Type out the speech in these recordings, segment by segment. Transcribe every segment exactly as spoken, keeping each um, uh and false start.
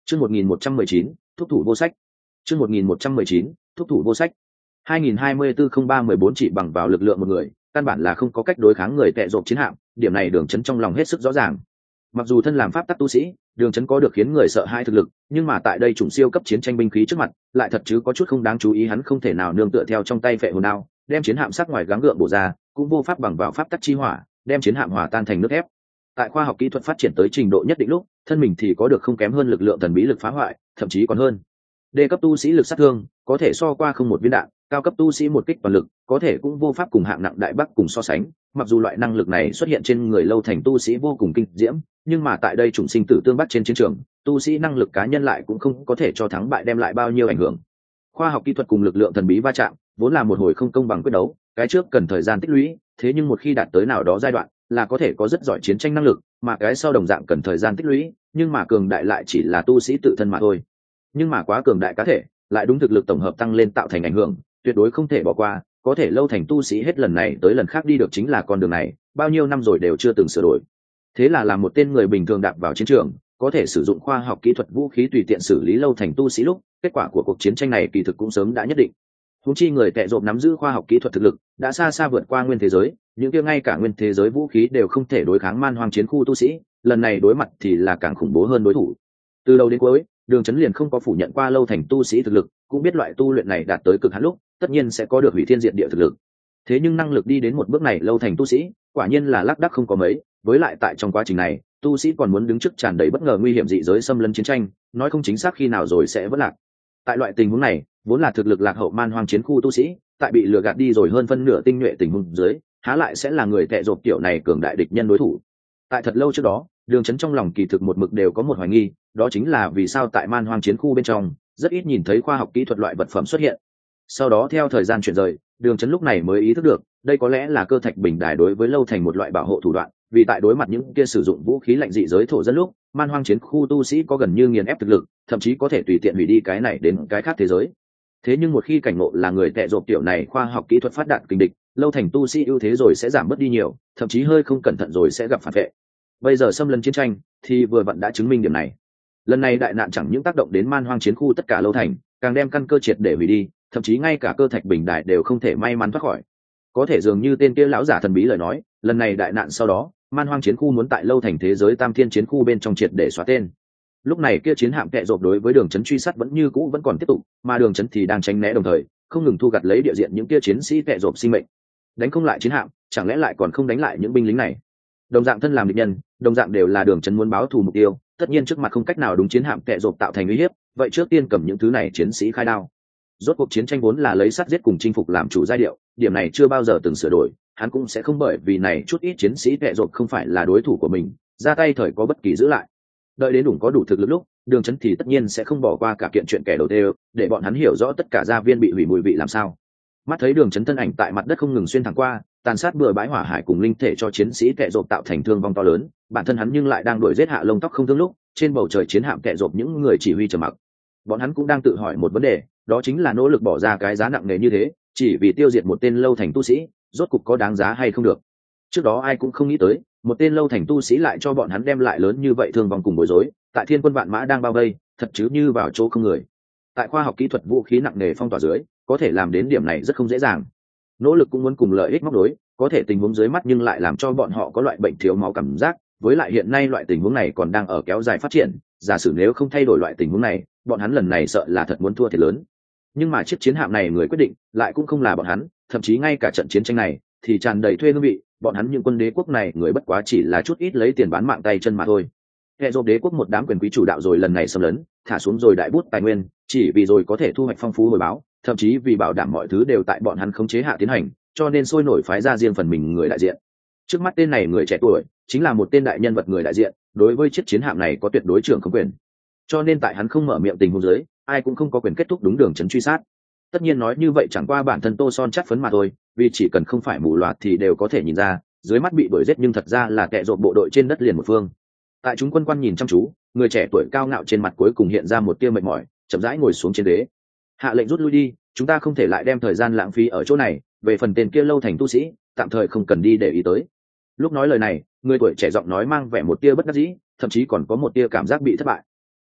Chương một nghìn một trăm mười chín, thúc thủ vô sách. Chương một nghìn một trăm mười chín, thúc thủ vô sách. hai nghìn hai mươi tư không ba mười bốn chỉ bằng vào lực lượng một người, căn bản là không có cách đối kháng người tệ rộp chiến hạm, điểm này Đường Chấn trong lòng hết sức rõ ràng. Mặc dù thân làm pháp tắc tu sĩ, Đường Chấn có được khiến người sợ hai thực lực, nhưng mà tại đây chủng siêu cấp chiến tranh binh khí trước mặt, lại thật chứ có chút không đáng chú ý, hắn không thể nào nương tựa theo trong tay phệ hồn đao, đem chiến hạm sắc ngoài gắng gượng bổ ra, cũng vô pháp bằng vào pháp tắc chi hỏa, đem chiến hạm hòa tan thành nước thép. Tại khoa học kỹ thuật phát triển tới trình độ nhất định lúc, thân mình thì có được không kém hơn lực lượng thần bí lực phá hoại, thậm chí còn hơn. Đề cấp tu sĩ lực sát thương có thể so qua không một viên đạn, cao cấp tu sĩ một kích toàn lực có thể cũng vô pháp cùng hạng nặng đại bắc cùng so sánh. Mặc dù loại năng lực này xuất hiện trên người lâu thành tu sĩ vô cùng kinh diễm, nhưng mà tại đây chủng sinh tử tương bắc trên chiến trường, tu sĩ năng lực cá nhân lại cũng không có thể cho thắng bại đem lại bao nhiêu ảnh hưởng. Khoa học kỹ thuật cùng lực lượng thần bí va chạm vốn là một hồi không công bằng quyết đấu, cái trước cần thời gian tích lũy, thế nhưng một khi đạt tới nào đó giai đoạn là có thể có rất giỏi chiến tranh năng lực, mà cái sau đồng dạng cần thời gian tích lũy, nhưng mà cường đại lại chỉ là tu sĩ tự thân mà thôi. Nhưng mà quá cường đại cá thể lại đúng thực lực tổng hợp tăng lên tạo thành ảnh hưởng, tuyệt đối không thể bỏ qua. Có thể lâu thành tu sĩ hết lần này tới lần khác đi được chính là con đường này, bao nhiêu năm rồi đều chưa từng sửa đổi. Thế là làm một tên người bình thường đạp vào chiến trường, có thể sử dụng khoa học kỹ thuật vũ khí tùy tiện xử lý lâu thành tu sĩ lúc, kết quả của cuộc chiến tranh này kỳ thực cũng sớm đã nhất định. Huống chi người tệ rộp nắm giữ khoa học kỹ thuật thực lực đã xa xa vượt qua nguyên thế giới, những kia ngay cả nguyên thế giới vũ khí đều không thể đối kháng man hoang chiến khu tu sĩ, lần này đối mặt thì là càng khủng bố hơn đối thủ. Từ đầu đến cuối, Đường Chấn liền không có phủ nhận qua lâu thành tu sĩ thực lực, cũng biết loại tu luyện này đạt tới cực hạn lúc, tất nhiên sẽ có được hủy thiên diệt địa thực lực. Thế nhưng năng lực đi đến một bước này lâu thành tu sĩ, quả nhiên là lác đác không có mấy, với lại tại trong quá trình này, tu sĩ còn muốn đứng trước tràn đầy bất ngờ nguy hiểm dị giới xâm lấn chiến tranh, nói không chính xác khi nào rồi sẽ vỡ lạc. Tại loại tình huống này, vốn là thực lực lạc hậu man hoang chiến khu tu sĩ, tại bị lừa gạt đi rồi hơn phân nửa tinh nhuệ tình huống dưới, há lại sẽ là người tệ rộp kiểu này cường đại địch nhân đối thủ. Tại thật lâu trước đó, Đường Chấn trong lòng kỳ thực một mực đều có một hoài nghi, đó chính là vì sao tại man hoang chiến khu bên trong rất ít nhìn thấy khoa học kỹ thuật loại vật phẩm xuất hiện. Sau đó theo thời gian chuyển rời, Đường Chấn lúc này mới ý thức được, đây có lẽ là cơ thạch bình đài đối với lâu thành một loại bảo hộ thủ đoạn, vì tại đối mặt những kia sử dụng vũ khí lạnh dị giới thổ dân lúc, man hoang chiến khu tu sĩ có gần như nghiền ép thực lực, thậm chí có thể tùy tiện hủy đi cái này đến cái khác thế giới. Thế nhưng một khi cảnh ngộ là người tệ rộp tiểu này khoa học kỹ thuật phát đạt kinh địch, lâu thành tu sĩ ưu thế rồi sẽ giảm bớt đi nhiều, thậm chí hơi không cẩn thận rồi sẽ gặp phản vệ. Bây giờ xâm lấn chiến tranh thì vừa vặn đã chứng minh điểm này. Lần này đại nạn chẳng những tác động đến man hoang chiến khu tất cả lâu thành, càng đem căn cơ triệt để hủy đi, thậm chí ngay cả cơ thạch bình đại đều không thể may mắn thoát khỏi. Có thể dường như tên kia lão giả thần bí lời nói, lần này đại nạn sau đó, man hoang chiến khu muốn tại lâu thành thế giới tam thiên chiến khu bên trong triệt để xóa tên. Lúc này kia chiến hạm kệ rộp đối với Đường Chấn truy sát vẫn như cũ vẫn còn tiếp tục, mà Đường Chấn thì đang tránh né đồng thời, không ngừng thu gặt lấy địa diện những kia chiến sĩ kệ rộp sinh mệnh. Đánh không lại chiến hạm, chẳng lẽ lại còn không đánh lại những binh lính này? Đồng dạng thân làm địch nhân, đồng dạng đều là Đường Chấn muốn báo thù mục tiêu, tất nhiên trước mặt không cách nào đúng chiến hạm kệ rộp tạo thành uy hiếp, vậy trước tiên cầm những thứ này chiến sĩ khai đao. Rốt cuộc chiến tranh vốn là lấy sát giết cùng chinh phục làm chủ giai điệu, điểm này chưa bao giờ từng sửa đổi, hắn cũng sẽ không bởi vì này chút ít chiến sĩ kệ rộp không phải là đối thủ của mình, ra tay thời có bất kỳ giữ lại. Đợi đến đủ có đủ thực lực lúc, Đường Chấn thì tất nhiên sẽ không bỏ qua cả kiện chuyện kẻ đầu tiên, để bọn hắn hiểu rõ tất cả gia viên bị hủy mùi vị làm sao. Mắt thấy Đường Chấn thân ảnh tại mặt đất không ngừng xuyên thẳng qua, tàn sát bừa bãi hỏa hải cùng linh thể cho chiến sĩ kẻ rộp tạo thành thương vong to lớn, bản thân hắn nhưng lại đang đuổi giết hạ lông tóc không thương lúc, trên bầu trời chiến hạm kẻ rộp những người chỉ huy trầm mặc. Bọn hắn cũng đang tự hỏi một vấn đề, đó chính là nỗ lực bỏ ra cái giá nặng nề như thế, chỉ vì tiêu diệt một tên lâu thành tu sĩ, rốt cục có đáng giá hay không được. Trước đó ai cũng không nghĩ tới, một tên lâu thành tu sĩ lại cho bọn hắn đem lại lớn như vậy thương vong cùng bối rối, tại thiên quân vạn mã đang bao vây, thật chứ như vào chỗ không người. Tại khoa học kỹ thuật vũ khí nặng nề phong tỏa dưới, có thể làm đến điểm này rất không dễ dàng. Nỗ lực cũng muốn cùng lợi ích móc đối, có thể tình huống dưới mắt nhưng lại làm cho bọn họ có loại bệnh thiếu máu cảm giác, với lại hiện nay loại tình huống này còn đang ở kéo dài phát triển, giả sử nếu không thay đổi loại tình huống này, bọn hắn lần này sợ là thật muốn thua thiệt lớn. Nhưng mà chiếc chiến hạm này người quyết định lại cũng không là bọn hắn, thậm chí ngay cả trận chiến tranh này thì tràn đầy thuê hương vị, bọn hắn những quân đế quốc này người bất quá chỉ là chút ít lấy tiền bán mạng tay chân mà thôi. Hệ dộp đế quốc một đám quyền quý chủ đạo rồi lần này xâm lấn, thả xuống rồi đại bút tài nguyên, chỉ vì rồi có thể thu hoạch phong phú hồi báo, thậm chí vì bảo đảm mọi thứ đều tại bọn hắn khống chế hạ tiến hành, cho nên sôi nổi phái ra riêng phần mình người đại diện. Trước mắt tên này người trẻ tuổi chính là một tên đại nhân vật người đại diện, đối với chiếc chiến hạm này có tuyệt đối trưởng không quyền, cho nên tại hắn không mở miệng tình huống dưới, ai cũng không có quyền kết thúc đúng Đường Chấn truy sát. Tất nhiên nói như vậy chẳng qua bản thân Tô Son chắc phấn mà thôi, vì chỉ cần không phải mù loạt thì đều có thể nhìn ra, dưới mắt bị đuổi giết nhưng thật ra là kẻ rộp bộ đội trên đất liền một phương. Tại chúng quân quan nhìn chăm chú, người trẻ tuổi cao ngạo trên mặt cuối cùng hiện ra một tia mệt mỏi, chậm rãi ngồi xuống trên ghế. Hạ lệnh rút lui đi, chúng ta không thể lại đem thời gian lãng phí ở chỗ này, về phần tên kia lâu thành tu sĩ, tạm thời không cần đi để ý tới. Lúc nói lời này, người tuổi trẻ giọng nói mang vẻ một tia bất đắc dĩ, thậm chí còn có một tia cảm giác bị thất bại.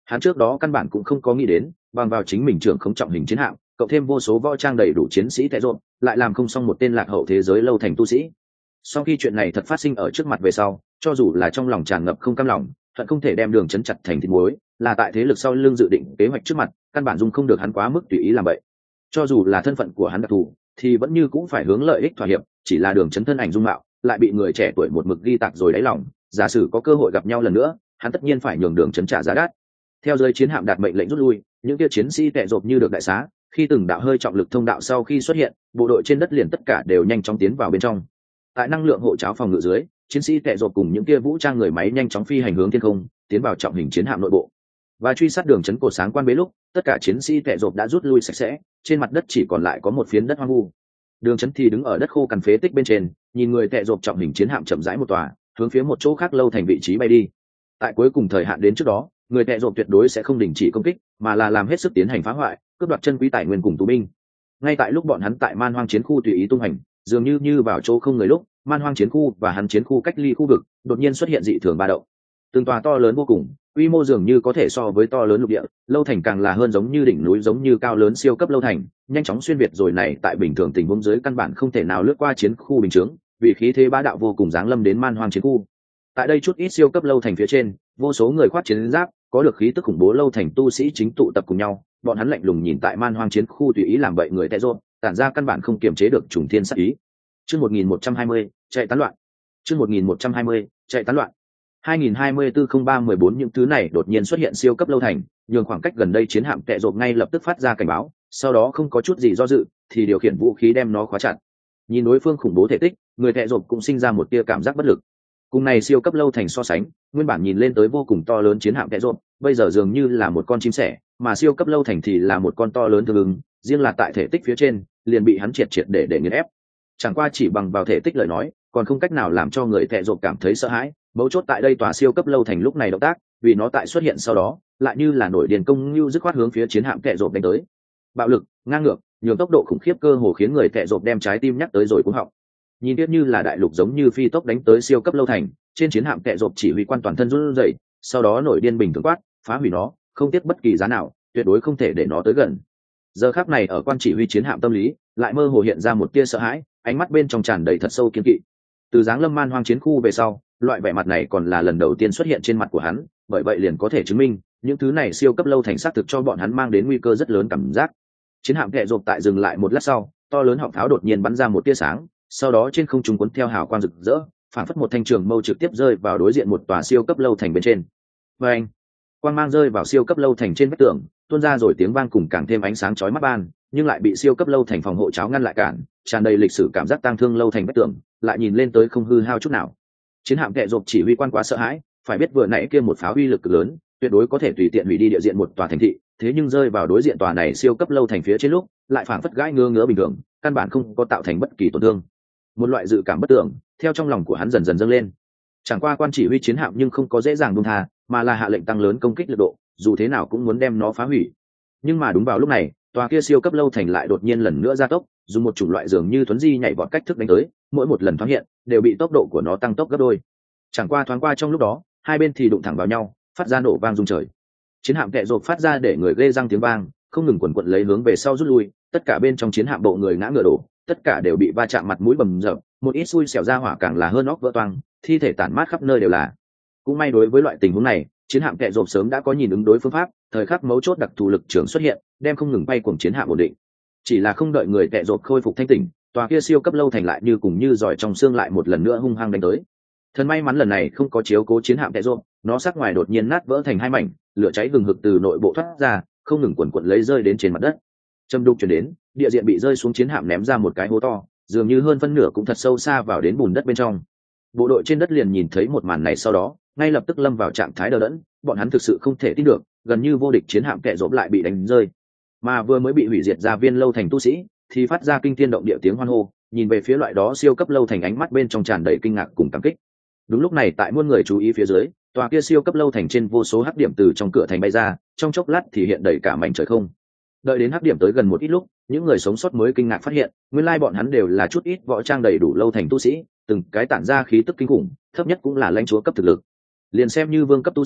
hắn trước đó căn bản cũng không có nghĩ đến bằng vào chính mình trưởng không trọng hình chiến hạm, cộng thêm vô số võ trang đầy đủ chiến sĩ tệ rộn, lại làm không xong một tên lạc hậu thế giới lâu thành tu sĩ. Sau khi chuyện này thật phát sinh ở trước mặt về sau, cho dù là trong lòng tràn ngập không cam lòng, hận không thể đem đường chấn chặt thành thịt muối, là tại thế lực sau lưng dự định kế hoạch trước mặt, căn bản dung không được hắn quá mức tùy ý làm vậy. Cho dù là thân phận của hắn đặc thù, thì vẫn như cũng phải hướng lợi ích thỏa hiệp, chỉ là đường chấn thân ảnh dung mạo lại bị người trẻ tuổi một mực ghi tạc rồi đáy lòng, giả sử có cơ hội gặp nhau lần nữa, hắn tất nhiên phải nhường đường chấn trả giá đắt. Theo giới chiến hạm đạt mệnh lệnh rút lui, những kia chiến sĩ tệ rộp như được đại xá, khi từng đạo hơi trọng lực thông đạo sau khi xuất hiện, bộ đội trên đất liền tất cả đều nhanh chóng tiến vào bên trong. Tại năng lượng hộ cháo phòng ngự dưới, chiến sĩ tệ rộp cùng những kia vũ trang người máy nhanh chóng phi hành hướng thiên không, tiến vào trọng hình chiến hạm nội bộ. Và truy sát đường chấn cột sáng quan bế lúc, tất cả chiến sĩ tệ rộp đã rút lui sạch sẽ, trên mặt đất chỉ còn lại có một phiến đất hoang vu. Đường chấn thì đứng ở đất khô cằn phế tích bên trên, nhìn người tệ rộp trọng hình chiến hạm chậm rãi một tòa, hướng phía một chỗ khác lâu thành vị trí bay đi. Tại cuối cùng thời hạn đến trước đó, người tệ rộp tuyệt đối sẽ không đình chỉ công kích, mà là làm hết sức tiến hành phá hoại, cướp đoạt chân quý tài nguyên cùng tù binh. Ngay tại lúc bọn hắn tại man hoang chiến khu tùy ý tung hành, dường như như vào chỗ không người lúc, man hoang chiến khu và hắn chiến khu cách ly khu vực đột nhiên xuất hiện dị thường ba động. Từng tòa to lớn vô cùng, quy mô dường như có thể so với to lớn lục địa, lâu thành càng là hơn giống như đỉnh núi, giống như cao lớn siêu cấp lâu thành, nhanh chóng xuyên việt rồi này tại bình thường tình huống dưới căn bản không thể nào lướt qua chiến khu bình chướng, vì khí thế bá đạo vô cùng giáng lâm đến man hoang chiến khu. Tại đây chút ít siêu cấp lâu thành phía trên, vô số người khoác chiến giáp, có được khí tức khủng bố lâu thành tu sĩ chính tụ tập cùng nhau, bọn hắn lạnh lùng nhìn tại man hoang chiến khu tùy ý làm bậy người tệ rộn, tản ra căn bản không kiềm chế được trùng thiên sát ý. Chương một nghìn một trăm hai mươi, chạy tán loạn. Chương một nghìn một trăm hai mươi, chạy tán loạn. hai nghìn hai mươi tư không ba mười bốn những thứ này đột nhiên xuất hiện siêu cấp lâu thành, nhường khoảng cách gần đây chiến hạm tệ rộn ngay lập tức phát ra cảnh báo, sau đó không có chút gì do dự, thì điều khiển vũ khí đem nó khóa chặt. Nhìn đối phương khủng bố thể tích, người tệ rộn cũng sinh ra một tia cảm giác bất lực. Cùng này siêu cấp lâu thành so sánh, nguyên bản nhìn lên tới vô cùng to lớn chiến hạm tệ rộn, bây giờ dường như là một con chim sẻ, mà siêu cấp lâu thành thì là một con to lớn tương ứng, riêng là tại thể tích phía trên, liền bị hắn triệt triệt để để nghiền ép. Chẳng qua chỉ bằng vào thể tích lời nói, còn không cách nào làm cho người tệ rộn cảm thấy sợ hãi. Mấu chốt tại đây tòa siêu cấp lâu thành lúc này động tác, vì nó tại xuất hiện sau đó, lại như là nổi điên công như dứt khoát hướng phía chiến hạm tệ rộn đánh tới. Bạo lực, ngang ngược, nhường tốc độ khủng khiếp cơ hồ khiến người tệ rộn đem trái tim nhắc tới rồi cũng họng. Nhìn tiếp như là đại lục giống như phi tốc đánh tới siêu cấp lâu thành, trên chiến hạm tệ rộn chỉ huy quan toàn thân run rẩy, sau đó nổi điên bình thường quát, phá hủy nó, không tiếc bất kỳ giá nào, tuyệt đối không thể để nó tới gần. Giờ khắc này ở quan chỉ huy chiến hạm tâm lý, lại mơ hồ hiện ra một tia sợ hãi, ánh mắt bên trong tràn đầy thật sâu kiên kỵ. Từ dáng lâm man hoang chiến khu về sau, loại vẻ mặt này còn là lần đầu tiên xuất hiện trên mặt của hắn, bởi vậy liền có thể chứng minh những thứ này siêu cấp lâu thành xác thực cho bọn hắn mang đến nguy cơ rất lớn cảm giác. Chiến hạm tệ rộn tại dừng lại một lát sau, to lớn họng pháo đột nhiên bắn ra một tia sáng, sau đó trên không trung cuốn theo hào quang rực rỡ, phản phất một thanh trường mâu trực tiếp rơi vào đối diện một tòa siêu cấp lâu thành bên trên. Và anh, quang mang rơi vào siêu cấp lâu thành trên vách tường, tuôn ra rồi tiếng vang cùng càng thêm ánh sáng chói mắt ban, nhưng lại bị siêu cấp lâu thành phòng hộ cháo ngăn lại cản, tràn đầy lịch sử cảm giác tang thương lâu thành vách tường, lại nhìn lên tới không hư hao chút nào. Chiến hạm tệ rộn chỉ huy quan quá sợ hãi, phải biết vừa nãy kia một pháo uy lực cực lớn, tuyệt đối có thể tùy tiện hủy đi địa diện một tòa thành thị, thế nhưng rơi vào đối diện tòa này siêu cấp lâu thành phía trên lúc, lại phảng phất gãi ngứa ngứa bình thường, căn bản không có tạo thành bất kỳ tổn thương. Một loại dự cảm bất tưởng theo trong lòng của hắn dần dần dâng lên. Chẳng qua quan chỉ huy chiến hạm nhưng không có dễ dàng buông tha, mà là hạ lệnh tăng lớn công kích lực độ, dù thế nào cũng muốn đem nó phá hủy. Nhưng mà đúng vào lúc này, tòa kia siêu cấp lâu thành lại đột nhiên lần nữa gia tốc, dùng một chủng loại dường như thuấn di nhảy vọt cách thức đánh tới, mỗi một lần thoáng hiện đều bị tốc độ của nó tăng tốc gấp đôi. Chẳng qua thoáng qua trong lúc đó, hai bên thì đụng thẳng vào nhau, phát ra nổ vang rung trời. Chiến hạm tệ rộp phát ra để người ghê răng tiếng vang, không ngừng quần quật lấy hướng về sau rút lui, tất cả bên trong chiến hạm bộ người ngã ngựa đổ, tất cả đều bị va chạm mặt mũi bầm dập, một ít xui xẻo ra hỏa càng là hơn óc vỡ toang, thi thể tản mát khắp nơi đều là. Cũng may đối với loại tình huống này, chiến hạm tệ rộp sớm đã có nhìn ứng đối phương pháp, thời khắc mấu chốt đặc thù lực trưởng xuất hiện, đem không ngừng bay cuồng chiến hạm ổn định. Chỉ là không đợi người tệ rộp khôi phục thanh tỉnh, tòa kia siêu cấp lâu thành lại như cùng như giỏi trong xương lại một lần nữa hung hăng đánh tới. Thần may mắn lần này không có chiếu cố chiến hạm tệ rộp, nó sắc ngoài đột nhiên nát vỡ thành hai mảnh, lửa cháy gừng hực từ nội bộ thoát ra, không ngừng quần quật lấy rơi đến trên mặt đất. Châm đục chuyển đến, địa diện bị rơi xuống chiến hạm ném ra một cái hố to, dường như hơn phân nửa cũng thật sâu xa vào đến bùn đất bên trong. Bộ đội trên đất liền nhìn thấy một màn này sau đó, ngay lập tức lâm vào trạng thái đờ đẫn, bọn hắn thực sự không thể tin được, gần như vô địch chiến hạm kệ rộp lại bị đánh rơi, mà vừa mới bị hủy diệt ra viên lâu thành tu sĩ thì phát ra kinh thiên động địa tiếng hoan hô, nhìn về phía loại đó siêu cấp lâu thành ánh mắt bên trong tràn đầy kinh ngạc cùng cảm kích. Đúng lúc này tại muôn người chú ý phía dưới, tòa kia siêu cấp lâu thành trên vô số hắc điểm từ trong cửa thành bay ra, trong chốc lát thì hiện đầy cả mảnh trời không. Đợi đến hắc điểm tới gần một ít lúc, những người sống sót mới kinh ngạc phát hiện, nguyên lai bọn hắn đều là chút ít võ trang đầy đủ lâu thành tu sĩ, từng cái tản ra khí tức kinh khủng, thấp nhất cũng là lãnh chúa cấp thực lực. Liền xem như vương cấp tu sĩ,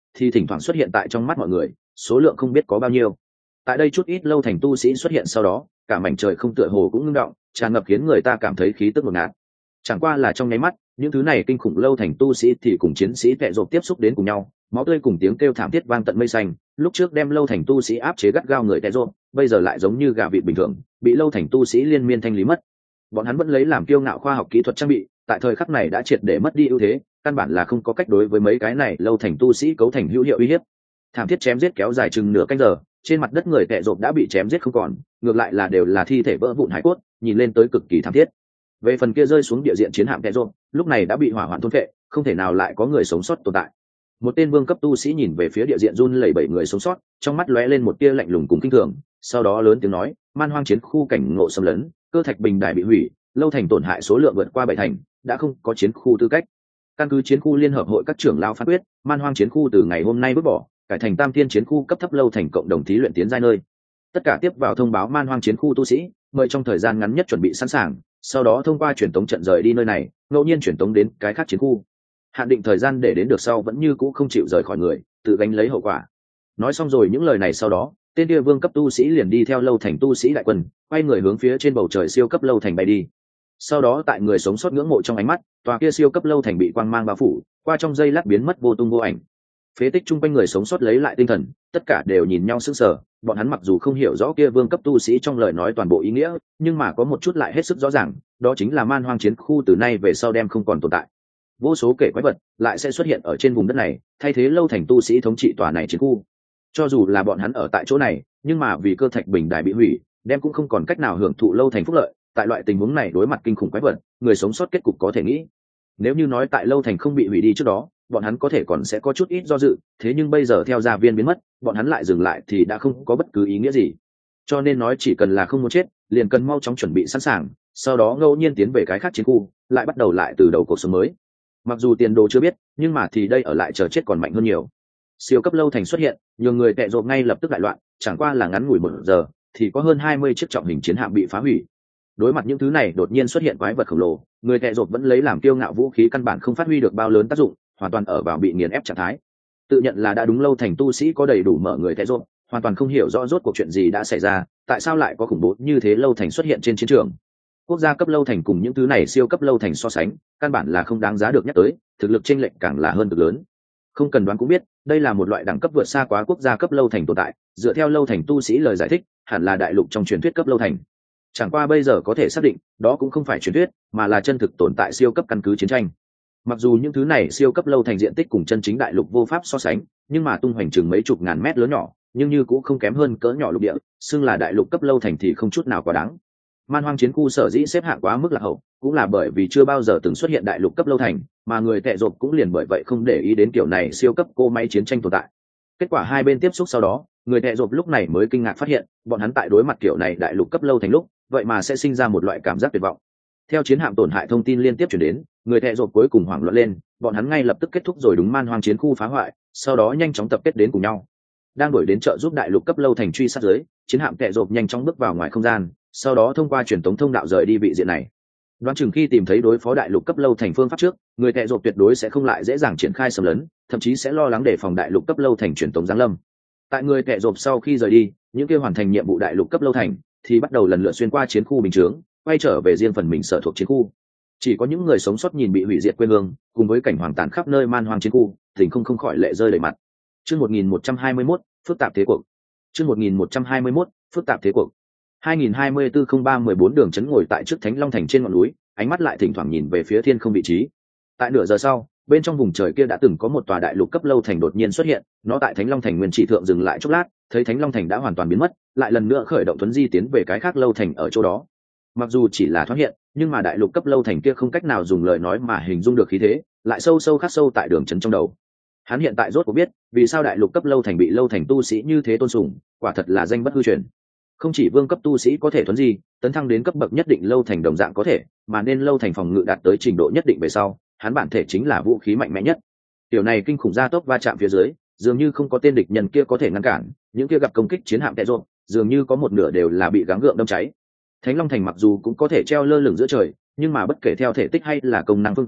thì thỉnh thoảng xuất hiện tại trong mắt mọi người, số lượng không biết có bao nhiêu. Tại đây chút ít lâu thành tu sĩ xuất hiện sau đó, cả mảnh trời không tựa hồ cũng ngưng động, tràn ngập khiến người ta cảm thấy khí tức ngột ngạt. Chẳng qua là trong nháy mắt, những thứ này kinh khủng lâu thành tu sĩ thì cùng chiến sĩ tệ rộp tiếp xúc đến cùng nhau, máu tươi cùng tiếng kêu thảm thiết vang tận mây xanh. Lúc trước đem lâu thành tu sĩ áp chế gắt gao người tệ rộp, bây giờ lại giống như gà vịt bình thường, bị lâu thành tu sĩ liên miên thanh lý mất. Bọn hắn vẫn lấy làm kiêu ngạo khoa học kỹ thuật trang bị, tại thời khắc này đã triệt để mất đi ưu thế, căn bản là không có cách đối với mấy cái này lâu thành tu sĩ cấu thành hữu hiệu uy hiếp. Thảm thiết chém giết kéo dài chừng nửa canh giờ, trên mặt đất người tệ rộp đã bị chém giết không còn, ngược lại là đều là thi thể vỡ vụn hải cốt, nhìn lên tới cực kỳ thảm thiết. Về phần kia rơi xuống địa diện chiến hạm tệ rộp, lúc này đã bị hỏa hoạn thôn phệ, không thể nào lại có người sống sót tồn tại. Một tên vương cấp tu sĩ nhìn về phía địa diện run lẩy bẩy người sống sót, trong mắt lóe lên một tia lạnh lùng cùng kinh thường, sau đó lớn tiếng nói: man hoang chiến khu cảnh ngộ xâm lấn, cơ thạch bình đài bị hủy, lâu thành tổn hại số lượng vượt qua bảy thành, đã không có chiến khu tư cách. Căn cứ chiến khu liên hợp hội các trưởng lao phán quyết, man hoang chiến khu từ ngày hôm nay bước bỏ, cải thành tam thiên chiến khu cấp thấp lâu thành cộng đồng thí luyện tiến giai nơi. Tất cả tiếp vào thông báo man hoang chiến khu tu sĩ, mời trong thời gian ngắn nhất chuẩn bị sẵn sàng, sau đó thông qua truyền tống trận rời đi nơi này, ngẫu nhiên truyền tống đến cái khác chiến khu. Hạn định thời gian để đến được sau vẫn như cũ không chịu rời khỏi người, tự gánh lấy hậu quả. Nói xong rồi những lời này sau đó, tên kia vương cấp tu sĩ liền đi theo lâu thành tu sĩ đại quân, quay người hướng phía trên bầu trời siêu cấp lâu thành bay đi. Sau đó tại người sống sót ngưỡng mộ trong ánh mắt, tòa kia siêu cấp lâu thành bị quang mang bao phủ, qua trong giây lát biến mất vô tung vô ảnh. Phế tích chung quanh người sống sót lấy lại tinh thần, tất cả đều nhìn nhau sững sờ. Bọn hắn mặc dù không hiểu rõ kia vương cấp tu sĩ trong lời nói toàn bộ ý nghĩa, nhưng mà có một chút lại hết sức rõ ràng, đó chính là man hoang chiến khu từ nay về sau đem không còn tồn tại. Vô số kẻ quái vật lại sẽ xuất hiện ở trên vùng đất này, thay thế lâu thành tu sĩ thống trị tòa này chiến khu. Cho dù là bọn hắn ở tại chỗ này, nhưng mà vì cơ thạch bình đài bị hủy, đem cũng không còn cách nào hưởng thụ lâu thành phúc lợi. Tại loại tình huống này đối mặt kinh khủng quái vật, người sống sót kết cục có thể nghĩ. Nếu như nói tại lâu thành không bị hủy đi trước đó, bọn hắn có thể còn sẽ có chút ít do dự, thế nhưng bây giờ theo gia viên biến mất, bọn hắn lại dừng lại thì đã không có bất cứ ý nghĩa gì. Cho nên nói chỉ cần là không muốn chết, liền cần mau chóng chuẩn bị sẵn sàng, sau đó ngẫu nhiên tiến về cái khác chiến khu, lại bắt đầu lại từ đầu cuộc sống mới. Mặc dù tiền đồ chưa biết, nhưng mà thì đây ở lại chờ chết còn mạnh hơn nhiều. Siêu cấp lâu thành xuất hiện, nhiều người tệ rộp ngay lập tức đại loạn, chẳng qua là ngắn ngủi một giờ, thì có hơn hai mươi chiếc trọng hình chiến hạm bị phá hủy. Đối mặt những thứ này đột nhiên xuất hiện quái vật khổng lồ, người tệ rộp vẫn lấy làm kiêu ngạo vũ khí căn bản không phát huy được bao lớn tác dụng, hoàn toàn ở vào bị nghiền ép trạng thái. Tự nhận là đã đúng lâu thành tu sĩ có đầy đủ mở người tệ rộp, hoàn toàn không hiểu rõ rốt cuộc chuyện gì đã xảy ra, tại sao lại có khủng bố như thế lâu thành xuất hiện trên chiến trường. Quốc gia cấp lâu thành cùng những thứ này siêu cấp lâu thành so sánh, căn bản là không đáng giá được nhắc tới, thực lực chênh lệch càng là hơn cực lớn. Không cần đoán cũng biết, đây là một loại đẳng cấp vượt xa quá quốc gia cấp lâu thành tồn tại, dựa theo lâu thành tu sĩ lời giải thích, hẳn là đại lục trong truyền thuyết cấp lâu thành. Chẳng qua bây giờ có thể xác định, đó cũng không phải truyền thuyết, mà là chân thực tồn tại siêu cấp căn cứ chiến tranh. Mặc dù những thứ này siêu cấp lâu thành diện tích cùng chân chính đại lục vô pháp so sánh, nhưng mà tung hoành chừng mấy chục ngàn mét lớn nhỏ, nhưng như cũng không kém hơn cỡ nhỏ lục địa, xưng là đại lục cấp lâu thành thì không chút nào quá đáng. Man hoang chiến khu sở dĩ xếp hạng quá mức lạc hậu, cũng là bởi vì chưa bao giờ từng xuất hiện đại lục cấp lâu thành, mà người tệ rộp cũng liền bởi vậy không để ý đến kiểu này siêu cấp cô máy chiến tranh tồn tại. Kết quả hai bên tiếp xúc sau đó, người tệ rộp lúc này mới kinh ngạc phát hiện, bọn hắn tại đối mặt kiểu này đại lục cấp lâu thành lúc, vậy mà sẽ sinh ra một loại cảm giác tuyệt vọng. Theo chiến hạm tổn hại thông tin liên tiếp chuyển đến, người tệ rộp cuối cùng hoảng loạn lên, bọn hắn ngay lập tức kết thúc rồi đúng man hoang chiến khu phá hoại, sau đó nhanh chóng tập kết đến cùng nhau. Đang đuổi đến trợ giúp đại lục cấp lâu thành truy sát dưới, chiến hạm tệ rộp nhanh chóng bước vào ngoài không gian, sau đó thông qua truyền tống thông đạo rời đi vị diện này. Đoán chừng khi tìm thấy đối phó đại lục cấp lâu thành phương pháp trước, người tệ rộp tuyệt đối sẽ không lại dễ dàng triển khai xâm lấn, thậm chí sẽ lo lắng để phòng đại lục cấp lâu thành truyền tống giáng lâm. Tại người tệ rộp sau khi rời đi, những kia hoàn thành nhiệm vụ đại lục cấp lâu thành thì bắt đầu lần lượt xuyên qua chiến khu bình chướng, quay trở về riêng phần mình sở thuộc chiến khu. Chỉ có những người sống sót nhìn bị hủy diệt quê hương, cùng với cảnh hoàng tàn khắp nơi man hoang chiến khu, tình không không khỏi lệ rơi đầy mặt. Chương một nghìn một trăm hai mươi mốt, phức tạp thế cuộc. Chương một nghìn một trăm hai mươi mốt, phức tạp thế cuộc. hai nghìn hai mươi tư không ba mười bốn đường chấn ngồi tại trước Thánh Long Thành trên ngọn núi, ánh mắt lại thỉnh thoảng nhìn về phía thiên không vị trí. Tại nửa giờ sau, bên trong vùng trời kia đã từng có một tòa đại lục cấp lâu thành đột nhiên xuất hiện, nó tại Thánh Long Thành nguyên trị thượng dừng lại chốc lát, thấy Thánh Long Thành đã hoàn toàn biến mất, lại lần nữa khởi động tuấn di tiến về cái khác lâu thành ở chỗ đó. Mặc dù chỉ là thoáng hiện, nhưng mà đại lục cấp lâu thành kia không cách nào dùng lời nói mà hình dung được khí thế, lại sâu sâu khắc sâu tại đường chấn trong đầu. Hắn hiện tại rốt cuộc biết, vì sao đại lục cấp lâu thành bị lâu thành tu sĩ như thế tôn sùng, quả thật là danh bất hư truyền. Không chỉ vương cấp tu sĩ có thể thuấn di, tấn thăng đến cấp bậc nhất định lâu thành đồng dạng có thể, mà nên lâu thành phòng ngự đạt tới trình độ nhất định về sau, hắn bản thể chính là vũ khí mạnh mẽ nhất. Điều này kinh khủng gia tốc va chạm phía dưới, dường như không có tên địch nhân kia có thể ngăn cản, những kia gặp công kích chiến hạm tệ rộp, dường như có một nửa đều là bị gắng gượng đâm cháy. Thánh Long Thành mặc dù cũng có thể treo lơ lửng giữa trời, nhưng mà bất kể theo thể tích hay là công năng phương diện,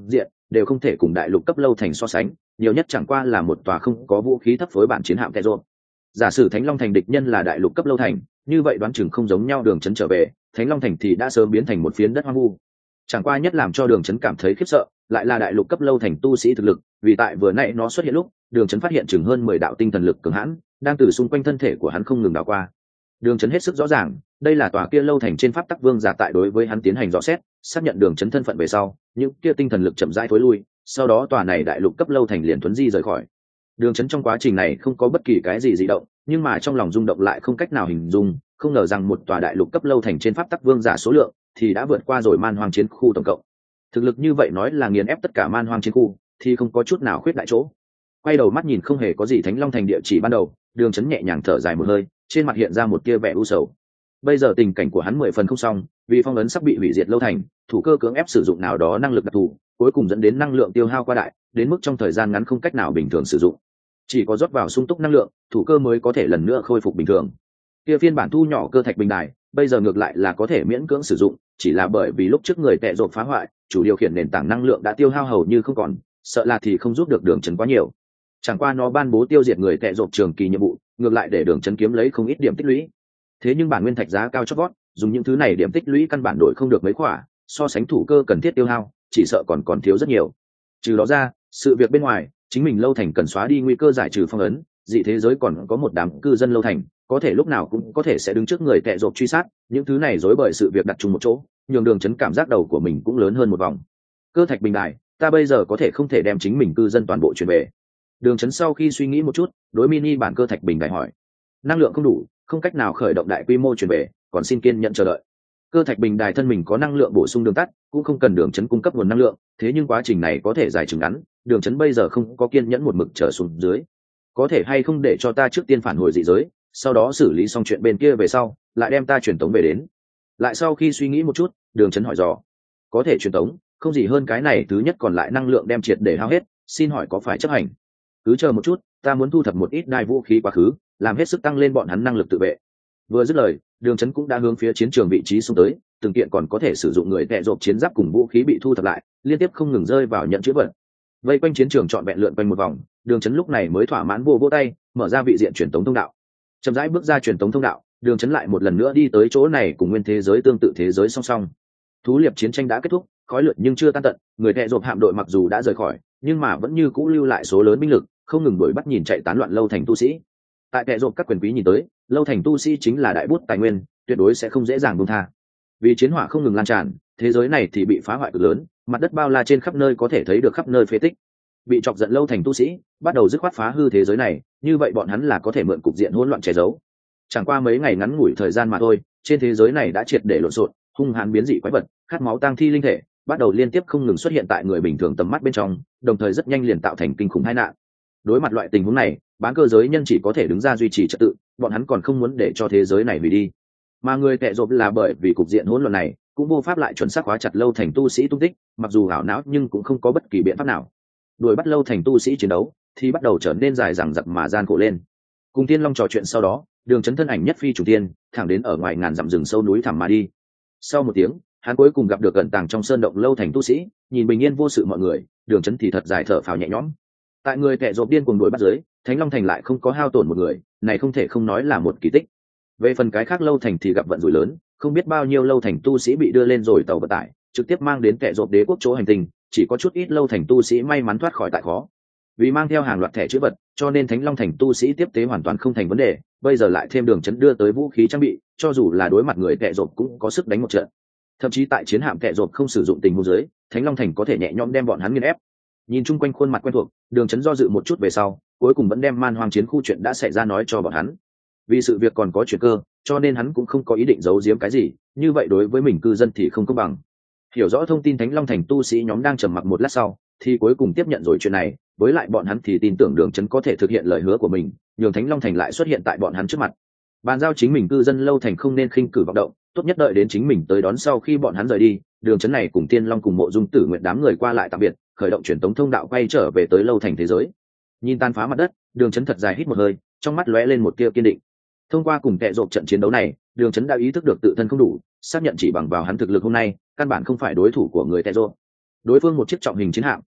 đều không thể cùng đại lục cấp lâu thành so sánh, nhiều nhất chẳng qua là một tòa không có vũ khí thấp phối bản chiến hạm kẻ rộp. Giả sử Thánh Long thành địch nhân là đại lục cấp lâu thành, như vậy đoán chừng không giống nhau đường trấn trở về, Thánh Long thành thì đã sớm biến thành một phiến đất hoang vu. Chẳng qua nhất làm cho đường trấn cảm thấy khiếp sợ lại là đại lục cấp lâu thành tu sĩ thực lực, vì tại vừa nãy nó xuất hiện lúc đường trấn phát hiện chừng hơn mười đạo tinh thần lực cường hãn đang từ xung quanh thân thể của hắn không ngừng đảo qua. Đường trấn hết sức rõ ràng đây là tòa kia lâu thành trên pháp tắc vương giả tại đối với hắn tiến hành dò xét, xác nhận đường trấn thân phận về sau, những kia tinh thần lực chậm rãi thối lui, sau đó tòa này đại lục cấp lâu thành liền thuấn di rời khỏi. Đường trấn trong quá trình này không có bất kỳ cái gì dị động, nhưng mà trong lòng rung động lại không cách nào hình dung, không ngờ rằng một tòa đại lục cấp lâu thành trên pháp tắc vương giả số lượng thì đã vượt qua rồi man hoang chiến khu tổng cộng. Thực lực như vậy nói là nghiền ép tất cả man hoang chiến khu thì không có chút nào khuyết đại chỗ. Quay đầu mắt nhìn không hề có gì Thánh Long thành địa chỉ ban đầu, đường trấn nhẹ nhàng thở dài một hơi, trên mặt hiện ra một tia vẻ u sầu. Bây giờ tình cảnh của hắn mười phần không xong, vì phong ấn sắp bị hủy diệt lâu thành, thủ cơ cưỡng ép sử dụng nào đó năng lực đặc thù, cuối cùng dẫn đến năng lượng tiêu hao qua đại, đến mức trong thời gian ngắn không cách nào bình thường sử dụng. Chỉ có rót vào sung túc năng lượng, thủ cơ mới có thể lần nữa khôi phục bình thường. Kia phiên bản thu nhỏ cơ thạch bình đài, bây giờ ngược lại là có thể miễn cưỡng sử dụng, chỉ là bởi vì lúc trước người tệ rộp phá hoại, chủ điều khiển nền tảng năng lượng đã tiêu hao hầu như không còn, sợ là thì không giúp được đường trấn quá nhiều. Chẳng qua nó ban bố tiêu diệt người tệ rộp trường kỳ nhiệm vụ, ngược lại để đường trấn kiếm lấy không ít điểm tích lũy. Thế nhưng bản nguyên thạch giá cao chót vót, dùng những thứ này điểm tích lũy căn bản đổi không được mấy khỏa, so sánh thủ cơ cần thiết tiêu hao, chỉ sợ còn còn thiếu rất nhiều. Trừ đó ra, sự việc bên ngoài, chính mình lâu thành cần xóa đi nguy cơ giải trừ phong ấn, dị thế giới còn có một đám cư dân lâu thành, có thể lúc nào cũng có thể sẽ đứng trước người tệ rộp truy sát, những thứ này rối bời sự việc đặt chung một chỗ, nhường đường trấn cảm giác đầu của mình cũng lớn hơn một vòng. Cơ thạch bình đài, ta bây giờ có thể không thể đem chính mình cư dân toàn bộ chuyển về. Đường trấn sau khi suy nghĩ một chút, đối mini bản cơ thạch bình đài hỏi. Năng lượng không đủ, không cách nào khởi động đại quy mô chuyển về, còn xin kiên nhận chờ đợi. Cơ thạch bình đài thân mình có năng lượng bổ sung đường tắt, cũng không cần đường trấn cung cấp nguồn năng lượng, thế nhưng quá trình này có thể dài chừng ngắn, đường trấn bây giờ không có kiên nhẫn một mực trở xuống dưới. Có thể hay không để cho ta trước tiên phản hồi dị giới, sau đó xử lý xong chuyện bên kia về sau, lại đem ta truyền tống về đến. Lại sau khi suy nghĩ một chút, đường trấn hỏi dò. Có thể truyền tống, không gì hơn cái này, thứ nhất còn lại năng lượng đem triệt để hao hết, xin hỏi có phải chấp hành? Cứ chờ một chút, ta muốn thu thập một ít đai vũ khí quá khứ, làm hết sức tăng lên bọn hắn năng lực tự vệ. Vừa dứt lời, đường trấn cũng đã hướng phía chiến trường vị trí xông tới, từng kiện còn có thể sử dụng người tệ rộp chiến giáp cùng vũ khí bị thu thập lại, liên tiếp không ngừng rơi vào nhận chữ vật. Vây quanh chiến trường trọn vẹn lượn quanh một vòng, đường trấn lúc này mới thỏa mãn vô vô tay, mở ra vị diện truyền tống thông đạo. Chậm rãi bước ra truyền tống thông đạo, đường trấn lại một lần nữa đi tới chỗ này cùng nguyên thế giới tương tự thế giới song song. Thú liệp chiến tranh đã kết thúc, khói lượn nhưng chưa tan tận, người tệ rộp hạm đội mặc dù đã rời khỏi, nhưng mà vẫn như cũ lưu lại số lớn binh lực, không ngừng đuổi bắt nhìn chạy tán loạn lâu thành tu sĩ. Tại tệ rộp các quyền quý nhìn tới, lâu thành tu sĩ chính là đại bút tài nguyên, tuyệt đối sẽ không dễ dàng buông tha. Vì chiến hỏa không ngừng lan tràn, thế giới này thì bị phá hoại cực lớn, mặt đất bao la trên khắp nơi có thể thấy được khắp nơi phế tích. Bị chọc giận lâu thành tu sĩ bắt đầu dứt khoát phá hư thế giới này, như vậy bọn hắn là có thể mượn cục diện hỗn loạn che giấu. Chẳng qua mấy ngày ngắn ngủi thời gian mà thôi, trên thế giới này đã triệt để lộn xộn, hung hãn biến dị quái vật, khát máu tang thi linh thể bắt đầu liên tiếp không ngừng xuất hiện tại người bình thường tầm mắt bên trong, đồng thời rất nhanh liền tạo thành kinh khủng tai nạn. Đối mặt loại tình huống này, bán cơ giới nhân chỉ có thể đứng ra duy trì trật tự, bọn hắn còn không muốn để cho thế giới này hủy đi. Mà người tệ rộp là bởi vì cục diện hỗn loạn này, cũng vô pháp lại chuẩn xác hóa chặt lâu thành tu sĩ tung tích, mặc dù hảo não nhưng cũng không có bất kỳ biện pháp nào. Đuổi bắt lâu thành tu sĩ chiến đấu thì bắt đầu trở nên dài dằng dặc mà gian khổ lên. Cùng Tiên Long trò chuyện sau đó, đường trấn thân ảnh nhất phi chủ tiên, thẳng đến ở ngoài ngàn dặm rừng sâu núi thẳm mà đi. Sau một tiếng, hắn cuối cùng gặp được gần tàng trong sơn động lâu thành tu sĩ, nhìn bình yên vô sự mọi người, đường trấn thì thật dài thở phào nhẹ nhõm. Tại người tệ rộp điên cuồng đuổi bắt dưới, Thánh Long thành lại không có hao tổn một người, này không thể không nói là một kỳ tích. Về phần cái khác lâu thành thì gặp vận rủi lớn, không biết bao nhiêu lâu thành tu sĩ bị đưa lên rồi tàu vận tải, trực tiếp mang đến tệ rộp đế quốc chỗ hành tinh, chỉ có chút ít lâu thành tu sĩ may mắn thoát khỏi tại khó. Vì mang theo hàng loạt thẻ chữ vật, cho nên Thánh Long thành tu sĩ tiếp tế hoàn toàn không thành vấn đề, bây giờ lại thêm đường trấn đưa tới vũ khí trang bị, cho dù là đối mặt người tệ rộp cũng có sức đánh một trận. Thậm chí tại chiến hạm tệ rộp không sử dụng tình huống dưới, Thánh Long thành có thể nhẹ nhõm đem bọn hắn nghiền ép. Nhìn chung quanh khuôn mặt quen thuộc, đường trấn do dự một chút về sau, cuối cùng vẫn đem man hoang chiến khu chuyện đã xảy ra nói cho bọn hắn. Vì sự việc còn có chuyện cơ, cho nên hắn cũng không có ý định giấu giếm cái gì, như vậy đối với mình cư dân thì không công bằng. Hiểu rõ thông tin Thánh Long thành tu sĩ nhóm đang trầm mặc một lát sau, thì cuối cùng tiếp nhận rồi chuyện này, với lại bọn hắn thì tin tưởng đường trấn có thể thực hiện lời hứa của mình, nhường Thánh Long thành lại xuất hiện tại bọn hắn trước mặt. Bàn giao chính mình cư dân lâu thành không nên khinh cử vọng động, tốt nhất đợi đến chính mình tới đón sau khi bọn hắn rời đi, đường trấn này cùng Tiên Long cùng Mộ Dung Tử Nguyện đám người qua lại tạm biệt, khởi động truyền tống thông đạo quay trở về tới lâu thành thế giới. Nhìn tan phá mặt đất, đường trấn thật dài hít một hơi, trong mắt lóe lên một tia kiên định. Thông qua cùng tệ rộp trận chiến đấu này, đường trấn đã ý thức được tự thân không đủ, xác nhận chỉ bằng vào hắn thực lực hôm nay căn bản không phải đối thủ của người tệ rộp. Đối phương một chiếc trọng hình chiến hạm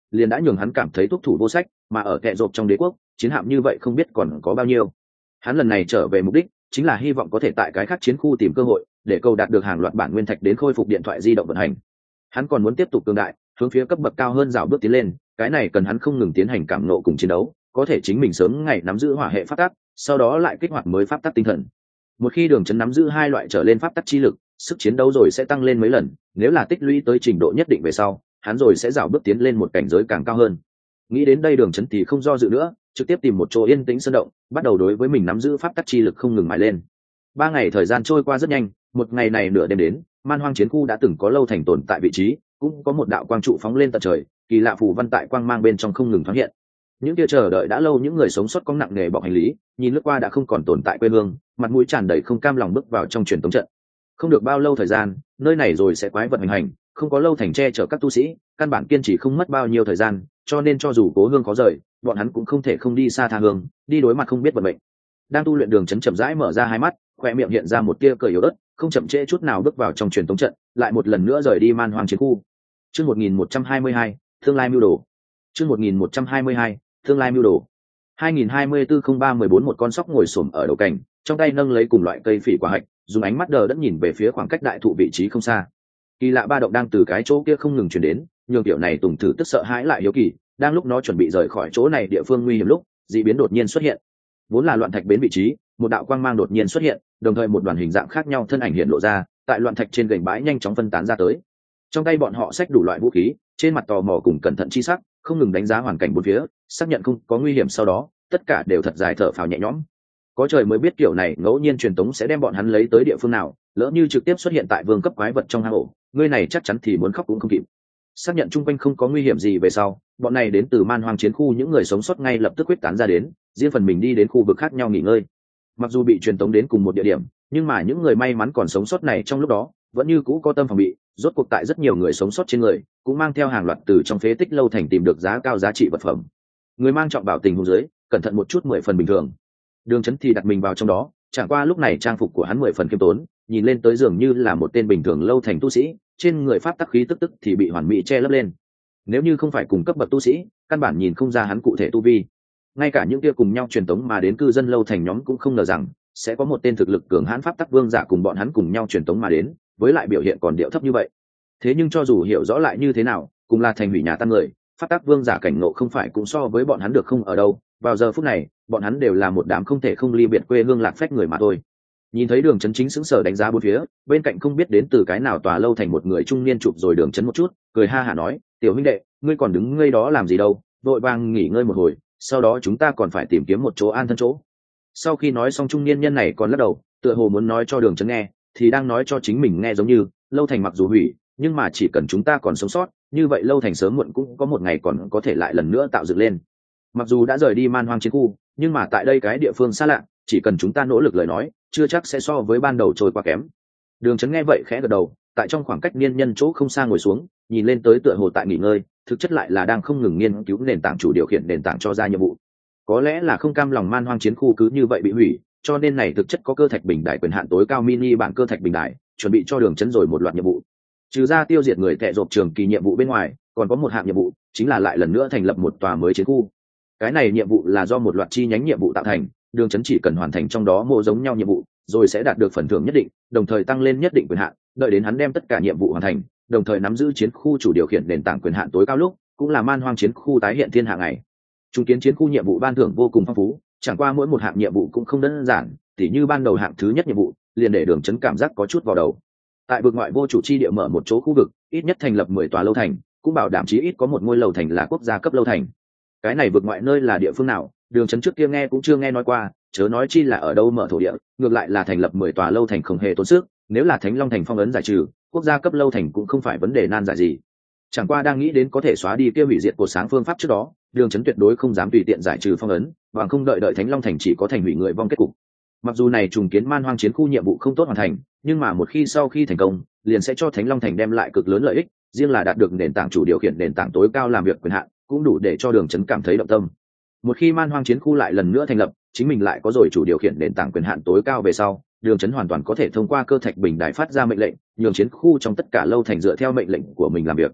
liền đã nhường hắn cảm thấy thúc thủ vô sách, mà ở kệ rộp trong đế quốc chiến hạm như vậy không biết còn có bao nhiêu. Hắn lần này trở về mục đích chính là hy vọng có thể tại cái khác chiến khu tìm cơ hội để cầu đạt được hàng loạt bản nguyên thạch đến khôi phục điện thoại di động vận hành. Hắn còn muốn tiếp tục cường đại, hướng phía cấp bậc cao hơn rào bước tiến lên, cái này cần hắn không ngừng tiến hành cảm nộ cùng chiến đấu, có thể chính mình sớm ngày nắm giữ hỏa hệ pháp tắc, sau đó lại kích hoạt mới pháp tắc tinh thần. Một khi Đường Chấn nắm giữ hai loại trở lên pháp tắc chi lực, sức chiến đấu rồi sẽ tăng lên mấy lần, nếu là tích lũy tới trình độ nhất định về sau, hắn rồi sẽ rào bước tiến lên một cảnh giới càng cao hơn. Nghĩ đến đây Đường Chấn thì không do dự nữa, trực tiếp tìm một chỗ yên tĩnh sơn động, bắt đầu đối với mình nắm giữ pháp tắc chi lực không ngừng mài lên. Ba ngày thời gian trôi qua rất nhanh, một ngày này nửa đêm đến, man hoang chiến khu đã từng có lâu thành tồn tại vị trí, cũng có một đạo quang trụ phóng lên tận trời, kỳ lạ phù văn tại quang mang bên trong không ngừng thoáng hiện. Những kia chờ đợi đã lâu những người sống sót có nặng nghề bọc hành lý, nhìn lướt qua đã không còn tồn tại quê hương, mặt mũi tràn đầy không cam lòng bước vào trong truyền tống trận. Không được bao lâu thời gian, nơi này rồi sẽ quái vật hành hành, không có lâu thành che chở các tu sĩ, căn bản kiên trì không mất bao nhiêu thời gian, cho nên cho dù cố hương có rời, bọn hắn cũng không thể không đi xa tha hương, đi đối mặt không biết vận mệnh. Đang tu luyện Đường Chấn chậm rãi mở ra hai mắt, khoe miệng hiện ra một tia cười yếu ớt, không chậm trễ chút nào bước vào trong truyền tống trận, lại một lần nữa rời đi man hoang chiến khu. Chương một nghìn một trăm hai mươi hai, tương lai mưu đồ. Chương một nghìn một trăm hai mươi hai, tương lai mưu đồ. hai nghìn hai mươi tư không ba mười bốn một con sóc ngồi xổm ở đầu cảnh, trong tay nâng lấy cùng loại cây phỉ quả hạch, dùng ánh mắt đờ đẫn nhìn về phía khoảng cách đại thụ vị trí không xa. Kỳ lạ ba động đang từ cái chỗ kia không ngừng truyền đến, nhường tiểu này Tùng Thử tức sợ hãi lại hiếu kỳ, đang lúc nó chuẩn bị rời khỏi chỗ này địa phương nguy hiểm lúc, dị biến đột nhiên xuất hiện. Vốn là loạn thạch bến vị trí, một đạo quang mang đột nhiên xuất hiện, đồng thời một đoàn hình dạng khác nhau thân ảnh hiện lộ ra, tại loạn thạch trên gành bãi nhanh chóng phân tán ra tới. Trong tay bọn họ xách đủ loại vũ khí, trên mặt tò mò cùng cẩn thận chi sắc, không ngừng đánh giá hoàn cảnh bốn phía, xác nhận không có nguy hiểm sau đó, tất cả đều thật dài thở phào nhẹ nhõm. Có trời mới biết kiểu này ngẫu nhiên truyền tống sẽ đem bọn hắn lấy tới địa phương nào, lỡ như trực tiếp xuất hiện tại vương cấp quái vật trong hang ổ, ngươi này chắc chắn thì muốn khóc cũng không kịp. Xác nhận chung quanh không có nguy hiểm gì về sau, bọn này đến từ man hoang chiến khu những người sống sót ngay lập tức quyết tán ra đến, riêng phần mình đi đến khu vực khác nhau nghỉ ngơi. Mặc dù bị truyền tống đến cùng một địa điểm, nhưng mà những người may mắn còn sống sót này trong lúc đó vẫn như cũ có tâm phòng bị, rốt cuộc tại rất nhiều người sống sót trên người cũng mang theo hàng loạt từ trong phế tích lâu thành tìm được giá cao giá trị vật phẩm. Người mang trọng bảo tình huống dưới, cẩn thận một chút mười phần bình thường. Đường Chấn thì đặt mình vào trong đó, chẳng qua lúc này trang phục của hắn mười phần khiêm tốn, nhìn lên tới dường như là một tên bình thường lâu thành tu sĩ, trên người pháp tắc khí tức tức thì bị hoàn mỹ che lấp lên. Nếu như không phải cùng cấp bậc tu sĩ, căn bản nhìn không ra hắn cụ thể tu vi. Ngay cả những kia cùng nhau truyền tống mà đến cư dân lâu thành nhóm cũng không ngờ rằng sẽ có một tên thực lực cường hãn pháp tắc vương giả cùng bọn hắn cùng nhau truyền tống mà đến, với lại biểu hiện còn điệu thấp như vậy. Thế nhưng cho dù hiểu rõ lại như thế nào, cùng là thành hủy nhà tan người, pháp tắc vương giả cảnh ngộ không phải cũng so với bọn hắn được không ở đâu. Vào giờ phút này, bọn hắn đều là một đám không thể không ly biệt quê hương lạc phách người mà thôi. Nhìn thấy Đường Chấn chính sững sờ đánh giá bốn phía, bên cạnh không biết đến từ cái nào tòa lâu thành một người trung niên chụp rồi Đường Chấn một chút, cười ha hả nói, tiểu huynh đệ, ngươi còn đứng ngây đó làm gì đâu, vội vàng nghỉ ngơi một hồi, sau đó chúng ta còn phải tìm kiếm một chỗ an thân chỗ. Sau khi nói xong, trung niên nhân này còn lắc đầu, tựa hồ muốn nói cho Đường Chấn nghe, thì đang nói cho chính mình nghe, giống như lâu thành mặc dù hủy, nhưng mà chỉ cần chúng ta còn sống sót, như vậy lâu thành sớm muộn cũng có một ngày còn có thể lại lần nữa tạo dựng lên. Mặc dù đã rời đi man hoang chiến khu, nhưng mà tại đây cái địa phương xa lạ, chỉ cần chúng ta nỗ lực lời nói, chưa chắc sẽ so với ban đầu trôi qua kém. Đường Chấn nghe vậy khẽ gật đầu, tại trong khoảng cách niên nhân chỗ không xa ngồi xuống, nhìn lên tới tựa hồ tại nghỉ ngơi, thực chất lại là đang không ngừng nghiên cứu nền tảng chủ điều khiển nền tảng cho ra nhiệm vụ. Có lẽ là không cam lòng man hoang chiến khu cứ như vậy bị hủy, cho nên này thực chất có cơ thạch bình đại quyền hạn tối cao mini bản cơ thạch bình đại, chuẩn bị cho Đường Chấn rồi một loạt nhiệm vụ. Trừ ra tiêu diệt người tệ rộp trường kỳ nhiệm vụ bên ngoài, còn có một hạng nhiệm vụ, chính là lại lần nữa thành lập một tòa mới chiến khu. Cái này nhiệm vụ là do một loạt chi nhánh nhiệm vụ tạo thành, Đường Chấn chỉ cần hoàn thành trong đó mô giống nhau nhiệm vụ, rồi sẽ đạt được phần thưởng nhất định, đồng thời tăng lên nhất định quyền hạn, đợi đến hắn đem tất cả nhiệm vụ hoàn thành, đồng thời nắm giữ chiến khu chủ điều khiển nền tảng quyền hạn tối cao lúc, cũng là man hoang chiến khu tái hiện thiên hạ ngày. Trung kiến chiến khu nhiệm vụ ban thưởng vô cùng phong phú, chẳng qua mỗi một hạng nhiệm vụ cũng không đơn giản, tỉ như ban đầu hạng thứ nhất nhiệm vụ, liền để Đường Chấn cảm giác có chút vào đầu. Tại vực ngoại vô chủ chi địa mở một chỗ khu vực, ít nhất thành lập mười tòa lâu thành, cũng bảo đảm chí ít có một ngôi lầu thành là quốc gia cấp lâu thành. Cái này vực ngoại nơi là địa phương nào, Đường Chấn trước kia nghe cũng chưa nghe nói qua, chớ nói chi là ở đâu mở thổ địa, ngược lại là thành lập mười tòa lâu thành không hề tốn sức, nếu là Thánh Long thành phong ấn giải trừ, quốc gia cấp lâu thành cũng không phải vấn đề nan giải gì. Chẳng qua đang nghĩ đến có thể xóa đi kia hủy diệt cột sáng phương pháp trước đó, Đường Chấn tuyệt đối không dám tùy tiện giải trừ phong ấn, bằng không đợi đợi Thánh Long thành chỉ có thành hủy người vong kết cục. Mặc dù này trùng kiến man hoang chiến khu nhiệm vụ không tốt hoàn thành, nhưng mà một khi sau khi thành công, liền sẽ cho Thánh Long thành đem lại cực lớn lợi ích, riêng là đạt được nền tảng chủ điều khiển nền tảng tối cao làm việc quyền hạn, cũng đủ để cho Đường Chấn cảm thấy động tâm. Một khi man hoang chiến khu lại lần nữa thành lập, chính mình lại có rồi chủ điều khiển nền tảng quyền hạn tối cao về sau, Đường Chấn hoàn toàn có thể thông qua cơ thạch bình đài phát ra mệnh lệnh, nhường chiến khu trong tất cả lâu thành dựa theo mệnh lệnh của mình làm việc.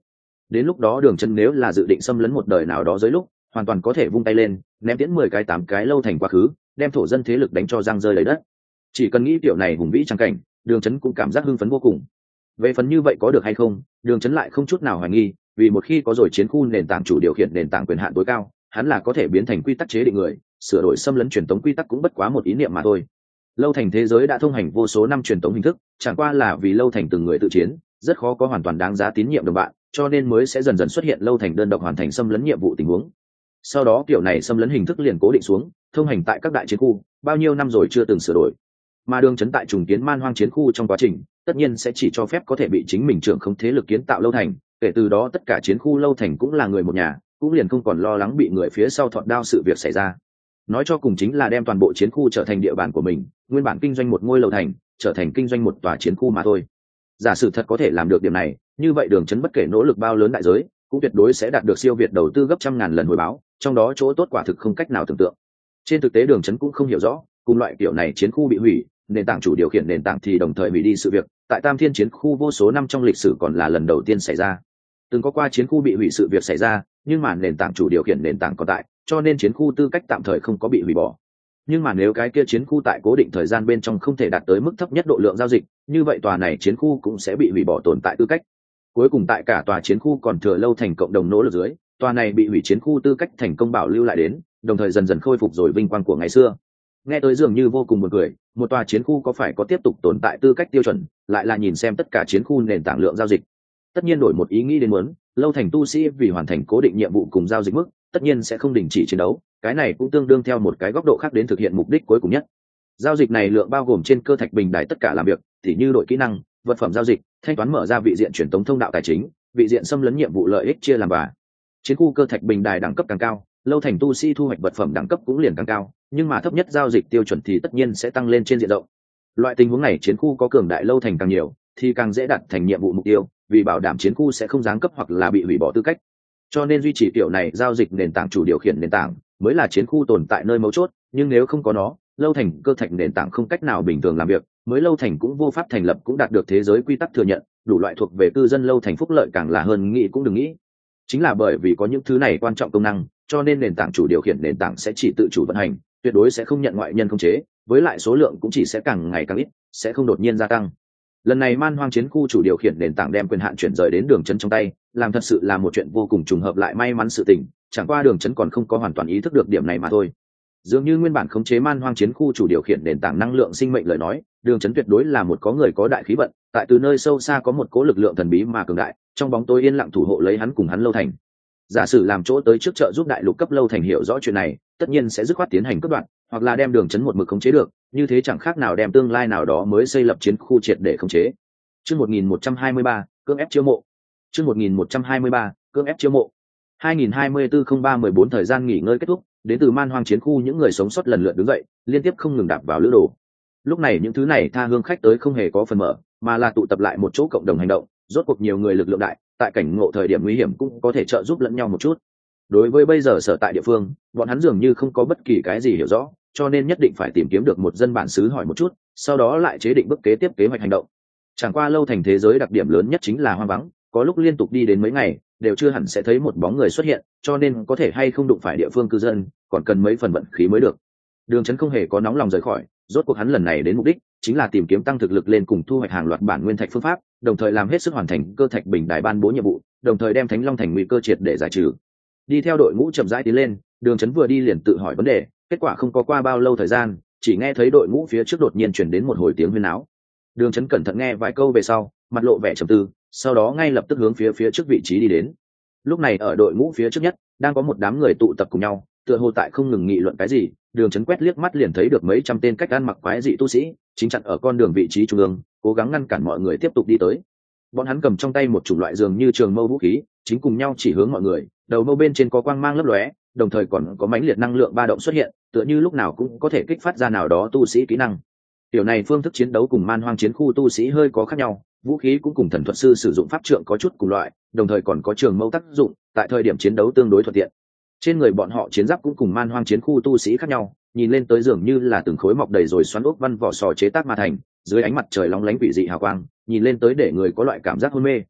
đến lúc đó Đường Chấn nếu là dự định xâm lấn một đời nào đó dưới lúc, hoàn toàn có thể vung tay lên, ném tiễn mười cái tám cái lâu thành quá khứ, đem thổ dân thế lực đánh cho răng rơi lấy đất. Chỉ cần nghĩ tiểu này hùng vĩ trang cảnh, Đường Chấn cũng cảm giác hưng phấn vô cùng. Về phần như vậy có được hay không, Đường Chấn lại không chút nào hoài nghi, vì một khi có rồi chiến khu nền tảng chủ điều khiển nền tảng quyền hạn tối cao, hắn là có thể biến thành quy tắc chế định người, sửa đổi xâm lấn truyền thống quy tắc cũng bất quá một ý niệm mà thôi. Lâu thành thế giới đã thông hành vô số năm truyền thống hình thức, chẳng qua là vì lâu thành từng người tự chiến, rất khó có hoàn toàn đáng giá tín nhiệm đồng bạn, cho nên mới sẽ dần dần xuất hiện lâu thành đơn độc hoàn thành xâm lấn nhiệm vụ tình huống. Sau đó kiểu này xâm lấn hình thức liền cố định xuống, thông hành tại các đại chiến khu, bao nhiêu năm rồi chưa từng sửa đổi. Mà Đường Chấn tại trùng kiến man hoang chiến khu trong quá trình, tất nhiên sẽ chỉ cho phép có thể bị chính mình trưởng không thế lực kiến tạo lâu thành, kể từ đó tất cả chiến khu lâu thành cũng là người một nhà, cũng liền không còn lo lắng bị người phía sau thọt đao sự việc xảy ra. Nói cho cùng chính là đem toàn bộ chiến khu trở thành địa bàn của mình, nguyên bản kinh doanh một ngôi lầu thành, trở thành kinh doanh một tòa chiến khu mà thôi. Giả sử thật có thể làm được điểm này, như vậy Đường Chấn bất kể nỗ lực bao lớn đại giới, cũng tuyệt đối sẽ đạt được siêu việt đầu tư gấp trăm ngàn lần hồi báo, trong đó chỗ tốt quả thực không cách nào tưởng tượng. Trên thực tế Đường Chấn cũng không hiểu rõ, cùng loại kiểu này chiến khu bị hủy, nền tảng chủ điều khiển nền tảng thì đồng thời hủy đi sự việc, tại Tam Thiên chiến khu vô số năm trong lịch sử còn là lần đầu tiên xảy ra. Từng có qua chiến khu bị hủy sự việc xảy ra, nhưng mà nền tảng chủ điều khiển nền tảng còn tại, cho nên chiến khu tư cách tạm thời không có bị hủy bỏ. Nhưng mà nếu cái kia chiến khu tại cố định thời gian bên trong không thể đạt tới mức thấp nhất độ lượng giao dịch, như vậy tòa này chiến khu cũng sẽ bị hủy bỏ tồn tại tư cách. Cuối cùng tại cả tòa chiến khu còn thừa lâu thành cộng đồng nỗ lực dưới, tòa này bị hủy chiến khu tư cách thành công bảo lưu lại đến, đồng thời dần dần khôi phục rồi vinh quang của ngày xưa. Nghe tới dường như vô cùng buồn cười, một tòa chiến khu có phải có tiếp tục tồn tại tư cách tiêu chuẩn, lại là nhìn xem tất cả chiến khu nền tảng lượng giao dịch. Tất nhiên đổi một ý nghĩ đến muốn, lâu thành tu sĩ vì hoàn thành cố định nhiệm vụ cùng giao dịch mức, tất nhiên sẽ không đình chỉ chiến đấu, cái này cũng tương đương theo một cái góc độ khác đến thực hiện mục đích cuối cùng nhất. Giao dịch này lượng bao gồm trên cơ thạch bình đài tất cả làm việc, tỉ như đổi kỹ năng, vật phẩm giao dịch, thanh toán mở ra vị diện truyền tống thông đạo tài chính, vị diện xâm lấn nhiệm vụ lợi ích chia làm bà. Chiến khu cơ thạch bình đài đẳng cấp càng cao, lâu thành tu sĩ thu hoạch vật phẩm đẳng cấp cũng liền càng cao, nhưng mà thấp nhất giao dịch tiêu chuẩn thì tất nhiên sẽ tăng lên trên diện rộng. Loại tình huống này chiến khu có cường đại lâu thành càng nhiều, thì càng dễ đạt thành nhiệm vụ mục tiêu, vì bảo đảm chiến khu sẽ không giáng cấp hoặc là bị hủy bỏ tư cách. Cho nên duy trì kiểu này giao dịch nền tảng chủ điều khiển nền tảng mới là chiến khu tồn tại nơi mấu chốt, nhưng nếu không có nó, lâu thành cơ thạch nền tảng không cách nào bình thường làm việc, mới lâu thành cũng vô pháp thành lập cũng đạt được thế giới quy tắc thừa nhận, đủ loại thuộc về cư dân lâu thành phúc lợi càng là hơn nghĩ cũng đừng nghĩ. Chính là bởi vì có những thứ này quan trọng công năng, cho nên nền tảng chủ điều khiển nền tảng sẽ chỉ tự chủ vận hành, tuyệt đối sẽ không nhận ngoại nhân khống chế, với lại số lượng cũng chỉ sẽ càng ngày càng ít, sẽ không đột nhiên gia tăng. Lần này man hoang chiến khu chủ điều khiển nền tảng đem quyền hạn chuyển rời đến Đường Chấn trong tay, làm thật sự là một chuyện vô cùng trùng hợp lại may mắn sự tình, chẳng qua Đường Chấn còn không có hoàn toàn ý thức được điểm này mà thôi. Dường như nguyên bản khống chế man hoang chiến khu chủ điều khiển nền tảng năng lượng sinh mệnh lời nói, Đường Chấn tuyệt đối là một có người có đại khí vận, tại từ nơi sâu xa có một cố lực lượng thần bí mà cường đại, trong bóng tối yên lặng thủ hộ lấy hắn cùng hắn lâu thành. Giả sử làm chỗ tới trước trợ giúp đại lục cấp lâu thành hiểu rõ chuyện này, tất nhiên sẽ dứt khoát tiến hành cắt đoạn, hoặc là đem Đường Chấn một mực khống chế được, như thế chẳng khác nào đem tương lai nào đó mới xây lập chiến khu triệt để khống chế. Chương một nghìn một trăm hai mươi ba, cưỡng ép chiêu mộ. Chương một nghìn một trăm hai mươi ba, cưỡng ép chiêu mộ. hai nghìn hai mươi tư không ba mười bốn thời gian nghỉ ngơi kết thúc, đến từ man hoang chiến khu những người sống sót lần lượt đứng dậy, liên tiếp không ngừng đạp vào lữ đồ. Lúc này những thứ này tha hương khách tới không hề có phần mở, mà là tụ tập lại một chỗ cộng đồng hành động, rốt cuộc nhiều người lực lượng đại, tại cảnh ngộ thời điểm nguy hiểm cũng có thể trợ giúp lẫn nhau một chút. Đối với bây giờ sở tại địa phương, bọn hắn dường như không có bất kỳ cái gì hiểu rõ, cho nên nhất định phải tìm kiếm được một dân bản xứ hỏi một chút, sau đó lại chế định bước kế tiếp kế hoạch hành động. Chẳng qua lâu thành thế giới đặc điểm lớn nhất chính là hoang vắng, có lúc liên tục đi đến mấy ngày đều chưa hẳn sẽ thấy một bóng người xuất hiện, cho nên có thể hay không đụng phải địa phương cư dân còn cần mấy phần vận khí mới được. Đường Chấn không hề có nóng lòng rời khỏi, rốt cuộc hắn lần này đến mục đích chính là tìm kiếm tăng thực lực lên cùng thu hoạch hàng loạt bản nguyên thạch phương pháp, đồng thời làm hết sức hoàn thành cơ thạch bình đài ban bố nhiệm vụ, đồng thời đem Thánh Long thành nguy cơ triệt để giải trừ. Đi theo đội ngũ chậm rãi tiến lên, Đường Chấn vừa đi liền tự hỏi vấn đề, kết quả không có qua bao lâu thời gian, chỉ nghe thấy đội ngũ phía trước đột nhiên truyền đến một hồi tiếng huyên náo. Đường Chấn cẩn thận nghe vài câu về sau, mặt lộ vẻ trầm tư, sau đó ngay lập tức hướng phía phía trước vị trí đi đến. Lúc này ở đội ngũ phía trước nhất, đang có một đám người tụ tập cùng nhau, tựa hồ tại không ngừng nghị luận cái gì. Đường Chấn quét liếc mắt liền thấy được mấy trăm tên cách ăn mặc quái dị tu sĩ, chính chặn ở con đường vị trí trung ương, cố gắng ngăn cản mọi người tiếp tục đi tới. Bọn hắn cầm trong tay một chủng loại dường như trường mâu vũ khí, chính cùng nhau chỉ hướng mọi người, đầu mâu bên trên có quang mang lấp lóe, đồng thời còn có mãnh liệt năng lượng ba động xuất hiện, tựa như lúc nào cũng có thể kích phát ra nào đó tu sĩ kỹ năng. Điều này phương thức chiến đấu cùng man hoang chiến khu tu sĩ hơi có khác nhau, vũ khí cũng cùng thần thuật sư sử dụng pháp trượng có chút cùng loại, đồng thời còn có trường mâu tác dụng, tại thời điểm chiến đấu tương đối thuận tiện. Trên người bọn họ chiến giáp cũng cùng man hoang chiến khu tu sĩ khác nhau, nhìn lên tới dường như là từng khối mọc đầy rồi xoắn ốc văn vỏ sò chế tác mà thành, dưới ánh mặt trời lóng lánh quỷ dị hào quang, nhìn lên tới để người có loại cảm giác hôn mê.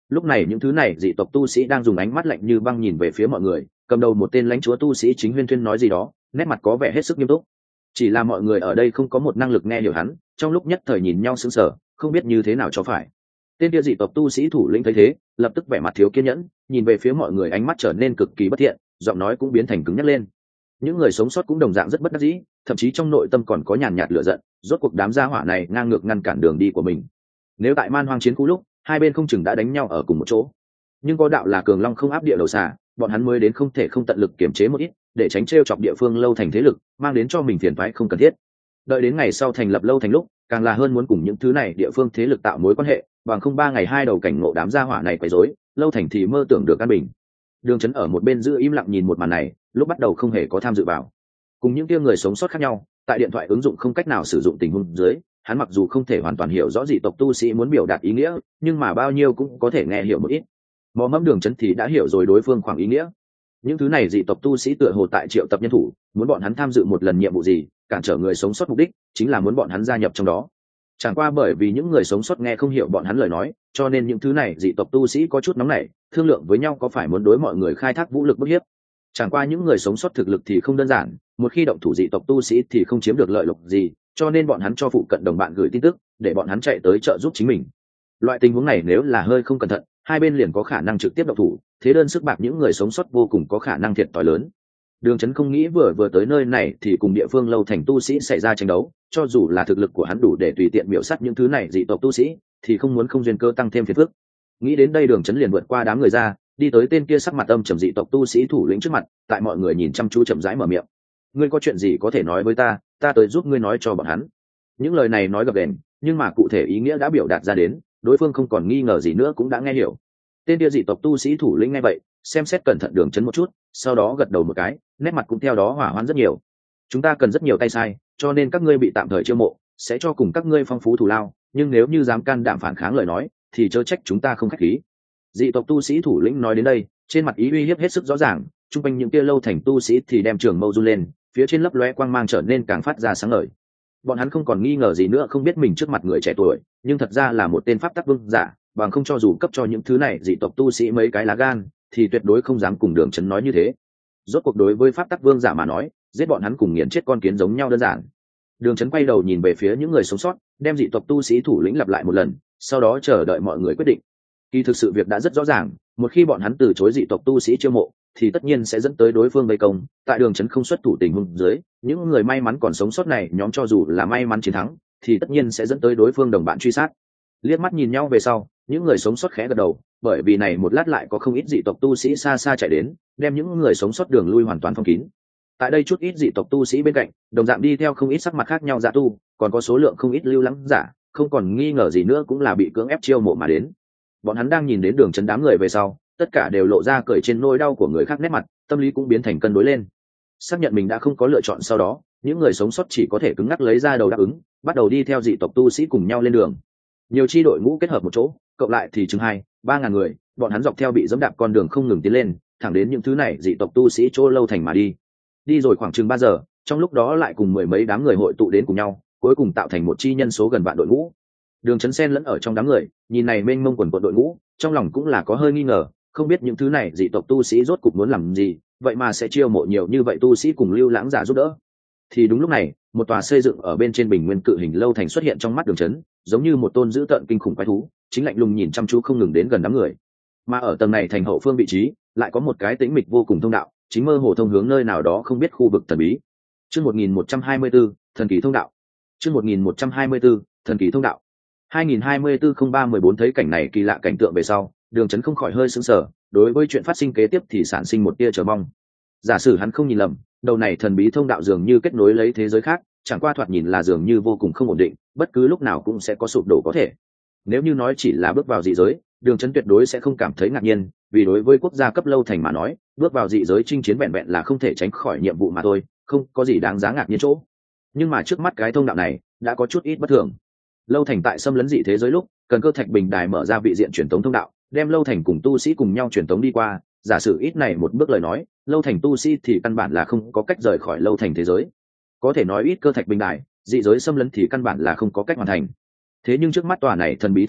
Lúc này những thứ này dị tộc tu sĩ đang dùng ánh mắt lạnh như băng nhìn về phía mọi người, cầm đầu một tên lãnh chúa tu sĩ chính huyên thuyên nói gì đó, nét mặt có vẻ hết sức nghiêm túc. Chỉ là mọi người ở đây không có một năng lực nghe hiểu hắn, trong lúc nhất thời nhìn nhau sững sờ, không biết như thế nào cho phải. Tên kia dị tộc tu sĩ thủ lĩnh thấy thế, lập tức vẻ mặt thiếu kiên nhẫn, nhìn về phía mọi người ánh mắt trở nên cực kỳ bất thiện, giọng nói cũng biến thành cứng nhắc lên. Những người sống sót cũng đồng dạng rất bất đắc dĩ, thậm chí trong nội tâm còn có nhàn nhạt lửa giận, rốt cuộc đám gia hỏa này ngang ngược ngăn cản đường đi của mình. Nếu tại man hoang chiến khu lúc, hai bên không chừng đã đánh nhau ở cùng một chỗ. Nhưng có đạo là cường long không áp địa đầu xà, bọn hắn mới đến không thể không tận lực kiểm chế một ít, để tránh trêu chọc địa phương lâu thành thế lực, mang đến cho mình phiền toái không cần thiết. Đợi đến ngày sau thành lập lâu thành lúc, càng là hơn muốn cùng những thứ này địa phương thế lực tạo mối quan hệ, bằng không ba ngày hai đầu cảnh ngộ đám gia hỏa này quấy rối, lâu thành thì mơ tưởng được an bình. Đường Chấn ở một bên giữ im lặng nhìn một màn này, lúc bắt đầu không hề có tham dự vào. Cùng những kia người sống sót khác nhau, tại điện thoại ứng dụng không cách nào sử dụng tình huống dưới, hắn mặc dù không thể hoàn toàn hiểu rõ dị tộc tu sĩ muốn biểu đạt ý nghĩa, nhưng mà bao nhiêu cũng có thể nghe hiểu một ít. Mò mẫm Đường Chấn thì đã hiểu rồi đối phương khoảng ý nghĩa. Những thứ này dị tộc tu sĩ tựa hồ tại triệu tập nhân thủ, muốn bọn hắn tham dự một lần nhiệm vụ gì, cản trở người sống sót mục đích chính là muốn bọn hắn gia nhập trong đó. Chẳng qua bởi vì những người sống sót nghe không hiểu bọn hắn lời nói, cho nên những thứ này dị tộc tu sĩ có chút nóng nảy, thương lượng với nhau có phải muốn đối mọi người khai thác vũ lực bức hiếp. Chẳng qua những người sống sót thực lực thì không đơn giản, một khi động thủ dị tộc tu sĩ thì không chiếm được lợi lộc gì, cho nên bọn hắn cho phụ cận đồng bạn gửi tin tức, để bọn hắn chạy tới trợ giúp chính mình. Loại tình huống này nếu là hơi không cẩn thận, hai bên liền có khả năng trực tiếp động thủ, thế đơn sức bạc những người sống sót vô cùng có khả năng thiệt thòi lớn. Đường Chấn không nghĩ vừa vừa tới nơi này thì cùng địa phương lâu thành tu sĩ xảy ra tranh đấu, cho dù là thực lực của hắn đủ để tùy tiện miểu sát những thứ này dị tộc tu sĩ, thì không muốn không duyên cơ tăng thêm phiền phức. Nghĩ đến đây Đường Chấn liền vượt qua đám người ra, đi tới tên kia sắc mặt âm trầm dị tộc tu sĩ thủ lĩnh trước mặt, tại mọi người nhìn chăm chú chậm rãi mở miệng. Ngươi có chuyện gì có thể nói với ta, ta tới giúp ngươi nói cho bọn hắn. Những lời này nói gập ghềnh, nhưng mà cụ thể ý nghĩa đã biểu đạt ra đến, đối phương không còn nghi ngờ gì nữa cũng đã nghe hiểu. Tên kia dị tộc tu sĩ thủ lĩnh nghe vậy, xem xét cẩn thận Đường Chấn một chút, sau đó gật đầu một cái, nét mặt cũng theo đó hỏa hoãn rất nhiều. Chúng ta cần rất nhiều tay sai, cho nên các ngươi bị tạm thời chiêu mộ, sẽ cho cùng các ngươi phong phú thù lao, nhưng nếu như dám can đảm phản kháng lời nói, thì chớ trách chúng ta không khách khí. Dị tộc tu sĩ thủ lĩnh nói đến đây, trên mặt ý uy hiếp hết sức rõ ràng, trung quanh những kia lâu thành tu sĩ thì đem trường mâu run lên, phía trên lấp lóe quang mang trở nên càng phát ra sáng ngời. Bọn hắn không còn nghi ngờ gì nữa, không biết mình trước mặt người trẻ tuổi, nhưng thật ra là một tên pháp tắc vương giả, bằng không cho dù cấp cho những thứ này dị tộc tu sĩ mấy cái lá gan, thì tuyệt đối không dám cùng Đường Chấn nói như thế. Rốt cuộc đối với pháp tắc vương giả mà nói, giết bọn hắn cùng nghiền chết con kiến giống nhau đơn giản. Đường Chấn quay đầu nhìn về phía những người sống sót, đem dị tộc tu sĩ thủ lĩnh lặp lại một lần, sau đó chờ đợi mọi người quyết định. Kỳ thực sự việc đã rất rõ ràng, một khi bọn hắn từ chối dị tộc tu sĩ chiêu mộ, thì tất nhiên sẽ dẫn tới đối phương vây công. Tại Đường Chấn không xuất thủ tình huống dưới, những người may mắn còn sống sót này nhóm cho dù là may mắn chiến thắng, thì tất nhiên sẽ dẫn tới đối phương đồng bạn truy sát. Liếc mắt nhìn nhau về sau, những người sống sót khẽ gật đầu, bởi vì này một lát lại có không ít dị tộc tu sĩ xa xa chạy đến, đem những người sống sót đường lui hoàn toàn phong kín. Tại đây chút ít dị tộc tu sĩ bên cạnh, đồng dạng đi theo không ít sắc mặt khác nhau giả tu, còn có số lượng không ít lưu lãng giả, không còn nghi ngờ gì nữa cũng là bị cưỡng ép chiêu mộ mà đến. Bọn hắn đang nhìn đến Đường Chấn đám người về sau, tất cả đều lộ ra cười trên nỗi đau của người khác nét mặt, tâm lý cũng biến thành cân đối lên. Xác nhận mình đã không có lựa chọn sau đó, những người sống sót chỉ có thể cứng ngắc lấy ra đầu đáp ứng, bắt đầu đi theo dị tộc tu sĩ cùng nhau lên đường. Nhiều chi đội ngũ kết hợp một chỗ, cộng lại thì chừng hai ba ngàn người, bọn hắn dọc theo bị dẫm đạp con đường không ngừng tiến lên, thẳng đến những thứ này dị tộc tu sĩ chỗ lâu thành mà đi. Đi rồi khoảng chừng ba giờ, trong lúc đó lại cùng mười mấy đám người hội tụ đến cùng nhau, cuối cùng tạo thành một chi nhân số gần vạn đội ngũ. Đường Chấn xen lẫn ở trong đám người, nhìn này mênh mông quần quần đội ngũ, trong lòng cũng là có hơi nghi ngờ, không biết những thứ này dị tộc tu sĩ rốt cục muốn làm gì, vậy mà sẽ chiêu mộ nhiều như vậy tu sĩ cùng lưu lãng giả giúp đỡ. Thì đúng lúc này, một tòa xây dựng ở bên trên bình nguyên cự hình lâu thành xuất hiện trong mắt Đường Chấn, giống như một tôn dữ tợn kinh khủng quái thú, chính lạnh lùng nhìn chăm chú không ngừng đến gần đám người. Mà ở tầng này thành hậu phương vị trí, lại có một cái tĩnh mịch vô cùng thông đạo, chính mơ hồ thông hướng nơi nào đó không biết khu vực thần bí. Chương một nghìn một trăm hai mươi tư, thần kỳ thông đạo. Chương một nghìn một trăm hai mươi tư, thần kỳ thông đạo. hai nghìn hai mươi tư không ba mười bốn thấy cảnh này kỳ lạ cảnh tượng về sau, Đường Chấn không khỏi hơi sững sờ, đối với chuyện phát sinh kế tiếp thì sản sinh một tia chờ mong. Giả sử hắn không nhìn lầm, đầu này thần bí thông đạo dường như kết nối lấy thế giới khác, chẳng qua thoạt nhìn là dường như vô cùng không ổn định, bất cứ lúc nào cũng sẽ có sụp đổ có thể. Nếu như nói chỉ là bước vào dị giới, Đường Chấn tuyệt đối sẽ không cảm thấy ngạc nhiên, vì đối với quốc gia cấp lâu thành mà nói, bước vào dị giới chinh chiến vẹn vẹn là không thể tránh khỏi nhiệm vụ mà thôi, không có gì đáng giá ngạc nhiên chỗ. Nhưng mà trước mắt cái thông đạo này đã có chút ít bất thường. Lâu thành tại xâm lấn dị thế giới lúc, cần cơ thạch bình đài mở ra vị diện truyền tống thông đạo, đem lâu thành cùng tu sĩ cùng nhau truyền tống đi qua. Giả sử ít này một bước lời nói, lâu thành tu sĩ thì căn bản là không có cách rời khỏi lâu thành thế giới. Có thể nói ít cơ thạch bình đài, dị giới xâm lấn thì căn bản là không có cách hoàn thành. Thế nhưng trước mắt tòa này thần bí thông đạo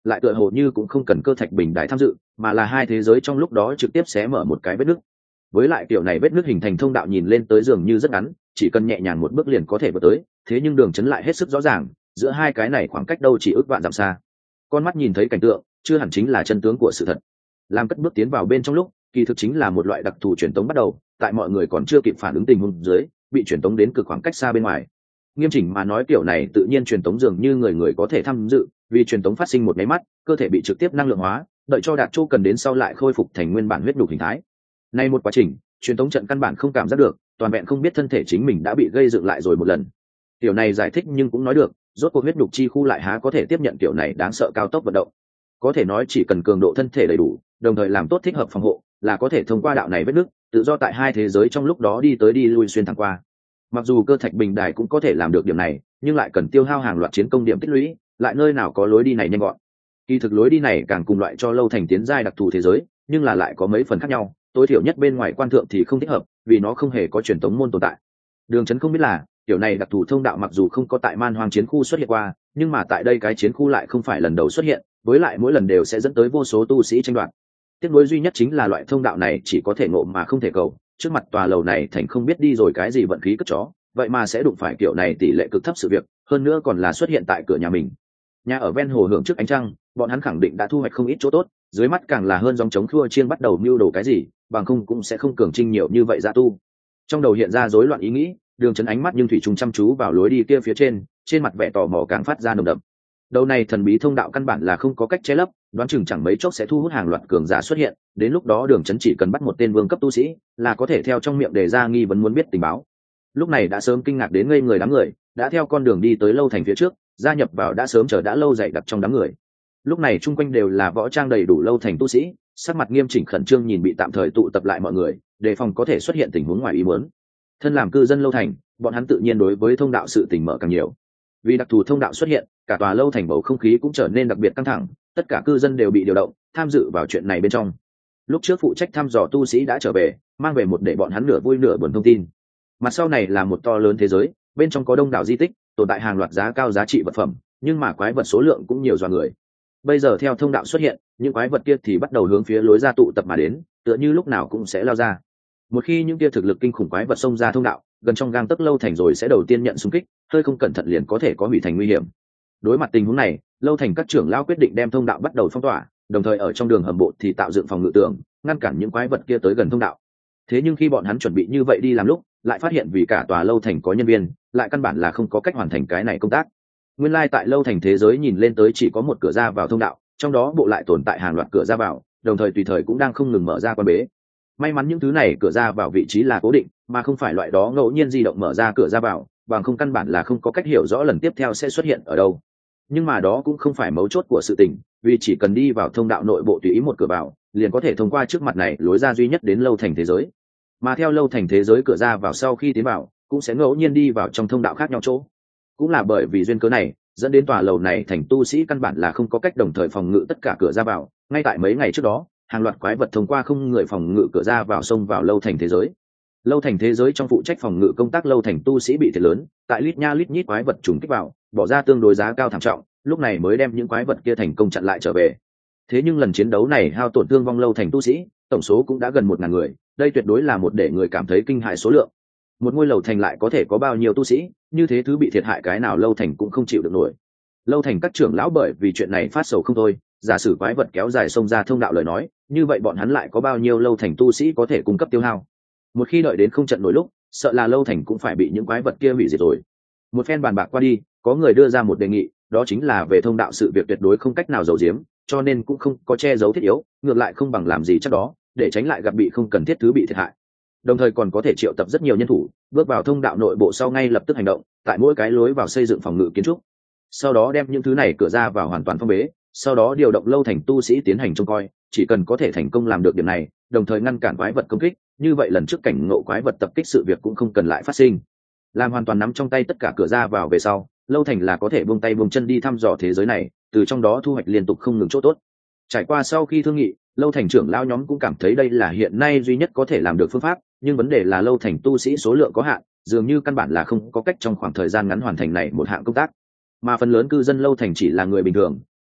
lại tựa hồ như cũng không cần cơ thạch bình đài tham dự, mà là hai thế giới trong lúc đó trực tiếp xé mở một cái vết nứt. Với lại kiểu này vết nứt hình thành thông đạo nhìn lên tới dường như rất ngắn, chỉ cần nhẹ nhàng một bước liền có thể vượt tới, thế nhưng đường chấn lại hết sức rõ ràng, giữa hai cái này khoảng cách đâu chỉ ước vạn dặm xa. Con mắt nhìn thấy cảnh tượng, chưa hẳn chính là chân tướng của sự thật. Làm cất bước tiến vào bên trong lúc, kỳ thực chính là một loại đặc thù truyền tống bắt đầu, tại mọi người còn chưa kịp phản ứng tình huống dưới, bị truyền tống đến cực khoảng cách xa bên ngoài. Nghiêm chỉnh mà nói kiểu này tự nhiên truyền tống dường như người người có thể tham dự, vì truyền tống phát sinh một máy mắt, cơ thể bị trực tiếp năng lượng hóa, đợi cho đạt chỗ cần đến sau lại khôi phục thành nguyên bản huyết nhục hình thái. Nay một quá trình, truyền tống trận căn bản không cảm giác được, toàn vẹn không biết thân thể chính mình đã bị gây dựng lại rồi một lần. Tiểu này giải thích nhưng cũng nói được, rốt cuộc huyết nhục chi khu lại há có thể tiếp nhận kiểu này đáng sợ cao tốc vận động. Có thể nói chỉ cần cường độ thân thể đầy đủ, đồng thời làm tốt thích hợp phòng hộ, là có thể thông qua đạo này vết nứt, tự do tại hai thế giới trong lúc đó đi tới đi lui xuyên thẳng qua. Mặc dù cơ thạch bình đài cũng có thể làm được điểm này, nhưng lại cần tiêu hao hàng loạt chiến công điểm tích lũy, lại nơi nào có lối đi này nhanh gọn. Kỳ thực lối đi này càng cùng loại cho lâu thành tiến giai đặc thù thế giới, nhưng là lại có mấy phần khác nhau, tối thiểu nhất bên ngoài quan thượng thì không thích hợp, vì nó không hề có truyền tống môn tồn tại. Đường Chấn không biết là, kiểu này đặc thù thông đạo mặc dù không có tại Man Hoang chiến khu xuất hiện qua, nhưng mà tại đây cái chiến khu lại không phải lần đầu xuất hiện, với lại mỗi lần đều sẽ dẫn tới vô số tu sĩ tranh đoạt. Tiếc nuối duy nhất chính là loại thông đạo này chỉ có thể ngộ mà không thể cầu, trước mặt tòa lầu này thành không biết đi rồi cái gì vận khí cất chó, vậy mà sẽ đụng phải kiểu này tỷ lệ cực thấp sự việc, hơn nữa còn là xuất hiện tại cửa nhà mình. Nhà ở ven hồ hưởng trước ánh trăng, bọn hắn khẳng định đã thu hoạch không ít chỗ tốt, dưới mắt càng là hơn dòng chống khua chiên bắt đầu mưu đồ cái gì, bằng không cũng sẽ không cường trinh nhiều như vậy ra tu. Trong đầu hiện ra rối loạn ý nghĩ, Đường Chấn ánh mắt nhưng thủy trùng chăm chú vào lối đi kia phía trên, trên mặt vẻ tò mò càng phát ra nồng đậm. Đầu này thần bí thông đạo căn bản là không có cách che lấp, đoán chừng chẳng mấy chốc sẽ thu hút hàng loạt cường giả xuất hiện, đến lúc đó Đường Chấn chỉ cần bắt một tên vương cấp tu sĩ, là có thể theo trong miệng đề ra nghi vấn muốn biết tình báo. Lúc này đã sớm kinh ngạc đến ngây người đám người, đã theo con đường đi tới lâu thành phía trước, gia nhập vào đã sớm chờ đã lâu dày đặc trong đám người. Lúc này chung quanh đều là võ trang đầy đủ lâu thành tu sĩ, sắc mặt nghiêm chỉnh khẩn trương nhìn bị tạm thời tụ tập lại mọi người, đề phòng có thể xuất hiện tình huống ngoài ý muốn. Thân làm cư dân lâu thành, bọn hắn tự nhiên đối với thông đạo sự tình mở càng nhiều. Vì đặc thù thông đạo xuất hiện, cả tòa lâu thành bầu không khí cũng trở nên đặc biệt căng thẳng, tất cả cư dân đều bị điều động tham dự vào chuyện này bên trong. Lúc trước phụ trách thăm dò tu sĩ đã trở về, mang về một để bọn hắn nửa vui nửa buồn thông tin. Mặt sau này là một to lớn thế giới, bên trong có đông đảo di tích, tồn tại hàng loạt giá cao giá trị vật phẩm, nhưng mà quái vật số lượng cũng nhiều dọa người. Bây giờ theo thông đạo xuất hiện, những quái vật kia thì bắt đầu hướng phía lối ra tụ tập mà đến, tựa như lúc nào cũng sẽ lao ra. Một khi những kia thực lực kinh khủng quái vật xông ra thông đạo, gần trong gang tấc lâu thành rồi sẽ đầu tiên nhận xung kích, hơi không cẩn thận liền có thể có hủy thành nguy hiểm. Đối mặt tình huống này, lâu thành các trưởng lão quyết định đem thông đạo bắt đầu phong tỏa, đồng thời ở trong đường hầm bộ thì tạo dựng phòng ngự tường, ngăn cản những quái vật kia tới gần thông đạo. Thế nhưng khi bọn hắn chuẩn bị như vậy đi làm lúc, lại phát hiện vì cả tòa lâu thành có nhân viên, lại căn bản là không có cách hoàn thành cái này công tác. Nguyên lai like tại lâu thành thế giới nhìn lên tới chỉ có một cửa ra vào thông đạo, trong đó bộ lại tồn tại hàng loạt cửa ra vào, đồng thời tùy thời cũng đang không ngừng mở ra quan bế. May mắn những thứ này cửa ra vào vị trí là cố định, mà không phải loại đó ngẫu nhiên di động mở ra cửa ra vào, bằng không căn bản là không có cách hiểu rõ lần tiếp theo sẽ xuất hiện ở đâu. Nhưng mà đó cũng không phải mấu chốt của sự tình, vì chỉ cần đi vào thông đạo nội bộ tùy ý một cửa vào, liền có thể thông qua trước mặt này lối ra duy nhất đến lâu thành thế giới. Mà theo lâu thành thế giới cửa ra vào sau khi tiến vào, cũng sẽ ngẫu nhiên đi vào trong thông đạo khác nhau chỗ. Cũng là bởi vì duyên cớ này, dẫn đến tòa lầu này thành tu sĩ căn bản là không có cách đồng thời phòng ngự tất cả cửa ra vào. Ngay tại mấy ngày trước đó, hàng loạt quái vật thông qua không người phòng ngự cửa ra vào xông vào lâu thành thế giới. Lâu thành thế giới trong phụ trách phòng ngự công tác lâu thành tu sĩ bị thiệt lớn, tại lít nha lít nhít quái vật trùng kích vào, bỏ ra tương đối giá cao thảm trọng, lúc này mới đem những quái vật kia thành công chặn lại trở về. Thế nhưng lần chiến đấu này hao tổn thương vong lâu thành tu sĩ, tổng số cũng đã gần một ngàn người, đây tuyệt đối là một để người cảm thấy kinh hại số lượng. Một ngôi lầu thành lại có thể có bao nhiêu tu sĩ, như thế thứ bị thiệt hại cái nào lâu thành cũng không chịu được nổi. Lâu thành các trưởng lão bởi vì chuyện này phát sầu không thôi, giả sử quái vật kéo dài xông ra thông đạo lời nói, như vậy bọn hắn lại có bao nhiêu lâu thành tu sĩ có thể cung cấp tiêu hao. Một khi đợi đến không trận nổi lúc, sợ là lâu thành cũng phải bị những quái vật kia hủy diệt rồi. Một phen bàn bạc qua đi, có người đưa ra một đề nghị, đó chính là về thông đạo sự việc tuyệt đối không cách nào giấu giếm, cho nên cũng không có che giấu thiết yếu, ngược lại không bằng làm gì chắc đó, để tránh lại gặp bị không cần thiết thứ bị thiệt hại. Đồng thời còn có thể triệu tập rất nhiều nhân thủ, bước vào thông đạo nội bộ sau ngay lập tức hành động, tại mỗi cái lối vào xây dựng phòng ngự kiến trúc. Sau đó đem những thứ này cửa ra vào hoàn toàn phong bế, sau đó điều động lâu thành tu sĩ tiến hành trông coi, chỉ cần có thể thành công làm được điểm này, đồng thời ngăn cản quái vật công kích, như vậy lần trước cảnh ngộ quái vật tập kích sự việc cũng không cần lại phát sinh. Làm hoàn toàn nắm trong tay tất cả cửa ra vào về sau, lâu thành là có thể buông tay buông chân đi thăm dò thế giới này, từ trong đó thu hoạch liên tục không ngừng chỗ tốt. Trải qua sau khi thương nghị, lâu thành trưởng lao nhóm cũng cảm thấy đây là hiện nay duy nhất có thể làm được phương pháp, nhưng vấn đề là lâu thành tu sĩ số lượng có hạn, dường như căn bản là không có cách trong khoảng thời gian ngắn hoàn thành này một hạng công tác. Mà phần lớn cư dân lâu thành chỉ là người bình thường,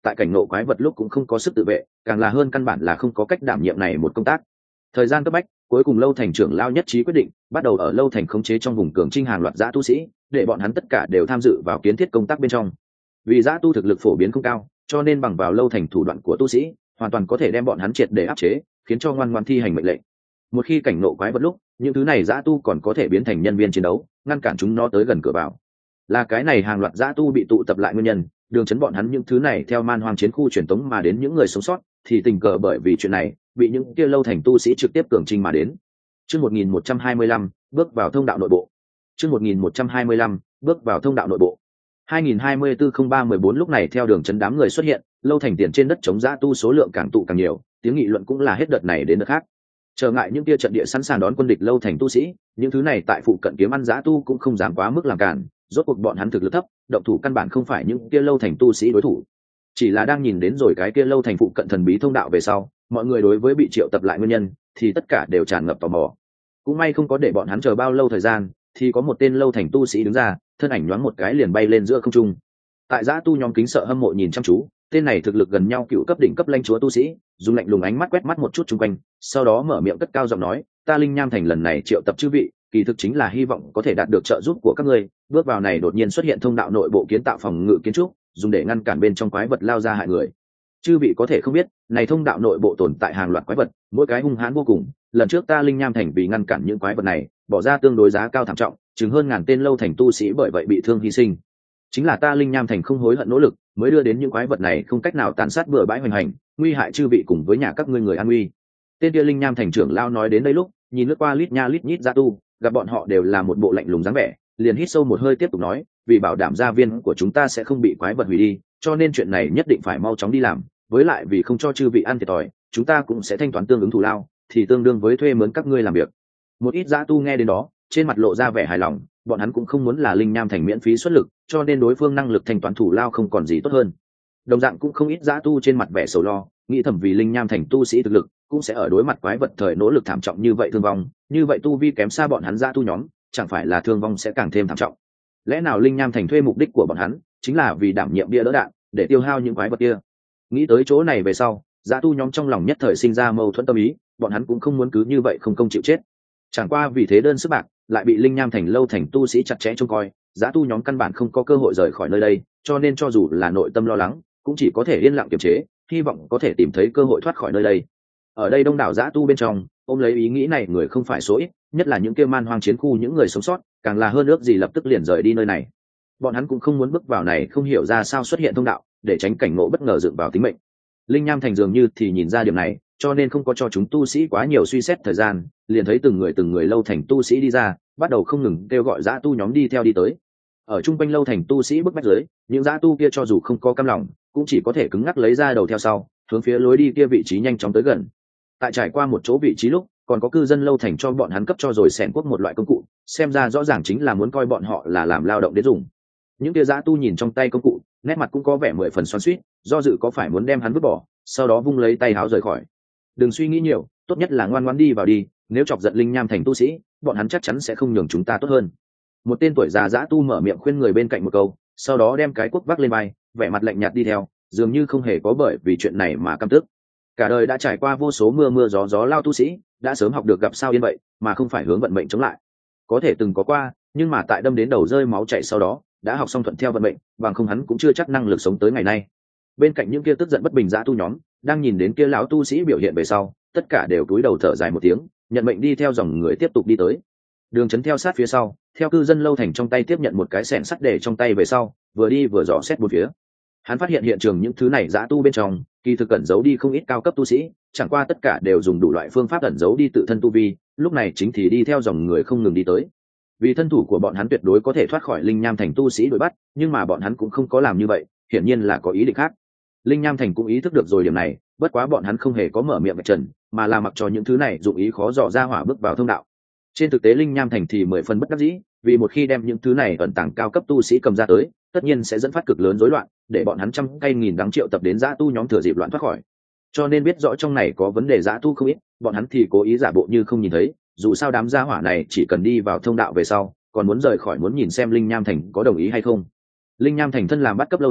tại cảnh nộ quái vật lúc cũng không có sức tự vệ, càng là hơn căn bản là không có cách đảm nhiệm này một công tác. Thời gian cấp bách, cuối cùng lâu thành trưởng lao nhất trí quyết định, bắt đầu ở lâu thành khống chế trong vùng cường trinh hàng loạt dã tu sĩ, để bọn hắn tất cả đều tham dự vào kiến thiết công tác bên trong. Vì dã tu thực lực phổ biến không cao, cho nên bằng vào lâu thành thủ đoạn của tu sĩ, hoàn toàn có thể đem bọn hắn triệt để áp chế, khiến cho ngoan ngoãn thi hành mệnh lệnh. Một khi cảnh nộ quái vật lúc, những thứ này dã tu còn có thể biến thành nhân viên chiến đấu, ngăn cản chúng nó tới gần cửa vào. Là cái này hàng loạt dã tu bị tụ tập lại nguyên nhân, đường chấn bọn hắn những thứ này theo man hoang chiến khu truyền tống mà đến những người sống sót, thì tình cờ bởi vì chuyện này, bị những kia lâu thành tu sĩ trực tiếp cường trinh mà đến. Chương một nghìn một trăm hai mươi lăm, bước vào thông đạo nội bộ. Chương một nghìn một trăm hai mươi lăm, bước vào thông đạo nội bộ. hai nghìn hai mươi tư không ba mười bốn lúc này theo đường chấn đám người xuất hiện, lâu thành tiền trên đất chống dã tu số lượng càng tụ càng nhiều, tiếng nghị luận cũng là hết đợt này đến đợt khác. Trở ngại những kia trận địa sẵn sàng đón quân địch lâu thành tu sĩ, những thứ này tại phụ cận kiếm ăn dã tu cũng không dám quá mức làm cản, rốt cuộc bọn hắn thực lực thấp, động thủ căn bản không phải những kia lâu thành tu sĩ đối thủ. Chỉ là đang nhìn đến rồi cái kia lâu thành phụ cận thần bí thông đạo về sau, mọi người đối với bị triệu tập lại nguyên nhân thì tất cả đều tràn ngập tò mò. Cũng may không có để bọn hắn chờ bao lâu thời gian, thì có một tên lâu thành tu sĩ đứng ra, thân ảnh nhoáng một cái liền bay lên giữa không trung. Tại dã tu nhóm kính sợ hâm mộ nhìn chăm chú, tên này thực lực gần nhau cựu cấp đỉnh cấp lãnh chúa tu sĩ, dùng lạnh lùng ánh mắt quét mắt một chút chung quanh, sau đó mở miệng cất cao giọng nói, ta Linh Nham thành lần này triệu tập chư vị, kỳ thực chính là hy vọng có thể đạt được trợ giúp của các ngươi, bước vào này đột nhiên xuất hiện thông đạo nội bộ kiến tạo phòng ngự kiến trúc, dùng để ngăn cản bên trong quái vật lao ra hại người. Chư vị có thể không biết, này thông đạo nội bộ tồn tại hàng loạt quái vật, mỗi cái hung hãn vô cùng, lần trước ta Linh Nham thành vì ngăn cản những quái vật này, bỏ ra tương đối giá cao thảm trọng, chừng hơn ngàn tên lâu thành tu sĩ bởi vậy bị thương hy sinh. Chính là ta Linh Nham thành không hối hận nỗ lực, mới đưa đến những quái vật này không cách nào tàn sát bừa bãi hoành hành, nguy hại chư vị cùng với nhà các ngươi người an nguy. Tên kia Linh Nham thành trưởng lao nói đến đây lúc, nhìn lướt qua lít nha lít nhít dã tu, gặp bọn họ đều là một bộ lạnh lùng dáng vẻ, liền hít sâu một hơi tiếp tục nói, vì bảo đảm gia viên của chúng ta sẽ không bị quái vật hủy đi, cho nên chuyện này nhất định phải mau chóng đi làm, với lại vì không cho chư vị ăn thiệt thòi, chúng ta cũng sẽ thanh toán tương ứng thù lao, thì tương đương với thuê mướn các ngươi làm việc. Một ít dã tu nghe đến đó, trên mặt lộ ra vẻ hài lòng, bọn hắn cũng không muốn là Linh Nham thành miễn phí xuất lực, cho nên đối phương năng lực thanh toán thù lao không còn gì tốt hơn. Đồng dạng cũng không ít dã tu trên mặt vẻ sầu lo, nghĩ thầm vì Linh Nham thành tu sĩ thực lực cũng sẽ ở đối mặt quái vật thời nỗ lực thảm trọng như vậy thương vong, như vậy tu vi kém xa bọn hắn dã tu nhóm, chẳng phải là thương vong sẽ càng thêm thảm trọng. Lẽ nào Linh Nham thành thuê mục đích của bọn hắn chính là vì đảm nhiệm bia đỡ đạn, để tiêu hao những quái vật kia? Nghĩ tới chỗ này về sau, dã tu nhóm trong lòng nhất thời sinh ra mâu thuẫn tâm ý, bọn hắn cũng không muốn cứ như vậy không công chịu chết. Chẳng qua vì thế đơn sức bạc, lại bị Linh Nham thành lâu thành tu sĩ chặt chẽ trông coi, dã tu nhóm căn bản không có cơ hội rời khỏi nơi đây, cho nên cho dù là nội tâm lo lắng, cũng chỉ có thể yên lặng kiềm chế, hy vọng có thể tìm thấy cơ hội thoát khỏi nơi đây. Ở đây đông đảo dã tu bên trong, ôm lấy ý nghĩ này người không phải số ít, nhất là những kia man hoang chiến khu những người sống sót, càng là hơn ước gì lập tức liền rời đi nơi này. Bọn hắn cũng không muốn bước vào này không hiểu ra sao xuất hiện thông đạo, để tránh cảnh ngộ bất ngờ dựng vào tính mệnh. Linh Nham thành dường như thì nhìn ra điểm này, cho nên không có cho chúng tu sĩ quá nhiều suy xét thời gian, liền thấy từng người từng người lâu thành tu sĩ đi ra, bắt đầu không ngừng kêu gọi dã tu nhóm đi theo đi tới. Ở trung quanh lâu thành tu sĩ bước bách dưới, những dã tu kia cho dù không có cam lòng, cũng chỉ có thể cứng ngắc lấy ra đầu theo sau, hướng phía lối đi kia vị trí nhanh chóng tới gần. Tại trải qua một chỗ vị trí lúc, còn có cư dân lâu thành cho bọn hắn cấp cho rồi xẻn quốc một loại công cụ, xem ra rõ ràng chính là muốn coi bọn họ là làm lao động đến dùng. Những kia dã tu nhìn trong tay công cụ, nét mặt cũng có vẻ mười phần xoắn xuýt, do dự có phải muốn đem hắn vứt bỏ, sau đó vung lấy tay háo rời khỏi. Đừng suy nghĩ nhiều, tốt nhất là ngoan ngoãn đi vào đi, nếu chọc giận Linh Nham thành tu sĩ, bọn hắn chắc chắn sẽ không nhường chúng ta tốt hơn. Một tên tuổi già dã tu mở miệng khuyên người bên cạnh một câu, sau đó đem cái cuốc vác lên vai, vẻ mặt lạnh nhạt đi theo, dường như không hề có bởi vì chuyện này mà căm tức. Cả đời đã trải qua vô số mưa mưa gió gió lao tu sĩ, đã sớm học được gặp sao yên vậy, mà không phải hướng vận mệnh chống lại. Có thể từng có qua, nhưng mà tại đâm đến đầu rơi máu chảy sau đó, đã học xong thuận theo vận mệnh, bằng không hắn cũng chưa chắc năng lực sống tới ngày nay. Bên cạnh những kia tức giận bất bình dã tu nhóm, đang nhìn đến kia lão tu sĩ biểu hiện về sau, tất cả đều cúi đầu thở dài một tiếng, nhận mệnh đi theo dòng người tiếp tục đi tới. Đường Chấn theo sát phía sau, theo cư dân lâu thành trong tay tiếp nhận một cái xẻng sắt để trong tay về sau, vừa đi vừa dò xét bốn phía. Hắn phát hiện hiện trường những thứ này dã tu bên trong, kỳ thực cẩn giấu đi không ít cao cấp tu sĩ, chẳng qua tất cả đều dùng đủ loại phương pháp ẩn giấu đi tự thân tu vi, lúc này chính thì đi theo dòng người không ngừng đi tới. Vì thân thủ của bọn hắn tuyệt đối có thể thoát khỏi Linh Nham thành tu sĩ đuổi bắt, nhưng mà bọn hắn cũng không có làm như vậy, hiển nhiên là có ý định khác. Linh Nham thành cũng ý thức được rồi điểm này, bất quá bọn hắn không hề có mở miệng vạch trần, mà là mặc cho những thứ này dụng ý khó dò ra hỏa bước vào thông đạo. Trên thực tế Linh Nham thành thì mười phần bất đắc dĩ, vì một khi đem những thứ này ẩn tàng cao cấp tu sĩ cầm ra tới, tất nhiên sẽ dẫn phát cực lớn rối loạn, để bọn hắn trăm cây nghìn đắng triệu tập đến dã tu nhóm thừa dịp loạn thoát khỏi. Cho nên biết rõ trong này có vấn đề dã tu không ít, bọn hắn thì cố ý giả bộ như không nhìn thấy, dù sao đám gia hỏa này chỉ cần đi vào thông đạo về sau, còn muốn rời khỏi muốn nhìn xem Linh Nham thành có đồng ý hay không. Linh Nham thành thân làm bắt cấp lâu thành,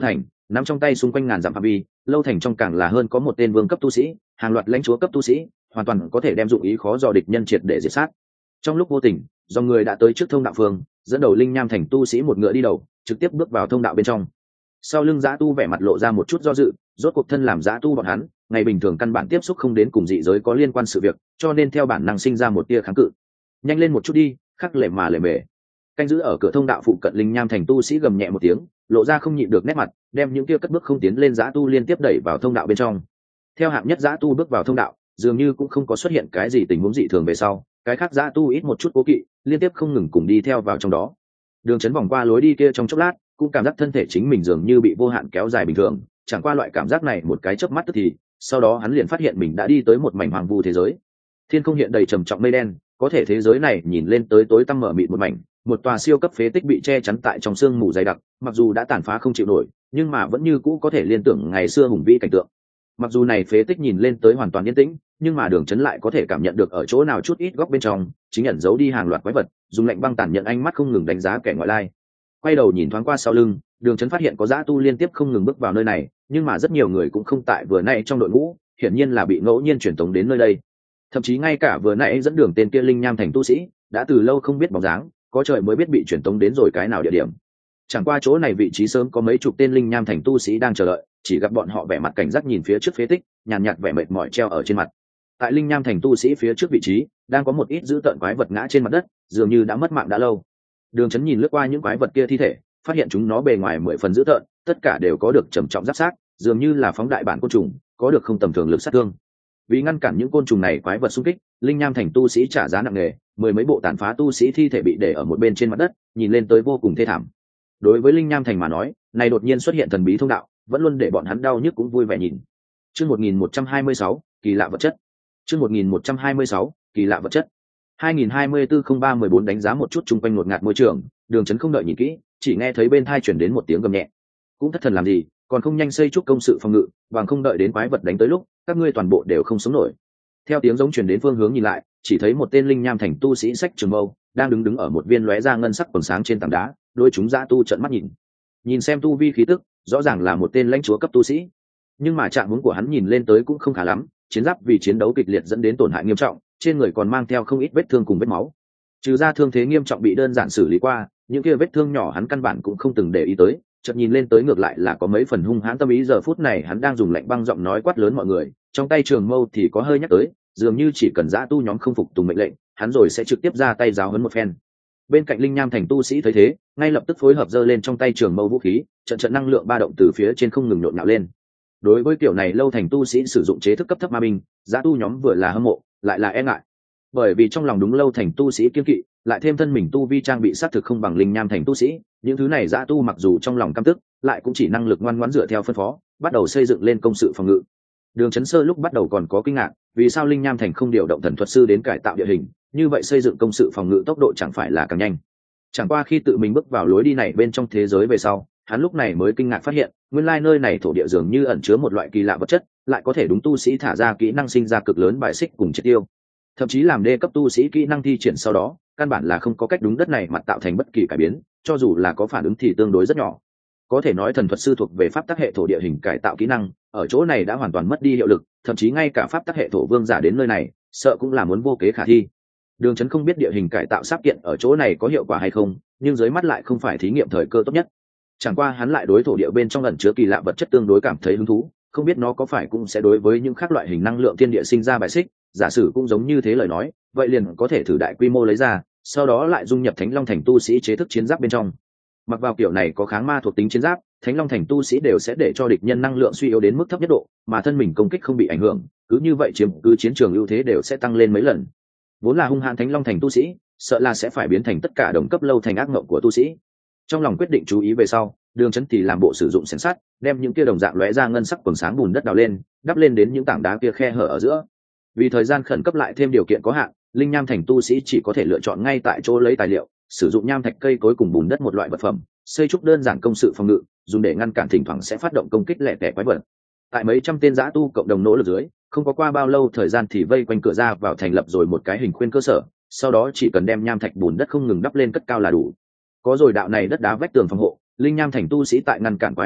nắm trong tay xung quanh ngàn dặm phạm vi, lâu thành trong càng là hơn có một tên vương cấp tu sĩ, hàng loạt lãnh chúa cấp tu sĩ, hoàn toàn có thể đem dụng ý khó dò địch nhân triệt để diệt sát. Trong lúc vô tình, do người đã tới trước thông đạo phương, dẫn đầu linh nham thành tu sĩ một ngựa đi đầu, trực tiếp bước vào thông đạo bên trong. Sau lưng dã tu vẻ mặt lộ ra một chút do dự, rốt cuộc thân làm dã tu bọn hắn, ngày bình thường căn bản tiếp xúc không đến cùng dị giới có liên quan sự việc, cho nên theo bản năng sinh ra một tia kháng cự. Nhanh lên một chút đi, khắc lệ mà lệ mề. Canh giữ ở cửa thông đạo phụ cận linh nham thành tu sĩ gầm nhẹ một tiếng, lộ ra không nhịn được nét mặt, đem những tia cất bước không tiến lên dã tu liên tiếp đẩy vào thông đạo bên trong. Theo hạng nhất dã tu bước vào thông đạo, dường như cũng không có xuất hiện cái gì tình huống dị thường về sau, cái khác dã tu ít một chút cố kỵ, liên tiếp không ngừng cùng đi theo vào trong đó. Đường chấn vòng qua lối đi kia trong chốc lát, cũng cảm giác thân thể chính mình dường như bị vô hạn kéo dài bình thường, chẳng qua loại cảm giác này một cái chớp mắt tức thì, sau đó hắn liền phát hiện mình đã đi tới một mảnh hoàng vu thế giới. Thiên không hiện đầy trầm trọng mây đen, có thể thế giới này nhìn lên tới tối tăm mở mịt một mảnh, một tòa siêu cấp phế tích bị che chắn tại trong sương mù dày đặc, mặc dù đã tàn phá không chịu nổi, nhưng mà vẫn như cũ có thể liên tưởng ngày xưa hùng vĩ cảnh tượng. Mặc dù này phế tích nhìn lên tới hoàn toàn yên tĩnh, nhưng mà Đường Chấn lại có thể cảm nhận được ở chỗ nào chút ít góc bên trong chính ẩn giấu đi hàng loạt quái vật, dùng lạnh băng tàn nhận ánh mắt không ngừng đánh giá kẻ ngoại lai. Quay đầu nhìn thoáng qua sau lưng, Đường Chấn phát hiện có dã tu liên tiếp không ngừng bước vào nơi này, nhưng mà rất nhiều người cũng không tại vừa nãy trong đội ngũ, hiển nhiên là bị ngẫu nhiên truyền tống đến nơi đây. Thậm chí ngay cả vừa nãy dẫn đường tên kia linh nham thành tu sĩ, đã từ lâu không biết bóng dáng, có trời mới biết bị truyền tống đến rồi cái nào địa điểm. Chẳng qua chỗ này vị trí sớm có mấy chục tên linh nham thành tu sĩ đang chờ đợi, chỉ gặp bọn họ vẻ mặt cảnh giác nhìn phía trước phế tích, nhàn nhạt vẻ mệt mỏi treo ở trên mặt. Tại linh nham thành tu sĩ phía trước vị trí, đang có một ít dữ tợn quái vật ngã trên mặt đất, dường như đã mất mạng đã lâu. Đường Chấn nhìn lướt qua những quái vật kia thi thể, phát hiện chúng nó bề ngoài mười phần dữ tợn, tất cả đều có được trầm trọng giáp sát, dường như là phóng đại bản côn trùng, có được không tầm thường lực sát thương. Vì ngăn cản những côn trùng này quái vật xung kích, linh nham thành tu sĩ trả giá nặng nề, mười mấy bộ tàn phá tu sĩ thi thể bị để ở một bên trên mặt đất, nhìn lên tới vô cùng thê thảm. Đối với linh nham thành mà nói, này đột nhiên xuất hiện thần bí thông đạo, vẫn luôn để bọn hắn đau nhức cũng vui vẻ nhìn. Chương một nghìn một trăm hai mươi sáu, kỳ lạ vật chất. Chương một nghìn một trăm hai mươi sáu, kỳ lạ vật chất. hai nghìn hai mươi tư không ba mười bốn đánh giá một chút chung quanh ngột ngạt môi trường, Đường Chấn không đợi nhìn kỹ, chỉ nghe thấy bên tai truyền đến một tiếng gầm nhẹ. Cũng thất thần làm gì, còn không nhanh xây trúc công sự phòng ngự, bằng không đợi đến quái vật đánh tới lúc, các ngươi toàn bộ đều không sống nổi. Theo tiếng giống truyền đến phương hướng nhìn lại, chỉ thấy một tên linh nham thành tu sĩ sách trường mâu, đang đứng đứng ở một viên lóe ra ngân sắc quần sáng trên tảng đá, đôi chúng dã tu trợn mắt nhìn. Nhìn xem tu vi khí tức, rõ ràng là một tên lãnh chúa cấp tu sĩ, nhưng mà trạng huống của hắn nhìn lên tới cũng không khá lắm, chiến giáp vì chiến đấu kịch liệt dẫn đến tổn hại nghiêm trọng, trên người còn mang theo không ít vết thương cùng vết máu. Trừ ra thương thế nghiêm trọng bị đơn giản xử lý qua, những kia vết thương nhỏ hắn căn bản cũng không từng để ý tới, chợt nhìn lên tới ngược lại là có mấy phần hung hãn tâm ý. Giờ phút này hắn đang dùng lạnh băng giọng nói quát lớn mọi người, trong tay trường mâu thì có hơi nhắc tới, dường như chỉ cần dã tu nhóm không phục tùng mệnh lệnh, hắn rồi sẽ trực tiếp ra tay giáo huấn một phen. Bên cạnh linh nham thành tu sĩ thấy thế, ngay lập tức phối hợp giơ lên trong tay trường mâu vũ khí, trận trận năng lượng ba động từ phía trên không ngừng nhộn nhạo lên. Đối với kiểu này lâu thành tu sĩ sử dụng chế thức cấp thấp ma binh, dã tu nhóm vừa là hâm mộ, lại là e ngại. Bởi vì trong lòng đúng lâu thành tu sĩ kiên kỵ, lại thêm thân mình tu vi trang bị sát thực không bằng linh nham thành tu sĩ, những thứ này dã tu mặc dù trong lòng căm tức, lại cũng chỉ năng lực ngoan ngoãn dựa theo phân phó, bắt đầu xây dựng lên công sự phòng ngự. Đường Chấn Sơ lúc bắt đầu còn có kinh ngạc, vì sao linh nham thành không điều động thần thuật sư đến cải tạo địa hình, như vậy xây dựng công sự phòng ngự tốc độ chẳng phải là càng nhanh. Chẳng qua khi tự mình bước vào lối đi này bên trong thế giới về sau, hắn lúc này mới kinh ngạc phát hiện, nguyên lai nơi này thổ địa dường như ẩn chứa một loại kỳ lạ vật chất, lại có thể đúng tu sĩ thả ra kỹ năng sinh ra cực lớn bài xích cùng triệt tiêu. Thậm chí làm đê cấp tu sĩ kỹ năng thi triển sau đó, căn bản là không có cách đúng đất này mặt tạo thành bất kỳ cải biến, cho dù là có phản ứng thì tương đối rất nhỏ. Có thể nói thần thuật sư thuộc về pháp tắc hệ thổ địa hình cải tạo kỹ năng, ở chỗ này đã hoàn toàn mất đi hiệu lực, thậm chí ngay cả pháp tắc hệ thổ vương giả đến nơi này, sợ cũng là muốn vô kế khả thi. Đường Chấn không biết địa hình cải tạo sáp kiện ở chỗ này có hiệu quả hay không, nhưng dưới mắt lại không phải thí nghiệm thời cơ tốt nhất. Chẳng qua hắn lại đối thổ địa bên trong ẩn chứa kỳ lạ vật chất tương đối cảm thấy hứng thú, không biết nó có phải cũng sẽ đối với những khác loại hình năng lượng thiên địa sinh ra bài xích, giả sử cũng giống như thế lời nói, vậy liền có thể thử đại quy mô lấy ra, sau đó lại dung nhập Thánh Long Thành tu sĩ chế thức chiến giáp bên trong. Mặc vào kiểu này có kháng ma thuộc tính chiến giáp, Thánh Long Thành tu sĩ đều sẽ để cho địch nhân năng lượng suy yếu đến mức thấp nhất độ, mà thân mình công kích không bị ảnh hưởng, cứ như vậy chiếm cứ chiến trường ưu thế đều sẽ tăng lên mấy lần. Vốn là hung hãn Thánh Long Thành tu sĩ, sợ là sẽ phải biến thành tất cả đồng cấp lâu thành ác mộng của tu sĩ. Trong lòng quyết định chú ý về sau, Đường Chấn thì làm bộ sử dụng xiển sắt, đem những kia đồng dạng lóe ra ngân sắc quần sáng bùn đất đào lên, đắp lên đến những tảng đá kia khe hở ở giữa. Vì thời gian khẩn cấp lại thêm điều kiện có hạn, linh nham thành tu sĩ chỉ có thể lựa chọn ngay tại chỗ lấy tài liệu, sử dụng nham thạch cây cối cùng bùn đất một loại vật phẩm, xây trúc đơn giản công sự phòng ngự, dùng để ngăn cản thỉnh thoảng sẽ phát động công kích lẻ tẻ quái vật. Tại mấy trăm tên dã tu cộng đồng nỗ lực dưới, không có qua bao lâu thời gian thì vây quanh cửa ra vào thành lập rồi một cái hình khuyên cơ sở, sau đó chỉ cần đem nham thạch bùn đất không ngừng đắp lên cất cao là đủ. Có rồi đạo này đất đá vách tường phòng hộ, linh nham thành tu sĩ tại ngăn cản quái vật lúc,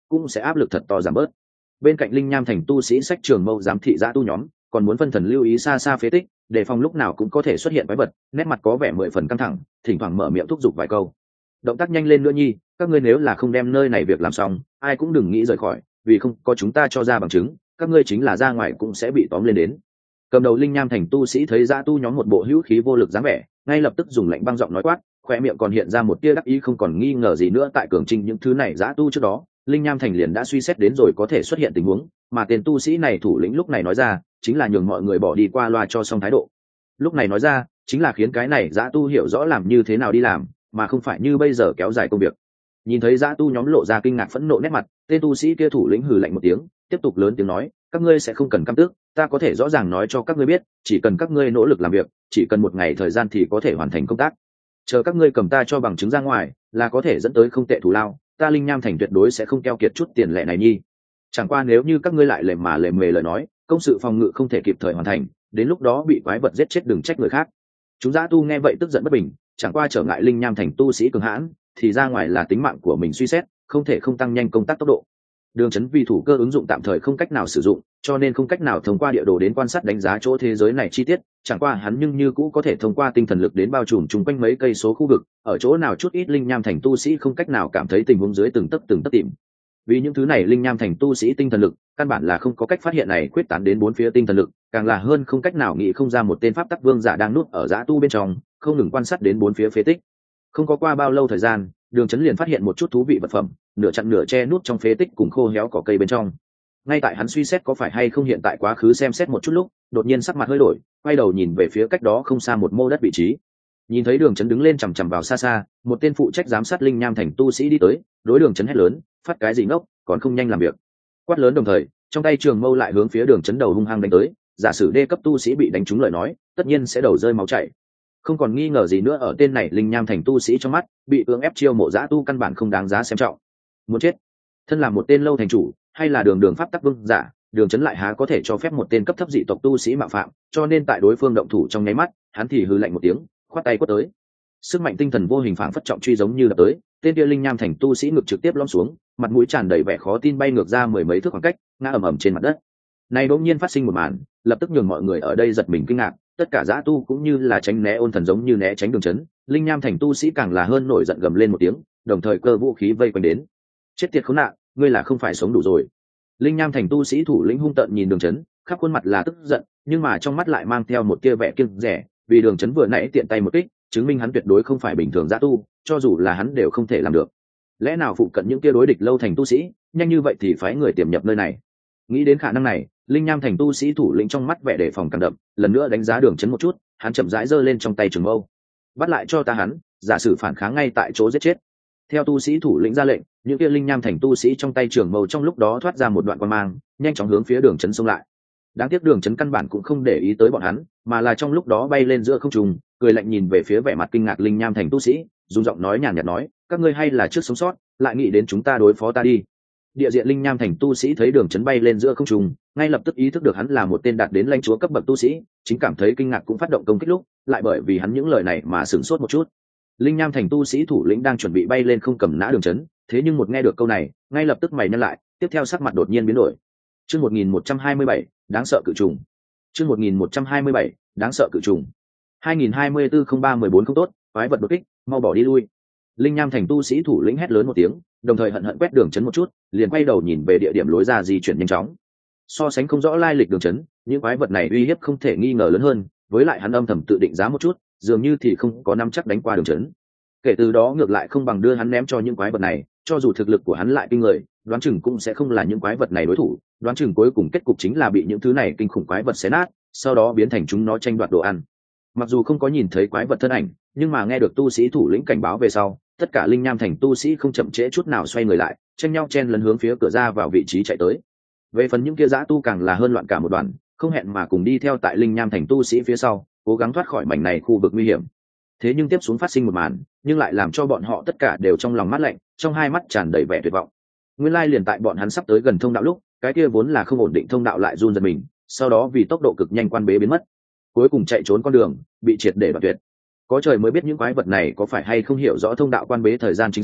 cũng sẽ áp lực thật to giảm bớt. Bên cạnh linh nham thành tu sĩ sách trường mâu giám thị giã tu nhóm còn muốn phân thần lưu ý xa xa phế tích, đề phòng lúc nào cũng có thể xuất hiện quái vật, nét mặt có vẻ mười phần căng thẳng, thỉnh thoảng mở miệng thúc giục vài câu. Động tác nhanh lên nữa nhi, các ngươi nếu là không đem nơi này việc làm xong, ai cũng đừng nghĩ rời khỏi, vì không có chúng ta cho ra bằng chứng, các ngươi chính là ra ngoài cũng sẽ bị tóm lên đến. Cầm đầu linh nham thành tu sĩ thấy giã tu nhóm một bộ hữu khí vô lực dáng vẻ, ngay lập tức dùng lạnh băng giọng nói quát, khoe miệng còn hiện ra một tia đắc ý không còn nghi ngờ gì nữa. Tại cường trinh những thứ này giã tu trước đó, linh nham thành liền đã suy xét đến rồi có thể xuất hiện tình huống, mà tên tu sĩ này thủ lĩnh lúc này nói ra chính là nhường mọi người bỏ đi qua loa cho xong thái độ. Lúc này nói ra chính là khiến cái này giã tu hiểu rõ làm như thế nào đi làm, mà không phải như bây giờ kéo dài công việc. Nhìn thấy giã tu nhóm lộ ra kinh ngạc phẫn nộ nét mặt, tên tu sĩ kia thủ lĩnh hừ lạnh một tiếng, tiếp tục lớn tiếng nói, các ngươi sẽ không cần căm tức, ta có thể rõ ràng nói cho các ngươi biết, chỉ cần các ngươi nỗ lực làm việc, chỉ cần một ngày thời gian thì có thể hoàn thành công tác. Chờ các ngươi cầm ta cho bằng chứng ra ngoài, là có thể dẫn tới không tệ thù lao, ta linh nham thành tuyệt đối sẽ không keo kiệt chút tiền lệ này nhi. Chẳng qua nếu như các ngươi lại lề mà lề mề lời nói, công sự phòng ngự không thể kịp thời hoàn thành, đến lúc đó bị quái vật giết chết đừng trách người khác. Chúng giã tu nghe vậy tức giận bất bình, chẳng qua trở ngại linh nham thành tu sĩ cường hãn, thì ra ngoài là tính mạng của mình suy xét, không thể không tăng nhanh công tác tốc độ. Đường chấn vì thủ cơ ứng dụng tạm thời không cách nào sử dụng, cho nên không cách nào thông qua địa đồ đến quan sát đánh giá chỗ thế giới này chi tiết, chẳng qua hắn nhưng như cũ có thể thông qua tinh thần lực đến bao trùm chung quanh mấy cây số khu vực, ở chỗ nào chút ít linh nham thành tu sĩ không cách nào cảm thấy tình huống dưới từng tấc từng tấc tìm. Vì những thứ này linh nham thành tu sĩ tinh thần lực căn bản là không có cách phát hiện này quyết tán đến bốn phía tinh thần lực, càng là hơn không cách nào nghĩ không ra một tên pháp tắc vương giả đang núp ở giã tu bên trong, không ngừng quan sát đến bốn phía phế tích. Không có qua bao lâu thời gian, đường chấn liền phát hiện một chút thú vị vật phẩm, nửa chặn nửa che nút trong phế tích cùng khô héo cỏ cây bên trong. Ngay tại hắn suy xét có phải hay không hiện tại quá khứ xem xét một chút lúc, đột nhiên sắc mặt hơi đổi, quay đầu nhìn về phía cách đó không xa một mô đất vị trí. Nhìn thấy đường chấn đứng lên chằm chằm vào xa xa, một tên phụ trách giám sát linh nham thành tu sĩ đi tới, đối đường chấn hét lớn, phát cái gì ngốc, còn không nhanh làm việc. Quát lớn đồng thời, trong tay trường mâu lại hướng phía đường chấn đầu hung hăng đánh tới. Giả sử đê cấp tu sĩ bị đánh trúng lời nói, tất nhiên sẽ đầu rơi máu chảy. Không còn nghi ngờ gì nữa, ở tên này linh nham thành tu sĩ trong mắt, bị cưỡng ép chiêu mộ giã tu căn bản không đáng giá xem trọng. Muốn chết. Thân là một tên lâu thành chủ, hay là đường đường pháp tắc vương giả, đường chấn lại há có thể cho phép một tên cấp thấp dị tộc tu sĩ mạo phạm, cho nên tại đối phương động thủ trong nháy mắt, hắn thì hừ lạnh một tiếng, khoát tay quất tới. Sức mạnh tinh thần vô hình phảng phất trọng truy giống như đập tới, tên kia linh nham thành tu sĩ ngực trực tiếp lõm xuống, mặt mũi tràn đầy vẻ khó tin bay ngược ra mười mấy thước khoảng cách, ngã ầm ầm trên mặt đất. Này bỗng nhiên phát sinh một màn, lập tức nhường mọi người ở đây giật mình kinh ngạc, tất cả dã tu cũng như là tránh né ôn thần giống như né tránh đường chấn, linh nham thành tu sĩ càng là hơn nổi giận gầm lên một tiếng, đồng thời cơ vũ khí vây quanh đến. Chết tiệt khốn nạn, ngươi là không phải sống đủ rồi. Linh nham thành tu sĩ thủ lĩnh hung tợn nhìn đường chấn, khắp khuôn mặt là tức giận, nhưng mà trong mắt lại mang theo một tia vẻ kiêng dè, vì đường chấn vừa nãy tiện tay một kích, chứng minh hắn tuyệt đối không phải bình thường dã tu, cho dù là hắn đều không thể làm được. Lẽ nào phụ cận những kia đối địch lâu thành tu sĩ, nhanh như vậy thì phái người tiềm nhập nơi này? Nghĩ đến khả năng này, linh nham thành tu sĩ thủ lĩnh trong mắt vẻ đề phòng càng đậm, lần nữa đánh giá đường chấn một chút, hắn chậm rãi giơ lên trong tay trường mâu. Bắt lại cho ta hắn, giả sử phản kháng ngay tại chỗ giết chết. Theo tu sĩ thủ lĩnh ra lệnh, những kia linh nham thành tu sĩ trong tay trường mâu trong lúc đó thoát ra một đoạn quang mang, nhanh chóng hướng phía đường chấn xông lại. Đáng tiếc đường chấn căn bản cũng không để ý tới bọn hắn, mà là trong lúc đó bay lên giữa không trung, cười lạnh nhìn về phía vẻ mặt kinh ngạc linh nham thành tu sĩ, dùng giọng nói nhàn nhạt nói, các ngươi hay là trước sống sót, lại nghĩ đến chúng ta đối phó ta đi. Địa diện linh nham thành tu sĩ thấy đường chấn bay lên giữa không trung, ngay lập tức ý thức được hắn là một tên đạt đến lãnh chúa cấp bậc tu sĩ, chính cảm thấy kinh ngạc cũng phát động công kích lúc, lại bởi vì hắn những lời này mà sửng sốt một chút. Linh nham thành tu sĩ thủ lĩnh đang chuẩn bị bay lên không cầm nã đường chấn, thế nhưng một nghe được câu này, ngay lập tức mày nhăn lại, tiếp theo sắc mặt đột nhiên biến đổi. Chương một nghìn một trăm hai mươi bảy, đáng sợ cự trùng. Chương một nghìn một trăm hai mươi bảy, đáng sợ cự trùng. hai nghìn hai mươi tư không ba mười bốn không tốt, quái vật đột kích, mau bỏ đi lui. Linh nham thành tu sĩ thủ lĩnh hét lớn một tiếng, đồng thời hận hận quét đường chấn một chút, liền quay đầu nhìn về địa điểm lối ra di chuyển nhanh chóng. So sánh không rõ lai lịch đường chấn, những quái vật này uy hiếp không thể nghi ngờ lớn hơn, với lại hắn âm thầm tự định giá một chút, dường như thì không có nắm chắc đánh qua đường chấn. Kể từ đó ngược lại không bằng đưa hắn ném cho những quái vật này, cho dù thực lực của hắn lại kinh người, đoán chừng cũng sẽ không là những quái vật này đối thủ, đoán chừng cuối cùng kết cục chính là bị những thứ này kinh khủng quái vật xé nát, sau đó biến thành chúng nó tranh đoạt đồ ăn. Mặc dù không có nhìn thấy quái vật thân ảnh, nhưng mà nghe được tu sĩ thủ lĩnh cảnh báo về sau, tất cả linh nham thành tu sĩ không chậm trễ chút nào xoay người lại, tranh nhau chen lấn hướng phía cửa ra vào vị trí chạy tới. Về phần những kia dã tu càng là hơn loạn cả một đoàn, không hẹn mà cùng đi theo tại linh nham thành tu sĩ phía sau, cố gắng thoát khỏi mảnh này khu vực nguy hiểm. Thế nhưng tiếp xuống phát sinh một màn, nhưng lại làm cho bọn họ tất cả đều trong lòng mát lạnh, trong hai mắt tràn đầy vẻ tuyệt vọng. Nguyên lai liền tại bọn hắn sắp tới gần thông đạo lúc, cái kia vốn là không ổn định thông đạo lại run giật mình, sau đó vì tốc độ cực nhanh quan bế biến mất. Cuối cùng chạy trốn con đường bị triệt để đoạn tuyệt. Có trời mới biết những quái vật này có phải hay không hiểu rõ thông đạo quan bế thời gian chính xác,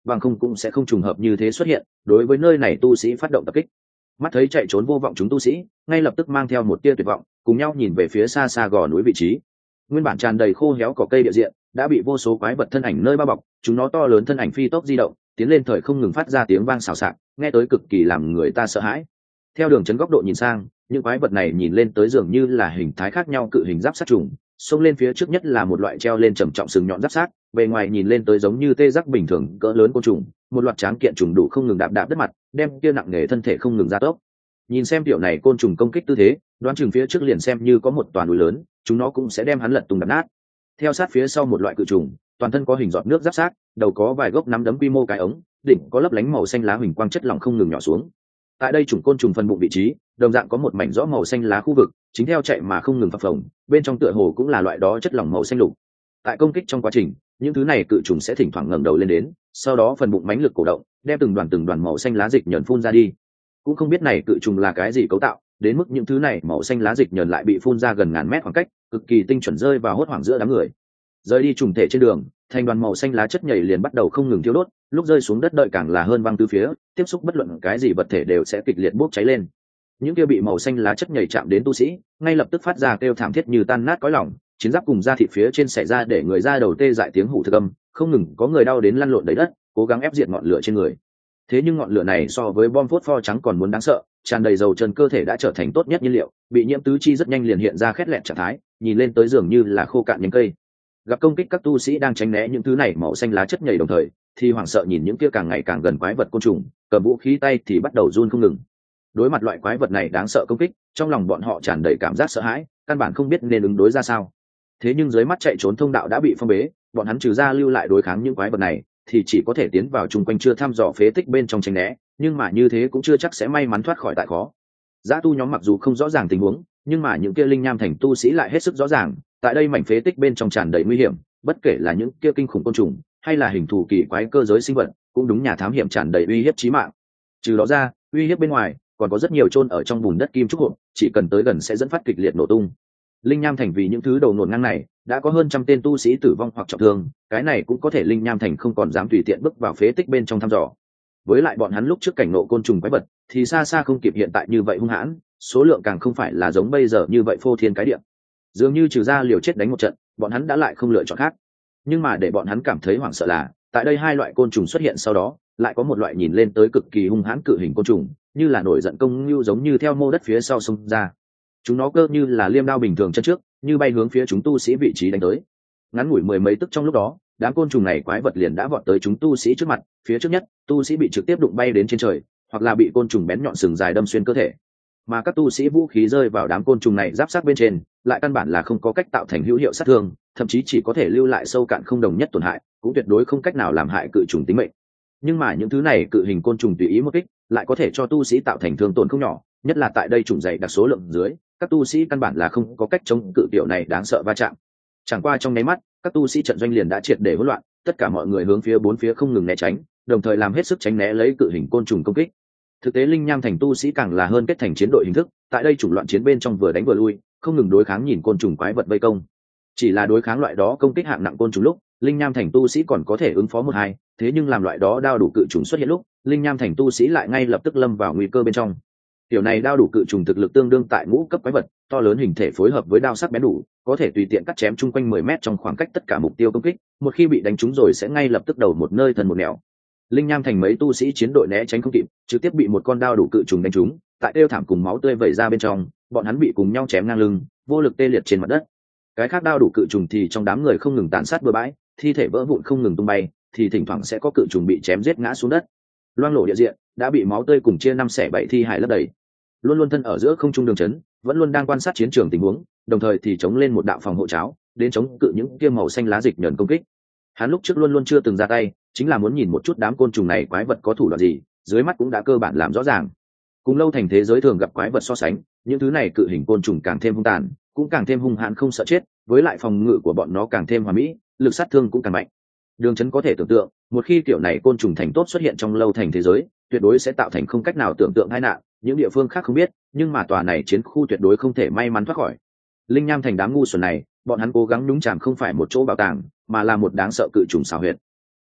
bằng không cũng sẽ không trùng hợp như thế xuất hiện đối với nơi này tu sĩ phát động tập kích. Mắt thấy chạy trốn vô vọng chúng tu sĩ ngay lập tức mang theo một tia tuyệt vọng, cùng nhau nhìn về phía xa xa gò núi vị trí. Nguyên bản tràn đầy khô héo cỏ cây địa diện đã bị vô số quái vật thân ảnh nơi bao bọc, chúng nó to lớn thân ảnh phi tốc di động tiến lên, thời không ngừng phát ra tiếng vang xào xạc, nghe tới cực kỳ làm người ta sợ hãi. Theo đường chấn góc độ nhìn sang, những quái vật này nhìn lên tới dường như là hình thái khác nhau cự hình giáp sát trùng. Xông lên phía trước nhất là một loại treo lên trầm trọng sừng nhọn giáp sát, bề ngoài nhìn lên tới giống như tê giác bình thường cỡ lớn côn trùng, một loạt tráng kiện trùng đủ không ngừng đạp đạp đất mặt, đem kia nặng nề thân thể không ngừng gia tốc. Nhìn xem tiểu này côn trùng công kích tư thế, đoán chừng phía trước liền xem như có một toàn núi lớn, chúng nó cũng sẽ đem hắn lật tung đập nát. Theo sát phía sau một loại cự trùng, toàn thân có hình giọt nước giáp sát, đầu có vài gốc nắm đấm quy mô cái ống, đỉnh có lấp lánh màu xanh lá huỳnh quang chất lỏng không ngừng nhỏ xuống. Tại đây chủng côn trùng phần bụng vị trí, đồng dạng có một mảnh rõ màu xanh lá khu vực, chính theo chạy mà không ngừng phập phồng, bên trong tựa hồ cũng là loại đó chất lỏng màu xanh lục. Tại công kích trong quá trình, những thứ này cự trùng sẽ thỉnh thoảng ngẩng đầu lên đến, sau đó phần bụng mãnh lực cổ động, đem từng đoàn từng đoàn màu xanh lá dịch nhờn phun ra đi. Cũng không biết này cự trùng là cái gì cấu tạo, đến mức những thứ này màu xanh lá dịch nhờn lại bị phun ra gần ngàn mét khoảng cách, cực kỳ tinh chuẩn rơi vào hốt hoảng giữa đám người. Rơi đi trùng thể trên đường, thành đoàn màu xanh lá chất nhảy liền bắt đầu không ngừng thiêu đốt, lúc rơi xuống đất đợi càng là hơn văng tứ phía, tiếp xúc bất luận cái gì vật thể đều sẽ kịch liệt bốc cháy lên. Những kia bị màu xanh lá chất nhảy chạm đến tu sĩ, ngay lập tức phát ra kêu thảm thiết như tan nát cõi lòng, chiến giáp cùng da thịt phía trên xảy ra để người da đầu tê dại tiếng hủ thực âm, không ngừng có người đau đến lăn lộn đầy đất, cố gắng ép diệt ngọn lửa trên người. Thế nhưng ngọn lửa này so với bom phốt pho trắng còn muốn đáng sợ, tràn đầy dầu chân cơ thể đã trở thành tốt nhất nhiên liệu, bị nhiễm tứ chi rất nhanh liền hiện ra khét lẹt trạng thái, nhìn lên tới dường như là khô cạn nhánh cây. Gặp công kích các tu sĩ đang tránh né những thứ này màu xanh lá chất nhảy đồng thời, thì hoảng sợ nhìn những kia càng ngày càng gần quái vật côn trùng, cầm vũ khí tay thì bắt đầu run không ngừng. Đối mặt loại quái vật này đáng sợ công kích, trong lòng bọn họ tràn đầy cảm giác sợ hãi, căn bản không biết nên ứng đối ra sao. Thế nhưng dưới mắt chạy trốn thông đạo đã bị phong bế, bọn hắn trừ ra lưu lại đối kháng những quái vật này, thì chỉ có thể tiến vào chung quanh chưa thăm dò phế tích bên trong tránh né, nhưng mà như thế cũng chưa chắc sẽ may mắn thoát khỏi tại khó. Dã tu nhóm mặc dù không rõ ràng tình huống, nhưng mà những kia linh nham thành tu sĩ lại hết sức rõ ràng, tại đây mảnh phế tích bên trong tràn đầy nguy hiểm, bất kể là những kia kinh khủng côn trùng hay là hình thù kỳ quái cơ giới sinh vật, cũng đúng nhà thám hiểm tràn đầy uy hiếp chí mạng. Trừ đó ra, uy hiếp bên ngoài còn có rất nhiều chôn ở trong bùn đất kim trúc hộp, chỉ cần tới gần sẽ dẫn phát kịch liệt nổ tung. Linh nham thành vì những thứ đầu nổn ngang này đã có hơn trăm tên tu sĩ tử vong hoặc trọng thương, cái này cũng có thể linh nham thành không còn dám tùy tiện bước vào phế tích bên trong thăm dò. Với lại bọn hắn lúc trước cảnh nộ côn trùng quái vật thì xa xa không kịp hiện tại như vậy hung hãn, số lượng càng không phải là giống bây giờ như vậy phô thiên cái địa. Dường như trừ ra liều chết đánh một trận, bọn hắn đã lại không lựa chọn khác. Nhưng mà để bọn hắn cảm thấy hoảng sợ là, tại đây hai loại côn trùng xuất hiện sau đó, lại có một loại nhìn lên tới cực kỳ hung hãn cự hình côn trùng, như là nổi giận công như giống như theo mô đất phía sau xông ra. Chúng nó cơ như là liêm đao bình thường chân trước, như bay hướng phía chúng tu sĩ vị trí đánh tới. Ngắn ngủi mười mấy tức trong lúc đó, đám côn trùng này quái vật liền đã vọt tới chúng tu sĩ trước mặt, phía trước nhất, tu sĩ bị trực tiếp đụng bay đến trên trời, hoặc là bị côn trùng bén nhọn sừng dài đâm xuyên cơ thể. Mà các tu sĩ vũ khí rơi vào đám côn trùng này giáp sát bên trên, lại căn bản là không có cách tạo thành hữu hiệu sát thương, thậm chí chỉ có thể lưu lại sâu cạn không đồng nhất tổn hại, cũng tuyệt đối không cách nào làm hại cự trùng tính mệnh. Nhưng mà những thứ này cự hình côn trùng tùy ý một kích, lại có thể cho tu sĩ tạo thành thương tổn không nhỏ, nhất là tại đây trùng dày đặc số lượng dưới, các tu sĩ căn bản là không có cách chống cự tiểu này đáng sợ va chạm. Chẳng qua trong nháy mắt, các tu sĩ trận doanh liền đã triệt để hỗn loạn, tất cả mọi người hướng phía bốn phía không ngừng né tránh, đồng thời làm hết sức tránh né lấy cự hình côn trùng công kích. Thực tế linh nham thành tu sĩ càng là hơn kết thành chiến đội hình thức, tại đây chủng loạn chiến bên trong vừa đánh vừa lui, không ngừng đối kháng nhìn côn trùng quái vật vây công. Chỉ là đối kháng loại đó công kích hạng nặng côn trùng lúc, linh nham thành tu sĩ còn có thể ứng phó một hai, thế nhưng làm loại đó đao đủ cự trùng xuất hiện lúc, linh nham thành tu sĩ lại ngay lập tức lâm vào nguy cơ bên trong. Tiểu này đao đủ cự trùng thực lực tương đương tại ngũ cấp quái vật, to lớn hình thể phối hợp với đao sắc bén đủ, có thể tùy tiện cắt chém chung quanh mười mét trong khoảng cách tất cả mục tiêu công kích, một khi bị đánh trúng rồi sẽ ngay lập tức đầu một nơi thần một nẻo. Linh nham thành mấy tu sĩ chiến đội né tránh không kịp, trực tiếp bị một con đao đủ cự trùng đánh trúng, tại đeo thảm cùng máu tươi vẩy ra bên trong, bọn hắn bị cùng nhau chém ngang lưng, vô lực tê liệt trên mặt đất. Cái khác đao đủ cự trùng thì trong đám người không ngừng tàn sát bừa bãi, thi thể vỡ vụn không ngừng tung bay, thì thỉnh thoảng sẽ có cự trùng bị chém giết ngã xuống đất. Loang lổ địa diện đã bị máu tươi cùng chia năm xẻ bảy thi hải lấp đầy. Luôn luôn thân ở giữa không trung đường chấn, vẫn luôn đang quan sát chiến trường tình huống, đồng thời thì chống lên một đạo phòng hộ cháo, đến chống cự những kia màu xanh lá dịch nhờn công kích. Hắn lúc trước luôn luôn chưa từng ra tay, chính là muốn nhìn một chút đám côn trùng này quái vật có thủ đoạn gì, dưới mắt cũng đã cơ bản làm rõ ràng. Cùng lâu thành thế giới thường gặp quái vật so sánh, những thứ này cự hình côn trùng càng thêm hung tàn, cũng càng thêm hung hãn không sợ chết, với lại phòng ngự của bọn nó càng thêm hoàn mỹ, lực sát thương cũng càng mạnh. Đường chấn có thể tưởng tượng, một khi kiểu này côn trùng thành tốt xuất hiện trong lâu thành thế giới, tuyệt đối sẽ tạo thành không cách nào tưởng tượng tai nạn, những địa phương khác không biết, nhưng mà tòa này chiến khu tuyệt đối không thể may mắn thoát khỏi. Linh nham thành đám ngu xuẩn này, bọn hắn cố gắng nhúng chàm không phải một chỗ bảo tàng, mà là một đáng sợ cự trùng xào huyệt. Cảm tạ,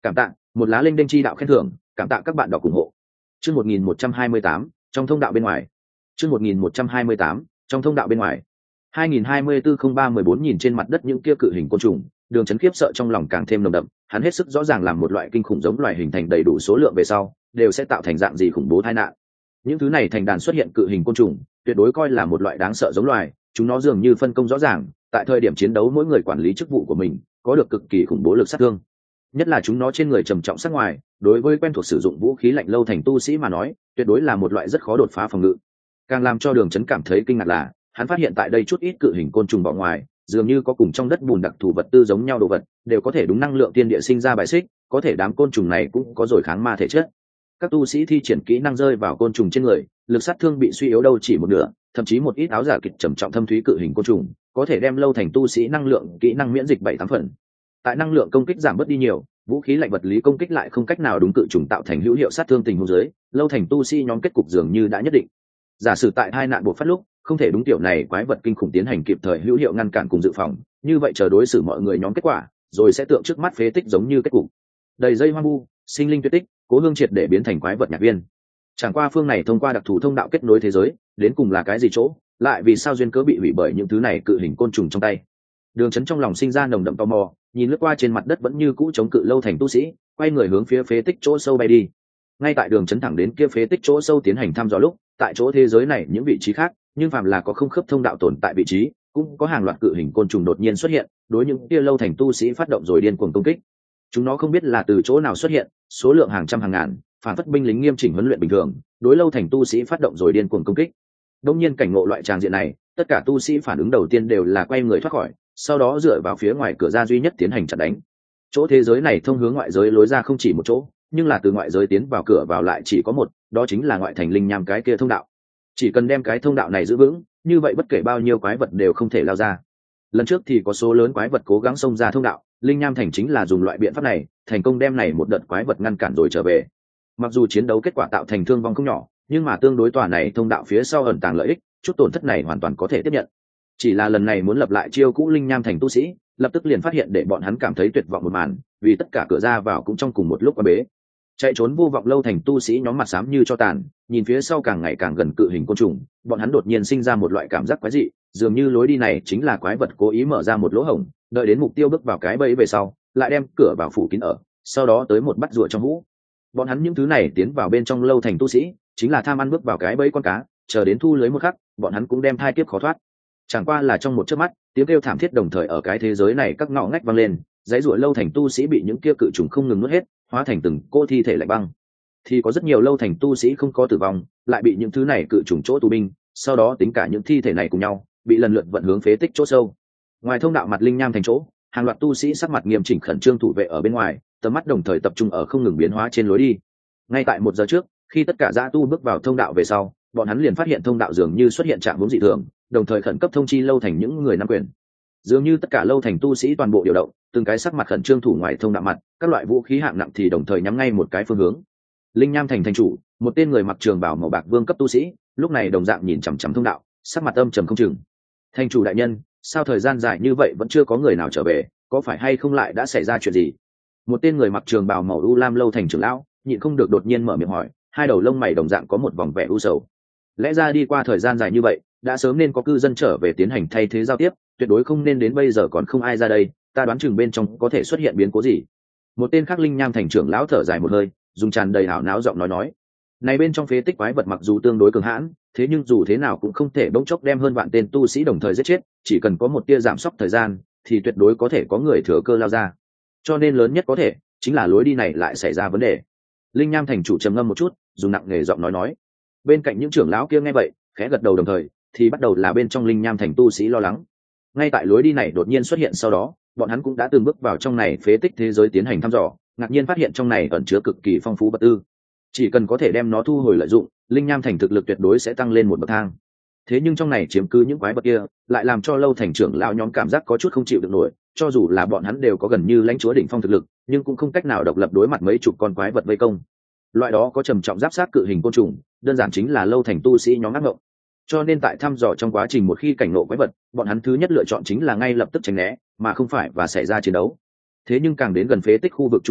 một lá linh đinh chi đạo khen thưởng, cảm tạ các bạn đọc ủng hộ. Chương một nghìn một trăm hai mươi tám, trong thông đạo bên ngoài. Chương một nghìn một trăm hai mươi tám, trong thông đạo bên ngoài. hai nghìn hai mươi tư không ba mười bốn nhìn trên mặt đất những kia cự hình côn trùng, Đường Chấn khiếp sợ trong lòng càng thêm nồng đậm, hắn hết sức rõ ràng làm một loại kinh khủng giống loài hình thành đầy đủ số lượng về sau, đều sẽ tạo thành dạng gì khủng bố tai nạn. Những thứ này thành đàn xuất hiện cự hình côn trùng, tuyệt đối coi là một loại đáng sợ giống loài, chúng nó dường như phân công rõ ràng, tại thời điểm chiến đấu mỗi người quản lý chức vụ của mình, có được cực kỳ khủng bố lực sát thương. Nhất là chúng nó trên người trầm trọng sắc ngoài, đối với quen thuộc sử dụng vũ khí lạnh lâu thành tu sĩ mà nói, tuyệt đối là một loại rất khó đột phá phòng ngự. Càng làm cho Đường Chấn cảm thấy kinh ngạc là, hắn phát hiện tại đây chút ít cự hình côn trùng bỏ ngoài, dường như có cùng trong đất bùn đặc thù vật tư giống nhau đồ vật, đều có thể đúng năng lượng tiên địa sinh ra bài xích, có thể đám côn trùng này cũng có rồi kháng ma thể chất. Các tu sĩ thi triển kỹ năng rơi vào côn trùng trên người, lực sát thương bị suy yếu đâu chỉ một nửa, thậm chí một ít áo giả kịch trầm trọng thâm thúy cự hình côn trùng, có thể đem lâu thành tu sĩ năng lượng kỹ năng miễn dịch bảy tám phần. Tại năng lượng công kích giảm bớt đi nhiều, vũ khí lạnh vật lý công kích lại không cách nào đúng cự trùng tạo thành hữu hiệu sát thương tình huống dưới, lâu thành tu sĩ nhóm kết cục dường như đã nhất định. Giả sử tại hai nạn buộc phát lúc, không thể đúng tiểu này quái vật kinh khủng tiến hành kịp thời hữu hiệu ngăn cản cùng dự phòng, như vậy chờ đối xử mọi người nhóm kết quả, rồi sẽ tượng trước mắt phế tích giống như kết cục. Đầy dây hoang vu, sinh linh tuyệt tích, Cố Hương triệt để biến thành quái vật nhạc viên. Chẳng qua phương này thông qua đặc thù thông đạo kết nối thế giới, đến cùng là cái gì chỗ, lại vì sao duyên cớ bị hủy bởi những thứ này cự hình côn trùng trong tay. Đường Chấn trong lòng sinh ra nồng đậm tò mò, nhìn lướt qua trên mặt đất vẫn như cũ chống cự lâu thành tu sĩ, quay người hướng phía phế tích chỗ sâu bay đi. Ngay tại Đường Chấn thẳng đến kia phế tích chỗ sâu tiến hành thăm dò lúc, tại chỗ thế giới này những vị trí khác, nhưng phàm là có không khớp thông đạo tồn tại vị trí, cũng có hàng loạt cự hình côn trùng đột nhiên xuất hiện, đối những kia lâu thành tu sĩ phát động rồi điên cuồng công kích. Chúng nó không biết là từ chỗ nào xuất hiện, số lượng hàng trăm hàng ngàn, phản phất binh lính nghiêm chỉnh huấn luyện bình thường, đối lâu thành tu sĩ phát động rồi điên cuồng công kích. Đông nhiên cảnh ngộ loại tràng diện này, tất cả tu sĩ phản ứng đầu tiên đều là quay người thoát khỏi, sau đó dựa vào phía ngoài cửa ra duy nhất tiến hành chặn đánh. Chỗ thế giới này thông hướng ngoại giới lối ra không chỉ một chỗ, nhưng là từ ngoại giới tiến vào cửa vào lại chỉ có một, đó chính là ngoại thành linh nham cái kia thông đạo. Chỉ cần đem cái thông đạo này giữ vững, như vậy bất kể bao nhiêu quái vật đều không thể lao ra. Lần trước thì có số lớn quái vật cố gắng xông ra thông đạo, linh nham thành chính là dùng loại biện pháp này, thành công đem này một đợt quái vật ngăn cản rồi trở về. Mặc dù chiến đấu kết quả tạo thành thương vong không nhỏ, nhưng mà tương đối tòa này thông đạo phía sau ẩn tàng lợi ích, chút tổn thất này hoàn toàn có thể tiếp nhận. Chỉ là lần này muốn lập lại chiêu cũ linh nham thành tu sĩ, lập tức liền phát hiện để bọn hắn cảm thấy tuyệt vọng một màn, vì tất cả cửa ra vào cũng trong cùng một lúc quá bế. Chạy trốn vô vọng lâu thành tu sĩ nhóm mặt xám như cho tàn, nhìn phía sau càng ngày càng gần cự hình côn trùng, bọn hắn đột nhiên sinh ra một loại cảm giác quái dị, dường như lối đi này chính là quái vật cố ý mở ra một lỗ hổng, đợi đến mục tiêu bước vào cái bẫy về sau, lại đem cửa vào phủ kín ở, sau đó tới một bắt rùa trong hũ. Bọn hắn những thứ này tiến vào bên trong lâu thành tu sĩ, chính là tham ăn bước vào cái bẫy con cá, chờ đến thu lưới một khắc, bọn hắn cũng đem thai kiếp khó thoát. Chẳng qua là trong một chớp mắt, tiếng kêu thảm thiết đồng thời ở cái thế giới này các ngõ ngách vang lên, dãy rủa lâu thành tu sĩ bị những kia cự trùng không ngừng nuốt hết, hóa thành từng cô thi thể lạnh băng. Thì có rất nhiều lâu thành tu sĩ không có tử vong, lại bị những thứ này cự trùng chỗ tù binh, sau đó tính cả những thi thể này cùng nhau, bị lần lượt vận hướng phế tích chỗ sâu. Ngoài thông đạo mặt linh nham thành chỗ, hàng loạt tu sĩ sắc mặt nghiêm chỉnh khẩn trương thủ vệ ở bên ngoài, tầm mắt đồng thời tập trung ở không ngừng biến hóa trên lối đi. Ngay tại một giờ trước, khi tất cả dã tu bước vào thông đạo về sau, bọn hắn liền phát hiện thông đạo dường như xuất hiện trạng huống dị thường, đồng thời khẩn cấp thông chi lâu thành những người nắm quyền. Dường như tất cả lâu thành tu sĩ toàn bộ điều động, từng cái sắc mặt khẩn trương thủ ngoài thông đạo mặt, các loại vũ khí hạng nặng thì đồng thời nhắm ngay một cái phương hướng. Linh nham thành thành chủ, một tên người mặc trường bào màu bạc vương cấp tu sĩ, lúc này đồng dạng nhìn chằm chằm thông đạo, sắc mặt âm trầm không chừng. Thành chủ đại nhân, sao thời gian dài như vậy vẫn chưa có người nào trở về, có phải hay không lại đã xảy ra chuyện gì? Một tên người mặc trường bào màu u lam lâu thành trưởng lão, nhịn không được đột nhiên mở miệng hỏi, hai đầu lông mày đồng dạng có một vòng vẻ u sầu. Lẽ ra đi qua thời gian dài như vậy, đã sớm nên có cư dân trở về tiến hành thay thế giao tiếp, tuyệt đối không nên đến bây giờ còn không ai ra đây, ta đoán chừng bên trong có thể xuất hiện biến cố gì. Một tên khác linh nham thành trưởng lão thở dài một hơi, dùng tràn đầy hảo não giọng nói nói, này bên trong phế tích quái vật mặc dù tương đối cường hãn, thế nhưng dù thế nào cũng không thể bỗng chốc đem hơn vạn tên tu sĩ đồng thời giết chết, chỉ cần có một tia giảm sốc thời gian, thì tuyệt đối có thể có người thừa cơ lao ra. Cho nên lớn nhất có thể chính là lối đi này lại xảy ra vấn đề. Linh nham thành chủ trầm ngâm một chút, dùng nặng nề giọng nói nói. Bên cạnh những trưởng lão kia nghe vậy, khẽ gật đầu đồng thời, thì bắt đầu là bên trong linh nham thành tu sĩ lo lắng. Ngay tại lối đi này đột nhiên xuất hiện sau đó, bọn hắn cũng đã từng bước vào trong này phế tích thế giới tiến hành thăm dò, ngạc nhiên phát hiện trong này ẩn chứa cực kỳ phong phú vật tư. Chỉ cần có thể đem nó thu hồi lợi dụng, linh nham thành thực lực tuyệt đối sẽ tăng lên một bậc thang. Thế nhưng trong này chiếm cứ những quái vật kia, lại làm cho lâu thành trưởng lão nhóm cảm giác có chút không chịu được nổi, cho dù là bọn hắn đều có gần như lãnh chúa đỉnh phong thực lực, nhưng cũng không cách nào độc lập đối mặt mấy chục con quái vật vây công. Loại đó có trầm trọng giáp sát cự hình côn trùng, đơn giản chính là lâu thành tu sĩ nhóm ác ngộng. Cho nên tại thăm dò trong quá trình một khi cảnh ngộ quái vật, bọn hắn thứ nhất lựa chọn chính là ngay lập tức tránh né, mà không phải và xảy ra chiến đấu. Thế nhưng càng đến gần phế tích khu vực trung tâm,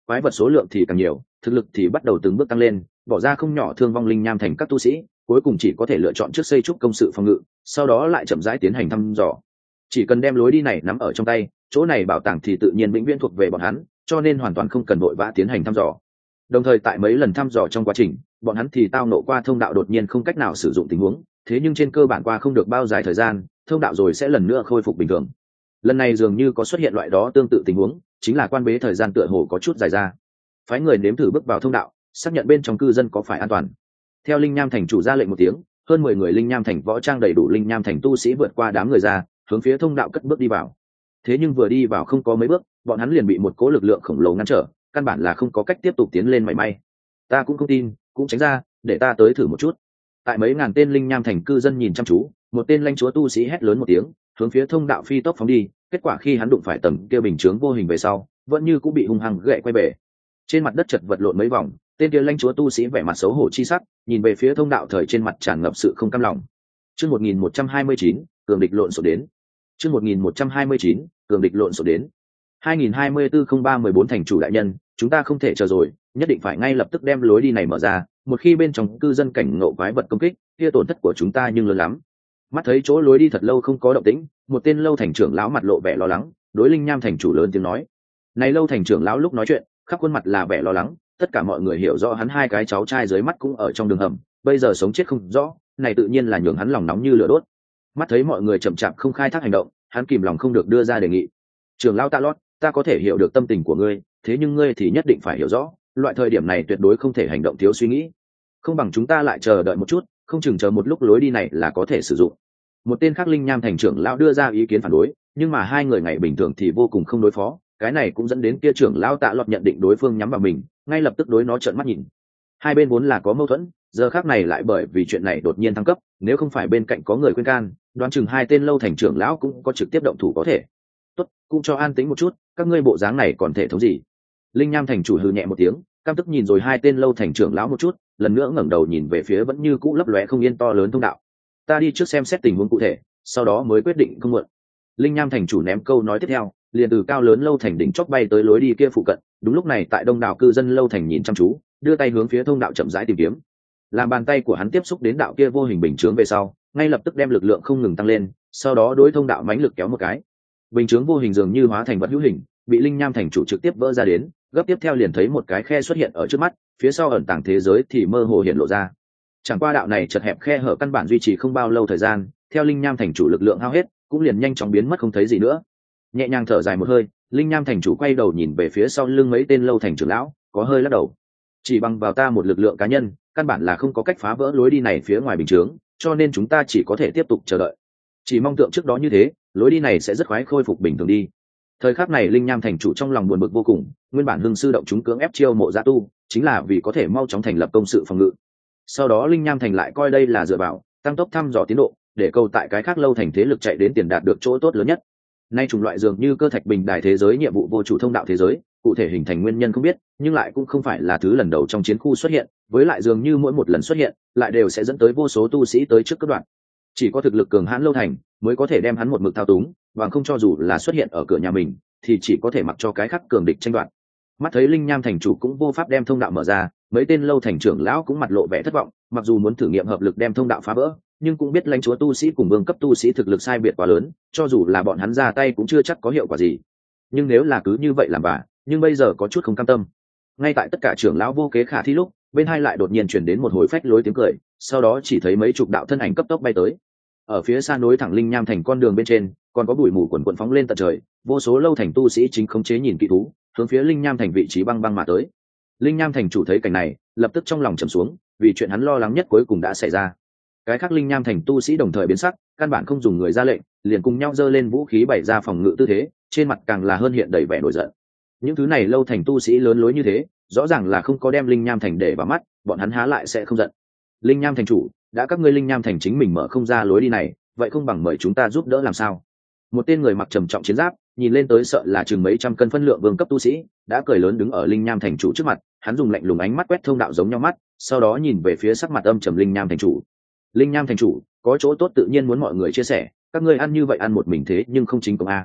quái vật số lượng thì càng nhiều, thực lực thì bắt đầu từng bước tăng lên, bỏ ra không nhỏ thương vong linh nham thành các tu sĩ, cuối cùng chỉ có thể lựa chọn trước xây trúc công sự phòng ngự, sau đó lại chậm rãi tiến hành thăm dò. Chỉ cần đem lối đi này nắm ở trong tay, chỗ này bảo tàng thì tự nhiên vĩnh viễn thuộc về bọn hắn, cho nên hoàn toàn không cần vội vã tiến hành thăm dò. Đồng thời tại mấy lần thăm dò trong quá trình, bọn hắn thì tao nộ qua thông đạo đột nhiên không cách nào sử dụng tình huống, thế nhưng trên cơ bản qua không được bao dài thời gian, thông đạo rồi sẽ lần nữa khôi phục bình thường. Lần này dường như có xuất hiện loại đó tương tự tình huống, chính là quan bế thời gian tựa hồ có chút dài ra. Phái người nếm thử bước vào thông đạo, xác nhận bên trong cư dân có phải an toàn. Theo linh nham thành chủ ra lệnh một tiếng, hơn mười người linh nham thành võ trang đầy đủ linh nham thành tu sĩ vượt qua đám người ra, hướng phía thông đạo cất bước đi vào. Thế nhưng vừa đi vào không có mấy bước, bọn hắn liền bị một cỗ lực lượng khổng lồ ngăn trở, căn bản là không có cách tiếp tục tiến lên mảy may. Ta cũng không tin, cũng tránh ra, để ta tới thử một chút. Tại mấy ngàn tên linh nham thành cư dân nhìn chăm chú, một tên lãnh chúa tu sĩ hét lớn một tiếng, hướng phía thông đạo phi tốc phóng đi. Kết quả khi hắn đụng phải tầng kia bình chướng vô hình về sau, vẫn như cũng bị hung hăng gậy quay bể. Trên mặt đất chật vật lộn mấy vòng, tên kia lãnh chúa tu sĩ vẻ mặt xấu hổ chi sắc, nhìn về phía thông đạo thời trên mặt tràn ngập sự không cam lòng. Chương một nghìn một trăm hai mươi chín, cường địch lộn xộn đến. Chương một nghìn một trăm hai mươi chín, cường địch lộn xộn đến. hai nghìn hai mươi tư không ba mười bốn thành chủ đại nhân, chúng ta không thể chờ rồi, nhất định phải ngay lập tức đem lối đi này mở ra, một khi bên trong cư dân cảnh ngộ quái vật công kích, kia tổn thất của chúng ta nhưng lớn lắm. Mắt thấy chỗ lối đi thật lâu không có động tĩnh, một tên lâu thành trưởng lão mặt lộ vẻ lo lắng, đối linh nham thành chủ lớn tiếng nói. Này lâu thành trưởng lão lúc nói chuyện, khắp khuôn mặt là vẻ lo lắng, tất cả mọi người hiểu rõ hắn hai cái cháu trai dưới mắt cũng ở trong đường hầm, bây giờ sống chết không rõ, này tự nhiên là nhường hắn lòng nóng như lửa đốt. Mắt thấy mọi người chậm chạp không khai thác hành động, hắn kìm lòng không được đưa ra đề nghị. Trưởng lão Tạ Lót, ta có thể hiểu được tâm tình của ngươi, thế nhưng ngươi thì nhất định phải hiểu rõ, loại thời điểm này tuyệt đối không thể hành động thiếu suy nghĩ. Không bằng chúng ta lại chờ đợi một chút, không chừng chờ một lúc lối đi này là có thể sử dụng. Một tên khác linh nham thành trưởng lão đưa ra ý kiến phản đối, nhưng mà hai người ngày bình thường thì vô cùng không đối phó, cái này cũng dẫn đến kia trưởng lão Tạ Lót nhận định đối phương nhắm vào mình, ngay lập tức đối nó trợn mắt nhìn. Hai bên vốn là có mâu thuẫn, giờ khác này lại bởi vì chuyện này đột nhiên thăng cấp, nếu không phải bên cạnh có người khuyên can, đoán chừng hai tên lâu thành trưởng lão cũng có trực tiếp động thủ có thể. Tốt, cũng cho an tĩnh một chút, các ngươi bộ dáng này còn thể thống gì? Linh nham thành chủ hừ nhẹ một tiếng, căm tức nhìn rồi hai tên lâu thành trưởng lão một chút, lần nữa ngẩng đầu nhìn về phía vẫn như cũ lấp lóe không yên to lớn thông đạo. Ta đi trước xem xét tình huống cụ thể, sau đó mới quyết định không muộn. Linh nham thành chủ ném câu nói tiếp theo, liền từ cao lớn lâu thành đỉnh chóp bay tới lối đi kia phụ cận. Đúng lúc này tại đông đảo cư dân lâu thành nhìn chăm chú, đưa tay hướng phía thông đạo chậm rãi tìm kiếm. Làm bàn tay của hắn tiếp xúc đến đạo kia vô hình bình chướng về sau, ngay lập tức đem lực lượng không ngừng tăng lên, sau đó đối thông đạo mãnh lực kéo một cái. Bình chướng vô hình dường như hóa thành vật hữu hình, bị linh nham thành chủ trực tiếp vỡ ra đến, gấp tiếp theo liền thấy một cái khe xuất hiện ở trước mắt, phía sau ẩn tàng thế giới thì mơ hồ hiện lộ ra. Chẳng qua đạo này chật hẹp khe hở căn bản duy trì không bao lâu thời gian, theo linh nham thành chủ lực lượng hao hết, cũng liền nhanh chóng biến mất không thấy gì nữa. Nhẹ nhàng thở dài một hơi, linh nham thành chủ quay đầu nhìn về phía sau lưng mấy tên lâu thành trưởng lão, có hơi lắc đầu. Chỉ bằng vào ta một lực lượng cá nhân, căn bản là không có cách phá vỡ lối đi này phía ngoài bình chướng, cho nên chúng ta chỉ có thể tiếp tục chờ đợi. Chỉ mong tượng trước đó như thế, lối đi này sẽ rất khoái khôi phục bình thường đi. Thời khắc này linh nham thành chủ trong lòng buồn bực vô cùng, nguyên bản hưng sư động chúng cưỡng ép chiêu mộ gia tu, chính là vì có thể mau chóng thành lập công sự phòng ngự. Sau đó linh nham thành lại coi đây là dựa vào tăng tốc thăm dò tiến độ, để cầu tại cái khác lâu thành thế lực chạy đến tiền đạt được chỗ tốt lớn nhất. Nay chủng loại dường như cơ thạch bình đài thế giới nhiệm vụ vô chủ thông đạo thế giới, cụ thể hình thành nguyên nhân không biết, nhưng lại cũng không phải là thứ lần đầu trong chiến khu xuất hiện, với lại dường như mỗi một lần xuất hiện, lại đều sẽ dẫn tới vô số tu sĩ tới trước cấp đoạn. Chỉ có thực lực cường hãn lâu thành mới có thể đem hắn một mực thao túng, và không cho dù là xuất hiện ở cửa nhà mình, thì chỉ có thể mặc cho cái khác cường địch tranh đoạt. Mắt thấy linh nham thành chủ cũng vô pháp đem thông đạo mở ra, mấy tên lâu thành trưởng lão cũng mặt lộ vẻ thất vọng, mặc dù muốn thử nghiệm hợp lực đem thông đạo phá vỡ, nhưng cũng biết lãnh chúa tu sĩ cùng vương cấp tu sĩ thực lực sai biệt quá lớn, cho dù là bọn hắn ra tay cũng chưa chắc có hiệu quả gì. Nhưng nếu là cứ như vậy làm bà, nhưng bây giờ có chút không cam tâm. Ngay tại tất cả trưởng lão vô kế khả thi lúc, bên hai lại đột nhiên chuyển đến một hồi phách lối tiếng cười, sau đó chỉ thấy mấy chục đạo thân ảnh cấp tốc bay tới. Ở phía xa nối thẳng linh nham thành con đường bên trên, còn có bụi mù quần quần phóng lên tận trời, vô số lâu thành tu sĩ chính khống chế nhìn kỹ thú, hướng phía linh nham thành vị trí băng băng mà tới. Linh nham thành chủ thấy cảnh này, lập tức trong lòng trầm xuống, vì chuyện hắn lo lắng nhất cuối cùng đã xảy ra. Cái khác linh nham thành tu sĩ đồng thời biến sắc, căn bản không dùng người ra lệnh, liền cùng nhau giơ lên vũ khí bày ra phòng ngự tư thế, trên mặt càng là hơn hiện đầy vẻ nổi giận. Những thứ này lâu thành tu sĩ lớn lối như thế, rõ ràng là không có đem linh nham thành để vào mắt, bọn hắn há lại sẽ không giận. Linh nham thành chủ, đã các ngươi linh nham thành chính mình mở không ra lối đi này, vậy không bằng mời chúng ta giúp đỡ làm sao? Một tên người mặc trầm trọng chiến giáp, nhìn lên tới sợ là chừng mấy trăm cân phân lượng vương cấp tu sĩ, đã cười lớn đứng ở linh nham thành chủ trước mặt, hắn dùng lạnh lùng ánh mắt quét thông đạo giống nhau mắt, sau đó nhìn về phía sắc mặt âm trầm linh nham thành chủ. Linh nham thành chủ, có chỗ tốt tự nhiên muốn mọi người chia sẻ, các ngươi ăn như vậy ăn một mình thế nhưng không chính công a.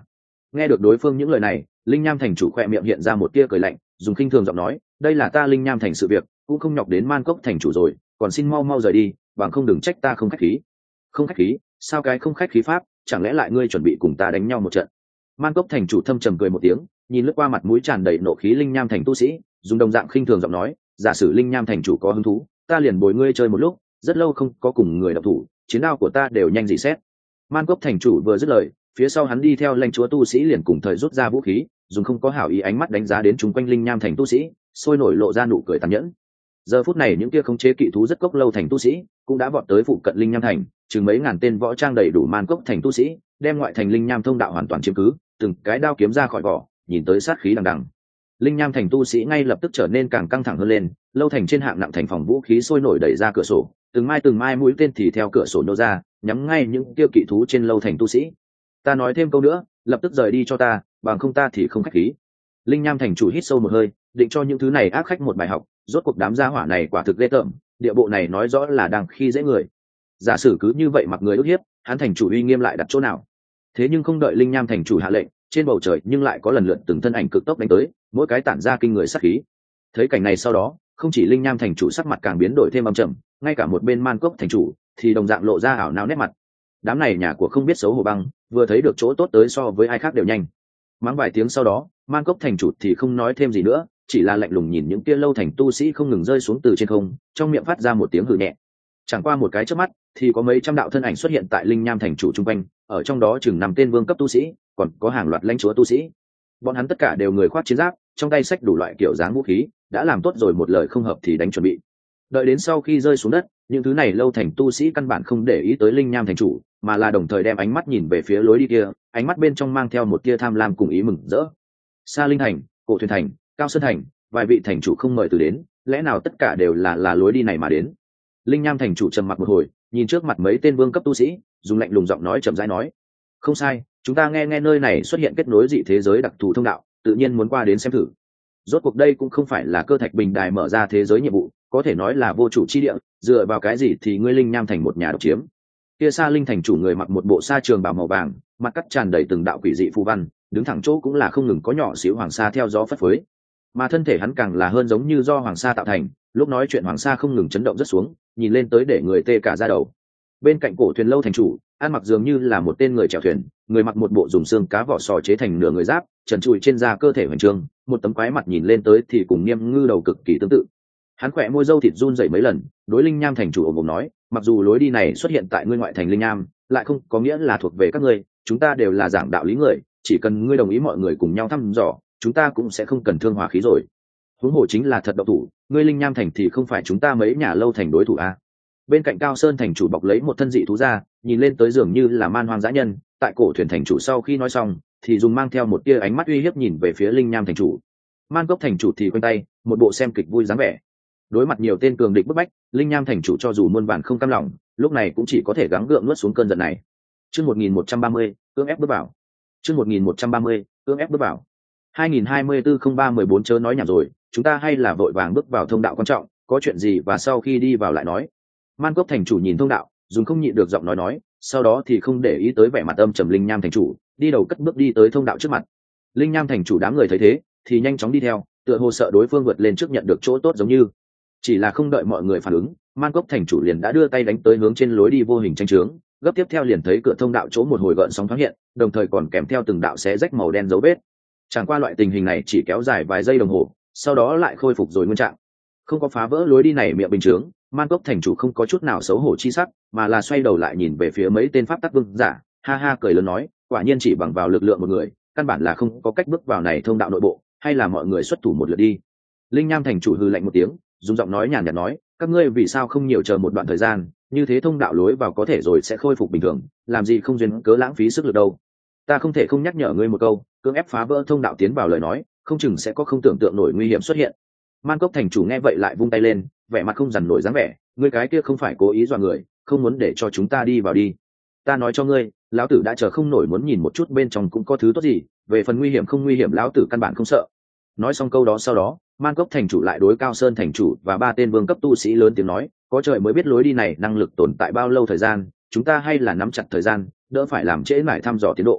Nghe được đối phương những lời này, linh nham thành chủ khoe miệng hiện ra một tia cười lạnh, dùng khinh thường giọng nói, đây là ta linh nham thành sự việc, cũng không nhọc đến man cốc thành chủ rồi, còn xin mau mau rời đi, bằng không đừng trách ta không khách khí. Không khách khí? Sao cái không khách khí pháp? Chẳng lẽ lại ngươi chuẩn bị cùng ta đánh nhau một trận? Man cốc thành chủ thâm trầm cười một tiếng, nhìn lướt qua mặt mũi tràn đầy nộ khí linh nham thành tu sĩ, dùng đồng dạng khinh thường giọng nói, giả sử linh nham thành chủ có hứng thú, ta liền bồi ngươi chơi một lúc, rất lâu không có cùng người đọc thủ, chiến đao của ta đều nhanh dị xét. Man cốc thành chủ vừa dứt lời, phía sau hắn đi theo lãnh chúa tu sĩ liền cùng thời rút ra vũ khí, dùng không có hảo ý ánh mắt đánh giá đến chúng quanh linh nham thành tu sĩ, sôi nổi lộ ra nụ cười tàn nhẫn. Giờ phút này những kia khống chế kỵ thú rất cốc lâu thành tu sĩ cũng đã vọt tới phụ cận linh nham thành, chừng mấy ngàn tên võ trang đầy đủ man cốc thành tu sĩ đem ngoại thành linh nham thông đạo hoàn toàn chiếm cứ, từng cái đao kiếm ra khỏi vỏ, nhìn tới sát khí đằng đằng. Linh nham thành tu sĩ ngay lập tức trở nên càng căng thẳng hơn lên, lâu thành trên hạng nặng thành phòng vũ khí sôi nổi đẩy ra cửa sổ, từng mai từng mai mũi tên thì theo cửa sổ nô ra, nhắm ngay những tiêu kỵ thú trên lâu thành tu sĩ. Ta nói thêm câu nữa, lập tức rời đi cho ta, bằng không ta thì không khách khí. Linh nham thành chủ hít sâu một hơi, định cho những thứ này ác khách một bài học, rốt cuộc đám gia hỏa này quả thực ghê tởm, địa bộ này nói rõ là đang khi dễ người. Giả sử cứ như vậy mặc người ức hiếp, hắn thành chủ uy nghiêm lại đặt chỗ nào? Thế nhưng không đợi linh nham thành chủ hạ lệnh, trên bầu trời nhưng lại có lần lượt từng thân ảnh cực tốc đánh tới, mỗi cái tản ra kinh người sát khí. Thấy cảnh này sau đó, không chỉ linh nham thành chủ sắc mặt càng biến đổi thêm âm trầm, ngay cả một bên man cốc thành chủ thì đồng dạng lộ ra ảo não nét mặt. Đám này nhà của không biết xấu hổ băng, vừa thấy được chỗ tốt tới so với ai khác đều nhanh. Mắng vài tiếng sau đó, man cốc thành chủ thì không nói thêm gì nữa, chỉ là lạnh lùng nhìn những kia lâu thành tu sĩ không ngừng rơi xuống từ trên không, trong miệng phát ra một tiếng hừ nhẹ. Chẳng qua một cái chớp mắt, thì có mấy trăm đạo thân ảnh xuất hiện tại linh nham thành chủ trung quanh, ở trong đó chừng năm tên vương cấp tu sĩ, còn có hàng loạt lãnh chúa tu sĩ. Bọn hắn tất cả đều người khoác chiến giáp, trong tay xách đủ loại kiểu dáng vũ khí, đã làm tốt rồi một lời không hợp thì đánh chuẩn bị. Đợi đến sau khi rơi xuống đất, những thứ này lâu thành tu sĩ căn bản không để ý tới linh nham thành chủ, mà là đồng thời đem ánh mắt nhìn về phía lối đi kia, ánh mắt bên trong mang theo một tia tham lam cùng ý mừng rỡ. Sa Linh thành, Cổ Thuyền thành, Cao Sơn thành, vài vị thành chủ không mời từ đến, lẽ nào tất cả đều là là lối đi này mà đến? Linh nham thành chủ trầm mặc một hồi, nhìn trước mặt mấy tên vương cấp tu sĩ, dùng lạnh lùng giọng nói chậm rãi nói: không sai, chúng ta nghe nghe nơi này xuất hiện kết nối dị thế giới đặc thù thông đạo, tự nhiên muốn qua đến xem thử. Rốt cuộc đây cũng không phải là cơ thạch bình đài mở ra thế giới nhiệm vụ, có thể nói là vô chủ chi địa, dựa vào cái gì thì ngươi linh nham thành một nhà độc chiếm? Kia Sa Linh thành chủ người mặc một bộ sa trường bào màu vàng, mặt cắt tràn đầy từng đạo quỷ dị phù văn, đứng thẳng chỗ cũng là không ngừng có nhỏ xíu hoàng sa theo gió phất phới, mà thân thể hắn càng là hơn giống như do hoàng sa tạo thành, lúc nói chuyện hoàng sa không ngừng chấn động rất xuống, nhìn lên tới để người tê cả da đầu. Bên cạnh Cổ Thuyền lâu thành chủ, ăn mặc dường như là một tên người chèo thuyền, người mặc một bộ dùng xương cá vỏ sò chế thành nửa người giáp, trần trụi trên da cơ thể hoành trương, một tấm quái mặt nhìn lên tới thì cùng Niêm Ngư đầu cực kỳ tương tự. Hắn khỏe môi râu thịt run rẩy mấy lần, đối linh nham thành chủ ồm ồm nói: mặc dù lối đi này xuất hiện tại ngươi ngoại thành linh nham, lại không có nghĩa là thuộc về các ngươi, chúng ta đều là giảng đạo lý người, chỉ cần ngươi đồng ý mọi người cùng nhau thăm dò, chúng ta cũng sẽ không cần thương hòa khí rồi. Huống hồ chính là thật độc thủ, ngươi linh nham thành thì không phải chúng ta mấy nhà lâu thành đối thủ a. Bên cạnh Cao Sơn thành chủ bọc lấy một thân dị thú ra, nhìn lên tới dường như là man hoang dã nhân. Tại Cổ Thuyền thành chủ sau khi nói xong, thì dùng mang theo một tia ánh mắt uy hiếp nhìn về phía linh nham thành chủ. Man cốc thành chủ thì quanh tay, một bộ xem kịch vui dáng vẻ. Đối mặt nhiều tên cường địch bức bách, linh nham thành chủ cho dù muôn vàn không cam lòng, lúc này cũng chỉ có thể gắng gượng nuốt xuống cơn giận này. Chương một nghìn một trăm ba mươi, cưỡng ép bước vào. Chương một nghìn một trăm ba mươi, cưỡng ép bước vào. hai nghìn hai mươi tư không ba mười bốn chớ nói nhảm rồi, chúng ta hay là vội vàng bước vào thông đạo quan trọng, có chuyện gì và sau khi đi vào lại nói. Man cốc thành chủ nhìn thông đạo, dùng không nhịn được giọng nói nói, sau đó thì không để ý tới vẻ mặt âm trầm linh nham thành chủ, đi đầu cất bước đi tới thông đạo trước mặt. Linh nham thành chủ đám người thấy thế thì nhanh chóng đi theo, tựa hồ sợ đối phương vượt lên trước nhận được chỗ tốt giống như. Chỉ là không đợi mọi người phản ứng, man cốc thành chủ liền đã đưa tay đánh tới hướng trên lối đi vô hình tranh trướng, gấp tiếp theo liền thấy cửa thông đạo chỗ một hồi gợn sóng thoáng hiện, đồng thời còn kèm theo từng đạo xé rách màu đen dấu vết. Chẳng qua loại tình hình này chỉ kéo dài vài giây đồng hồ, sau đó lại khôi phục rồi nguyên trạng. Không có phá vỡ lối đi này miệng bình chướng, man cốc thành chủ không có chút nào xấu hổ chi sắc, mà là xoay đầu lại nhìn về phía mấy tên pháp tắc vương giả, ha ha cười lớn nói: quả nhiên chỉ bằng vào lực lượng một người, căn bản là không có cách bước vào này thông đạo nội bộ, hay là mọi người xuất thủ một lượt đi. Linh nham thành chủ hừ lạnh một tiếng, dùng giọng nói nhàn nhạt nói: các ngươi vì sao không nhiều chờ một đoạn thời gian, như thế thông đạo lối vào có thể rồi sẽ khôi phục bình thường, làm gì không duyên cớ lãng phí sức lực đâu. Ta không thể không nhắc nhở ngươi một câu, cưỡng ép phá vỡ thông đạo tiến vào lời nói, không chừng sẽ có không tưởng tượng nổi nguy hiểm xuất hiện. Man cốc thành chủ nghe vậy lại vung tay lên, vẻ mặt không dằn nổi dáng vẻ: ngươi cái kia không phải cố ý dọa người, không muốn để cho chúng ta đi vào đi. Ta nói cho ngươi, lão tử đã chờ không nổi muốn nhìn một chút bên trong cũng có thứ tốt gì, về phần nguy hiểm không nguy hiểm lão tử căn bản không sợ. Nói xong câu đó sau đó, man cốc thành chủ lại đối Cao Sơn thành chủ và ba tên vương cấp tu sĩ lớn tiếng nói: có trời mới biết lối đi này năng lực tồn tại bao lâu thời gian, chúng ta hay là nắm chặt thời gian, đỡ phải làm trễ mãi thăm dò tiến độ.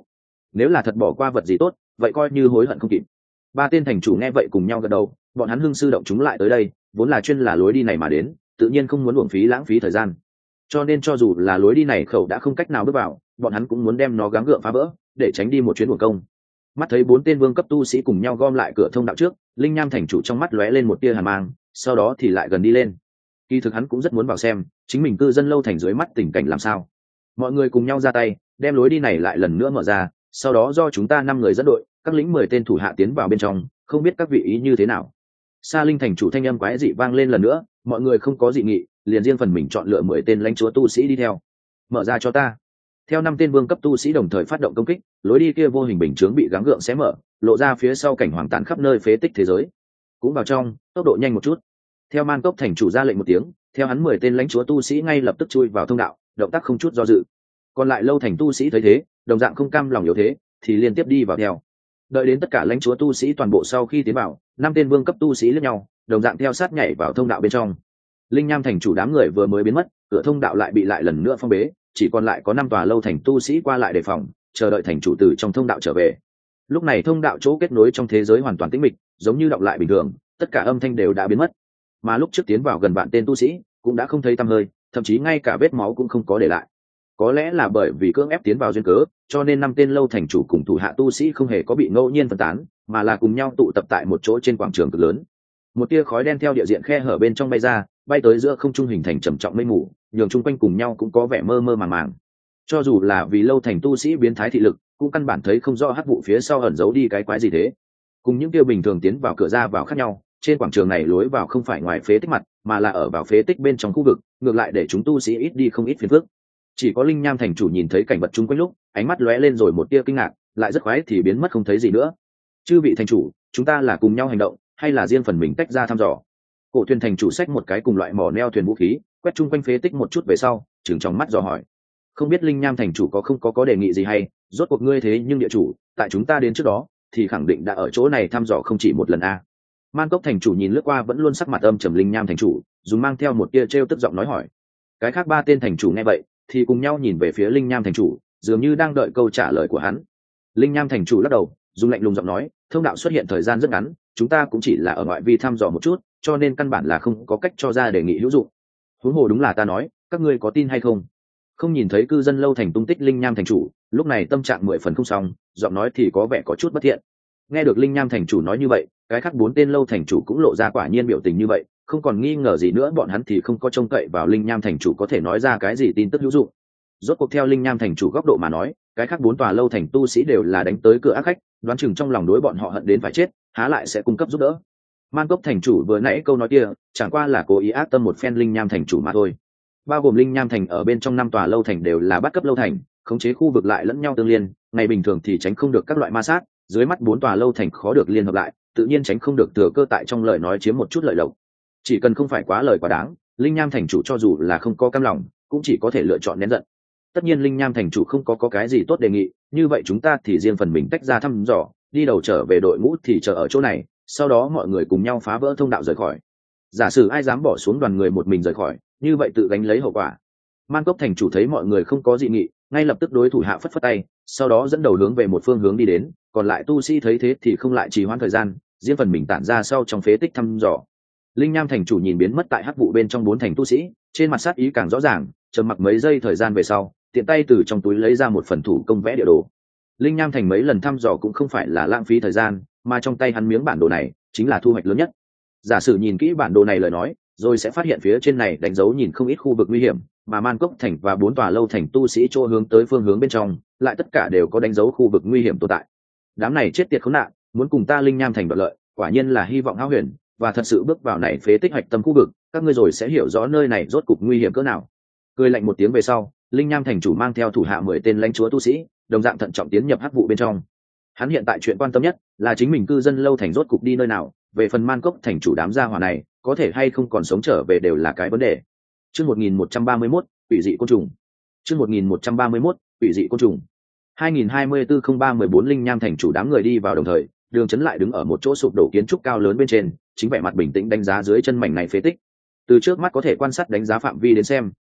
nếu là thật bỏ qua vật gì tốt vậy coi như hối hận không kịp. Ba tên thành chủ nghe vậy cùng nhau gật đầu, bọn hắn hưng sư động chúng lại tới đây vốn là chuyên là lối đi này mà đến, tự nhiên không muốn uổng phí lãng phí thời gian, cho nên cho dù là lối đi này khẩu đã không cách nào bước vào, bọn hắn cũng muốn đem nó gắng gượng phá vỡ để tránh đi một chuyến uổng công. Mắt thấy bốn tên vương cấp tu sĩ cùng nhau gom lại cửa thông đạo trước, linh nham thành chủ trong mắt lóe lên một tia hàn mang, sau đó thì lại gần đi lên. Kỳ thực hắn cũng rất muốn vào xem chính mình cư dân lâu thành dưới mắt tình cảnh làm sao. Mọi người cùng nhau ra tay đem lối đi này lại lần nữa mở ra, sau đó do chúng ta năm người dẫn đội, các lĩnh mười tên thủ hạ tiến vào bên trong, không biết các vị ý như thế nào. Sa linh thành chủ thanh âm quái dị vang lên lần nữa, mọi người không có dị nghị, liền riêng phần mình chọn lựa mười tên lãnh chúa tu sĩ đi theo. Mở ra cho ta. Theo năm tên vương cấp tu sĩ đồng thời phát động công kích, lối đi kia vô hình bình chướng bị gắng gượng xé mở, lộ ra phía sau cảnh hoàng tàn khắp nơi phế tích thế giới. Cũng vào trong, tốc độ nhanh một chút. Theo Man Cốc thành chủ ra lệnh một tiếng, theo hắn mười tên lãnh chúa tu sĩ ngay lập tức chui vào thông đạo, động tác không chút do dự. Còn lại lâu thành tu sĩ thấy thế, đồng dạng không cam lòng yếu thế, thì liên tiếp đi vào theo. Đợi đến tất cả lãnh chúa tu sĩ toàn bộ sau khi tiến vào, năm tên vương cấp tu sĩ lẫn nhau, đồng dạng theo sát nhảy vào thông đạo bên trong. Linh nham thành chủ đám người vừa mới biến mất, cửa thông đạo lại bị lại lần nữa phong bế, chỉ còn lại có năm tòa lâu thành tu sĩ qua lại đề phòng, chờ đợi thành chủ từ trong thông đạo trở về. Lúc này thông đạo chỗ kết nối trong thế giới hoàn toàn tĩnh mịch, giống như đọng lại bình thường, tất cả âm thanh đều đã biến mất. Mà lúc trước tiến vào gần vạn tên tu sĩ cũng đã không thấy tăm hơi, thậm chí ngay cả vết máu cũng không có để lại. Có lẽ là bởi vì cưỡng ép tiến vào duyên cớ, cho nên năm tên lâu thành chủ cùng thủ hạ tu sĩ không hề có bị ngẫu nhiên phân tán, mà là cùng nhau tụ tập tại một chỗ trên quảng trường cực lớn. Một tia khói đen theo địa diện khe hở bên trong bay ra, bay tới giữa không trung hình thành trầm trọng mây mù, nhường chung quanh cùng nhau cũng có vẻ mơ mơ màng màng. Cho dù là vì lâu thành tu sĩ biến thái thị lực, cũng căn bản thấy không rõ hắc vụ phía sau ẩn giấu đi cái quái gì thế. Cùng những tiêu bình thường tiến vào cửa ra vào khác nhau, trên quảng trường này lối vào không phải ngoài phế tích mặt, mà là ở vào phế tích bên trong khu vực, ngược lại để chúng tu sĩ ít đi không ít phiền phức. Chỉ có linh nham thành chủ nhìn thấy cảnh vật chung quanh lúc, ánh mắt lóe lên rồi một tia kinh ngạc, lại rất khoái thì biến mất không thấy gì nữa. Chư vị thành chủ, chúng ta là cùng nhau hành động, hay là riêng phần mình tách ra thăm dò? Cổ thuyền thành chủ xách một cái cùng loại mỏ neo thuyền vũ khí, quét chung quanh phế tích một chút về sau, chừng trong mắt dò hỏi. Không biết linh nham thành chủ có không có có đề nghị gì hay? Rốt cuộc ngươi thế nhưng địa chủ, tại chúng ta đến trước đó, thì khẳng định đã ở chỗ này thăm dò không chỉ một lần a. Man Cốc thành chủ nhìn lướt qua vẫn luôn sắc mặt âm trầm linh nham thành chủ, dùng mang theo một tia trêu tức giọng nói hỏi. Cái khác ba tên thành chủ nghe vậy, thì cùng nhau nhìn về phía linh nham thành chủ, dường như đang đợi câu trả lời của hắn. Linh nham thành chủ lắc đầu, dùng lạnh lùng giọng nói, thông đạo xuất hiện thời gian rất ngắn, chúng ta cũng chỉ là ở ngoại vi thăm dò một chút, cho nên căn bản là không có cách cho ra đề nghị hữu dụng. Huống hồ đúng là ta nói, các ngươi có tin hay không? Không nhìn thấy cư dân lâu thành tung tích linh nham thành chủ, lúc này tâm trạng mười phần không xong, giọng nói thì có vẻ có chút bất thiện. Nghe được linh nham thành chủ nói như vậy, cái khác bốn tên lâu thành chủ cũng lộ ra quả nhiên biểu tình như vậy, không còn nghi ngờ gì nữa bọn hắn thì không có trông cậy vào linh nham thành chủ có thể nói ra cái gì tin tức hữu dụng. Rốt cuộc theo linh nham thành chủ góc độ mà nói, cái khác bốn tòa lâu thành tu sĩ đều là đánh tới cửa ác khách, đoán chừng trong lòng đối bọn họ hận đến phải chết, há lại sẽ cung cấp giúp đỡ. Man Cốc thành chủ vừa nãy câu nói kia, chẳng qua là cố ý ác tâm một phen linh nham thành chủ mà thôi. Bao gồm linh nham thành ở bên trong năm tòa lâu thành đều là bắt cấp lâu thành, khống chế khu vực lại lẫn nhau tương liên, ngày bình thường thì tránh không được các loại ma sát, dưới mắt bốn tòa lâu thành khó được liên hợp lại, tự nhiên tránh không được thừa cơ tại trong lời nói chiếm một chút lợi lộc. Chỉ cần không phải quá lời quá đáng, linh nham thành chủ cho dù là không có cam lòng, cũng chỉ có thể lựa chọn nén giận. Tất nhiên linh nham thành chủ không có có cái gì tốt đề nghị, như vậy chúng ta thì riêng phần mình tách ra thăm dò, đi đầu trở về đội ngũ thì chờ ở chỗ này, sau đó mọi người cùng nhau phá vỡ thông đạo rời khỏi. Giả sử ai dám bỏ xuống đoàn người một mình rời khỏi, như vậy tự gánh lấy hậu quả. Man Cốc thành chủ thấy mọi người không có dị nghị, ngay lập tức đối thủ hạ phất phất tay, sau đó dẫn đầu hướng về một phương hướng đi đến, còn lại tu sĩ thấy thế thì không lại trì hoãn thời gian, riêng phần mình tản ra sau trong phế tích thăm dò. Linh nham thành chủ nhìn biến mất tại hắc vụ bên trong bốn thành tu sĩ, trên mặt sát ý càng rõ ràng, trầm mặc mấy giây thời gian về sau, tiện tay từ trong túi lấy ra một phần thủ công vẽ địa đồ. Linh nham thành mấy lần thăm dò cũng không phải là lãng phí thời gian, mà trong tay hắn miếng bản đồ này chính là thu hoạch lớn nhất. Giả sử nhìn kỹ bản đồ này lời nói, rồi sẽ phát hiện phía trên này đánh dấu nhìn không ít khu vực nguy hiểm, mà Man Cốc thành và bốn tòa lâu thành tu sĩ chỗ hướng tới phương hướng bên trong, lại tất cả đều có đánh dấu khu vực nguy hiểm tồn tại. Đám này chết tiệt khốn nạn, muốn cùng ta linh nham thành đoạt lợi, quả nhiên là hy vọng hão huyền, và thật sự bước vào này phế tích hạch tâm khu vực, các ngươi rồi sẽ hiểu rõ nơi này rốt cục nguy hiểm cỡ nào. Cười lạnh một tiếng về sau, linh nham thành chủ mang theo thủ hạ mười tên lãnh chúa tu sĩ, đồng dạng thận trọng tiến nhập hắc vụ bên trong. Hắn hiện tại chuyện quan tâm nhất là chính mình cư dân lâu thành rốt cục đi nơi nào, về phần Man Cốc thành chủ đám gia hỏa này, có thể hay không còn sống trở về đều là cái vấn đề. Chương một nghìn một trăm ba mươi mốt, quỷ dị côn trùng. Chương một nghìn một trăm ba mươi mốt, quỷ dị côn trùng. hai nghìn hai mươi tư không ba mười bốn linh nham thành chủ đám người đi vào đồng thời, Đường Chấn lại đứng ở một chỗ sụp đổ kiến trúc cao lớn bên trên, chính vẻ mặt bình tĩnh đánh giá dưới chân mảnh này phế tích. Từ trước mắt có thể quan sát đánh giá phạm vi đến xem,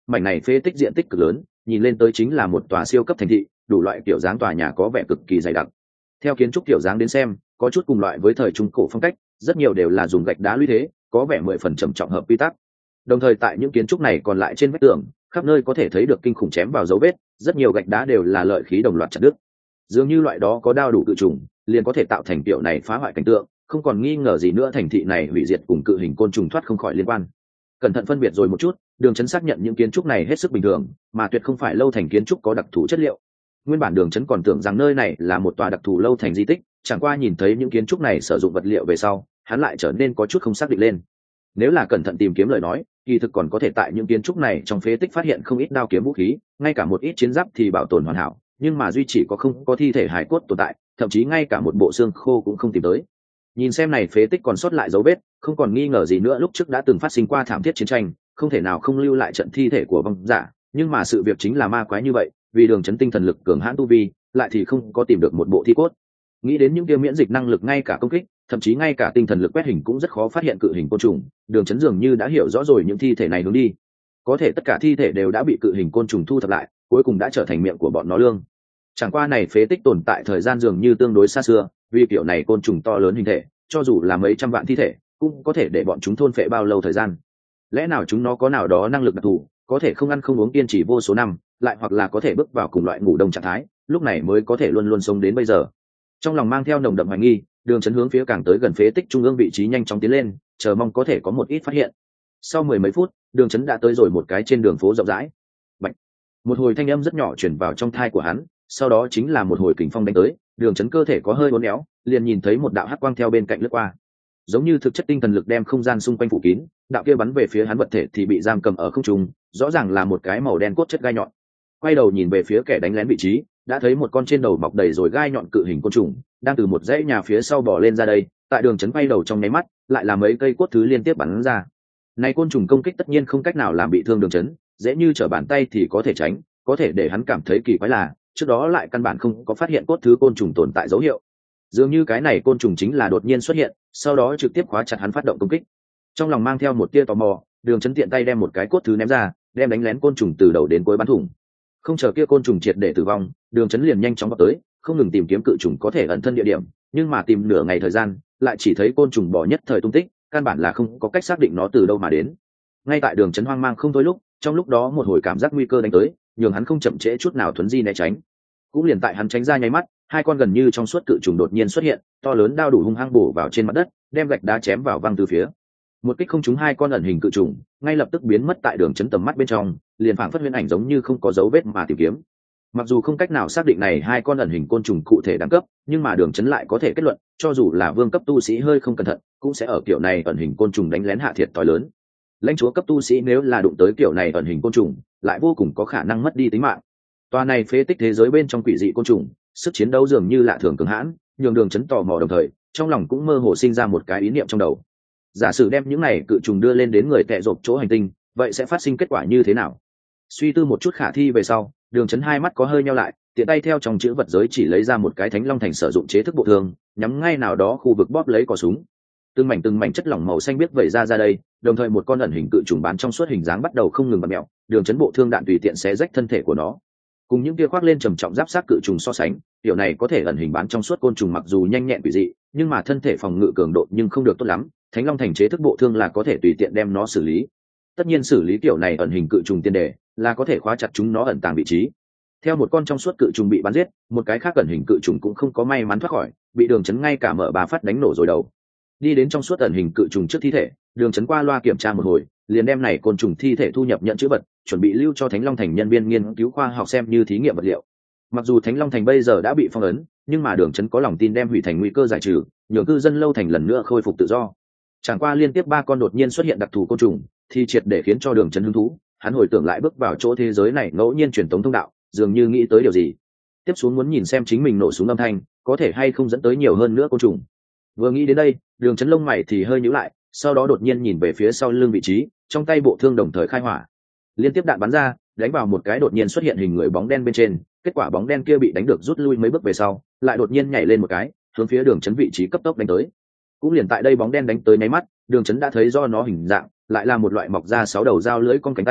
mảnh này phế tích diện tích cực lớn, nhìn lên tới chính là một tòa siêu cấp thành thị, đủ loại kiểu dáng tòa nhà có vẻ cực kỳ dày đặc. Theo kiến trúc kiểu dáng đến xem, có chút cùng loại với thời trung cổ phong cách, rất nhiều đều là dùng gạch đá lũy thế, có vẻ mười phần trầm trọng hợp quy tắc. Đồng thời tại những kiến trúc này còn lại trên vách tường, khắp nơi có thể thấy được kinh khủng chém vào dấu vết, rất nhiều gạch đá đều là lợi khí đồng loạt chặt đứt. Dường như loại đó có đao đủ cự trùng, liền có thể tạo thành kiểu này phá hoại cảnh tượng, không còn nghi ngờ gì nữa thành thị này hủy diệt cùng cự hình côn trùng thoát không khỏi liên quan. Cẩn thận phân biệt rồi một chút, Đường Chấn xác nhận những kiến trúc này hết sức bình thường, mà tuyệt không phải lâu thành kiến trúc có đặc thù chất liệu. Nguyên bản Đường Chấn còn tưởng rằng nơi này là một tòa đặc thù lâu thành di tích, chẳng qua nhìn thấy những kiến trúc này sử dụng vật liệu về sau, hắn lại trở nên có chút không xác định lên. Nếu là cẩn thận tìm kiếm lời nói, kỳ thực còn có thể tại những kiến trúc này trong phế tích phát hiện không ít đao kiếm vũ khí, ngay cả một ít chiến giáp thì bảo tồn hoàn hảo, nhưng mà duy chỉ có không có thi thể hài cốt tồn tại, thậm chí ngay cả một bộ xương khô cũng không tìm tới. Nhìn xem này phế tích còn sót lại dấu vết, không còn nghi ngờ gì nữa lúc trước đã từng phát sinh qua thảm thiết chiến tranh, không thể nào không lưu lại trận thi thể của vong giả, nhưng mà sự việc chính là ma quái như vậy, vì Đường Chấn tinh thần lực cường hãn tu vi, lại thì không có tìm được một bộ thi cốt. Nghĩ đến những kia miễn dịch năng lực ngay cả công kích, thậm chí ngay cả tinh thần lực quét hình cũng rất khó phát hiện cự hình côn trùng, Đường Chấn dường như đã hiểu rõ rồi những thi thể này hướng đi. Có thể tất cả thi thể đều đã bị cự hình côn trùng thu thập lại, cuối cùng đã trở thành miệng của bọn nó lương. Chẳng qua này phế tích tồn tại thời gian dường như tương đối xa xưa, vì kiểu này côn trùng to lớn hình thể, cho dù là mấy trăm vạn thi thể, cũng có thể để bọn chúng thôn phệ bao lâu thời gian. Lẽ nào chúng nó có nào đó năng lực đặc thù, có thể không ăn không uống kiên trì vô số năm, lại hoặc là có thể bước vào cùng loại ngủ đông trạng thái, lúc này mới có thể luôn luôn sống đến bây giờ. Trong lòng mang theo nồng đậm hoài nghi, Đường Chấn hướng phía càng tới gần phế tích trung ương vị trí nhanh chóng tiến lên, chờ mong có thể có một ít phát hiện. Sau mười mấy phút, Đường Chấn đã tới rồi một cái trên đường phố rộng rãi. Bạch. Một hồi thanh âm rất nhỏ truyền vào trong tai của hắn, sau đó chính là một hồi kình phong đánh tới, Đường Chấn cơ thể có hơi uốn éo, liền nhìn thấy một đạo hắc quang theo bên cạnh lướt qua. Giống như thực chất tinh thần lực đem không gian xung quanh phủ kín, đạo kia bắn về phía hắn vật thể thì bị giam cầm ở không trung, rõ ràng là một cái màu đen cốt chất gai nhọn. Quay đầu nhìn về phía kẻ đánh lén vị trí, đã thấy một con trên đầu mọc đầy rồi gai nhọn cự hình côn trùng, đang từ một dãy nhà phía sau bò lên ra đây, tại Đường Chấn quay đầu trong nháy mắt, lại là mấy cây cốt thứ liên tiếp bắn ra. Này côn trùng công kích tất nhiên không cách nào làm bị thương Đường Chấn, dễ như trở bàn tay thì có thể tránh, có thể để hắn cảm thấy kỳ quái là, trước đó lại căn bản không có phát hiện cốt thứ côn trùng tồn tại dấu hiệu. Dường như cái này côn trùng chính là đột nhiên xuất hiện, sau đó trực tiếp khóa chặt hắn phát động công kích. Trong lòng mang theo một tia tò mò, Đường Chấn tiện tay đem một cái cốt thứ ném ra, đem đánh lén côn trùng từ đầu đến cuối bắn thủng. Không chờ kia côn trùng triệt để tử vong, Đường Chấn liền nhanh chóng vào tới, không ngừng tìm kiếm cự trùng có thể ẩn thân địa điểm, nhưng mà tìm nửa ngày thời gian, lại chỉ thấy côn trùng bỏ nhất thời tung tích, căn bản là không có cách xác định nó từ đâu mà đến. Ngay tại Đường Chấn hoang mang không thôi lúc, trong lúc đó một hồi cảm giác nguy cơ đánh tới, nhường hắn không chậm trễ chút nào thuấn di né tránh. Cũng liền tại hắn tránh ra nháy mắt, hai con gần như trong suốt cự trùng đột nhiên xuất hiện, to lớn đao đủ hung hăng bổ vào trên mặt đất, đem gạch đá chém vào văng từ phía. Một kích không trúng hai con ẩn hình cự trùng, ngay lập tức biến mất tại Đường Chấn tầm mắt bên trong, liền phảng phất huyễn ảnh giống như không có dấu vết mà tìm kiếm. Mặc dù không cách nào xác định này hai con ẩn hình côn trùng cụ thể đẳng cấp, nhưng mà Đường Chấn lại có thể kết luận, cho dù là vương cấp tu sĩ hơi không cẩn thận, cũng sẽ ở kiểu này ẩn hình côn trùng đánh lén hạ thiệt to lớn. Lãnh chúa cấp tu sĩ nếu là đụng tới kiểu này ẩn hình côn trùng, lại vô cùng có khả năng mất đi tính mạng. Tòa này phế tích thế giới bên trong quỷ dị côn trùng, sức chiến đấu dường như lạ thường cường hãn, nhường Đường Chấn tò mò đồng thời, trong lòng cũng mơ hồ sinh ra một cái ý niệm trong đầu. Giả sử đem những này cự trùng đưa lên đến người tệ rộp chỗ hành tinh, vậy sẽ phát sinh kết quả như thế nào? Suy tư một chút khả thi về sau, Đường Chấn hai mắt có hơi nheo lại, tiện tay theo trong chữ vật giới chỉ lấy ra một cái Thánh Long Thành sử dụng chế thức bộ thương, nhắm ngay nào đó khu vực bóp lấy cò súng. Từng mảnh từng mảnh chất lỏng màu xanh biếc vẩy ra ra đây, đồng thời một con ẩn hình cự trùng bán trong suốt hình dáng bắt đầu không ngừng bật mèo, Đường Chấn bộ thương đạn tùy tiện xé rách thân thể của nó. Cùng những kia khoác lên trầm trọng giáp sát cự trùng so sánh, điều này có thể ẩn hình bán trong suốt côn trùng mặc dù nhanh nhẹn quỷ dị, nhưng mà thân thể phòng ngự cường độ nhưng không được tốt lắm, Thánh Long Thành chế thức bộ thương là có thể tùy tiện đem nó xử lý. Tất nhiên xử lý kiểu này ẩn hình cự trùng tiên đề, là có thể khóa chặt chúng nó ẩn tàng vị trí. Theo một con trong suốt cự trùng bị bắn giết, một cái khác ẩn hình cự trùng cũng không có may mắn thoát khỏi, bị Đường Chấn ngay cả mở ba phát đánh nổ rồi đầu. Đi đến trong suốt ẩn hình cự trùng trước thi thể, Đường Chấn qua loa kiểm tra một hồi, liền đem này côn trùng thi thể thu nhập nhận chữ vật, chuẩn bị lưu cho Thánh Long Thành nhân viên nghiên cứu khoa học xem như thí nghiệm vật liệu. Mặc dù Thánh Long Thành bây giờ đã bị phong ấn, nhưng mà Đường Chấn có lòng tin đem hủy thành nguy cơ giải trừ, nhường cư dân lâu thành lần nữa khôi phục tự do. Chẳng qua liên tiếp ba con đột nhiên xuất hiện đặc thù côn trùng, thì triệt để khiến cho Đường Chấn hứng thú, hắn hồi tưởng lại bước vào chỗ thế giới này ngẫu nhiên truyền tống thông đạo, dường như nghĩ tới điều gì. Tiếp xuống muốn nhìn xem chính mình nổ súng âm thanh, có thể hay không dẫn tới nhiều hơn nữa côn trùng. Vừa nghĩ đến đây, Đường Chấn lông mày thì hơi nhíu lại, sau đó đột nhiên nhìn về phía sau lưng vị trí, trong tay bộ thương đồng thời khai hỏa. Liên tiếp đạn bắn ra, đánh vào một cái đột nhiên xuất hiện hình người bóng đen bên trên, kết quả bóng đen kia bị đánh được rút lui mấy bước về sau, lại đột nhiên nhảy lên một cái, hướng phía Đường Chấn vị trí cấp tốc đánh tới. Cũng liền tại đây bóng đen đánh tới nháy mắt, Đường Chấn đã thấy do nó hình dạng, lại là một loại mọc ra sáu đầu dao lưỡi con cánh tay,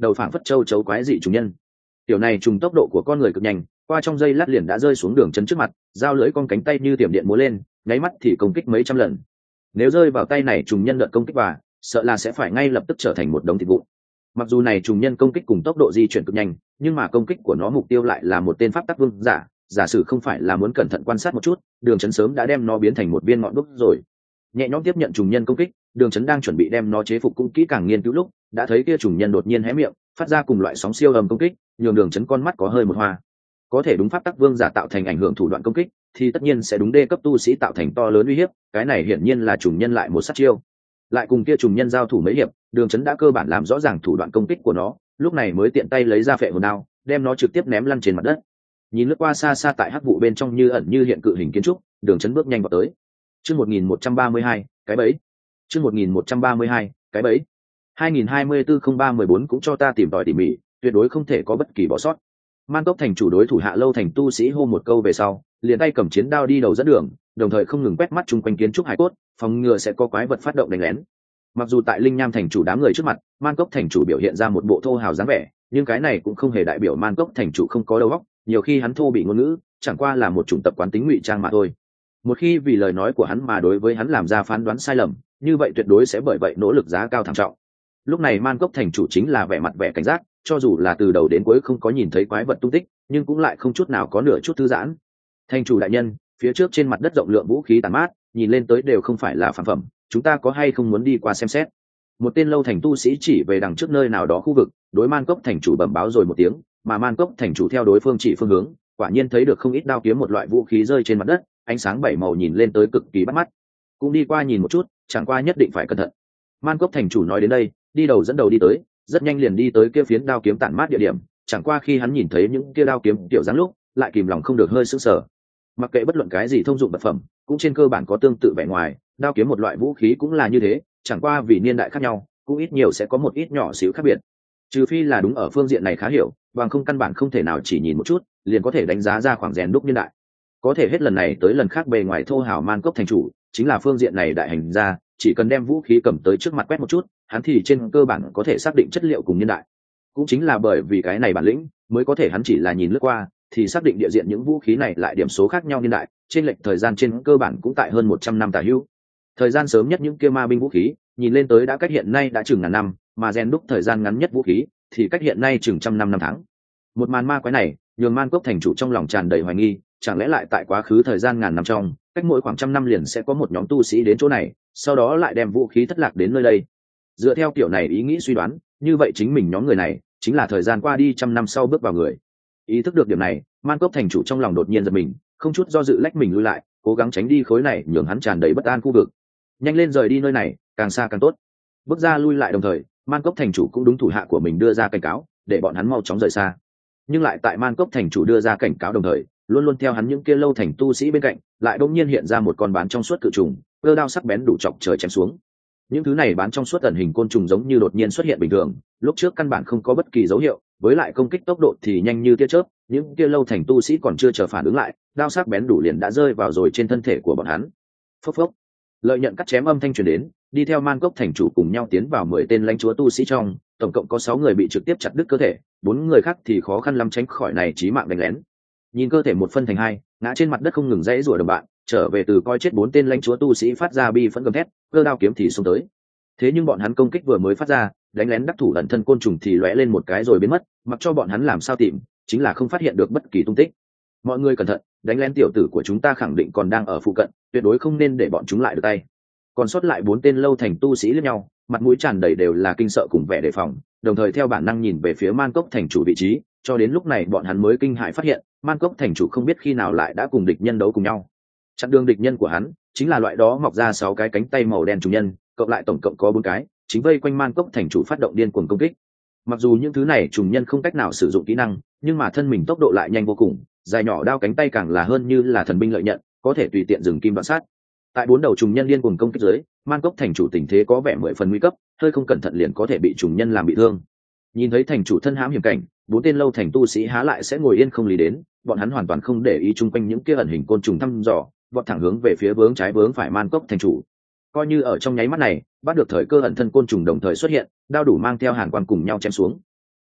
đầu phảng phất châu chấu quái dị trùng nhân. Tiểu này trùng tốc độ của con người cực nhanh, qua trong giây lát liền đã rơi xuống đường chân trước mặt, dao lưỡi con cánh tay như tiềm điện múa lên, nháy mắt thì công kích mấy trăm lần. Nếu rơi vào tay này trùng nhân đợt công kích và sợ là sẽ phải ngay lập tức trở thành một đống thịt vụn. Mặc dù này trùng nhân công kích cùng tốc độ di chuyển cực nhanh, nhưng mà công kích của nó mục tiêu lại là một tên pháp tắc vương giả. Giả sử không phải là muốn cẩn thận quan sát một chút, đường chấn sớm đã đem nó biến thành một viên ngọn đuốc rồi. Nhẹ nhõm tiếp nhận trùng nhân công kích, đường chấn đang chuẩn bị đem nó chế phục cũng kỹ càng nghiên cứu lúc đã thấy kia trùng nhân đột nhiên hé miệng, phát ra cùng loại sóng siêu ầm công kích, nhường đường chấn con mắt có hơi một hoa. Có thể đúng pháp tắc vương giả tạo thành ảnh hưởng thủ đoạn công kích, thì tất nhiên sẽ đúng đê cấp tu sĩ tạo thành to lớn uy hiếp, cái này hiển nhiên là trùng nhân lại một sát chiêu. Lại cùng kia trùng nhân giao thủ mấy hiệp, đường chấn đã cơ bản làm rõ ràng thủ đoạn công kích của nó, lúc này mới tiện tay lấy ra phệ hồn đao, đem nó trực tiếp ném lăn trên mặt đất. Nhìn lướt qua xa xa tại hắc vụ bên trong như ẩn như hiện cự hình kiến trúc, đường chấn bước nhanh vào tới. Chương một nghìn một trăm ba mươi hai, cái bẫy. Chương một nghìn một trăm ba mươi hai, cái bẫy. hai nghìn hai mươi tư không ba mười bốn cũng cho ta tìm tòi tỉ mỉ, tuyệt đối không thể có bất kỳ bỏ sót. Man Cốc thành chủ đối thủ hạ lâu thành tu sĩ hô một câu về sau, liền tay cầm chiến đao đi đầu dẫn đường, đồng thời không ngừng quét mắt chung quanh kiến trúc hải cốt, phòng ngừa sẽ có quái vật phát động đánh lén. Mặc dù tại Linh Nham thành chủ đám người trước mặt, Man Cốc thành chủ biểu hiện ra một bộ thô hào dáng vẻ, nhưng cái này cũng không hề đại biểu Man Cốc thành chủ không có đầu óc, nhiều khi hắn thô bị ngôn ngữ, chẳng qua là một chủng tập quán tính ngụy trang mà thôi. Một khi vì lời nói của hắn mà đối với hắn làm ra phán đoán sai lầm, như vậy tuyệt đối sẽ bởi vậy nỗ lực giá cao thảm trọng. Lúc này Man Cốc thành chủ chính là vẻ mặt vẻ cảnh giác, cho dù là từ đầu đến cuối không có nhìn thấy quái vật tung tích, nhưng cũng lại không chút nào có nửa chút thư giãn. Thành chủ đại nhân, phía trước trên mặt đất rộng lượng vũ khí tàn mát, nhìn lên tới đều không phải là phản phẩm, chúng ta có hay không muốn đi qua xem xét? Một tên lâu thành tu sĩ chỉ về đằng trước nơi nào đó khu vực, đối Man Cốc thành chủ bẩm báo rồi một tiếng, mà Man Cốc thành chủ theo đối phương chỉ phương hướng, quả nhiên thấy được không ít đao kiếm một loại vũ khí rơi trên mặt đất, ánh sáng bảy màu nhìn lên tới cực kỳ bắt mắt. Cũng đi qua nhìn một chút, chẳng qua nhất định phải cẩn thận. Man Cốc thành chủ nói đến đây, đi đầu dẫn đầu đi tới, rất nhanh liền đi tới kia phiến đao kiếm tản mát địa điểm, chẳng qua khi hắn nhìn thấy những kia đao kiếm tiểu dáng lúc, lại kìm lòng không được hơi sững sờ. Mặc kệ bất luận cái gì thông dụng vật phẩm, cũng trên cơ bản có tương tự vẻ ngoài, đao kiếm một loại vũ khí cũng là như thế, chẳng qua vì niên đại khác nhau, cũng ít nhiều sẽ có một ít nhỏ xíu khác biệt. Trừ phi là đúng ở phương diện này khá hiểu, bằng không căn bản không thể nào chỉ nhìn một chút, liền có thể đánh giá ra khoảng rèn đúc niên đại. Có thể hết lần này tới lần khác bề ngoài thô hào Man Cốc thành chủ, chính là phương diện này đại hành ra, chỉ cần đem vũ khí cầm tới trước mặt quét một chút, hắn thì trên cơ bản có thể xác định chất liệu cùng niên đại. Cũng chính là bởi vì cái này bản lĩnh, mới có thể hắn chỉ là nhìn lướt qua, thì xác định địa diện những vũ khí này lại điểm số khác nhau niên đại, trên lệch thời gian trên cơ bản cũng tại hơn một trăm năm tả hữu. Thời gian sớm nhất những kia ma binh vũ khí, nhìn lên tới đã cách hiện nay đã chừng ngàn năm, mà rèn đúc thời gian ngắn nhất vũ khí thì cách hiện nay chừng trăm năm năm tháng. Một màn ma quái này, nhường Man Cốc thành chủ trong lòng tràn đầy hoài nghi, chẳng lẽ lại tại quá khứ thời gian ngàn năm trong, cách mỗi khoảng trăm năm liền sẽ có một nhóm tu sĩ đến chỗ này, sau đó lại đem vũ khí thất lạc đến nơi đây. Dựa theo kiểu này ý nghĩ suy đoán, như vậy chính mình nhóm người này chính là thời gian qua đi trăm năm sau bước vào người. Ý thức được điểm này, Man Cốc thành chủ trong lòng đột nhiên giật mình, không chút do dự lách mình lui lại, cố gắng tránh đi khối này nhường hắn tràn đầy bất an khu vực. Nhanh lên rời đi nơi này, càng xa càng tốt. Bước ra lui lại đồng thời, Man Cốc thành chủ cũng đúng thủ hạ của mình đưa ra cảnh cáo, để bọn hắn mau chóng rời xa. Nhưng lại tại Man Cốc thành chủ đưa ra cảnh cáo đồng thời, luôn luôn theo hắn những kia lâu thành tu sĩ bên cạnh, lại đột nhiên hiện ra một con bán trong suốt cự trùng, cơ đao sắc bén đủ chọc trời chém xuống. Những thứ này bán trong suốt ẩn hình côn trùng giống như đột nhiên xuất hiện bình thường, lúc trước căn bản không có bất kỳ dấu hiệu, với lại công kích tốc độ thì nhanh như tia chớp, những kia lâu thành tu sĩ còn chưa chờ phản ứng lại, đao sắc bén đủ liền đã rơi vào rồi trên thân thể của bọn hắn. Phốc phốc. Lợi nhận cắt chém âm thanh truyền đến, đi theo Man Cốc thành chủ cùng nhau tiến vào mười tên lãnh chúa tu sĩ trong, tổng cộng có sáu người bị trực tiếp chặt đứt cơ thể, bốn người khác thì khó khăn lắm tránh khỏi này chí mạng đánh lén. Nhìn cơ thể một phân thành hai, ngã trên mặt đất không ngừng dãy rủa đồng bạn, trở về từ coi chết bốn tên lãnh chúa tu sĩ phát ra bi phẫn gầm thét, cơ đao kiếm thì xông tới. Thế nhưng bọn hắn công kích vừa mới phát ra, đánh lén đắc thủ ẩn thân côn trùng thì lóe lên một cái rồi biến mất, mặc cho bọn hắn làm sao tìm, chính là không phát hiện được bất kỳ tung tích. Mọi người cẩn thận, đánh lén tiểu tử của chúng ta khẳng định còn đang ở phụ cận, tuyệt đối không nên để bọn chúng lại được tay. Còn sót lại bốn tên lâu thành tu sĩ liếc nhau, mặt mũi tràn đầy đều là kinh sợ cùng vẻ đề phòng, đồng thời theo bản năng nhìn về phía Man Cốc thành chủ vị trí, cho đến lúc này bọn hắn mới kinh hãi phát hiện, Man Cốc thành chủ không biết khi nào lại đã cùng địch nhân đấu cùng nhau. Chặn đường địch nhân của hắn chính là loại đó mọc ra sáu cái cánh tay màu đen trùng nhân, cộng lại tổng cộng có bốn cái, chính vây quanh Man Cốc thành chủ phát động điên cuồng công kích. Mặc dù những thứ này trùng nhân không cách nào sử dụng kỹ năng, nhưng mà thân mình tốc độ lại nhanh vô cùng, dài nhỏ đao cánh tay càng là hơn như là thần binh lợi nhận, có thể tùy tiện dừng kim đoạn sát. Tại bốn đầu trùng nhân điên cuồng công kích dưới, Man Cốc thành chủ tình thế có vẻ mười phần nguy cấp, hơi không cẩn thận liền có thể bị trùng nhân làm bị thương. Nhìn thấy thành chủ thân hãm hiểm cảnh, bốn tên lâu thành tu sĩ há lại sẽ ngồi yên không lý đến, bọn hắn hoàn toàn không để ý chung quanh những kia ẩn hình côn trùng thăm dò, vọt thẳng hướng về phía vướng trái vướng phải Man Cốc thành chủ. Coi như ở trong nháy mắt này, bắt được thời cơ ẩn thân côn trùng đồng thời xuất hiện, đao đủ mang theo hàn quang cùng nhau chém xuống.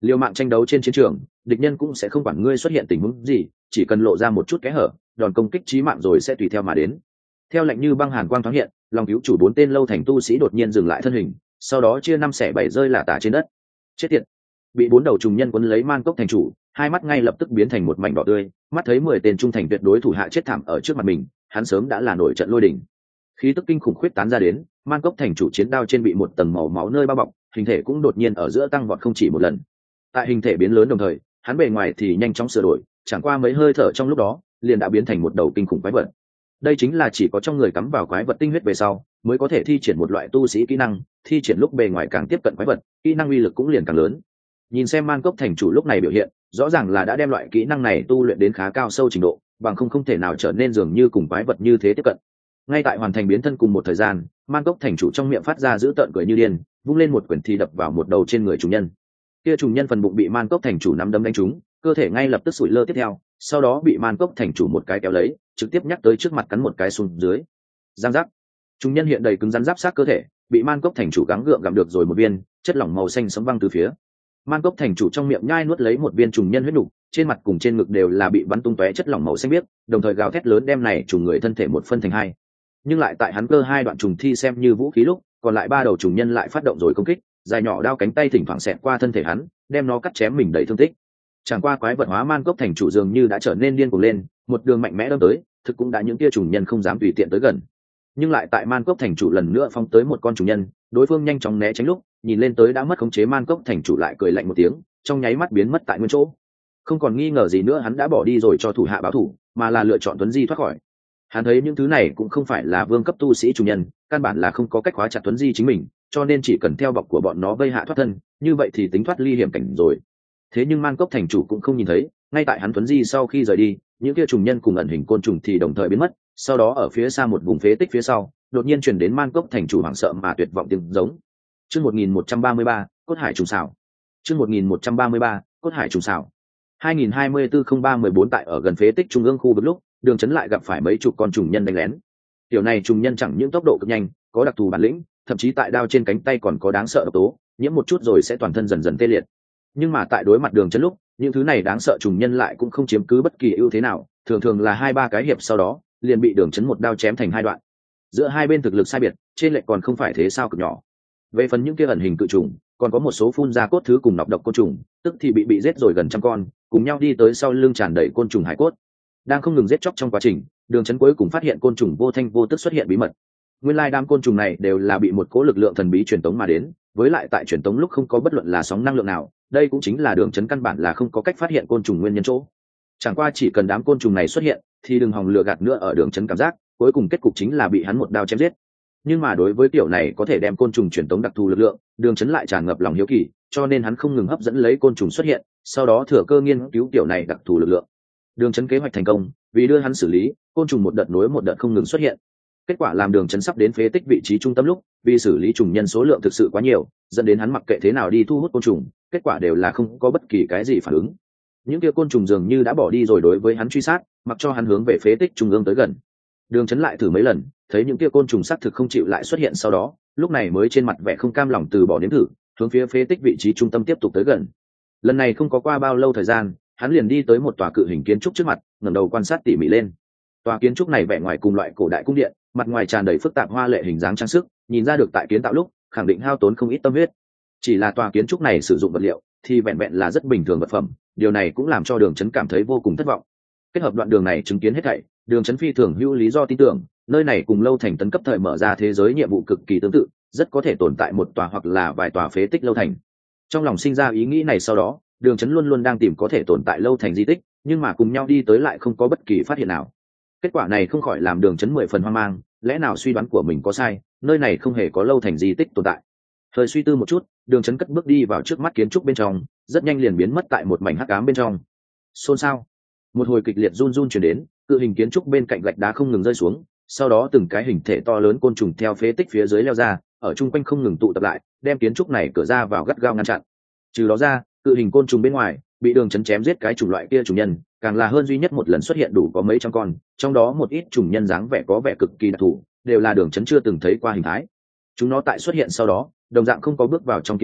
liều mạng tranh đấu trên chiến trường, địch nhân cũng sẽ không quản ngươi xuất hiện tình huống gì, chỉ cần lộ ra một chút kẽ hở, đòn công kích chí mạng rồi sẽ tùy theo mà đến. Theo lệnh như băng hàn quang thoáng hiện, lòng cứu chủ bốn tên lâu thành tu sĩ đột nhiên dừng lại thân hình, sau đó chia năm xẻ bảy rơi lả tả trên đất. Chết tiệt! Bị bốn đầu trùng nhân quấn lấy man cốc thành chủ, hai mắt ngay lập tức biến thành một mảnh đỏ tươi, mắt thấy mười tên trung thành tuyệt đối thủ hạ chết thảm ở trước mặt mình, hắn sớm đã là nổi trận lôi đình. Khí tức kinh khủng khuyết tán ra đến, man cốc thành chủ chiến đao trên bị một tầng màu máu nơi bao bọc, hình thể cũng đột nhiên ở giữa tăng vọt không chỉ một lần. Tại hình thể biến lớn đồng thời, hắn bề ngoài thì nhanh chóng sửa đổi, chẳng qua mấy hơi thở trong lúc đó, liền đã biến thành một đầu kinh khủng quái vật. Đây chính là chỉ có trong người cắm vào quái vật tinh huyết về sau, mới có thể thi triển một loại tu sĩ kỹ năng, thi triển lúc bề ngoài càng tiếp cận quái vật, kỹ năng uy lực cũng liền càng lớn. Nhìn xem man cốc thành chủ lúc này biểu hiện, rõ ràng là đã đem loại kỹ năng này tu luyện đến khá cao sâu trình độ, bằng không không thể nào trở nên dường như cùng quái vật như thế tiếp cận. Ngay tại hoàn thành biến thân cùng một thời gian, man cốc thành chủ trong miệng phát ra dữ tợn cười như điên, vung lên một quyển thì đập vào một đầu trên người trùng nhân. Kia trùng nhân phần bụng bị man cốc thành chủ nắm đấm đánh trúng, cơ thể ngay lập tức sủi lơ tiếp theo, sau đó bị man cốc thành chủ một cái kéo lấy, trực tiếp nhắc tới trước mặt cắn một cái xuống dưới. Giang giác. Trùng nhân hiện đầy cứng rắn giáp sát cơ thể, bị man cốc thành chủ gắng gượng gặm được rồi một viên, chất lỏng màu xanh sẫm văng từ phía. Man cốc thành chủ trong miệng nhai nuốt lấy một viên trùng nhân huyết nục, trên mặt cùng trên ngực đều là bị bắn tung tóe chất lỏng màu xanh biếc, đồng thời gào thét lớn đem này trùng người thân thể một phân thành hai. Nhưng lại tại hắn cơ hai đoạn trùng thi xem như vũ khí lúc, còn lại ba đầu trùng nhân lại phát động rồi công kích, dài nhỏ đao cánh tay thỉnh thoảng xẹt qua thân thể hắn, đem nó cắt chém mình đầy thương tích. Chẳng qua quái vật hóa man cốc thành chủ dường như đã trở nên điên cuồng lên, một đường mạnh mẽ đâm tới, thực cũng đã những tia trùng nhân không dám tùy tiện tới gần. Nhưng lại tại man cốc thành chủ lần nữa phóng tới một con trùng nhân, đối phương nhanh chóng né tránh lúc, nhìn lên tới đã mất khống chế man cốc thành chủ lại cười lạnh một tiếng, trong nháy mắt biến mất tại nguyên chỗ. Không còn nghi ngờ gì nữa hắn đã bỏ đi rồi cho thủ hạ báo thủ, mà là lựa chọn tuấn di thoát khỏi. Hắn thấy những thứ này cũng không phải là vương cấp tu sĩ trùng nhân, căn bản là không có cách khóa chặt tuấn di chính mình, cho nên chỉ cần theo bọc của bọn nó vây hạ thoát thân, như vậy thì tính thoát ly hiểm cảnh rồi. Thế nhưng man cốc thành chủ cũng không nhìn thấy, ngay tại hắn tuấn di sau khi rời đi, những kia trùng nhân cùng ẩn hình côn trùng thì đồng thời biến mất, sau đó ở phía xa một vùng phế tích phía sau, đột nhiên truyền đến man cốc thành chủ hoảng sợ mà tuyệt vọng tiếng giống. Chương một nghìn một trăm ba mươi ba, cốt hải trùng xảo. Chương một nghìn một trăm ba mươi ba, cốt hải trùng xảo. hai nghìn hai mươi tư không ba mười bốn tại ở gần phế tích trung ương khu vực lúc, Đường Chấn lại gặp phải mấy chục con trùng nhân đánh lén. Tiểu này trùng nhân chẳng những tốc độ cực nhanh, có đặc thù bản lĩnh, thậm chí tại đao trên cánh tay còn có đáng sợ độc tố, nhiễm một chút rồi sẽ toàn thân dần dần tê liệt. Nhưng mà tại đối mặt Đường Chấn lúc, những thứ này đáng sợ trùng nhân lại cũng không chiếm cứ bất kỳ ưu thế nào, thường thường là hai ba cái hiệp sau đó, liền bị Đường Chấn một đao chém thành hai đoạn. Giữa hai bên thực lực sai biệt, trên lệch còn không phải thế sao cực nhỏ. Về phần những kia ẩn hình cự trùng, còn có một số phun ra cốt thứ cùng nọc độc côn trùng, tức thì bị bị giết rồi gần trăm con, cùng nhau đi tới sau lưng tràn đầy côn trùng hải cốt. Đang không ngừng giết chóc trong quá trình, Đường Chấn cuối cùng phát hiện côn trùng vô thanh vô tức xuất hiện bí mật. Nguyên lai đám côn trùng này đều là bị một cỗ lực lượng thần bí truyền tống mà đến, với lại tại truyền tống lúc không có bất luận là sóng năng lượng nào, đây cũng chính là Đường Chấn căn bản là không có cách phát hiện côn trùng nguyên nhân chỗ. Chẳng qua chỉ cần đám côn trùng này xuất hiện, thì đừng hòng lừa gạt nữa ở Đường Chấn cảm giác, cuối cùng kết cục chính là bị hắn một đao chém giết. Nhưng mà đối với tiểu này có thể đem côn trùng truyền tống đặc thù lực lượng, Đường Chấn lại tràn ngập lòng hiếu kỳ, cho nên hắn không ngừng hấp dẫn lấy côn trùng xuất hiện, sau đó thừa cơ nghiên cứu tiểu này đặc thù lực lượng. Đường Chấn kế hoạch thành công, vì đưa hắn xử lý, côn trùng một đợt nối một đợt không ngừng xuất hiện. Kết quả làm Đường Chấn sắp đến phế tích vị trí trung tâm lúc, vì xử lý trùng nhân số lượng thực sự quá nhiều, dẫn đến hắn mặc kệ thế nào đi thu hút côn trùng, kết quả đều là không có bất kỳ cái gì phản ứng. Những kia côn trùng dường như đã bỏ đi rồi đối với hắn truy sát, mặc cho hắn hướng về phế tích trung ương tới gần. Đường Chấn lại thử mấy lần, thấy những kia côn trùng xác thực không chịu lại xuất hiện sau đó, lúc này mới trên mặt vẻ không cam lòng từ bỏ nếm thử, hướng phía phế tích vị trí trung tâm tiếp tục tới gần. Lần này không có qua bao lâu thời gian, hắn liền đi tới một tòa cự hình kiến trúc trước mặt, ngẩng đầu quan sát tỉ mỉ lên. Tòa kiến trúc này vẻ ngoài cùng loại cổ đại cung điện, mặt ngoài tràn đầy phức tạp hoa lệ hình dáng trang sức, nhìn ra được tại kiến tạo lúc, khẳng định hao tốn không ít tâm huyết. Chỉ là tòa kiến trúc này sử dụng vật liệu thì vẹn vẹn là rất bình thường vật phẩm, điều này cũng làm cho Đường Chấn cảm thấy vô cùng thất vọng. Kết hợp đoạn đường này chứng kiến hết thảy, Đường Chấn phi thường hữu lý do tin tưởng, nơi này cùng lâu thành tấn cấp thời mở ra thế giới nhiệm vụ cực kỳ tương tự, rất có thể tồn tại một tòa hoặc là vài tòa phế tích lâu thành. Trong lòng sinh ra ý nghĩ này sau đó, Đường Chấn luôn luôn đang tìm có thể tồn tại lâu thành di tích, nhưng mà cùng nhau đi tới lại không có bất kỳ phát hiện nào. Kết quả này không khỏi làm Đường Chấn mười phần hoang mang, lẽ nào suy đoán của mình có sai, nơi này không hề có lâu thành di tích tồn tại. Thời suy tư một chút, Đường Chấn cất bước đi vào trước mắt kiến trúc bên trong, rất nhanh liền biến mất tại một mảnh hắc ám bên trong. Xôn xao, một hồi kịch liệt run run truyền đến, cự hình kiến trúc bên cạnh gạch đá không ngừng rơi xuống, sau đó từng cái hình thể to lớn côn trùng theo phế tích phía dưới leo ra, ở chung quanh không ngừng tụ tập lại, đem kiến trúc này cửa ra vào gắt gao ngăn chặn. Trừ đó ra, cự hình côn trùng bên ngoài bị Đường Chấn chém giết cái chủng loại kia trùng nhân, càng là hơn duy nhất một lần xuất hiện đủ có mấy trăm con, trong đó một ít trùng nhân dáng vẻ có vẻ cực kỳ đặc thù, đều là Đường Chấn chưa từng thấy qua hình thái. Chúng nó tại xuất hiện sau đó, đồng dạng không có bước vào trong kiến trúc,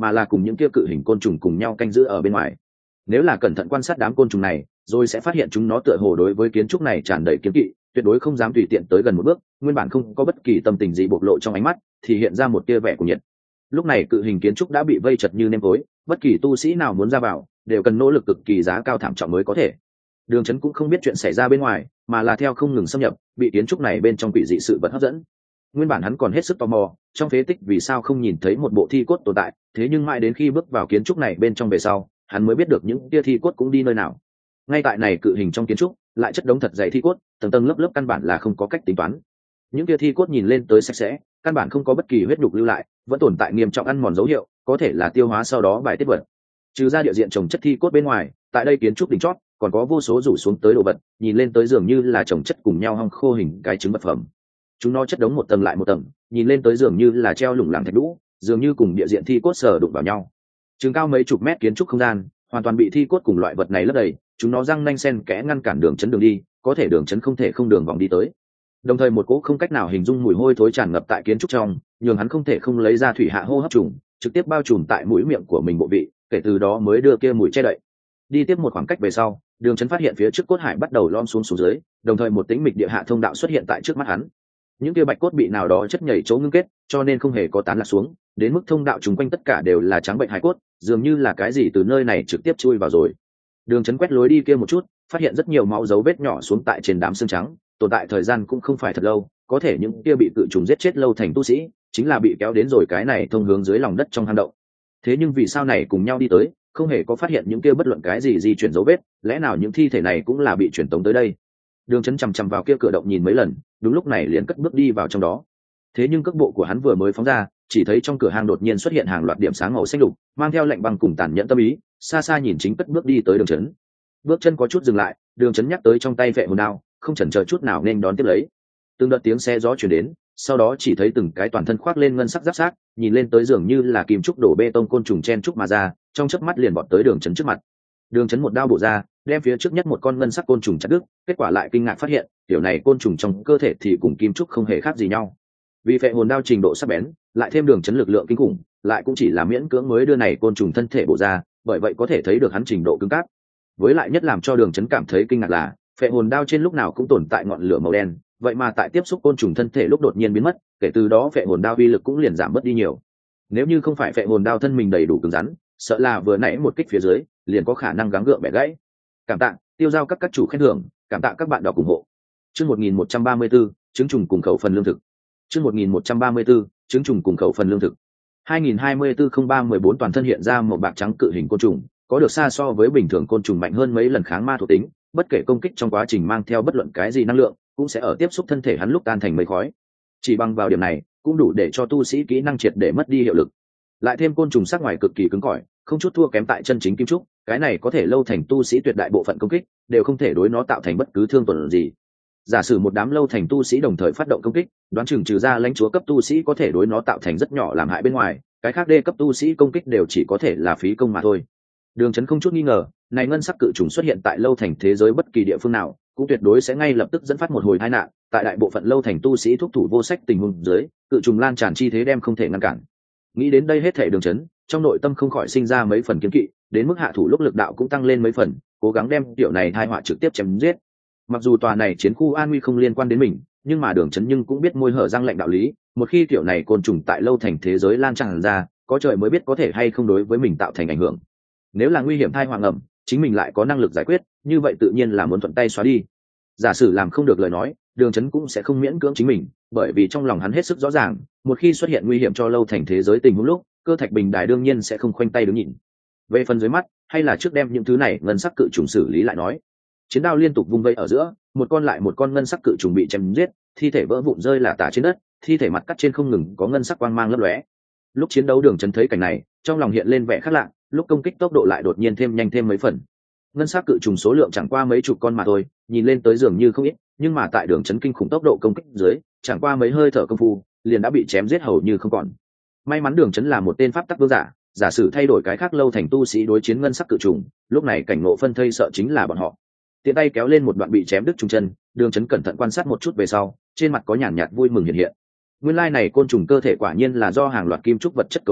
mà là cùng những kia cự hình côn trùng cùng nhau canh giữ ở bên ngoài. Nếu là cẩn thận quan sát đám côn trùng này, rồi sẽ phát hiện chúng nó tựa hồ đối với kiến trúc này tràn đầy kiến kỵ, tuyệt đối không dám tùy tiện tới gần một bước, nguyên bản không có bất kỳ tâm tình gì bộc lộ trong ánh mắt, thì hiện ra một tia vẻ của nhiệt. Lúc này cự hình kiến trúc đã bị vây chật như nêm tối, bất kỳ tu sĩ nào muốn ra vào đều cần nỗ lực cực kỳ giá cao thảm trọng mới có thể. Đường Chấn cũng không biết chuyện xảy ra bên ngoài, mà là theo không ngừng xâm nhập, bị kiến trúc này bên trong quỷ dị sự vật hấp dẫn. Nguyên bản hắn còn hết sức tò mò, trong phế tích vì sao không nhìn thấy một bộ thi cốt tồn tại, thế nhưng mãi đến khi bước vào kiến trúc này bên trong về sau, hắn mới biết được những tia thi cốt cũng đi nơi nào. Ngay tại này cự hình trong kiến trúc, lại chất đống thật dày thi cốt, tầng tầng lớp lớp căn bản là không có cách tính toán. Những tia thi cốt nhìn lên tới sạch sẽ, căn bản không có bất kỳ huyết đục lưu lại, vẫn tồn tại nghiêm trọng ăn mòn dấu hiệu, có thể là tiêu hóa sau đó bài tiết vật. Trừ ra địa diện trồng chất thi cốt bên ngoài, tại đây kiến trúc đỉnh chót còn có vô số rủ xuống tới đồ vật, nhìn lên tới dường như là trồng chất cùng nhau hong khô hình cái trứng vật phẩm. Chúng nó chất đống một tầng lại một tầng, nhìn lên tới dường như là treo lủng lẳng thạch đũ, dường như cùng địa diện thi cốt sờ đụng vào nhau. Chừng cao mấy chục mét kiến trúc không gian, hoàn toàn bị thi cốt cùng loại vật này lấp đầy, chúng nó răng nanh sen kẽ ngăn cản Đường Chấn đường đi, có thể Đường Chấn không thể không đường vòng đi tới. Đồng thời một cỗ không cách nào hình dung mùi hôi thối tràn ngập tại kiến trúc trong, nhường hắn không thể không lấy ra thủy hạ hô hấp trùng, trực tiếp bao trùm tại mũi miệng của mình bộ vị, kể từ đó mới đưa kia mùi che đậy. Đi tiếp một khoảng cách về sau, Đường Chấn phát hiện phía trước cốt hải bắt đầu lom xuống xuống dưới, đồng thời một tĩnh mịch địa hạ thông đạo xuất hiện tại trước mắt hắn. Những kia bạch cốt bị nào đó chất nhảy chỗ ngưng kết, cho nên không hề có tán lạc xuống, đến mức thông đạo trùng quanh tất cả đều là trắng bệnh hải cốt, dường như là cái gì từ nơi này trực tiếp chui vào rồi. Đường Chấn quét lối đi kia một chút, phát hiện rất nhiều máu dấu vết nhỏ xuống tại trên đám xương trắng, tồn tại thời gian cũng không phải thật lâu, có thể những kia bị cự trùng giết chết lâu thành tu sĩ, chính là bị kéo đến rồi cái này thông hướng dưới lòng đất trong hang động. Thế nhưng vì sao này cùng nhau đi tới, không hề có phát hiện những kia bất luận cái gì di chuyển dấu vết, lẽ nào những thi thể này cũng là bị chuyển tống tới đây? Đường Chấn chằm chằm vào kia cửa động nhìn mấy lần, đúng lúc này liền cất bước đi vào trong đó. Thế nhưng cước bộ của hắn vừa mới phóng ra, chỉ thấy trong cửa hang đột nhiên xuất hiện hàng loạt điểm sáng màu xanh lục, mang theo lệnh băng cùng tàn nhẫn tâm ý, xa xa nhìn chính cất bước đi tới Đường Chấn. Bước chân có chút dừng lại, Đường Chấn nhắc tới trong tay vệ hồn đao, không chần chờ chút nào nên đón tiếp lấy. Từng đợt tiếng xe gió truyền đến, sau đó chỉ thấy từng cái toàn thân khoác lên ngân sắc giáp sát, nhìn lên tới dường như là kim trúc đổ bê tông côn trùng chen trúc mà ra, trong chớp mắt liền vọt tới Đường Chấn trước mặt. Đường Chấn một đao bổ ra, đem phía trước nhất một con ngân sắc côn trùng chặt đứt, kết quả lại kinh ngạc phát hiện, tiểu này côn trùng trong cơ thể thì cùng kim trúc không hề khác gì nhau. Vì phệ hồn đao trình độ sắc bén, lại thêm Đường Chấn lực lượng kinh khủng, lại cũng chỉ là miễn cưỡng mới đưa này côn trùng thân thể bổ ra, bởi vậy có thể thấy được hắn trình độ cứng cáp. Với lại nhất làm cho Đường Chấn cảm thấy kinh ngạc là, phệ hồn đao trên lúc nào cũng tồn tại ngọn lửa màu đen, vậy mà tại tiếp xúc côn trùng thân thể lúc đột nhiên biến mất, kể từ đó phệ hồn đao uy lực cũng liền giảm bớt đi nhiều. Nếu như không phải phệ hồn đao thân mình đầy đủ cứng rắn, sợ là vừa nãy một kích phía dưới, liền có khả năng gắng gượng bẻ gãy. Cảm tạ, tiêu giao các các chủ khen thưởng, cảm tạ các bạn đọc ủng hộ. Chương một nghìn một trăm ba mươi tư, trứng trùng cùng khẩu phần lương thực. Chương một nghìn một trăm ba mươi tư, trứng trùng cùng khẩu phần lương thực. hai nghìn hai mươi tư không ba mười bốn toàn thân hiện ra một bạc trắng cự hình côn trùng, có được xa so với bình thường côn trùng mạnh hơn mấy lần kháng ma thuộc tính, bất kể công kích trong quá trình mang theo bất luận cái gì năng lượng, cũng sẽ ở tiếp xúc thân thể hắn lúc tan thành mây khói. Chỉ bằng vào điểm này, cũng đủ để cho tu sĩ kỹ năng triệt để mất đi hiệu lực. Lại thêm côn trùng sắc ngoài cực kỳ cứng cỏi, không chút thua kém tại chân chính kim trúc, cái này có thể lâu thành tu sĩ tuyệt đại bộ phận công kích đều không thể đối nó tạo thành bất cứ thương tổn gì. Giả sử một đám lâu thành tu sĩ đồng thời phát động công kích, đoán chừng trừ ra lãnh chúa cấp tu sĩ có thể đối nó tạo thành rất nhỏ làm hại bên ngoài, cái khác đê cấp tu sĩ công kích đều chỉ có thể là phí công mà thôi. Đường Chấn không chút nghi ngờ, này ngân sắc cự trùng xuất hiện tại lâu thành thế giới bất kỳ địa phương nào, cũng tuyệt đối sẽ ngay lập tức dẫn phát một hồi tai nạn, tại đại bộ phận lâu thành tu sĩ thúc thủ vô sách tình huống dưới, cự trùng lan tràn chi thế đem không thể ngăn cản. Nghĩ đến đây hết thảy Đường Chấn, trong nội tâm không khỏi sinh ra mấy phần kiêng kỵ, đến mức hạ thủ lúc lực đạo cũng tăng lên mấy phần, cố gắng đem tiểu này tai họa trực tiếp chém giết. Mặc dù tòa này chiến khu an nguy không liên quan đến mình, nhưng mà Đường Chấn nhưng cũng biết môi hở răng lệnh đạo lý, một khi tiểu này côn trùng tại lâu thành thế giới lan tràn ra, có trời mới biết có thể hay không đối với mình tạo thành ảnh hưởng. Nếu là nguy hiểm tai họa ngầm, chính mình lại có năng lực giải quyết, như vậy tự nhiên là muốn thuận tay xóa đi. Giả sử làm không được lời nói, Đường Chấn cũng sẽ không miễn cưỡng chính mình, bởi vì trong lòng hắn hết sức rõ ràng, một khi xuất hiện nguy hiểm cho lâu thành thế giới tình huống lúc, Cơ Thạch Bình Đài đương nhiên sẽ không khoanh tay đứng nhìn. Về phần dưới mắt, hay là trước đem những thứ này ngân sắc cự trùng xử lý lại nói. Chiến đao liên tục vung vây ở giữa, một con lại một con ngân sắc cự trùng bị chém giết, thi thể vỡ vụn rơi là tả trên đất, thi thể mặt cắt trên không ngừng có ngân sắc quang mang lấp lóe. Lúc chiến đấu Đường Chấn thấy cảnh này, trong lòng hiện lên vẻ khác lạ, lúc công kích tốc độ lại đột nhiên thêm nhanh thêm mấy phần. Ngân sắc cự trùng số lượng chẳng qua mấy chục con mà thôi, nhìn lên tới dường như không ít, nhưng mà tại Đường Chấn kinh khủng tốc độ công kích dưới, chẳng qua mấy hơi thở công phu, liền đã bị chém giết hầu như không còn. May mắn Đường Chấn là một tên pháp tắc vương giả, giả sử thay đổi cái khác lâu thành tu sĩ đối chiến ngân sắc cự trùng, lúc này cảnh ngộ phân thây sợ chính là bọn họ. Tiện tay kéo lên một đoạn bị chém đứt trùng chân, Đường Chấn cẩn thận quan sát một chút về sau, trên mặt có nhàn nhạt vui mừng hiện hiện. Nguyên lai này côn trùng cơ thể quả nhiên là do hàng loạt kim trúc vật chất cấu thành,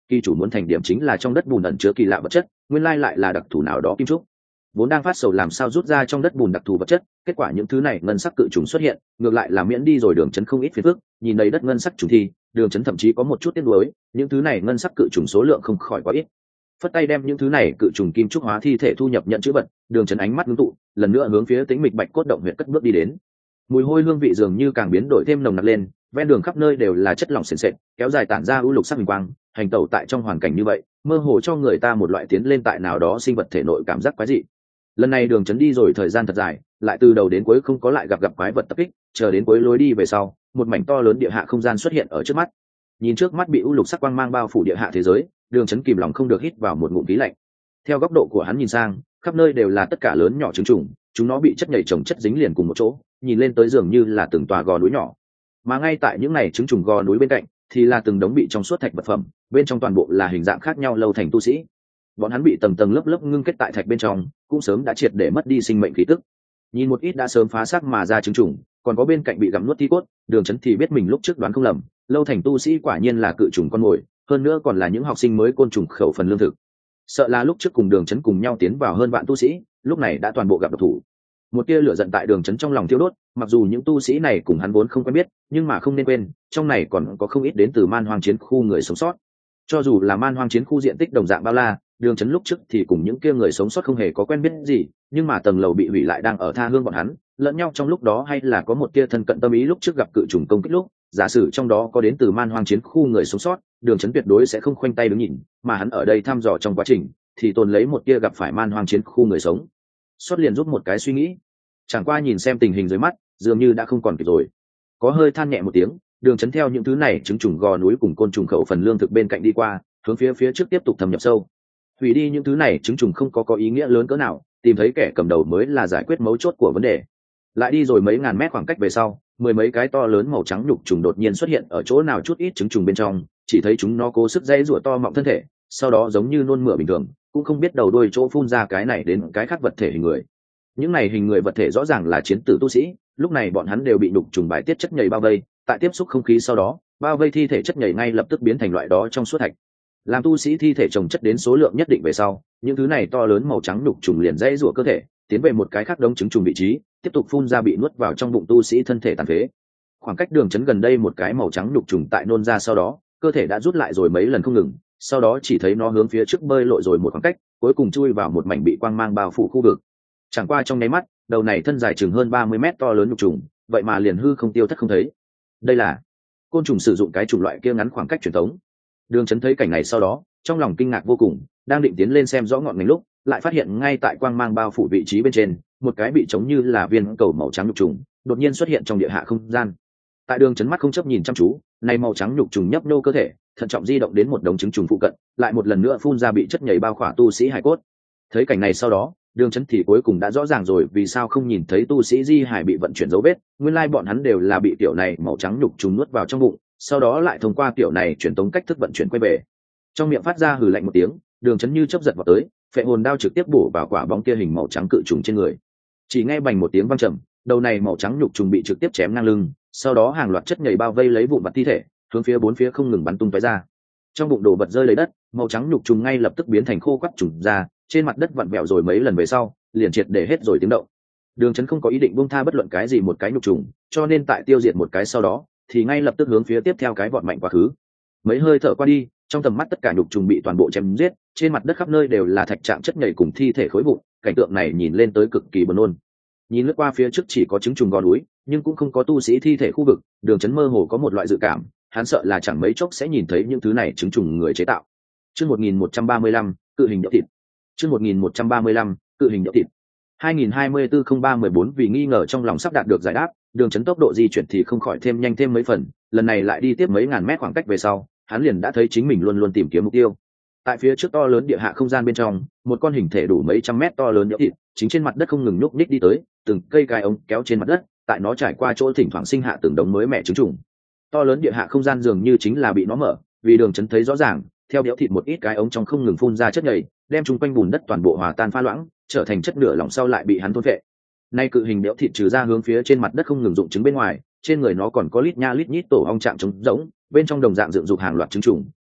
kỳ chủ muốn thành điểm chính là trong đất bùn ẩn chứa kỳ lạ vật chất, nguyên lai lại là đặc thù nào đó kim trúc. Vốn đang phát sầu làm sao rút ra trong đất bùn đặc thù vật chất, kết quả những thứ này ngân sắc cự trùng xuất hiện, ngược lại là miễn đi rồi Đường Chấn không ít phiền phức. Nhìn đầy đất ngân sắc trùng thi, Đường Chấn thậm chí có một chút tiếc nuối, những thứ này ngân sắc cự trùng số lượng không khỏi quá ít. Phất tay đem những thứ này cự trùng kim trúc hóa thi thể thu nhập nhận chữ vật, Đường Chấn ánh mắt ngưng tụ, lần nữa hướng phía Tĩnh Mịch Bạch Cốt động huyệt cất bước đi đến. Mùi hôi hương vị dường như càng biến đổi thêm nồng nặc lên, ven đường khắp nơi đều là chất lỏng sền sệt, kéo dài tản ra u lục sắc huỳnh quang, hành tẩu tại trong hoàn cảnh như vậy, mơ hồ cho người ta một loại tiến lên tại nào đó sinh vật thể nội cảm giác quái dị. Lần này Đường Chấn đi rồi thời gian thật dài, lại từ đầu đến cuối không có lại gặp gặp quái vật tập kích, chờ đến cuối lối đi về sau, một mảnh to lớn địa hạ không gian xuất hiện ở trước mắt. Nhìn trước mắt bị u lục sắc quang mang bao phủ địa hạ thế giới, Đường Chấn kìm lòng không được hít vào một ngụm khí lạnh. Theo góc độ của hắn nhìn sang, khắp nơi đều là tất cả lớn nhỏ trứng trùng, chúng nó bị chất nhầy chồng chất dính liền cùng một chỗ, nhìn lên tới dường như là từng tòa gò núi nhỏ. Mà ngay tại những này trứng trùng gò núi bên cạnh, thì là từng đống bị trong suốt thạch vật phẩm, bên trong toàn bộ là hình dạng khác nhau lâu thành tu sĩ. Bọn hắn bị tầng tầng lớp lớp ngưng kết tại thạch bên trong, cũng sớm đã triệt để mất đi sinh mệnh khí tức. Nhìn một ít đã sớm phá xác mà ra trứng trùng, còn có bên cạnh bị gặm nuốt thi cốt, Đường Chấn thì biết mình lúc trước đoán không lầm, lâu thành tu sĩ quả nhiên là cự trùng con mồi, hơn nữa còn là những học sinh mới côn trùng khẩu phần lương thực. Sợ là lúc trước cùng Đường Chấn cùng nhau tiến vào hơn vạn tu sĩ, lúc này đã toàn bộ gặp độc thủ. Một tia lửa giận tại Đường Chấn trong lòng thiêu đốt, mặc dù những tu sĩ này cùng hắn vốn không quen biết, nhưng mà không nên quên, trong này còn có không ít đến từ Man Hoang chiến khu người sống sót. Cho dù là Man Hoang chiến khu diện tích đồng dạng bao la, Đường Chấn lúc trước thì cùng những kia người sống sót không hề có quen biết gì, nhưng mà tầng lầu bị hủy lại đang ở tha hương bọn hắn, lẫn nhau trong lúc đó hay là có một tia thân cận tâm ý lúc trước gặp cự trùng công kích lúc, giả sử trong đó có đến từ Man Hoang chiến khu người sống sót, Đường Chấn tuyệt đối sẽ không khoanh tay đứng nhìn, mà hắn ở đây thăm dò trong quá trình, thì tồn lấy một tia gặp phải Man Hoang chiến khu người sống sót liền giúp một cái suy nghĩ. Chẳng qua nhìn xem tình hình dưới mắt, dường như đã không còn kịp rồi. Có hơi than nhẹ một tiếng, Đường Chấn theo những thứ này trứng trùng gò núi cùng côn trùng khẩu phần lương thực bên cạnh đi qua, hướng phía phía trước tiếp tục thâm nhập sâu. Hủy đi những thứ này trứng trùng không có có ý nghĩa lớn cỡ nào, tìm thấy kẻ cầm đầu mới là giải quyết mấu chốt của vấn đề. Lại đi rồi mấy ngàn mét khoảng cách về sau, mười mấy cái to lớn màu trắng nhục trùng đột nhiên xuất hiện ở chỗ nào chút ít trứng trùng bên trong, chỉ thấy chúng nó cố sức dây rủa to mọng thân thể, sau đó giống như nôn mửa bình thường, cũng không biết đầu đuôi chỗ phun ra cái này đến cái khác vật thể hình người. Những này hình người vật thể rõ ràng là chiến tử tu sĩ, lúc này bọn hắn đều bị nhục trùng bài tiết chất nhầy bao vây, tại tiếp xúc không khí sau đó, bao vây thi thể chất nhầy ngay lập tức biến thành loại đó trong suốt thạch. Làm tu sĩ thi thể chồng chất đến số lượng nhất định về sau, những thứ này to lớn màu trắng nhục trùng liền dãy rủa cơ thể, tiến về một cái khác đống trứng trùng vị trí, tiếp tục phun ra bị nuốt vào trong bụng tu sĩ thân thể tàn phế. Khoảng cách Đường Chấn gần đây một cái màu trắng nhục trùng tại nôn ra sau đó, cơ thể đã rút lại rồi mấy lần không ngừng, sau đó chỉ thấy nó hướng phía trước bơi lội rồi một khoảng cách, cuối cùng chui vào một mảnh bị quang mang bao phủ khu vực. Chẳng qua trong nháy mắt, đầu này thân dài chừng hơn ba mươi mét to lớn nhục trùng, vậy mà liền hư không tiêu thất không thấy. Đây là côn trùng sử dụng cái chủng loại kia ngắn khoảng cách truyền thống. Đường Chấn thấy cảnh này sau đó, trong lòng kinh ngạc vô cùng, đang định tiến lên xem rõ ngọn ngành lúc, lại phát hiện ngay tại quang mang bao phủ vị trí bên trên, một cái bị trống như là viên cầu màu trắng nhục trùng, đột nhiên xuất hiện trong địa hạ không gian. Tại Đường Chấn mắt không chấp nhìn chăm chú, này màu trắng nhục trùng nhấp nô cơ thể, thận trọng di động đến một đống trứng trùng phụ cận, lại một lần nữa phun ra bị chất nhầy bao khỏa tu sĩ hải cốt. Thấy cảnh này sau đó, Đường Chấn thì cuối cùng đã rõ ràng rồi vì sao không nhìn thấy tu sĩ di hải bị vận chuyển dấu vết, nguyên lai bọn hắn đều là bị tiểu này màu trắng nhục trùng nuốt vào trong bụng, sau đó lại thông qua tiểu này truyền tống cách thức vận chuyển quay về. Trong miệng phát ra hừ lạnh một tiếng, Đường Chấn như chớp giật vào tới, phệ hồn đao trực tiếp bổ vào quả bóng kia hình màu trắng cự trùng trên người. Chỉ nghe bành một tiếng vang trầm, đầu này màu trắng nhục trùng bị trực tiếp chém ngang lưng, sau đó hàng loạt chất nhầy bao vây lấy vụn vặt thi thể, hướng phía bốn phía không ngừng bắn tung tóe ra. Trong bụng đồ vật rơi lấy đất, màu trắng nhục trùng ngay lập tức biến thành khô quắt trùng ra, trên mặt đất vặn vẹo rồi mấy lần về sau, liền triệt để hết rồi tiếng động. Đường Chấn không có ý định buông tha bất luận cái gì một cái nhục trùng, cho nên tại tiêu diệt một cái sau đó, thì ngay lập tức hướng phía tiếp theo cái vọt mạnh quá khứ. Mấy hơi thở qua đi, trong tầm mắt tất cả nhục trùng bị toàn bộ chém giết, trên mặt đất khắp nơi đều là thạch trạng chất nhầy cùng thi thể khối vụn, cảnh tượng này nhìn lên tới cực kỳ buồn nôn. Nhìn lướt qua phía trước chỉ có trứng trùng gò núi, nhưng cũng không có tu sĩ thi thể khu vực, Đường Chấn mơ hồ có một loại dự cảm, hắn sợ là chẳng mấy chốc sẽ nhìn thấy những thứ này trứng trùng người chế tạo. Chương một nghìn một trăm ba mươi lăm, cự hình đĩa thịt. Chương một nghìn một trăm ba mươi lăm, cự hình đĩa thịt. hai nghìn hai mươi tư không ba mười bốn vì nghi ngờ trong lòng sắp đạt được giải đáp, Đường Chấn tốc độ di chuyển thì không khỏi thêm nhanh thêm mấy phần, lần này lại đi tiếp mấy ngàn mét khoảng cách về sau, hắn liền đã thấy chính mình luôn luôn tìm kiếm mục tiêu. Tại phía trước to lớn địa hạ không gian bên trong, một con hình thể đủ mấy trăm mét to lớn nhỡ thịt, chính trên mặt đất không ngừng nhúc nhích đi tới, từng cây gai ống kéo trên mặt đất, tại nó trải qua chỗ thỉnh thoảng sinh hạ từng đống mới mẻ trứng trùng. To lớn địa hạ không gian dường như chính là bị nó mở, vì Đường Chấn thấy rõ ràng, theo đẽo thịt một ít cái ống trong không ngừng phun ra chất nhầy, đem chung quanh bùn đất toàn bộ hòa tan pha loãng, trở thành chất nửa lỏng sau lại bị hắn thôn phệ. Nay cự hình đẽo thịt trừ ra hướng phía trên mặt đất không ngừng dụng trứng bên ngoài, trên người nó còn có lít nha lít nhít tổ ong trạng trống rỗng, bên trong đồng dạng dựng dục hàng loạt trứng trùng,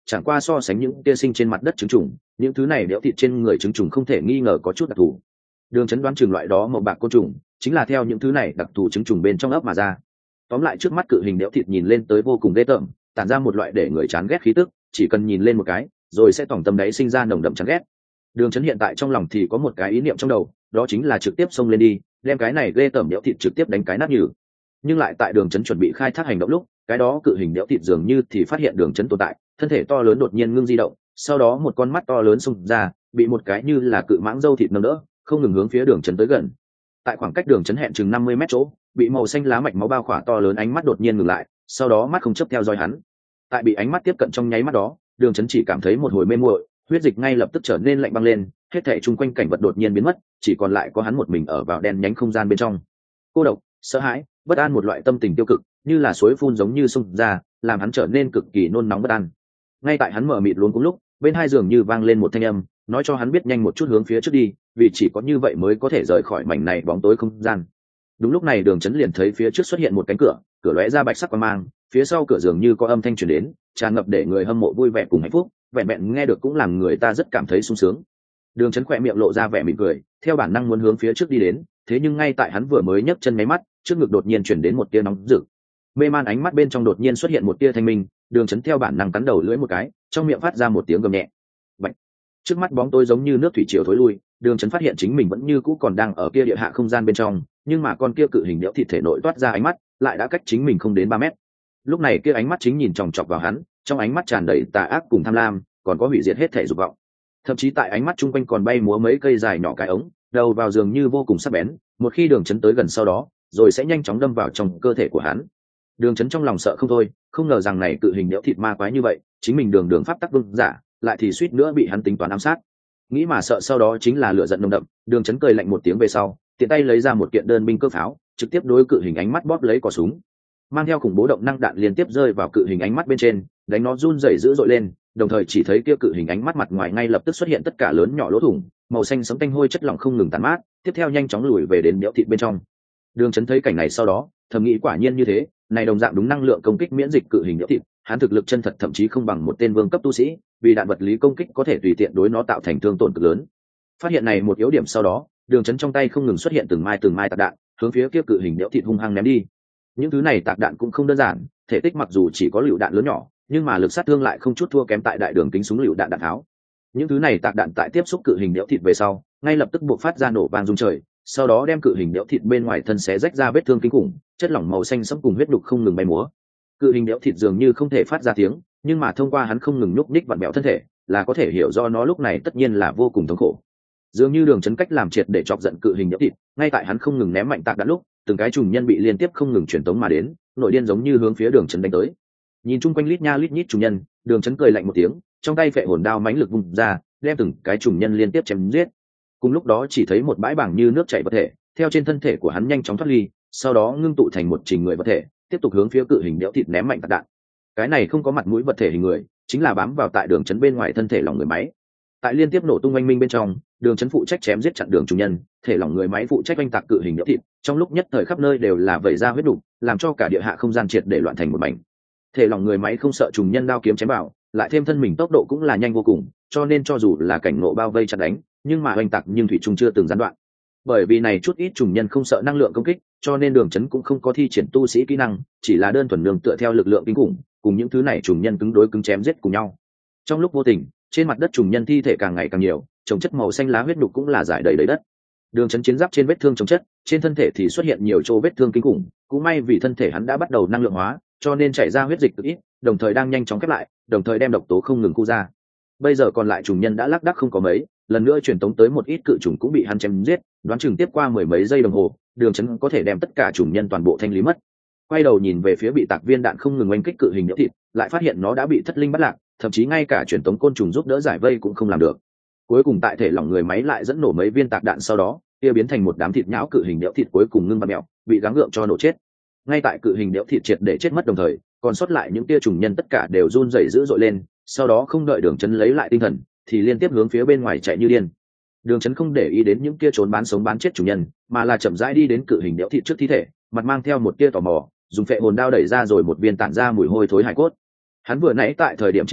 chẳng qua so sánh những tia sinh trên mặt đất trứng trùng, những thứ này đẽo thịt trên người trứng trùng không thể nghi ngờ có chút đặc thù. Đường Chấn đoán chừng loại đó màu bạc côn trùng chính là theo những thứ này đặc thù trứng trùng bên trong ấp mà ra. Tóm lại trước mắt cự hình đẽo thịt nhìn lên tới vô cùng ghê tởm, tản ra một loại để người chán ghét khí tức, chỉ cần nhìn lên một cái rồi sẽ tổng tâm đấy sinh ra nồng đậm chán ghét. Đường Chấn hiện tại trong lòng thì có một cái ý niệm trong đầu, đó chính là trực tiếp xông lên đi, đem cái này ghê tởm đẽo thịt trực tiếp đánh cái nát nhừ. Nhưng lại tại Đường Chấn chuẩn bị khai thác hành động lúc, cái đó cự hình đẽo thịt dường như thì phát hiện Đường Chấn tồn tại, thân thể to lớn đột nhiên ngưng di động, sau đó một con mắt to lớn xông ra, bị một cái như là cự mãng râu thịt nâng đỡ, không ngừng hướng phía Đường Chấn tới gần. Tại khoảng cách Đường Chấn hẹn chừng năm mươi mét chỗ, bị màu xanh lá mạch máu bao khỏa to lớn ánh mắt đột nhiên ngừng lại, sau đó mắt không chấp theo dõi hắn. Tại bị ánh mắt tiếp cận trong nháy mắt đó, Đường Chấn chỉ cảm thấy một hồi mê muội, huyết dịch ngay lập tức trở nên lạnh băng lên, hết thảy chung quanh cảnh vật đột nhiên biến mất, chỉ còn lại có hắn một mình ở vào đen nhánh không gian bên trong. Cô độc, sợ hãi, bất an, một loại tâm tình tiêu cực như là suối phun giống như xông ra, làm hắn trở nên cực kỳ nôn nóng bất an. Ngay tại hắn mở mịt luống cuống lúc, bên hai giường như vang lên một thanh âm, nói cho hắn biết nhanh một chút hướng phía trước đi, vì chỉ có như vậy mới có thể rời khỏi mảnh này bóng tối không gian. Đúng lúc này Đường Chấn liền thấy phía trước xuất hiện một cánh cửa, cửa lóe ra bạch sắc quang mang, phía sau cửa dường như có âm thanh truyền đến, tràn ngập để người hâm mộ vui vẻ cùng hạnh phúc, vẹn vẹn nghe được cũng làm người ta rất cảm thấy sung sướng. Đường Chấn khỏe miệng lộ ra vẻ mỉm cười, theo bản năng muốn hướng phía trước đi đến, thế nhưng ngay tại hắn vừa mới nhấc chân mấy mắt, trước ngực đột nhiên chuyển đến một tia nóng rực. Mê man ánh mắt bên trong đột nhiên xuất hiện một tia thanh minh, Đường Chấn theo bản năng cắn đầu lưỡi một cái, trong miệng phát ra một tiếng gầm nhẹ. Bạch. Trước mắt bóng tối giống như nước thủy triều thối lui, Đường Chấn phát hiện chính mình vẫn như cũ còn đang ở kia địa hạ không gian bên trong, nhưng mà con kia cự hình đẽo thịt thể nội toát ra ánh mắt, lại đã cách chính mình không đến ba mét. Lúc này kia ánh mắt chính nhìn chòng chọc vào hắn, trong ánh mắt tràn đầy tà ác cùng tham lam, còn có hủy diệt hết thể dục vọng. Thậm chí tại ánh mắt chung quanh còn bay múa mấy cây dài nhỏ cái ống, đầu vào dường như vô cùng sắc bén, một khi Đường Chấn tới gần sau đó, rồi sẽ nhanh chóng đâm vào trong cơ thể của hắn. Đường Chấn trong lòng sợ không thôi, không ngờ rằng này cự hình đẽo thịt ma quái như vậy, chính mình đường đường pháp tắc vương giả, lại thì suýt nữa bị hắn tính toán ám sát. Nghĩ mà sợ sau đó chính là lửa giận nồng đậm, Đường Chấn cười lạnh một tiếng về sau, tiện tay lấy ra một kiện đơn binh cơ pháo, trực tiếp đối cự hình ánh mắt bóp lấy cò súng. Mang theo khủng bố động năng đạn liên tiếp rơi vào cự hình ánh mắt bên trên, đánh nó run rẩy dữ dội lên, đồng thời chỉ thấy kia cự hình ánh mắt mặt ngoài ngay lập tức xuất hiện tất cả lớn nhỏ lỗ thủng, màu xanh sẫm tanh hôi chất lỏng không ngừng tàn mát, tiếp theo nhanh chóng lùi về đến đẽo thịt bên trong. Đường Chấn thấy cảnh này sau đó, thầm nghĩ quả nhiên như thế, này đồng dạng đúng năng lượng công kích miễn dịch cự hình đẽo thịt, hắn thực lực chân thật thậm chí không bằng một tên vương cấp tu sĩ, vì đạn vật lý công kích có thể tùy tiện đối nó tạo thành thương tổn cực lớn. Phát hiện này một yếu điểm sau đó, Đường Chấn trong tay không ngừng xuất hiện từng mai từng mai tạc đạn, hướng phía kia cự hình đẽo thịt hung hăng ném đi. Những thứ này tạc đạn cũng không đơn giản, thể tích mặc dù chỉ có lựu đạn lớn nhỏ, nhưng mà lực sát thương lại không chút thua kém tại đại đường kính súng lựu đạn đạn tháo. Những thứ này tạc đạn tại tiếp xúc cự hình đẽo thịt về sau, ngay lập tức buộc phát ra nổ vang rung trời, sau đó đem cự hình đẽo thịt bên ngoài thân xé rách ra vết thương kinh khủng, chất lỏng màu xanh sẫm cùng huyết đục không ngừng bay múa. Cự hình đẽo thịt dường như không thể phát ra tiếng, nhưng mà thông qua hắn không ngừng nhúc nhích vặn bẹo thân thể, là có thể hiểu do nó lúc này tất nhiên là vô cùng thống khổ. Dường như Đường Chấn cách làm triệt để chọc giận cự hình đẽo thịt, ngay tại hắn không ngừng ném mạnh tạc đạn lúc, từng cái trùng nhân bị liên tiếp không ngừng truyền tống mà đến, nội điên giống như hướng phía Đường Chấn đánh tới. Nhìn chung quanh lít nha lít nhít trùng nhân, Đường Chấn cười lạnh một tiếng, trong tay phệ hồn đao mãnh lực vung ra, đem từng cái trùng nhân liên tiếp chém giết. Cùng lúc đó chỉ thấy một bãi bảng như nước chảy vật thể, theo trên thân thể của hắn nhanh chóng thoát ly, sau đó ngưng tụ thành một trình người vật thể, tiếp tục hướng phía cự hình đẽo thịt ném mạnh tạc đạn. Cái này không có mặt mũi vật thể hình người, chính là bám vào tại Đường Chấn bên ngoài thân thể lỏng người máy. Tại liên tiếp nổ tung oanh minh bên trong, Đường Chấn phụ trách chém giết chặn đường trùng nhân, thể lỏng người máy phụ trách oanh tạc cự hình đẽo thịt, trong lúc nhất thời khắp nơi đều là vẩy ra huyết đục, làm cho cả địa hạ không gian triệt để loạn thành một mảnh. Thể lỏng người máy không sợ trùng nhân đao kiếm chém vào, lại thêm thân mình tốc độ cũng là nhanh vô cùng, cho nên cho dù là cảnh ngộ bao vây chặt đánh, nhưng mà oanh tạc nhưng thủy trung chưa từng gián đoạn. Bởi vì này chút ít trùng nhân không sợ năng lượng công kích, cho nên Đường Chấn cũng không có thi triển tu sĩ kỹ năng, chỉ là đơn thuần nương tựa theo lực lượng kinh khủng, cùng những thứ này trùng nhân cứng đối cứng chém giết cùng nhau. Trong lúc vô tình, trên mặt đất trùng nhân thi thể càng ngày càng nhiều, trồng chất màu xanh lá huyết nhục cũng là rải đầy đầy đất. Đường Chấn chiến giáp trên vết thương trồng chất, trên thân thể thì xuất hiện nhiều chỗ vết thương kinh khủng, cũng may vì thân thể hắn đã bắt đầu năng lượng hóa, cho nên chảy ra huyết dịch cực ít, đồng thời đang nhanh chóng khép lại, đồng thời đem độc tố không ngừng cu ra. Bây giờ còn lại trùng nhân đã lác đác không có mấy, lần nữa truyền tống tới một ít cự trùng cũng bị hắn chém giết, đoán chừng tiếp qua mười mấy giây đồng hồ, Đường Chấn có thể đem tất cả trùng nhân toàn bộ thanh lý mất. Quay đầu nhìn về phía bị tạc viên đạn không ngừng oanh kích cự hình đẽo thịt, lại phát hiện nó đã bị thất linh bắt lạc, thậm chí ngay cả truyền tống côn trùng giúp đỡ giải vây cũng không làm được. Cuối cùng tại thể lỏng người máy lại dẫn nổ mấy viên tạc đạn sau đó, kia biến thành một đám thịt nhão cự hình đẽo thịt cuối cùng ngưng bặm mèo, bị gắng gượng cho nổ chết. Ngay tại cự hình đẽo thịt triệt để chết mất đồng thời, còn sót lại những tia trùng nhân tất cả đều run rẩy dữ dội lên, sau đó không đợi Đường Chấn lấy lại tinh thần, thì liên tiếp hướng phía bên ngoài chạy như điên. Đường Chấn không để ý đến những kia trốn bán sống bán chết trùng nhân, mà là chậm rãi đi đến cự hình đẽo thịt trước thi thể, mặt mang theo một tia tò mò, dùng phệ hồn đao đẩy ra rồi một viên tản ra mùi hôi thối hải cốt. Hắn vừa nãy tại thời điểm chiến đấu,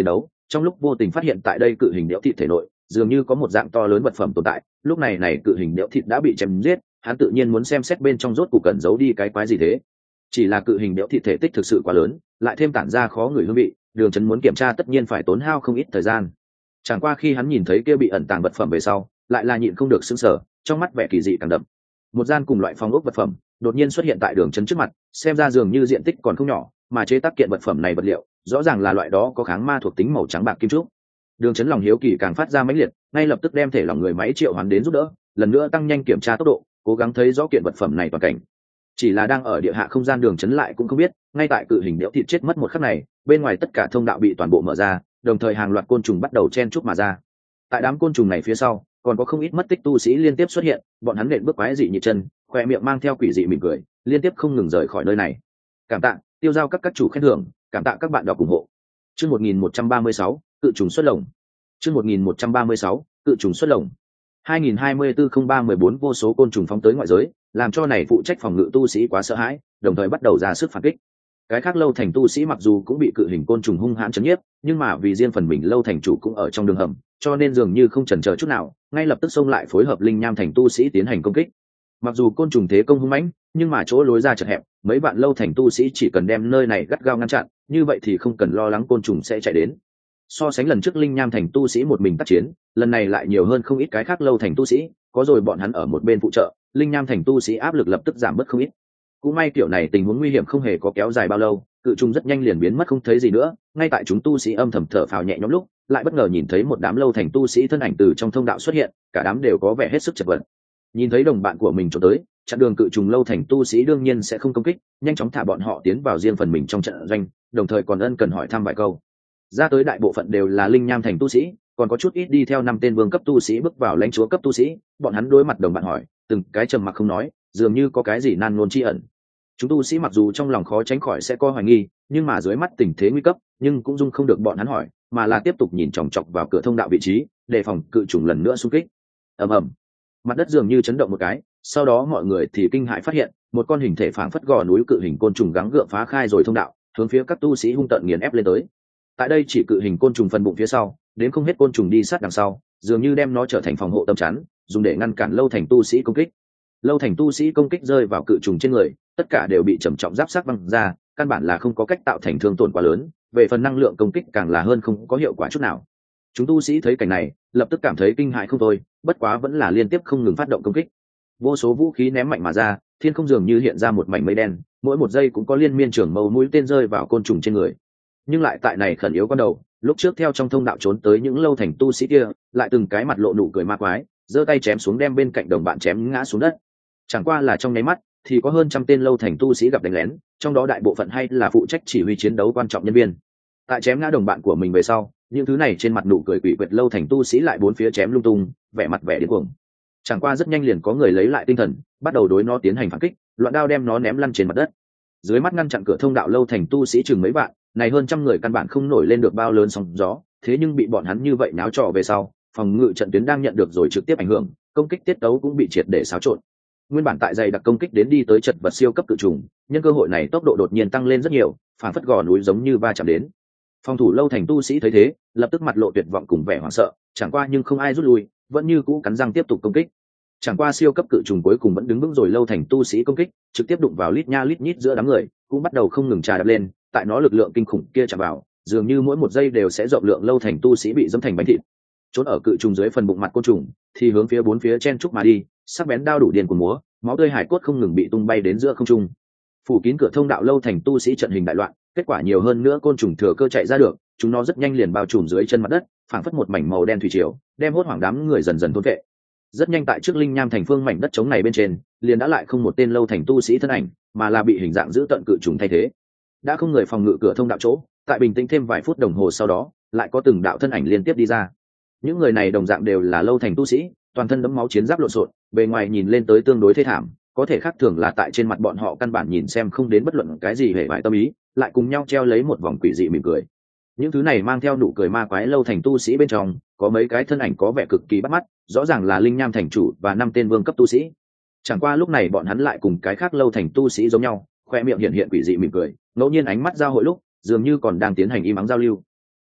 trong lúc vô tình phát hiện tại đây cự hình đẽo thịt thể nội dường như có một dạng to lớn vật phẩm tồn tại. Lúc này này cự hình đẽo thịt đã bị chém giết, hắn tự nhiên muốn xem xét bên trong rốt cuộc cẩn giấu đi cái quái gì thế. Chỉ là cự hình đẽo thịt thể tích thực sự quá lớn, lại thêm tản ra khó người hương vị, Đường Chấn muốn kiểm tra tất nhiên phải tốn hao không ít thời gian. Chẳng qua khi hắn nhìn thấy kia bị ẩn tàng vật phẩm về sau, lại là nhịn không được sững sờ, trong mắt vẻ kỳ dị càng đậm. Một gian cùng loại phong ốc vật phẩm đột nhiên xuất hiện tại Đường Chấn trước mặt, xem ra dường như diện tích còn không nhỏ, mà chế tác kiện vật phẩm này vật liệu rõ ràng là loại đó có kháng ma thuộc tính màu trắng bạc kim trúc. Đường Chấn lòng hiếu kỳ càng phát ra mãnh liệt, ngay lập tức đem thể lòng người máy triệu hoán đến giúp đỡ, lần nữa tăng nhanh kiểm tra tốc độ, cố gắng thấy rõ kiện vật phẩm này toàn cảnh. Chỉ là đang ở địa hạ không gian Đường Chấn lại cũng không biết, ngay tại cự hình đẽo thịt chết mất một khắc này, bên ngoài tất cả thông đạo bị toàn bộ mở ra, đồng thời hàng loạt côn trùng bắt đầu chen chúc mà ra. Tại đám côn trùng này phía sau, còn có không ít mất tích tu sĩ liên tiếp xuất hiện, bọn hắn nện bước quái dị nhịp chân, khoe miệng mang theo quỷ dị mỉm cười, liên tiếp không ngừng rời khỏi nơi này. Cảm tạ, tiêu giao các các chủ khen thưởng, cảm tạ các bạn đọc ủng hộ. Chương một nghìn một trăm ba mươi sáu, cự trùng xuất lồng. Chương một nghìn một trăm ba mươi sáu, cự trùng xuất lồng. hai nghìn hai mươi tư không ba mười bốn vô số côn trùng phóng tới ngoại giới, làm cho này phụ trách phòng ngự tu sĩ quá sợ hãi, đồng thời bắt đầu ra sức phản kích. Cái khác lâu thành tu sĩ mặc dù cũng bị cự hình côn trùng hung hãn chấn nhiếp, nhưng mà vì riêng phần mình lâu thành chủ cũng ở trong đường hầm, cho nên dường như không chần chờ chút nào, ngay lập tức xông lại phối hợp linh nham thành tu sĩ tiến hành công kích. Mặc dù côn trùng thế công hung mãnh, nhưng mà chỗ lối ra chật hẹp, mấy bạn lâu thành tu sĩ chỉ cần đem nơi này gắt gao ngăn chặn, như vậy thì không cần lo lắng côn trùng sẽ chạy đến. So sánh lần trước linh nham thành tu sĩ một mình tác chiến, lần này lại nhiều hơn không ít cái khác lâu thành tu sĩ, có rồi bọn hắn ở một bên phụ trợ, linh nham thành tu sĩ áp lực lập tức giảm bớt không ít. Cũng may kiểu này tình huống nguy hiểm không hề có kéo dài bao lâu, cự trùng rất nhanh liền biến mất không thấy gì nữa. Ngay tại chúng tu sĩ âm thầm thở phào nhẹ nhõm lúc, lại bất ngờ nhìn thấy một đám lâu thành tu sĩ thân ảnh từ trong thông đạo xuất hiện, cả đám đều có vẻ hết sức chật vật. Nhìn thấy đồng bạn của mình trốn tới, chặn đường cự trùng lâu thành tu sĩ đương nhiên sẽ không công kích, nhanh chóng thả bọn họ tiến vào riêng phần mình trong trận doanh, đồng thời còn ân cần hỏi thăm vài câu. Ra tới đại bộ phận đều là linh nham thành tu sĩ, còn có chút ít đi theo năm tên vương cấp tu sĩ bước vào lãnh chúa cấp tu sĩ, bọn hắn đối mặt đồng bạn hỏi, từng cái trầm mặc không nói, dường như có cái gì nan ngôn chi ẩn. Chúng tu sĩ mặc dù trong lòng khó tránh khỏi sẽ có hoài nghi, nhưng mà dưới mắt tình thế nguy cấp, nhưng cũng dung không được bọn hắn hỏi, mà là tiếp tục nhìn chòng chọc vào cửa thông đạo vị trí, đề phòng cự trùng lần nữa xung kích. Ầm ầm, mặt đất dường như chấn động một cái, sau đó mọi người thì kinh hãi phát hiện, một con hình thể phảng phất gò núi cự hình côn trùng gắng gượng phá khai rồi thông đạo, hướng phía các tu sĩ hung tợn nghiền ép lên tới. Tại đây chỉ cự hình côn trùng phần bụng phía sau, đến không hết côn trùng đi sát đằng sau, dường như đem nó trở thành phòng hộ tâm chắn, dùng để ngăn cản lâu thành tu sĩ công kích. Lâu thành tu sĩ công kích rơi vào cự trùng trên người, tất cả đều bị trầm trọng giáp sắc văng ra, căn bản là không có cách tạo thành thương tổn quá lớn, về phần năng lượng công kích càng là hơn không có hiệu quả chút nào. Chúng tu sĩ thấy cảnh này, lập tức cảm thấy kinh hãi không thôi, bất quá vẫn là liên tiếp không ngừng phát động công kích. Vô số vũ khí ném mạnh mà ra, thiên không dường như hiện ra một mảnh mây đen, mỗi một giây cũng có liên miên trường mâu mũi tên rơi vào côn trùng trên người. Nhưng lại tại này khẩn yếu con đầu, lúc trước theo trong thông đạo trốn tới những lâu thành tu sĩ kia, lại từng cái mặt lộ nụ cười ma quái, giơ tay chém xuống đem bên cạnh đồng bạn chém ngã xuống đất. Chẳng qua là trong nháy mắt, thì có hơn trăm tên lâu thành tu sĩ gặp đánh lén, trong đó đại bộ phận hay là phụ trách chỉ huy chiến đấu quan trọng nhân viên. Tại chém ngã đồng bạn của mình về sau, những thứ này trên mặt nụ cười quỷ quyệt lâu thành tu sĩ lại bốn phía chém lung tung, vẻ mặt vẻ điên cuồng. Chẳng qua rất nhanh liền có người lấy lại tinh thần, bắt đầu đối nó tiến hành phản kích, loạn đao đem nó ném lăn trên mặt đất. Dưới mắt ngăn chặn cửa thông đạo lâu thành tu sĩ chừng mấy vạn, này hơn trăm người căn bản không nổi lên được bao lớn sóng gió, thế nhưng bị bọn hắn như vậy náo trò về sau, phòng ngự trận tuyến đang nhận được rồi trực tiếp ảnh hưởng, công kích tiết tấu cũng bị triệt để xáo trộn. Nguyên bản tại dày đặc công kích đến đi tới chật vật siêu cấp cự trùng, nhân cơ hội này tốc độ đột nhiên tăng lên rất nhiều, phản phất gò núi giống như va chạm đến. Phòng thủ lâu thành tu sĩ thấy thế, lập tức mặt lộ tuyệt vọng cùng vẻ hoảng sợ, chẳng qua nhưng không ai rút lui, vẫn như cũ cắn răng tiếp tục công kích. Chẳng qua siêu cấp cự trùng cuối cùng vẫn đứng vững rồi lâu thành tu sĩ công kích, trực tiếp đụng vào lít nha lít nhít giữa đám người, cũng bắt đầu không ngừng trà đập lên, tại nó lực lượng kinh khủng kia chạm vào, dường như mỗi một giây đều sẽ rộng lượng lâu thành tu sĩ bị dẫm thành bánh thịt. Trốn ở cự trùng dưới phần bụng mặt côn trùng, thì hướng phía bốn phía chen trúc mà đi, sắc bén đao đủ điên của múa, máu tươi hải cốt không ngừng bị tung bay đến giữa không trung. Phủ kín cửa thông đạo lâu thành tu sĩ trận hình đại loạn, kết quả nhiều hơn nữa côn trùng thừa cơ chạy ra được, chúng nó rất nhanh liền bao trùm dưới chân mặt đất, phảng phất một mảnh màu đen thủy triều, đem hốt hoảng đám người dần dần thôn vệ. Rất nhanh tại trước linh nham thành phương mảnh đất trống này bên trên, liền đã lại không một tên lâu thành tu sĩ thân ảnh, mà là bị hình dạng giữ tận cự trùng thay thế. Đã không người phòng ngự cửa thông đạo chỗ, tại bình tĩnh thêm vài phút đồng hồ sau đó, lại có từng đạo thân ảnh liên tiếp đi ra. Những người này đồng dạng đều là lâu thành tu sĩ, toàn thân đẫm máu chiến giáp lộn xộn, bề ngoài nhìn lên tới tương đối thê thảm, có thể khác thường là tại trên mặt bọn họ căn bản nhìn xem không đến bất luận cái gì hề bại tâm ý, lại cùng nhau treo lấy một vòng quỷ dị mỉm cười. Những thứ này mang theo nụ cười ma quái lâu thành tu sĩ bên trong, có mấy cái thân ảnh có vẻ cực kỳ bắt mắt, rõ ràng là linh nham thành chủ và năm tên vương cấp tu sĩ. Chẳng qua lúc này bọn hắn lại cùng cái khác lâu thành tu sĩ giống nhau, khoe miệng hiện hiện quỷ dị mỉm cười, ngẫu nhiên ánh mắt giao hội lúc, dường như còn đang tiến hành im ắng giao lưu.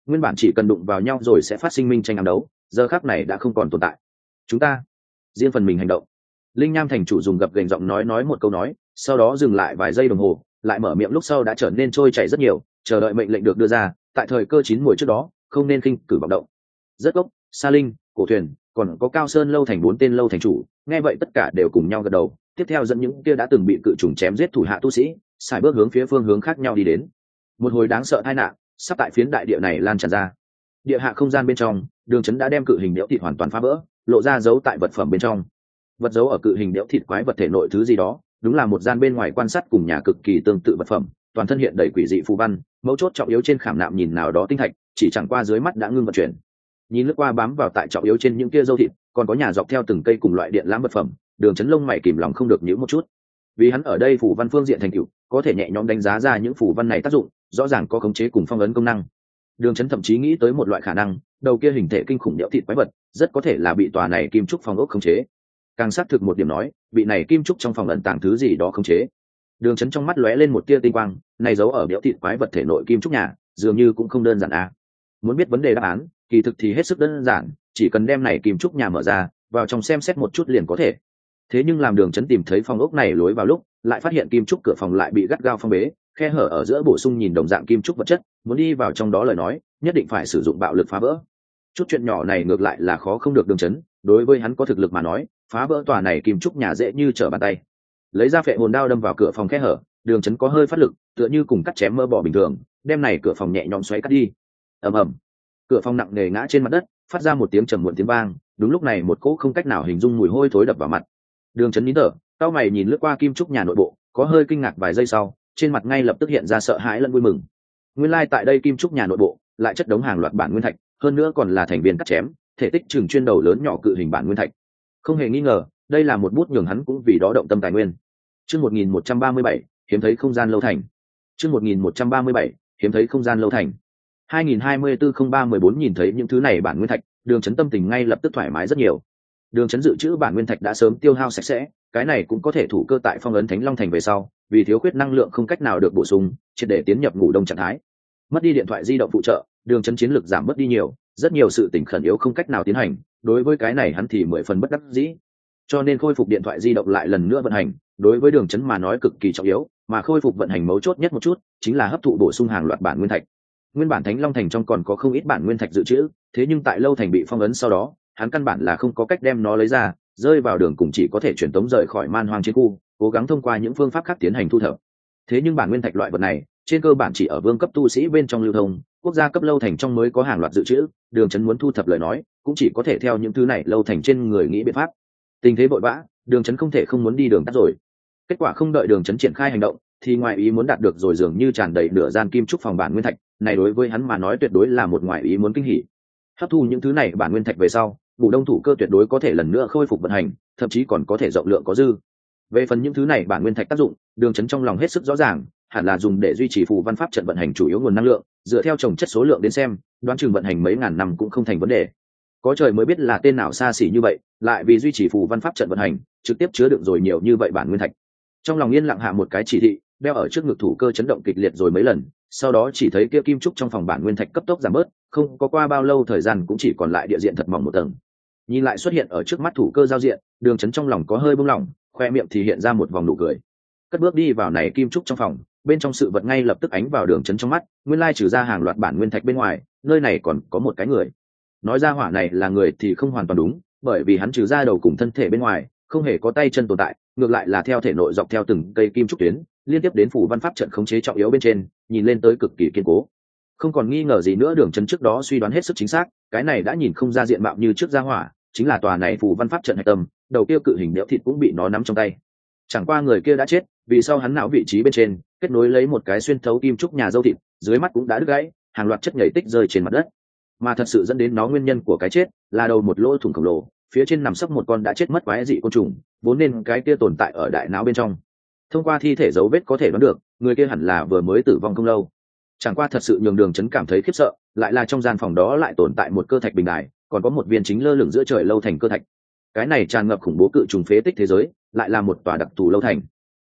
nguyên bản chỉ cần đụng vào nhau rồi sẽ phát sinh minh tranh ám đấu, giờ khắc này đã không còn tồn tại. Chúng ta riêng phần mình hành động. Linh Nham thành chủ dùng gập ghềnh giọng nói nói một câu nói, sau đó dừng lại vài giây đồng hồ, lại mở miệng lúc sau đã trở nên trôi chảy rất nhiều, chờ đợi mệnh lệnh được đưa ra, tại thời cơ chín muồi trước đó, không nên khinh cử vọng động. Rất gốc, Sa Linh, Cổ Thuyền, còn có Cao Sơn lâu thành bốn tên lâu thành chủ, nghe vậy tất cả đều cùng nhau gật đầu, tiếp theo dẫn những kia đã từng bị cự trùng chém giết thủ hạ tu sĩ, xài bước hướng phía phương hướng khác nhau đi đến. Một hồi đáng sợ tai nạn sắp tại phiến đại địa này lan tràn ra. Địa hạ không gian bên trong, Đường Chấn đã đem cự hình đẽo thịt hoàn toàn phá vỡ, lộ ra dấu tại vật phẩm bên trong. Vật dấu ở cự hình đẽo thịt quái vật thể nội thứ gì đó, đúng là một gian bên ngoài quan sát cùng nhà cực kỳ tương tự vật phẩm, toàn thân hiện đầy quỷ dị phù văn, mấu chốt trọng yếu trên khảm nạm nhìn nào đó tinh thạch, chỉ chẳng qua dưới mắt đã ngưng vận chuyển. Nhìn lướt qua bám vào tại trọng yếu trên những kia dâu thịt, còn có nhà dọc theo từng cây cùng loại điện lãm vật phẩm, Đường Chấn lông mày kìm lòng không được nhíu một chút. Vì hắn ở đây phù văn phương diện thành tựu, có thể nhẹ nhõm đánh giá ra những phù văn này tác dụng, rõ ràng có khống chế cùng phong ấn công năng. Đường Chấn thậm chí nghĩ tới một loại khả năng, đầu kia hình thể kinh khủng đẽo thịt quái vật, rất có thể là bị tòa này kim trúc phòng ốc khống chế. Càng xác thực một điểm nói, bị này kim trúc trong phòng ẩn tàng thứ gì đó khống chế. Đường Chấn trong mắt lóe lên một tia tinh quang, này giấu ở đẽo thịt quái vật thể nội kim trúc nhà, dường như cũng không đơn giản à. Muốn biết vấn đề đáp án, kỳ thực thì hết sức đơn giản, chỉ cần đem này kim trúc nhà mở ra, vào trong xem xét một chút liền có thể. Thế nhưng làm Đường Chấn tìm thấy phòng ốc này lối vào lúc, lại phát hiện kim trúc cửa phòng lại bị gắt gao phong bế, khe hở ở giữa bổ sung nhìn đồng dạng kim trúc vật chất, muốn đi vào trong đó lời nói, nhất định phải sử dụng bạo lực phá vỡ. Chút chuyện nhỏ này ngược lại là khó không được Đường Chấn, đối với hắn có thực lực mà nói, phá vỡ tòa này kim trúc nhà dễ như trở bàn tay. Lấy ra phệ hồn đao đâm vào cửa phòng khe hở, Đường Chấn có hơi phát lực, tựa như cùng cắt chém mỡ bò bình thường, đem này cửa phòng nhẹ nhõm xoáy cắt đi. Ầm ầm. Cửa phòng nặng nề ngã trên mặt đất, phát ra một tiếng trầm muộn tiếng vang, đúng lúc này một cỗ không cách nào hình dung mùi hôi thối đập vào mặt. Đường Chấn nín thở, cau mày nhìn lướt qua kim trúc nhà nội bộ, có hơi kinh ngạc vài giây sau, trên mặt ngay lập tức hiện ra sợ hãi lẫn vui mừng. Nguyên lai like tại đây kim trúc nhà nội bộ, lại chất đống hàng loạt bản nguyên thạch, hơn nữa còn là thành viên cắt chém, thể tích trường chuyên đầu lớn nhỏ cự hình bản nguyên thạch. Không hề nghi ngờ, đây là một bút nhường hắn cũng vì đó động tâm tài nguyên. Chương một nghìn một trăm ba mươi bảy, hiếm thấy không gian lâu thành. Chương một nghìn một trăm ba mươi bảy, hiếm thấy không gian lâu thành. hai nghìn hai mươi tư không ba mười bốn nhìn thấy những thứ này bản nguyên thạch, Đường Chấn tâm tình ngay lập tức thoải mái rất nhiều. Đường Chấn dự trữ bản nguyên thạch đã sớm tiêu hao sạch sẽ, cái này cũng có thể thủ cơ tại phong ấn Thánh Long thành về sau, vì thiếu khuyết năng lượng không cách nào được bổ sung, triệt để tiến nhập ngủ đông trạng thái. Mất đi điện thoại di động phụ trợ, Đường Chấn chiến lực giảm mất đi nhiều, rất nhiều sự tình khẩn yếu không cách nào tiến hành, đối với cái này hắn thì mười phần bất đắc dĩ. Cho nên khôi phục điện thoại di động lại lần nữa vận hành, đối với Đường Chấn mà nói cực kỳ trọng yếu, mà khôi phục vận hành mấu chốt nhất một chút, chính là hấp thụ bổ sung hàng loạt bản nguyên thạch. Nguyên bản Thánh Long thành trong còn có không ít bản nguyên thạch dự trữ, thế nhưng tại lâu thành bị phong ấn sau đó, hắn căn bản là không có cách đem nó lấy ra, rơi vào đường cùng chỉ có thể chuyển tống rời khỏi man hoang chiến khu, cố gắng thông qua những phương pháp khác tiến hành thu thập. Thế nhưng bản nguyên thạch loại vật này, trên cơ bản chỉ ở vương cấp tu sĩ bên trong lưu thông, quốc gia cấp lâu thành trong mới có hàng loạt dự trữ, Đường Chấn muốn thu thập lời nói, cũng chỉ có thể theo những thứ này lâu thành trên người nghĩ biện pháp. Tình thế vội vã, Đường Chấn không thể không muốn đi đường tắt rồi. Kết quả không đợi Đường Chấn triển khai hành động, thì ngoại ý muốn đạt được rồi dường như tràn đầy nửa gian kim trúc phòng bản nguyên thạch, này đối với hắn mà nói tuyệt đối là một ngoại ý muốn kinh hỉ. Hấp thu những thứ này bản nguyên thạch về sau, ngủ đông thủ cơ tuyệt đối có thể lần nữa khôi phục vận hành, thậm chí còn có thể rộng lượng có dư. Về phần những thứ này bản nguyên thạch tác dụng, Đường Chấn trong lòng hết sức rõ ràng, hẳn là dùng để duy trì phù văn pháp trận vận hành chủ yếu nguồn năng lượng, dựa theo trồng chất số lượng đến xem, đoán chừng vận hành mấy ngàn năm cũng không thành vấn đề. Có trời mới biết là tên nào xa xỉ như vậy, lại vì duy trì phù văn pháp trận vận hành, trực tiếp chứa đựng rồi nhiều như vậy bản nguyên thạch. Trong lòng yên lặng hạ một cái chỉ thị, đeo ở trước ngực thủ cơ chấn động kịch liệt rồi mấy lần, sau đó chỉ thấy kia kim trúc trong phòng bản nguyên thạch cấp tốc giảm bớt, không có qua bao lâu thời gian cũng chỉ còn lại địa diện thật mỏng một tầng. Nhìn lại xuất hiện ở trước mắt thủ cơ giao diện, Đường Chấn trong lòng có hơi bông lỏng, khoe miệng thì hiện ra một vòng nụ cười. Cất bước đi vào này kim trúc trong phòng, bên trong sự vật ngay lập tức ánh vào Đường Chấn trong mắt, nguyên lai trừ ra hàng loạt bản nguyên thạch bên ngoài, nơi này còn có một cái người. Nói ra hỏa này là người thì không hoàn toàn đúng, bởi vì hắn trừ ra đầu cùng thân thể bên ngoài, không hề có tay chân tồn tại, ngược lại là theo thể nội dọc theo từng cây kim trúc tuyến, liên tiếp đến phủ văn pháp trận khống chế trọng yếu bên trên, nhìn lên tới cực kỳ kiên cố. Không còn nghi ngờ gì nữa, Đường Chấn trước đó suy đoán hết sức chính xác, cái này đã nhìn không ra diện mạo như trước ra hỏa, chính là tòa này phủ văn pháp trận hạch tâm, đầu kia cự hình đẽo thịt cũng bị nó nắm trong tay. Chẳng qua người kia đã chết, vì sau hắn não vị trí bên trên kết nối lấy một cái xuyên thấu kim trúc nhà dâu thịt, dưới mắt cũng đã đứt gãy, hàng loạt chất nhảy tích rơi trên mặt đất. Mà thật sự dẫn đến nó nguyên nhân của cái chết là đầu một lỗ thủng khổng lồ, phía trên nằm sấp một con đã chết mất quái dị côn trùng, vốn nên cái kia tồn tại ở đại não bên trong. Thông qua thi thể dấu vết có thể đoán được, người kia hẳn là vừa mới tử vong không lâu. Chẳng qua thật sự nhường Đường Chấn cảm thấy khiếp sợ, lại là trong gian phòng đó lại tồn tại một cơ thạch bình đài, còn có một viên chính lơ lửng giữa trời lâu thành cơ thạch. Cái này tràn ngập khủng bố cự trùng phế tích thế giới, lại là một tòa đặc thù lâu thành.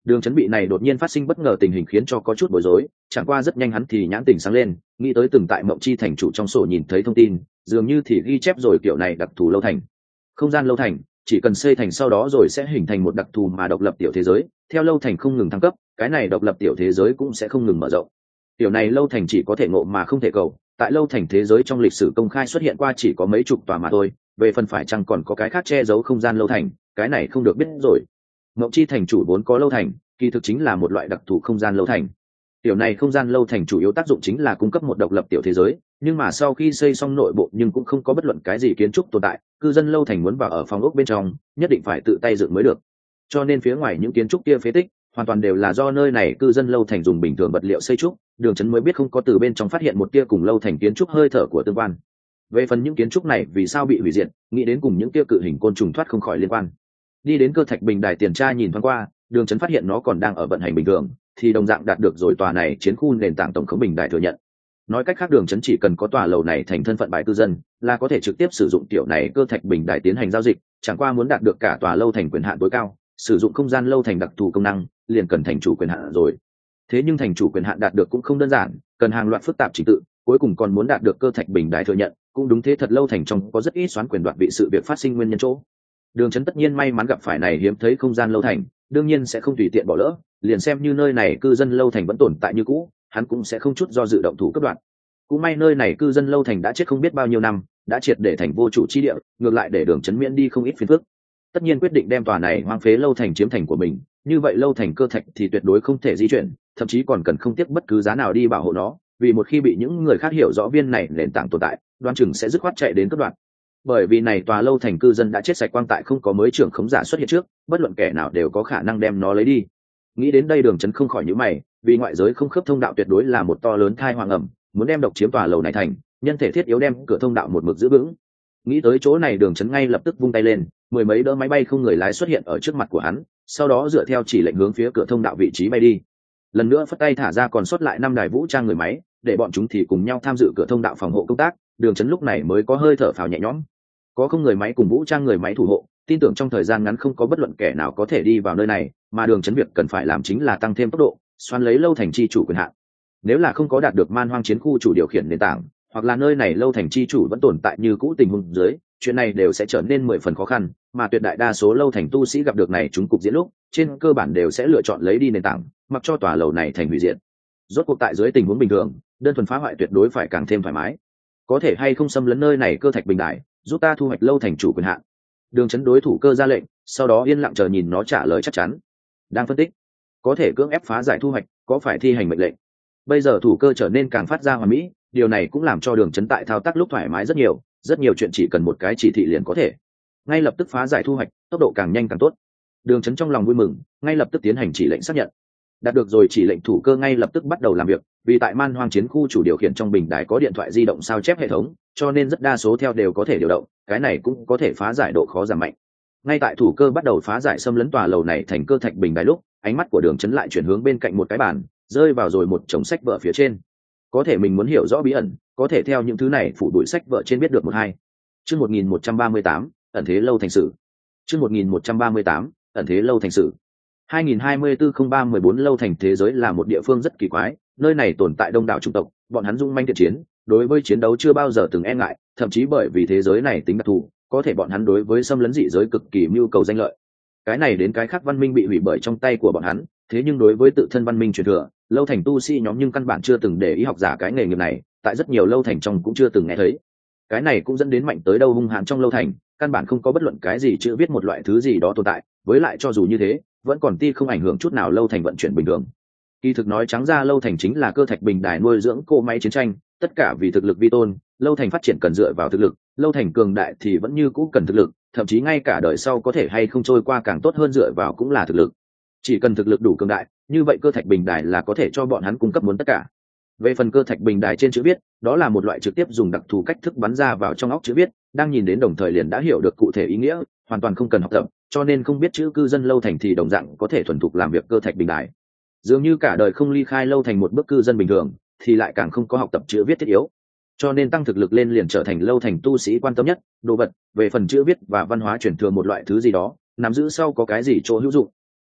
Đường Chấn bị này đột nhiên phát sinh bất ngờ tình hình khiến cho có chút bối rối, chẳng qua rất nhanh hắn thì nhãn tình sáng lên, nghĩ tới từng tại Mộng Chi thành chủ trong sổ nhìn thấy thông tin, dường như thì ghi chép rồi kiểu này đặc thù lâu thành. Không gian lâu thành, chỉ cần xây thành sau đó rồi sẽ hình thành một đặc thù mà độc lập tiểu thế giới, theo lâu thành không ngừng thăng cấp, cái này độc lập tiểu thế giới cũng sẽ không ngừng mở rộng. Tiểu này lâu thành chỉ có thể ngộ mà không thể cầu, tại lâu thành thế giới trong lịch sử công khai xuất hiện qua chỉ có mấy chục tòa mà thôi, về phần phải chăng còn có cái khác che giấu không gian lâu thành, cái này không được biết rồi. Mộng Chi thành chủ vốn có lâu thành, kỳ thực chính là một loại đặc thù không gian lâu thành. Tiểu này không gian lâu thành chủ yếu tác dụng chính là cung cấp một độc lập tiểu thế giới, nhưng mà sau khi xây xong nội bộ nhưng cũng không có bất luận cái gì kiến trúc tồn tại, cư dân lâu thành muốn vào ở phòng ốc bên trong, nhất định phải tự tay dựng mới được. Cho nên phía ngoài những kiến trúc kia phế tích, hoàn toàn đều là do nơi này cư dân lâu thành dùng bình thường vật liệu xây trúc, Đường Chấn mới biết không có từ bên trong phát hiện một tia cùng lâu thành kiến trúc hơi thở của tương quan. Về phần những kiến trúc này vì sao bị hủy diệt, nghĩ đến cùng những tia cự hình côn trùng thoát không khỏi liên quan. Đi đến cơ thạch bình đài tiền tra nhìn thoáng qua, Đường Chấn phát hiện nó còn đang ở vận hành bình thường, thì đồng dạng đạt được rồi tòa này chiến khu nền tảng tổng khống bình đài thừa nhận. Nói cách khác, Đường Chấn chỉ cần có tòa lầu này thành thân phận bài cư dân, là có thể trực tiếp sử dụng tiểu này cơ thạch bình đài tiến hành giao dịch, chẳng qua muốn đạt được cả tòa lâu thành quyền hạn tối cao, sử dụng không gian lâu thành đặc thù công năng, liền cần thành chủ quyền hạn rồi. Thế nhưng thành chủ quyền hạn đạt được cũng không đơn giản, cần hàng loạt phức tạp trình tự, cuối cùng còn muốn đạt được cơ thạch bình đài thừa nhận, cũng đúng thế, thật lâu thành trong có rất ít xoán quyền đoạt vị sự việc phát sinh nguyên nhân chỗ. Đường Chấn tất nhiên may mắn gặp phải này hiếm thấy không gian lâu thành, đương nhiên sẽ không tùy tiện bỏ lỡ, liền xem như nơi này cư dân lâu thành vẫn tồn tại như cũ, hắn cũng sẽ không chút do dự động thủ cấp đoạn. Cũng may nơi này cư dân lâu thành đã chết không biết bao nhiêu năm, đã triệt để thành vô chủ chi địa, ngược lại để Đường Chấn miễn đi không ít phiền phức. Tất nhiên quyết định đem tòa này hoang phế lâu thành chiếm thành của mình, như vậy lâu thành cơ thạch thì tuyệt đối không thể di chuyển, thậm chí còn cần không tiếc bất cứ giá nào đi bảo hộ nó, vì một khi bị những người khác hiểu rõ viên này nền tảng tồn tại, đoán chừng sẽ dứt khoát chạy đến cất đoạn. Bởi vì này tòa lâu thành cư dân đã chết sạch quang, tại không có mới trưởng khống giả xuất hiện trước, bất luận kẻ nào đều có khả năng đem nó lấy đi. Nghĩ đến đây, Đường Chấn không khỏi nhíu mày, vì ngoại giới không khớp thông đạo tuyệt đối là một to lớn thai hoàng ẩm, muốn đem độc chiếm tòa lầu này thành, nhân thể thiết yếu đem cửa thông đạo một mực giữ vững. Nghĩ tới chỗ này, Đường Chấn ngay lập tức vung tay lên, mười mấy đỡ máy bay không người lái xuất hiện ở trước mặt của hắn, sau đó dựa theo chỉ lệnh hướng phía cửa thông đạo vị trí bay đi. Lần nữa phất tay thả ra còn sót lại năm đài vũ trang người máy, để bọn chúng thì cùng nhau tham dự cửa thông đạo phòng hộ công tác. Đường Chấn lúc này mới có hơi thở phào nhẹ nhõm. Có không người máy cùng vũ trang người máy thủ hộ, tin tưởng trong thời gian ngắn không có bất luận kẻ nào có thể đi vào nơi này, mà Đường Chấn việc cần phải làm chính là tăng thêm tốc độ, xoắn lấy lâu thành chi chủ quyền hạn. Nếu là không có đạt được man hoang chiến khu chủ điều khiển nền tảng, hoặc là nơi này lâu thành chi chủ vẫn tồn tại như cũ tình huống dưới, chuyện này đều sẽ trở nên mười phần khó khăn, mà tuyệt đại đa số lâu thành tu sĩ gặp được này chúng cục diễn lúc, trên cơ bản đều sẽ lựa chọn lấy đi nền tảng, mặc cho tòa lầu này thành hủy diệt. Rốt cuộc tại dưới tình huống bình thường, đơn thuần phá hoại tuyệt đối phải càng thêm thoải mái. Có thể hay không xâm lấn nơi này cơ thạch bình đại, giúp ta thu hoạch lâu thành chủ quyền hạn. Đường Chấn đối thủ cơ ra lệnh, sau đó yên lặng chờ nhìn nó trả lời chắc chắn. Đang phân tích, có thể cưỡng ép phá giải thu hoạch, có phải thi hành mệnh lệnh. Bây giờ thủ cơ trở nên càng phát ra hoàn mỹ, điều này cũng làm cho Đường Chấn tại thao tác lúc thoải mái rất nhiều, rất nhiều chuyện chỉ cần một cái chỉ thị liền có thể ngay lập tức phá giải thu hoạch, tốc độ càng nhanh càng tốt. Đường Chấn trong lòng vui mừng, ngay lập tức tiến hành chỉ lệnh xác nhận. Đạt được rồi chỉ lệnh, thủ cơ ngay lập tức bắt đầu làm việc, vì tại man hoang chiến khu chủ điều khiển trong bình đài có điện thoại di động sao chép hệ thống, cho nên rất đa số theo đều có thể điều động, cái này cũng có thể phá giải độ khó giảm mạnh. Ngay tại thủ cơ bắt đầu phá giải xâm lấn tòa lầu này thành cơ thạch bình đài lúc, ánh mắt của Đường Chấn lại chuyển hướng bên cạnh một cái bàn, rơi vào rồi một chồng sách vở phía trên. Có thể mình muốn hiểu rõ bí ẩn, có thể theo những thứ này phủ đuổi sách vở trên biết được một hai. Chương một nghìn một trăm ba mươi tám, ẩn thế lâu thành sự. Chương một nghìn một trăm ba mươi tám, ẩn thế lâu thành sự. hai nghìn hai mươi tư không ba mười bốn lâu thành thế giới là một địa phương rất kỳ quái, nơi này tồn tại đông đảo chủng tộc, bọn hắn dung manh thiện chiến, đối với chiến đấu chưa bao giờ từng e ngại, thậm chí bởi vì thế giới này tính đặc thù, có thể bọn hắn đối với xâm lấn dị giới cực kỳ mưu cầu danh lợi. Cái này đến cái khác văn minh bị hủy bởi trong tay của bọn hắn, thế nhưng đối với tự thân văn minh truyền thừa, lâu thành tu sĩ nhóm nhưng căn bản chưa từng để ý học giả cái nghề nghiệp này, tại rất nhiều lâu thành trong cũng chưa từng nghe thấy. Cái này cũng dẫn đến mạnh tới đâu hung hãn trong lâu thành, căn bản không có bất luận cái gì chữ viết một loại thứ gì đó tồn tại, với lại cho dù như thế, vẫn còn ti không ảnh hưởng chút nào lâu thành vận chuyển bình thường. Kỳ thực nói trắng ra, lâu thành chính là cơ thạch bình đài nuôi dưỡng cỗ máy chiến tranh, tất cả vì thực lực vi tôn, lâu thành phát triển cần dựa vào thực lực, lâu thành cường đại thì vẫn như cũ cần thực lực, thậm chí ngay cả đời sau có thể hay không trôi qua càng tốt hơn dựa vào cũng là thực lực. Chỉ cần thực lực đủ cường đại, như vậy cơ thạch bình đài là có thể cho bọn hắn cung cấp muốn tất cả. Về phần cơ thạch bình đài trên chữ viết, đó là một loại trực tiếp dùng đặc thù cách thức bắn ra vào trong óc chữ viết, đang nhìn đến đồng thời liền đã hiểu được cụ thể ý nghĩa, hoàn toàn không cần học tập, cho nên không biết chữ cư dân lâu thành thì đồng dạng có thể thuần thục làm việc cơ thạch bình đài. Dường như cả đời không ly khai lâu thành một bước cư dân bình thường, thì lại càng không có học tập chữ viết thiết yếu. Cho nên tăng thực lực lên liền trở thành lâu thành tu sĩ quan tâm nhất đồ vật. Về phần chữ viết và văn hóa truyền thừa một loại thứ gì đó, nắm giữ sau có cái gì chỗ hữu dụng.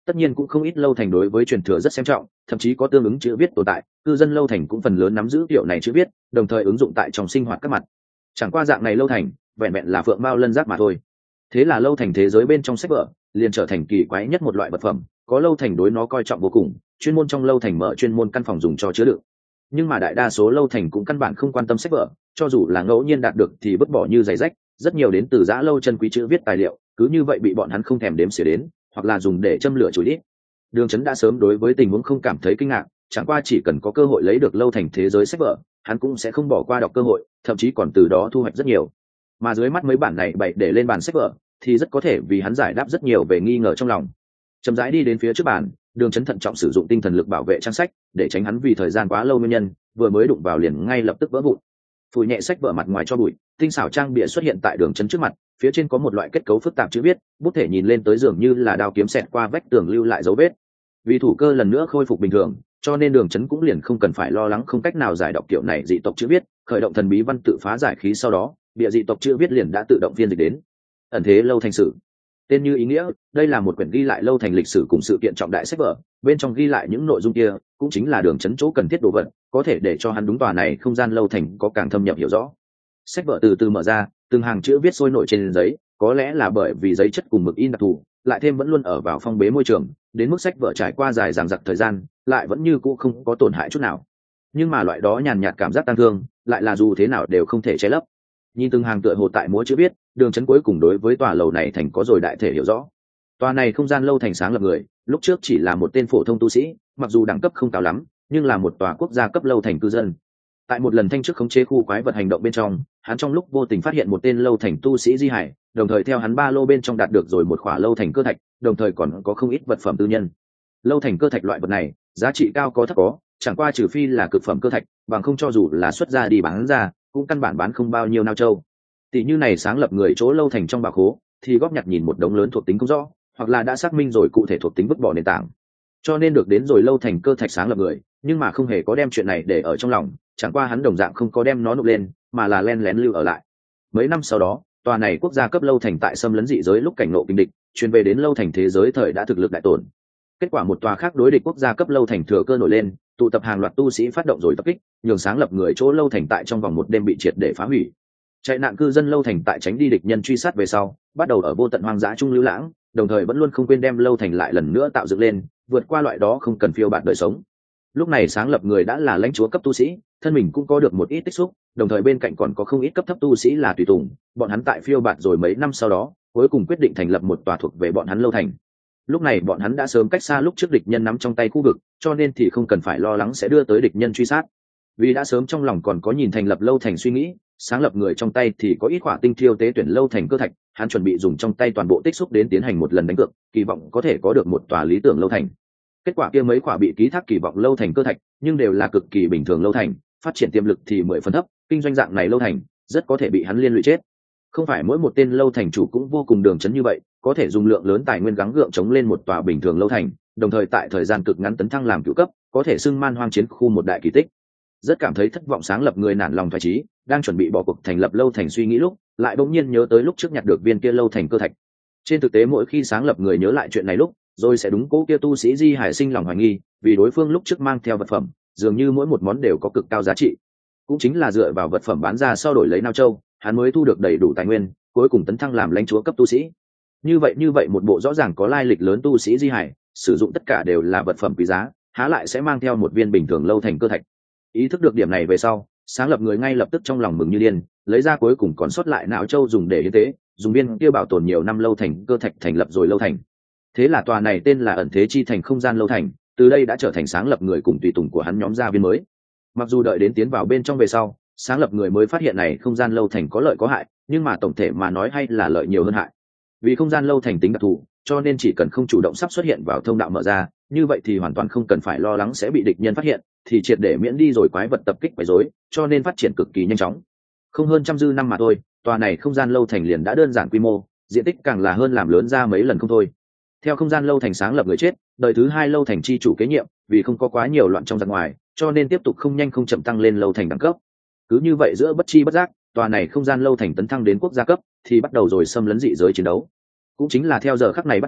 Tất nhiên cũng không ít lâu thành đối với truyền thừa rất xem trọng, thậm chí có tương ứng chữ viết tồn tại, cư dân lâu thành cũng phần lớn nắm giữ kiểu này chữ viết, đồng thời ứng dụng tại trong sinh hoạt các mặt. Chẳng qua dạng này lâu thành vẹn vẹn là phượng mao lân giác mà thôi. Thế là lâu thành thế giới bên trong sách vở liền trở thành kỳ quái nhất một loại vật phẩm, có lâu thành đối nó coi trọng vô cùng, chuyên môn trong lâu thành mở chuyên môn căn phòng dùng cho chứa đựng. Nhưng mà đại đa số lâu thành cũng căn bản không quan tâm sách vở, cho dù là ngẫu nhiên đạt được thì vứt bỏ như giày rách, rất nhiều đến từ giã lâu chân quý chữ viết tài liệu cứ như vậy bị bọn hắn không thèm đếm xỉa đến, hoặc là dùng để châm lửa chùi đít. Đường Chấn đã sớm đối với tình huống không cảm thấy kinh ngạc, chẳng qua chỉ cần có cơ hội lấy được lâu thành thế giới sách vở, hắn cũng sẽ không bỏ qua đọc cơ hội, thậm chí còn từ đó thu hoạch rất nhiều. Mà dưới mắt mấy bản này bày để lên bàn sách vở, thì rất có thể vì hắn giải đáp rất nhiều về nghi ngờ trong lòng. Chậm rãi đi đến phía trước bàn, Đường Chấn thận trọng sử dụng tinh thần lực bảo vệ trang sách, để tránh hắn vì thời gian quá lâu nguyên nhân, vừa mới đụng vào liền ngay lập tức vỡ vụn. Phủi nhẹ sách vở mặt ngoài cho bụi, tinh xảo trang bìa xuất hiện tại Đường Chấn trước mặt, phía trên có một loại kết cấu phức tạp chữ viết, bút thể nhìn lên tới dường như là đao kiếm xẹt qua vách tường lưu lại dấu vết. Vì thủ cơ lần nữa khôi phục bình thường, cho nên Đường Chấn cũng liền không cần phải lo lắng không cách nào giải đọc kiểu này dị tộc chữ viết, khởi động thần bí văn tự phá giải khí sau đó, bìa dị tộc chữ viết liền đã tự động phiên dịch đến. Ẩn thế lâu thành sử. Tên như ý nghĩa, đây là một quyển ghi lại lâu thành lịch sử cùng sự kiện trọng đại sách vở, bên trong ghi lại những nội dung kia, cũng chính là Đường Chấn chỗ cần thiết đồ vật, có thể để cho hắn đúng tòa này không gian lâu thành có càng thâm nhập hiểu rõ. Sách vở từ từ mở ra, từng hàng chữ viết sôi nổi trên giấy, có lẽ là bởi vì giấy chất cùng mực in đặc thù, lại thêm vẫn luôn ở vào phong bế môi trường, đến mức sách vở trải qua dài dằng dặc thời gian, lại vẫn như cũ không có tổn hại chút nào. Nhưng mà loại đó nhàn nhạt cảm giác tang thương, lại là dù thế nào đều không thể che lấp. Nhìn từng hàng tựa hồ tại múa chữ viết, Đường Chấn cuối cùng đối với tòa lầu này thành có rồi đại thể hiểu rõ. Tòa này không gian lâu thành sáng lập người, lúc trước chỉ là một tên phổ thông tu sĩ, mặc dù đẳng cấp không cao lắm, nhưng là một tòa quốc gia cấp lâu thành cư dân. Tại một lần thanh trước khống chế khu quái vật hành động bên trong, hắn trong lúc vô tình phát hiện một tên lâu thành tu sĩ di hải, đồng thời theo hắn ba lô bên trong đạt được rồi một khỏa lâu thành cơ thạch, đồng thời còn có không ít vật phẩm tư nhân. Lâu thành cơ thạch loại vật này, giá trị cao có thấp có, chẳng qua trừ phi là cực phẩm cơ thạch, bằng không cho dù là xuất ra đi bán ra, cũng căn bản bán không bao nhiêu nao châu. Tỷ như này sáng lập người chỗ lâu thành trong bảo khố, thì góp nhặt nhìn một đống lớn thuộc tính không rõ, hoặc là đã xác minh rồi cụ thể thuộc tính vứt bỏ nền tảng. Cho nên được đến rồi lâu thành cơ thạch sáng lập người, nhưng mà không hề có đem chuyện này để ở trong lòng, chẳng qua hắn đồng dạng không có đem nó nộp lên, mà là len lén lưu ở lại. Mấy năm sau đó, tòa này quốc gia cấp lâu thành tại xâm lấn dị giới lúc cảnh ngộ kinh địch, truyền về đến lâu thành thế giới thời đã thực lực đại tổn. Kết quả một tòa khác đối địch quốc gia cấp lâu thành thừa cơ nổi lên, tụ tập hàng loạt tu sĩ phát động rồi tập kích, nhường sáng lập người chỗ lâu thành tại trong vòng một đêm bị triệt để phá hủy. Chạy nạn cư dân lâu thành tại tránh đi địch nhân truy sát về sau, bắt đầu ở vô tận hoang dã trung lưu lãng, đồng thời vẫn luôn không quên đem lâu thành lại lần nữa tạo dựng lên, vượt qua loại đó không cần phiêu bạt đời sống. Lúc này sáng lập người đã là lãnh chúa cấp tu sĩ, thân mình cũng có được một ít tích xúc, đồng thời bên cạnh còn có không ít cấp thấp tu sĩ là tùy tùng, bọn hắn tại phiêu bạt rồi mấy năm sau đó, cuối cùng quyết định thành lập một tòa thuộc về bọn hắn lâu thành. Lúc này bọn hắn đã sớm cách xa lúc trước địch nhân nắm trong tay khu vực, cho nên thì không cần phải lo lắng sẽ đưa tới địch nhân truy sát. Vì đã sớm trong lòng còn có nhìn thành lập lâu thành suy nghĩ, sáng lập người trong tay thì có ít khỏa tinh thiêu tế tuyển lâu thành cơ thạch, hắn chuẩn bị dùng trong tay toàn bộ tích xúc đến tiến hành một lần đánh cược, kỳ vọng có thể có được một tòa lý tưởng lâu thành. Kết quả kia mấy khỏa bị ký thác kỳ vọng lâu thành cơ thạch, nhưng đều là cực kỳ bình thường lâu thành, phát triển tiềm lực thì mười phần thấp, kinh doanh dạng này lâu thành, rất có thể bị hắn liên lụy chết. Không phải mỗi một tên lâu thành chủ cũng vô cùng Đường Chấn như vậy, có thể dùng lượng lớn tài nguyên gắng gượng chống lên một tòa bình thường lâu thành, đồng thời tại thời gian cực ngắn tấn thăng làm cửu cấp, có thể xưng man hoang chiến khu một đại kỳ tích. Rất cảm thấy thất vọng sáng lập người nản lòng thoái chí, đang chuẩn bị bỏ cuộc thành lập lâu thành suy nghĩ lúc, lại bỗng nhiên nhớ tới lúc trước nhặt được viên kia lâu thành cơ thạch. Trên thực tế mỗi khi sáng lập người nhớ lại chuyện này lúc, rồi sẽ đúng cố kia tu sĩ di hải sinh lòng hoài nghi, vì đối phương lúc trước mang theo vật phẩm, dường như mỗi một món đều có cực cao giá trị. Cũng chính là dựa vào vật phẩm bán ra sau đổi lấy nao châu, hắn mới thu được đầy đủ tài nguyên, cuối cùng tấn thăng làm lãnh chúa cấp tu sĩ. Như vậy như vậy một bộ rõ ràng có lai lịch lớn tu sĩ di hải, sử dụng tất cả đều là vật phẩm quý giá, há lại sẽ mang theo một viên bình thường lâu thành cơ thạch. Ý thức được điểm này về sau, sáng lập người ngay lập tức trong lòng mừng như điên, lấy ra cuối cùng còn sót lại não châu dùng để hiến tế, dùng viên kia bảo tồn nhiều năm lâu thành cơ thạch thành lập rồi lâu thành. Thế là tòa này tên là ẩn thế chi thành không gian lâu thành, từ đây đã trở thành sáng lập người cùng tùy tùng của hắn nhóm gia viên mới. Mặc dù đợi đến tiến vào bên trong về sau, sáng lập người mới phát hiện này không gian lâu thành có lợi có hại, nhưng mà tổng thể mà nói hay là lợi nhiều hơn hại. Vì không gian lâu thành tính đặc thù, cho nên chỉ cần không chủ động sắp xuất hiện vào thông đạo mở ra, như vậy thì hoàn toàn không cần phải lo lắng sẽ bị địch nhân phát hiện, thì triệt để miễn đi rồi quái vật tập kích quấy rối, cho nên phát triển cực kỳ nhanh chóng. Không hơn trăm dư năm mà thôi, tòa này không gian lâu thành liền đã đơn giản quy mô, diện tích càng là hơn làm lớn ra mấy lần không thôi. Theo không gian lâu thành sáng lập người chết, đời thứ hai lâu thành chi chủ kế nhiệm, vì không có quá nhiều loạn trong giặc ngoài, cho nên tiếp tục không nhanh không chậm tăng lên lâu thành đẳng cấp. Cứ như vậy giữa bất chi bất giác, tòa này không gian lâu thành tấn thăng đến quốc gia cấp, thì bắt đầu rồi xâm lấn dị giới chiến đấu. Cũng chính là theo giờ khắc này bắt đầu,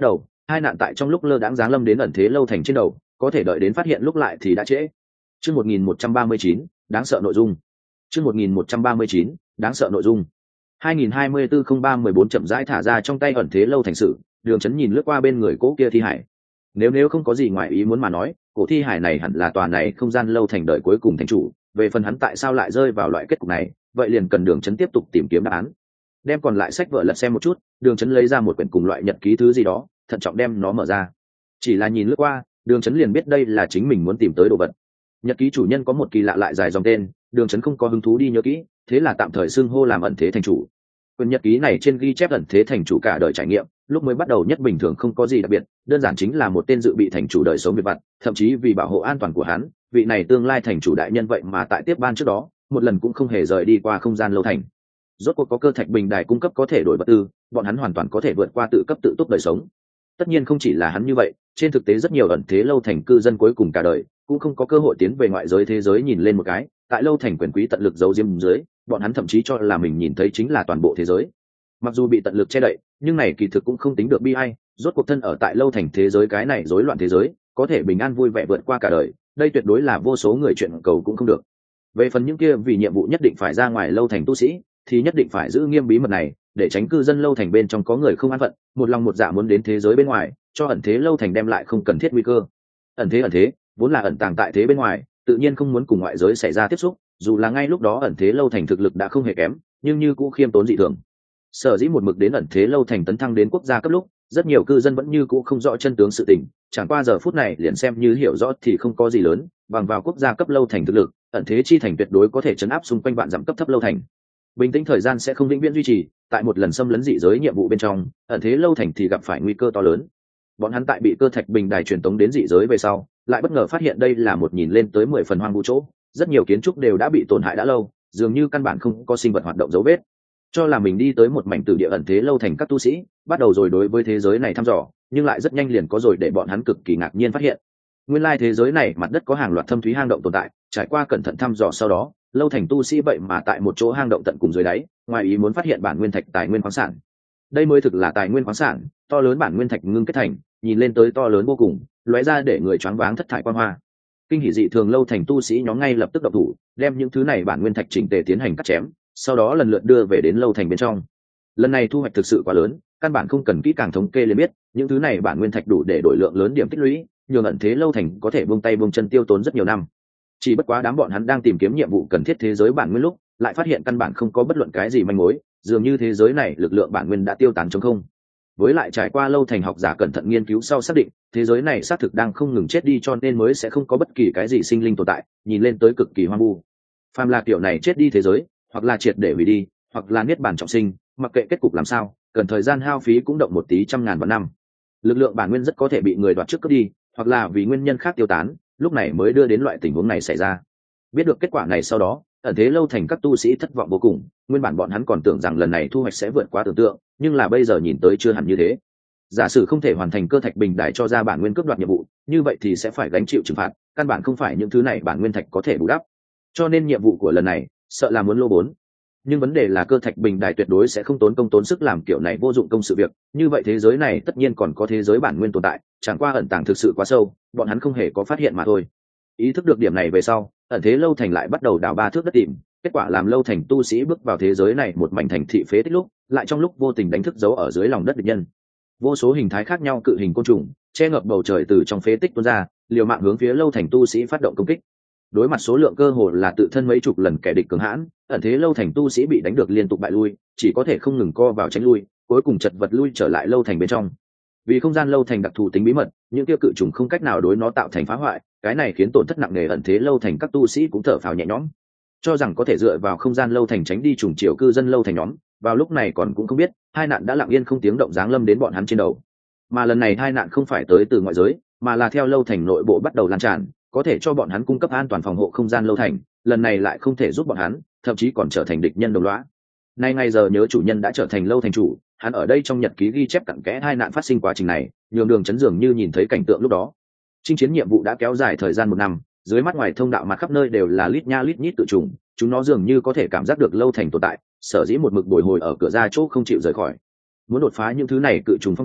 hai nạn tại trong lúc lơ đãng giáng lâm đến ẩn thế lâu thành trên đầu, có thể đợi đến phát hiện lúc lại thì đã trễ. Chương một nghìn một trăm ba mươi chín, đáng sợ nội dung. Chương một nghìn một trăm ba mươi chín, đáng sợ nội dung. hai nghìn hai mươi tư không ba mười bốn chậm rãi thả ra trong tay ẩn thế lâu thành sự, Đường Chấn nhìn lướt qua bên người cố kia thi hải. Nếu nếu không có gì ngoài ý muốn mà nói, cổ thi hải này hẳn là tòa này không gian lâu thành đời cuối cùng thành chủ, về phần hắn tại sao lại rơi vào loại kết cục này, vậy liền cần Đường Chấn tiếp tục tìm kiếm đáp án. Đem còn lại sách vở lật xem một chút, Đường Chấn lấy ra một quyển cùng loại nhật ký thứ gì đó, thận trọng đem nó mở ra. Chỉ là nhìn lướt qua, Đường Chấn liền biết đây là chính mình muốn tìm tới đồ vật. Nhật ký chủ nhân có một kỳ lạ lại dài dòng tên, Đường Chấn không có hứng thú đi nhớ kỹ, thế là tạm thời xưng hô làm ẩn thế thành chủ. Quyển nhật ký này trên ghi chép ẩn thế thành chủ cả đời trải nghiệm, lúc mới bắt đầu nhất bình thường không có gì đặc biệt, đơn giản chính là một tên dự bị thành chủ đời sống biệt vặt, thậm chí vì bảo hộ an toàn của hắn, vị này tương lai thành chủ đại nhân vậy mà tại tiếp ban trước đó, một lần cũng không hề rời đi qua không gian lâu thành. Rốt cuộc có cơ thạch bình đài cung cấp có thể đổi vật tư, bọn hắn hoàn toàn có thể vượt qua tự cấp tự túc đời sống. Tất nhiên không chỉ là hắn như vậy, trên thực tế rất nhiều ẩn thế lâu thành cư dân cuối cùng cả đời cũng không có cơ hội tiến về ngoại giới thế giới nhìn lên một cái, tại lâu thành quyền quý tận lực giấu diếm dưới, bọn hắn thậm chí cho là mình nhìn thấy chính là toàn bộ thế giới. Mặc dù bị tận lực che đậy, nhưng này kỳ thực cũng không tính được bi ai, rốt cuộc thân ở tại lâu thành thế giới cái này rối loạn thế giới, có thể bình an vui vẻ vượt qua cả đời, đây tuyệt đối là vô số người chuyện cầu cũng không được. Về phần những kia vì nhiệm vụ nhất định phải ra ngoài lâu thành tu sĩ, thì nhất định phải giữ nghiêm bí mật này, để tránh cư dân lâu thành bên trong có người không an phận, một lòng một dạ muốn đến thế giới bên ngoài, cho ẩn thế lâu thành đem lại không cần thiết nguy cơ. Ẩn thế ẩn thế, vốn là ẩn tàng tại thế bên ngoài, tự nhiên không muốn cùng ngoại giới xảy ra tiếp xúc, dù là ngay lúc đó ẩn thế lâu thành thực lực đã không hề kém, nhưng như cũ khiêm tốn dị thường. Sở dĩ một mực đến ẩn thế lâu thành tấn thăng đến quốc gia cấp lúc, rất nhiều cư dân vẫn như cũ không rõ chân tướng sự tình, chẳng qua giờ phút này liền xem như hiểu rõ thì không có gì lớn, bằng vào quốc gia cấp lâu thành thực lực, ẩn thế chi thành tuyệt đối có thể chấn áp xung quanh vạn dặm cấp thấp lâu thành. Bình tĩnh thời gian sẽ không vĩnh viễn duy trì, tại một lần xâm lấn dị giới nhiệm vụ bên trong, ẩn thế lâu thành thì gặp phải nguy cơ to lớn. Bọn hắn tại bị cơ thạch bình đài truyền tống đến dị giới về sau, lại bất ngờ phát hiện đây là một nhìn lên tới mười phần hoang vu chỗ, rất nhiều kiến trúc đều đã bị tổn hại đã lâu, dường như căn bản không có sinh vật hoạt động dấu vết. Cho là mình đi tới một mảnh tử địa ẩn thế lâu thành các tu sĩ, bắt đầu rồi đối với thế giới này thăm dò, nhưng lại rất nhanh liền có rồi để bọn hắn cực kỳ ngạc nhiên phát hiện. Nguyên lai thế giới này mặt đất có hàng loạt thâm thúy hang động tồn tại, trải qua cẩn thận thăm dò sau đó, lâu thành tu sĩ vậy mà tại một chỗ hang động tận cùng dưới đáy, ngoài ý muốn phát hiện bản nguyên thạch tài nguyên khoáng sản. Đây mới thực là tài nguyên khoáng sản, to lớn bản nguyên thạch ngưng kết thành, nhìn lên tới to lớn vô cùng, lóe ra để người choáng váng thất thải quang hoa. Kinh hỉ dị thường lâu thành tu sĩ nhóm ngay lập tức động thủ, đem những thứ này bản nguyên thạch chỉnh tề tiến hành cắt chém, sau đó lần lượt đưa về đến lâu thành bên trong. Lần này thu hoạch thực sự quá lớn, căn bản không cần kỹ càng thống kê liền biết, những thứ này bản nguyên thạch đủ để đổi lượng lớn điểm tích lũy, nhường ẩn thế lâu thành có thể buông tay buông chân tiêu tốn rất nhiều năm. Chỉ bất quá đám bọn hắn đang tìm kiếm nhiệm vụ cần thiết thế giới bản nguyên lúc, lại phát hiện căn bản không có bất luận cái gì manh mối, dường như thế giới này lực lượng bản nguyên đã tiêu tán trống không. Với lại trải qua lâu thành học giả cẩn thận nghiên cứu sau xác định, thế giới này xác thực đang không ngừng chết đi, cho nên mới sẽ không có bất kỳ cái gì sinh linh tồn tại, nhìn lên tới cực kỳ hoang vu. Phàm là kiểu này chết đi thế giới, hoặc là triệt để hủy đi, hoặc là niết bàn trọng sinh, mặc kệ kết cục làm sao, cần thời gian hao phí cũng động một tí trăm ngàn vạn năm. Lực lượng bản nguyên rất có thể bị người đoạt trước cướp đi, hoặc là vì nguyên nhân khác tiêu tán, lúc này mới đưa đến loại tình huống này xảy ra. Biết được kết quả này sau đó, ẩn thế lâu thành các tu sĩ thất vọng vô cùng, nguyên bản bọn hắn còn tưởng rằng lần này thu hoạch sẽ vượt quá tưởng tượng, nhưng là bây giờ nhìn tới chưa hẳn như thế. Giả sử không thể hoàn thành cơ thạch bình đài cho ra bản nguyên cướp đoạt nhiệm vụ, như vậy thì sẽ phải gánh chịu trừng phạt, căn bản không phải những thứ này bản nguyên thạch có thể bù đắp. Cho nên nhiệm vụ của lần này, sợ là muốn lô vốn. Nhưng vấn đề là cơ thạch bình đài tuyệt đối sẽ không tốn công tốn sức làm kiểu này vô dụng công sự việc, như vậy thế giới này tất nhiên còn có thế giới bản nguyên tồn tại, chẳng qua ẩn tàng thực sự quá sâu, bọn hắn không hề có phát hiện mà thôi. Ý thức được điểm này về sau, ẩn thế lâu thành lại bắt đầu đào ba thước đất tìm, kết quả làm lâu thành tu sĩ bước vào thế giới này một mảnh thành thị phế tích lúc, lại trong lúc vô tình đánh thức dấu ở dưới lòng đất địch nhân. Vô số hình thái khác nhau cự hình côn trùng che ngập bầu trời từ trong phế tích tuôn ra, liều mạng hướng phía lâu thành tu sĩ phát động công kích. Đối mặt số lượng cơ hồ là tự thân mấy chục lần kẻ địch cường hãn, ẩn thế lâu thành tu sĩ bị đánh được liên tục bại lui, chỉ có thể không ngừng co vào tránh lui, cuối cùng chật vật lui trở lại lâu thành bên trong. Vì không gian lâu thành đặc thù tính bí mật, những tiêu cự trùng không cách nào đối nó tạo thành phá hoại, cái này khiến tổn thất nặng nề ẩn thế lâu thành các tu sĩ cũng thở phào nhẹ nhõm, cho rằng có thể dựa vào không gian lâu thành tránh đi trùng chiều cư dân lâu thành nhóm. Vào lúc này còn cũng không biết, hai nạn đã lặng yên không tiếng động giáng lâm đến bọn hắn trên đầu. Mà lần này hai nạn không phải tới từ ngoại giới, mà là theo lâu thành nội bộ bắt đầu lan tràn, có thể cho bọn hắn cung cấp an toàn phòng hộ không gian lâu thành, lần này lại không thể giúp bọn hắn, thậm chí còn trở thành địch nhân đồng lõa. Nay ngày giờ nhớ chủ nhân đã trở thành lâu thành chủ, hắn ở đây trong nhật ký ghi chép cặn kẽ hai nạn phát sinh quá trình này, nhường Đường Chấn dường như nhìn thấy cảnh tượng lúc đó. Chinh chiến nhiệm vụ đã kéo dài thời gian một năm, dưới mắt ngoài thông đạo mặt khắp nơi đều là lít nha lít nhít tự trùng, chúng nó dường như có thể cảm giác được lâu thành tồn tại, sở dĩ một mực bồi hồi ở cửa ra chỗ không chịu rời khỏi. Muốn đột phá những thứ này cự trùng phong tỏa,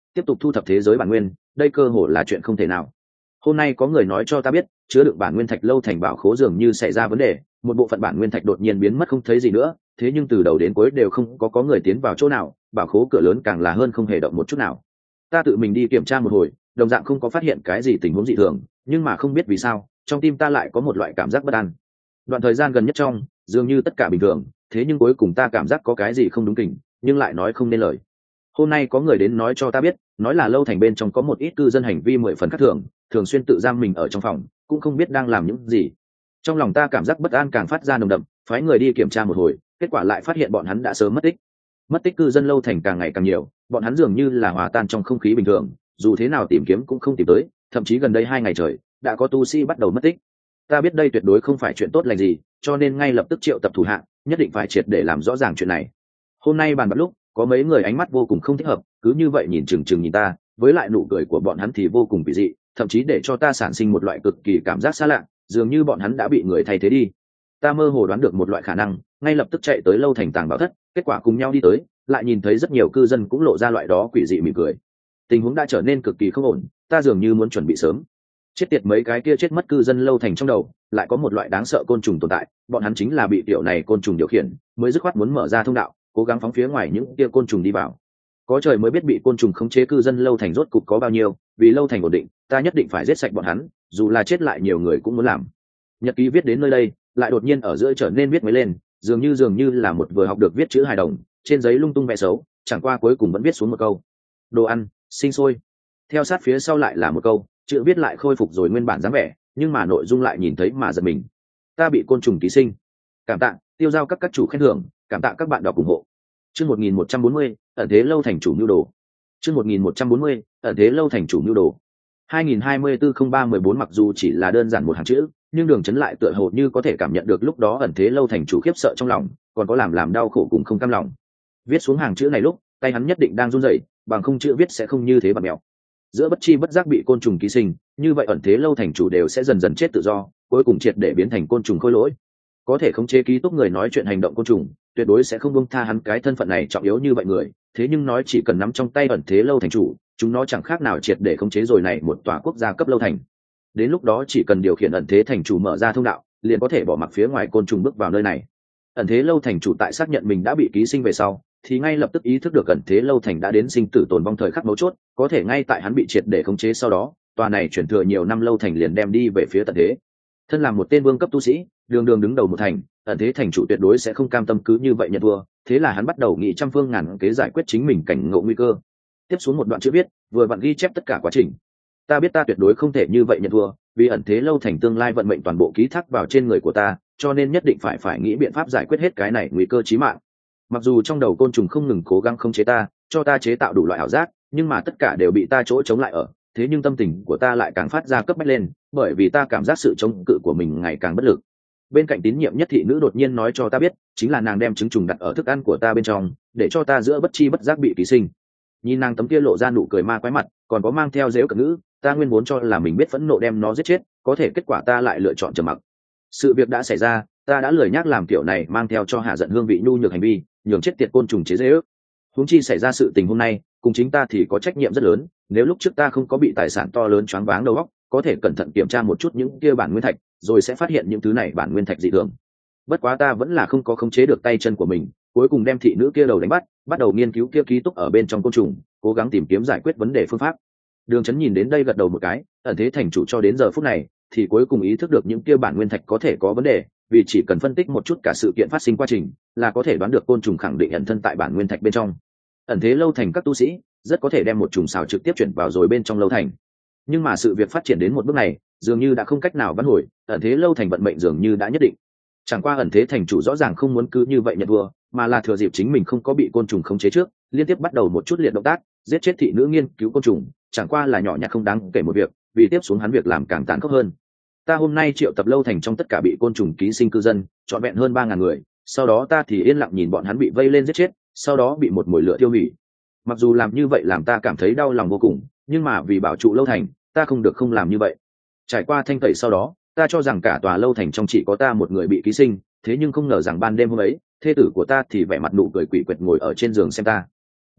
tiếp tục thu thập thế giới bản nguyên, đây cơ hội là chuyện không thể nào. Hôm nay có người nói cho ta biết, chứa đựng bản nguyên thạch lâu thành bảo khố dường như xảy ra vấn đề, một bộ phận bản nguyên thạch đột nhiên biến mất không thấy gì nữa, thế nhưng từ đầu đến cuối đều không có có người tiến vào chỗ nào, bảo khố cửa lớn càng là hơn không hề động một chút nào. Ta tự mình đi kiểm tra một hồi, đồng dạng không có phát hiện cái gì tình huống dị thường, nhưng mà không biết vì sao, trong tim ta lại có một loại cảm giác bất an. Đoạn thời gian gần nhất trong, dường như tất cả bình thường, thế nhưng cuối cùng ta cảm giác có cái gì không đúng kỉnh, nhưng lại nói không nên lời. Hôm nay có người đến nói cho ta biết, nói là lâu thành bên trong có một ít cư dân hành vi mười phần khác thường, thường xuyên tự giam mình ở trong phòng, cũng không biết đang làm những gì. Trong lòng ta cảm giác bất an càng phát ra nồng đậm, phái người đi kiểm tra một hồi, kết quả lại phát hiện bọn hắn đã sớm mất tích. Mất tích cư dân lâu thành càng ngày càng nhiều, bọn hắn dường như là hòa tan trong không khí bình thường, dù thế nào tìm kiếm cũng không tìm tới, thậm chí gần đây hai ngày trời, đã có tu sĩ bắt đầu mất tích. Ta biết đây tuyệt đối không phải chuyện tốt lành gì, cho nên ngay lập tức triệu tập thủ hạ, nhất định phải triệt để làm rõ ràng chuyện này. Hôm nay bàn bạc lúc, có mấy người ánh mắt vô cùng không thích hợp, cứ như vậy nhìn chừng chừng nhìn ta, với lại nụ cười của bọn hắn thì vô cùng kỳ dị, thậm chí để cho ta sản sinh một loại cực kỳ cảm giác xa lạ, dường như bọn hắn đã bị người thay thế đi. Ta mơ hồ đoán được một loại khả năng, ngay lập tức chạy tới lâu thành tàng bảo thất, kết quả cùng nhau đi tới, lại nhìn thấy rất nhiều cư dân cũng lộ ra loại đó quỷ dị mỉm cười. Tình huống đã trở nên cực kỳ không ổn, ta dường như muốn chuẩn bị sớm. Chết tiệt, mấy cái kia chết mất cư dân lâu thành trong đầu lại có một loại đáng sợ côn trùng tồn tại, bọn hắn chính là bị tiểu này côn trùng điều khiển, mới dứt khoát muốn mở ra thông đạo, cố gắng phóng phía ngoài những kia côn trùng đi vào. Có trời mới biết bị côn trùng khống chế cư dân lâu thành rốt cục có bao nhiêu, vì lâu thành ổn định, ta nhất định phải giết sạch bọn hắn, dù là chết lại nhiều người cũng muốn làm. Nhật ký viết đến nơi đây, lại đột nhiên ở giữa trở nên viết mới lên, dường như dường như là một vừa học được viết chữ hài đồng, trên giấy lung tung vẽ xấu, chẳng qua cuối cùng vẫn viết xuống một câu: đồ ăn, sinh sôi. Theo sát phía sau lại là một câu, chữ viết lại khôi phục rồi nguyên bản dáng vẻ, nhưng mà nội dung lại nhìn thấy mà giật mình. Ta bị côn trùng ký sinh. Cảm tạ tiêu giao các các chủ khen thưởng, cảm tạ các bạn đọc ủng hộ. Chương một nghìn một trăm bốn mươi, ẩn thế lâu thành chủ nhu đồ. Chương một nghìn một trăm bốn mươi, ẩn thế lâu thành chủ nhu đồ. hai nghìn hai mươi tư không ba mười bốn mặc dù chỉ là đơn giản một hàng chữ, nhưng Đường Chấn lại tựa hồ như có thể cảm nhận được lúc đó ẩn thế lâu thành chủ khiếp sợ trong lòng, còn có làm làm đau khổ cùng không cam lòng. Viết xuống hàng chữ này lúc, tay hắn nhất định đang run rẩy, bằng không chữ viết sẽ không như thế bặm mèo. Giữa bất chi bất giác bị côn trùng ký sinh, như vậy ẩn thế lâu thành chủ đều sẽ dần dần chết tự do, cuối cùng triệt để biến thành côn trùng khôi lỗi. Có thể khống chế ký túc người nói chuyện hành động côn trùng, tuyệt đối sẽ không buông tha hắn cái thân phận này trọng yếu như vậy người, thế nhưng nói chỉ cần nắm trong tay ẩn thế lâu thành chủ, chúng nó chẳng khác nào triệt để khống chế rồi này một tòa quốc gia cấp lâu thành. Đến lúc đó chỉ cần điều khiển ẩn thế thành chủ mở ra thông đạo, liền có thể bỏ mặc phía ngoài côn trùng bước vào nơi này. Ẩn thế lâu thành chủ tại xác nhận mình đã bị ký sinh về sau, thì ngay lập tức ý thức được ẩn thế lâu thành đã đến sinh tử tồn vong thời khắc mấu chốt, có thể ngay tại hắn bị triệt để khống chế sau đó, tòa này chuyển thừa nhiều năm lâu thành liền đem đi về phía tận thế. Thân làm một tên vương cấp tu sĩ, đường đường đứng đầu một thành, ẩn thế thành chủ tuyệt đối sẽ không cam tâm cứ như vậy nhận thua, thế là hắn bắt đầu nghĩ trăm phương ngàn kế giải quyết chính mình cảnh ngộ nguy cơ. Tiếp xuống một đoạn chữ viết, vừa vặn ghi chép tất cả quá trình. Ta biết ta tuyệt đối không thể như vậy nhận thua, vì ẩn thế lâu thành tương lai vận mệnh toàn bộ ký thác vào trên người của ta, cho nên nhất định phải phải nghĩ biện pháp giải quyết hết cái này nguy cơ chí mạng. Mặc dù trong đầu côn trùng không ngừng cố gắng khống chế ta, cho ta chế tạo đủ loại ảo giác, nhưng mà tất cả đều bị ta chỗ chống lại ở, thế nhưng tâm tình của ta lại càng phát ra cấp bách lên, bởi vì ta cảm giác sự chống cự của mình ngày càng bất lực. Bên cạnh tín nhiệm nhất thị nữ đột nhiên nói cho ta biết, chính là nàng đem trứng trùng đặt ở thức ăn của ta bên trong, để cho ta giữa bất chi bất giác bị ký sinh. Nhìn nàng tấm kia lộ ra nụ cười ma quái mặt, còn có mang theo dễu cợt ngữ, ta nguyên muốn cho là mình biết phẫn nộ đem nó giết chết, có thể kết quả ta lại lựa chọn trầm mặc. Sự việc đã xảy ra, ta đã lười nhác làm kiểu này mang theo cho hạ giận hương vị nhu nhược hành vi, nhường chết tiệt côn trùng chế dễ ước. Huống chi xảy ra sự tình hôm nay, cùng chính ta thì có trách nhiệm rất lớn, nếu lúc trước ta không có bị tài sản to lớn choáng váng đầu óc, có thể cẩn thận kiểm tra một chút những kia bản nguyên thạch, rồi sẽ phát hiện những thứ này bản nguyên thạch dị thường. Bất quá ta vẫn là không có khống chế được tay chân của mình, cuối cùng đem thị nữ kia đầu đánh bắt, bắt đầu nghiên cứu kia ký túc ở bên trong côn trùng, cố gắng tìm kiếm giải quyết vấn đề phương pháp. Đường Chấn nhìn đến đây gật đầu một cái, ẩn thế thành chủ cho đến giờ phút này thì cuối cùng ý thức được những kia bản nguyên thạch có thể có vấn đề, vì chỉ cần phân tích một chút cả sự kiện phát sinh quá trình, là có thể đoán được côn trùng khẳng định ẩn thân tại bản nguyên thạch bên trong. Ẩn thế lâu thành các tu sĩ rất có thể đem một trùng xào trực tiếp chuyển vào rồi bên trong lâu thành. Nhưng mà sự việc phát triển đến một bước này, dường như đã không cách nào vãn hồi, ẩn thế lâu thành vận mệnh dường như đã nhất định. Chẳng qua ẩn thế thành chủ rõ ràng không muốn cứ như vậy nhận thua, mà là thừa dịp chính mình không có bị côn trùng khống chế trước, liên tiếp bắt đầu một chút liệt động tác, giết chết thị nữ nghiên cứu côn trùng, chẳng qua là nhỏ nhặt không đáng kể một việc, vì tiếp xuống hắn việc làm càng tàn khốc hơn. Ta hôm nay triệu tập lâu thành trong tất cả bị côn trùng ký sinh cư dân, trọn vẹn hơn ba ngàn người, sau đó ta thì yên lặng nhìn bọn hắn bị vây lên giết chết, sau đó bị một mồi lửa tiêu hủy. Mặc dù làm như vậy làm ta cảm thấy đau lòng vô cùng, nhưng mà vì bảo trụ lâu thành, ta không được không làm như vậy. Trải qua thanh tẩy sau đó, ta cho rằng cả tòa lâu thành trong chỉ có ta một người bị ký sinh, thế nhưng không ngờ rằng ban đêm hôm ấy, thê tử của ta thì vẻ mặt nụ cười quỷ quyệt ngồi ở trên giường xem ta.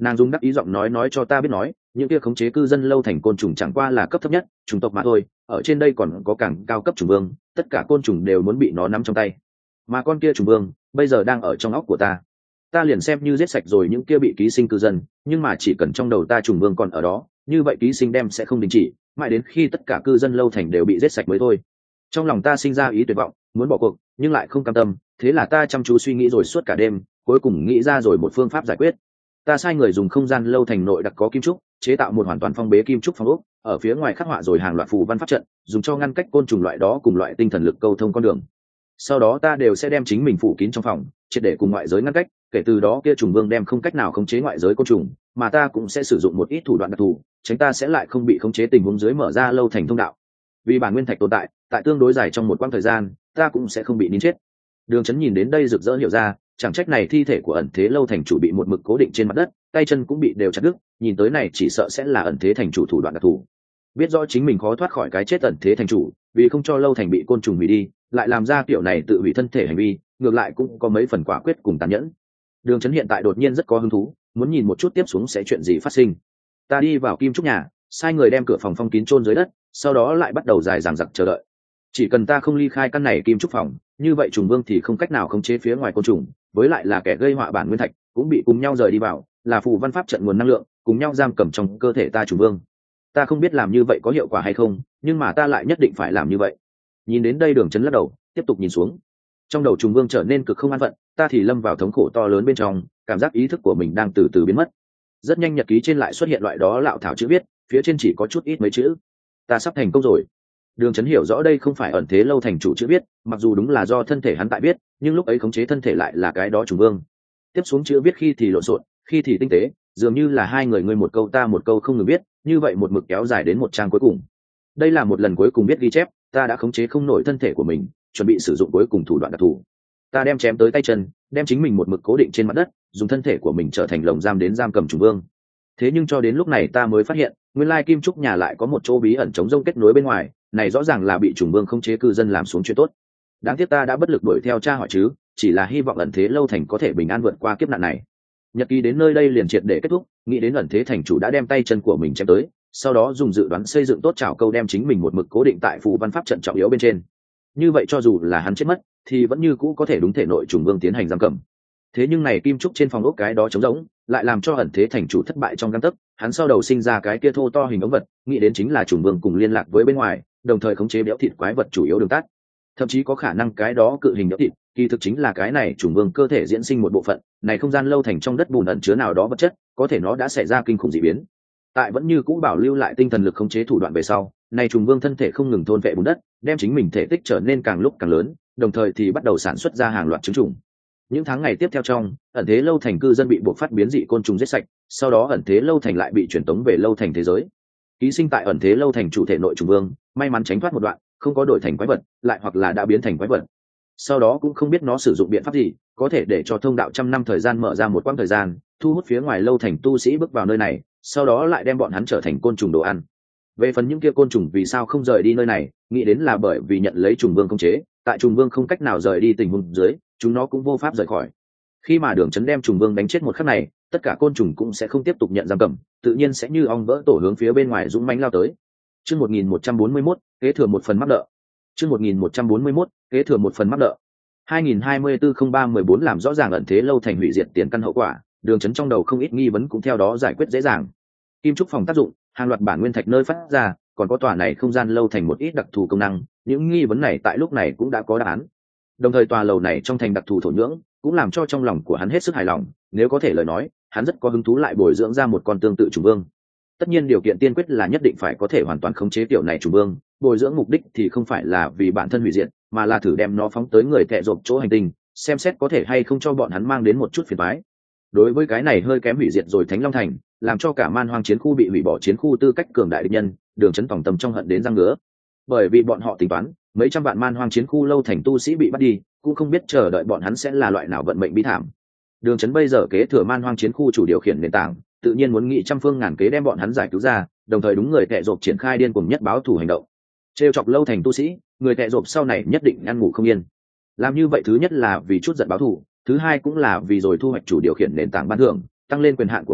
Nàng dùng đắc ý giọng nói nói cho ta biết nói, những kia khống chế cư dân lâu thành côn trùng chẳng qua là cấp thấp nhất chủng tộc mà thôi, ở trên đây còn có càng cao cấp trùng vương, tất cả côn trùng đều muốn bị nó nắm trong tay. Mà con kia trùng vương bây giờ đang ở trong óc của ta, ta liền xem như giết sạch rồi những kia bị ký sinh cư dân, nhưng mà chỉ cần trong đầu ta trùng vương còn ở đó, như vậy ký sinh đem sẽ không đình chỉ, mãi đến khi tất cả cư dân lâu thành đều bị giết sạch mới thôi. Trong lòng ta sinh ra ý tuyệt vọng, muốn bỏ cuộc nhưng lại không cam tâm, thế là ta chăm chú suy nghĩ rồi suốt cả đêm, cuối cùng nghĩ ra rồi một phương pháp giải quyết. Ta sai người dùng không gian lâu thành nội đặc có kim trúc chế tạo một hoàn toàn phong bế kim trúc phong ốc, ở phía ngoài khắc họa rồi hàng loạt phù văn pháp trận, dùng cho ngăn cách côn trùng loại đó cùng loại tinh thần lực câu thông con đường. Sau đó ta đều sẽ đem chính mình phủ kín trong phòng, triệt để cùng ngoại giới ngăn cách, kể từ đó kia trùng vương đem không cách nào khống chế ngoại giới côn trùng, mà ta cũng sẽ sử dụng một ít thủ đoạn đặc thù, tránh ta sẽ lại không bị khống chế tình huống dưới mở ra lâu thành thông đạo. Vì bản nguyên thạch tồn tại, tại tương đối dài trong một quãng thời gian, ta cũng sẽ không bị nín chết. Đường Chấn nhìn đến đây rực rỡ hiểu ra, chẳng trách này thi thể của ẩn thế lâu thành chủ bị một mực cố định trên mặt đất, tay chân cũng bị đều chặt đứt, nhìn tới này chỉ sợ sẽ là ẩn thế thành chủ thủ đoạn đặc thù. Biết rõ chính mình khó thoát khỏi cái chết ẩn thế thành chủ, vì không cho lâu thành bị côn trùng hủy đi, lại làm ra kiểu này tự hủy thân thể hành vi, ngược lại cũng có mấy phần quả quyết cùng tàn nhẫn. Đường Chấn hiện tại đột nhiên rất có hứng thú, muốn nhìn một chút tiếp xuống sẽ chuyện gì phát sinh. Ta đi vào kim trúc nhà, sai người đem cửa phòng phong kín chôn dưới đất, sau đó lại bắt đầu dài dằng dặc chờ đợi. Chỉ cần ta không ly khai căn này kim trúc phòng, như vậy trùng vương thì không cách nào khống chế phía ngoài côn trùng, với lại là kẻ gây họa bản nguyên thạch cũng bị cùng nhau rời đi vào, là phù văn pháp trận nguồn năng lượng, cùng nhau giam cầm trong cơ thể ta trùng vương. Ta không biết làm như vậy có hiệu quả hay không, nhưng mà ta lại nhất định phải làm như vậy. Nhìn đến đây Đường Chấn lắc đầu, tiếp tục nhìn xuống. Trong đầu trùng vương trở nên cực không an phận, ta thì lâm vào thống khổ to lớn bên trong, cảm giác ý thức của mình đang từ từ biến mất. Rất nhanh nhật ký trên lại xuất hiện loại đó lạo thảo chữ viết, phía trên chỉ có chút ít mấy chữ. Ta sắp thành công rồi. Đường Chấn hiểu rõ đây không phải ẩn thế lâu thành chủ chữ viết, mặc dù đúng là do thân thể hắn tại viết, nhưng lúc ấy khống chế thân thể lại là cái đó trùng vương. Tiếp xuống chữ viết khi thì lộn xộn, khi thì tinh tế, dường như là hai người ngươi một câu ta một câu không ngừng viết, như vậy một mực kéo dài đến một trang cuối cùng. Đây là một lần cuối cùng viết ghi chép, ta đã khống chế không nổi thân thể của mình, chuẩn bị sử dụng cuối cùng thủ đoạn đặc thù. Ta đem chém tới tay chân, đem chính mình một mực cố định trên mặt đất, dùng thân thể của mình trở thành lồng giam đến giam cầm trùng vương. Thế nhưng cho đến lúc này ta mới phát hiện, nguyên lai kim trúc nhà lại có một chỗ bí ẩn chống rông kết nối bên ngoài, này rõ ràng là bị trùng vương khống chế cư dân làm xuống chuyện tốt. Đáng tiếc ta đã bất lực đuổi theo tra hỏi chứ, chỉ là hy vọng ẩn thế lâu thành có thể bình an vượt qua kiếp nạn này. Nhật ký đến nơi đây liền triệt để kết thúc, nghĩ đến ẩn thế thành chủ đã đem tay chân của mình chém tới, sau đó dùng dự đoán xây dựng tốt trảo câu đem chính mình một mực cố định tại phù văn pháp trận trọng yếu bên trên. Như vậy cho dù là hắn chết mất, thì vẫn như cũ có thể đúng thể nội trùng vương tiến hành giam cầm. Thế nhưng này kim trúc trên phòng ốc cái đó trống rỗng, lại làm cho ẩn thế thành chủ thất bại trong gang tấc. Hắn sau đầu sinh ra cái kia thô to hình ống vật, nghĩ đến chính là trùng vương cùng liên lạc với bên ngoài, đồng thời khống chế béo thịt quái vật chủ yếu đường tắt. Thậm chí có khả năng cái đó cự hình béo thịt, kỳ thực chính là cái này trùng vương cơ thể diễn sinh một bộ phận. Này không gian lâu thành trong đất bùn ẩn chứa nào đó vật chất, có thể nó đã xảy ra kinh khủng dị biến. Tại vẫn như cũ bảo lưu lại tinh thần lực khống chế thủ đoạn về sau, này trùng vương thân thể không ngừng thôn vệ bùn đất, đem chính mình thể tích trở nên càng lúc càng lớn, đồng thời thì bắt đầu sản xuất ra hàng loạt trứng trùng. Những tháng ngày tiếp theo trong, ẩn thế lâu thành cư dân bị buộc phát biến dị côn trùng giết sạch, sau đó ẩn thế lâu thành lại bị chuyển tống về lâu thành thế giới. Ký sinh tại ẩn thế lâu thành chủ thể nội trùng vương, may mắn tránh thoát một đoạn, không có đổi thành quái vật, lại hoặc là đã biến thành quái vật. Sau đó cũng không biết nó sử dụng biện pháp gì, có thể để cho thông đạo trăm năm thời gian mở ra một quãng thời gian, thu hút phía ngoài lâu thành tu sĩ bước vào nơi này, sau đó lại đem bọn hắn trở thành côn trùng đồ ăn. Về phần những kia côn trùng vì sao không rời đi nơi này, nghĩ đến là bởi vì nhận lấy trùng vương khống chế, tại trùng vương không cách nào rời đi tình huống dưới, chúng nó cũng vô pháp rời khỏi. Khi mà Đường Chấn đem trùng vương đánh chết một khắc này, tất cả côn trùng cũng sẽ không tiếp tục nhận giam cầm, tự nhiên sẽ như ong vỡ tổ hướng phía bên ngoài dũng mãnh lao tới. Chương một nghìn một trăm bốn mươi mốt, kế thừa một phần mắc nợ. Chương một nghìn một trăm bốn mươi mốt, kế thừa một phần mắc nợ. hai nghìn hai mươi tư không ba mười bốn làm rõ ràng ẩn thế lâu thành hủy diệt tiền căn hậu quả, Đường Chấn trong đầu không ít nghi vấn cũng theo đó giải quyết dễ dàng. Kim trúc phòng tác dụng, hàng loạt bản nguyên thạch nơi phát ra, còn có tòa này không gian lâu thành một ít đặc thù công năng, những nghi vấn này tại lúc này cũng đã có đáp án. Đồng thời tòa lầu này trong thành đặc thù thổ nhưỡng, cũng làm cho trong lòng của hắn hết sức hài lòng, nếu có thể lời nói, hắn rất có hứng thú lại bồi dưỡng ra một con tương tự trùng vương. Tất nhiên điều kiện tiên quyết là nhất định phải có thể hoàn toàn khống chế tiểu này trùng vương, bồi dưỡng mục đích thì không phải là vì bản thân hủy diệt, mà là thử đem nó phóng tới người tệ rộp chỗ hành tinh, xem xét có thể hay không cho bọn hắn mang đến một chút phiền toái. Đối với cái này hơi kém hủy diệt rồi Thánh Long Thành, làm cho cả man hoang chiến khu bị hủy bỏ chiến khu tư cách cường đại địch nhân, Đường Chấn tòng tâm trong hận đến răng ngứa. Bởi vì bọn họ tính toán, mấy trăm vạn man hoang chiến khu lâu thành tu sĩ bị bắt đi, cũng không biết chờ đợi bọn hắn sẽ là loại nào vận mệnh bi thảm. Đường Chấn bây giờ kế thừa man hoang chiến khu chủ điều khiển nền tảng, tự nhiên muốn nghị trăm phương ngàn kế đem bọn hắn giải cứu ra, đồng thời đúng người tệ rộp triển khai điên cuồng nhất báo thù hành động. Trêu chọc lâu thành tu sĩ, người tệ rộp sau này nhất định ăn ngủ không yên. Làm như vậy thứ nhất là vì chút giận báo thù, thứ hai cũng là vì rồi thu hoạch chủ điều khiển nền tảng ban thưởng, tăng lên quyền hạn của mình,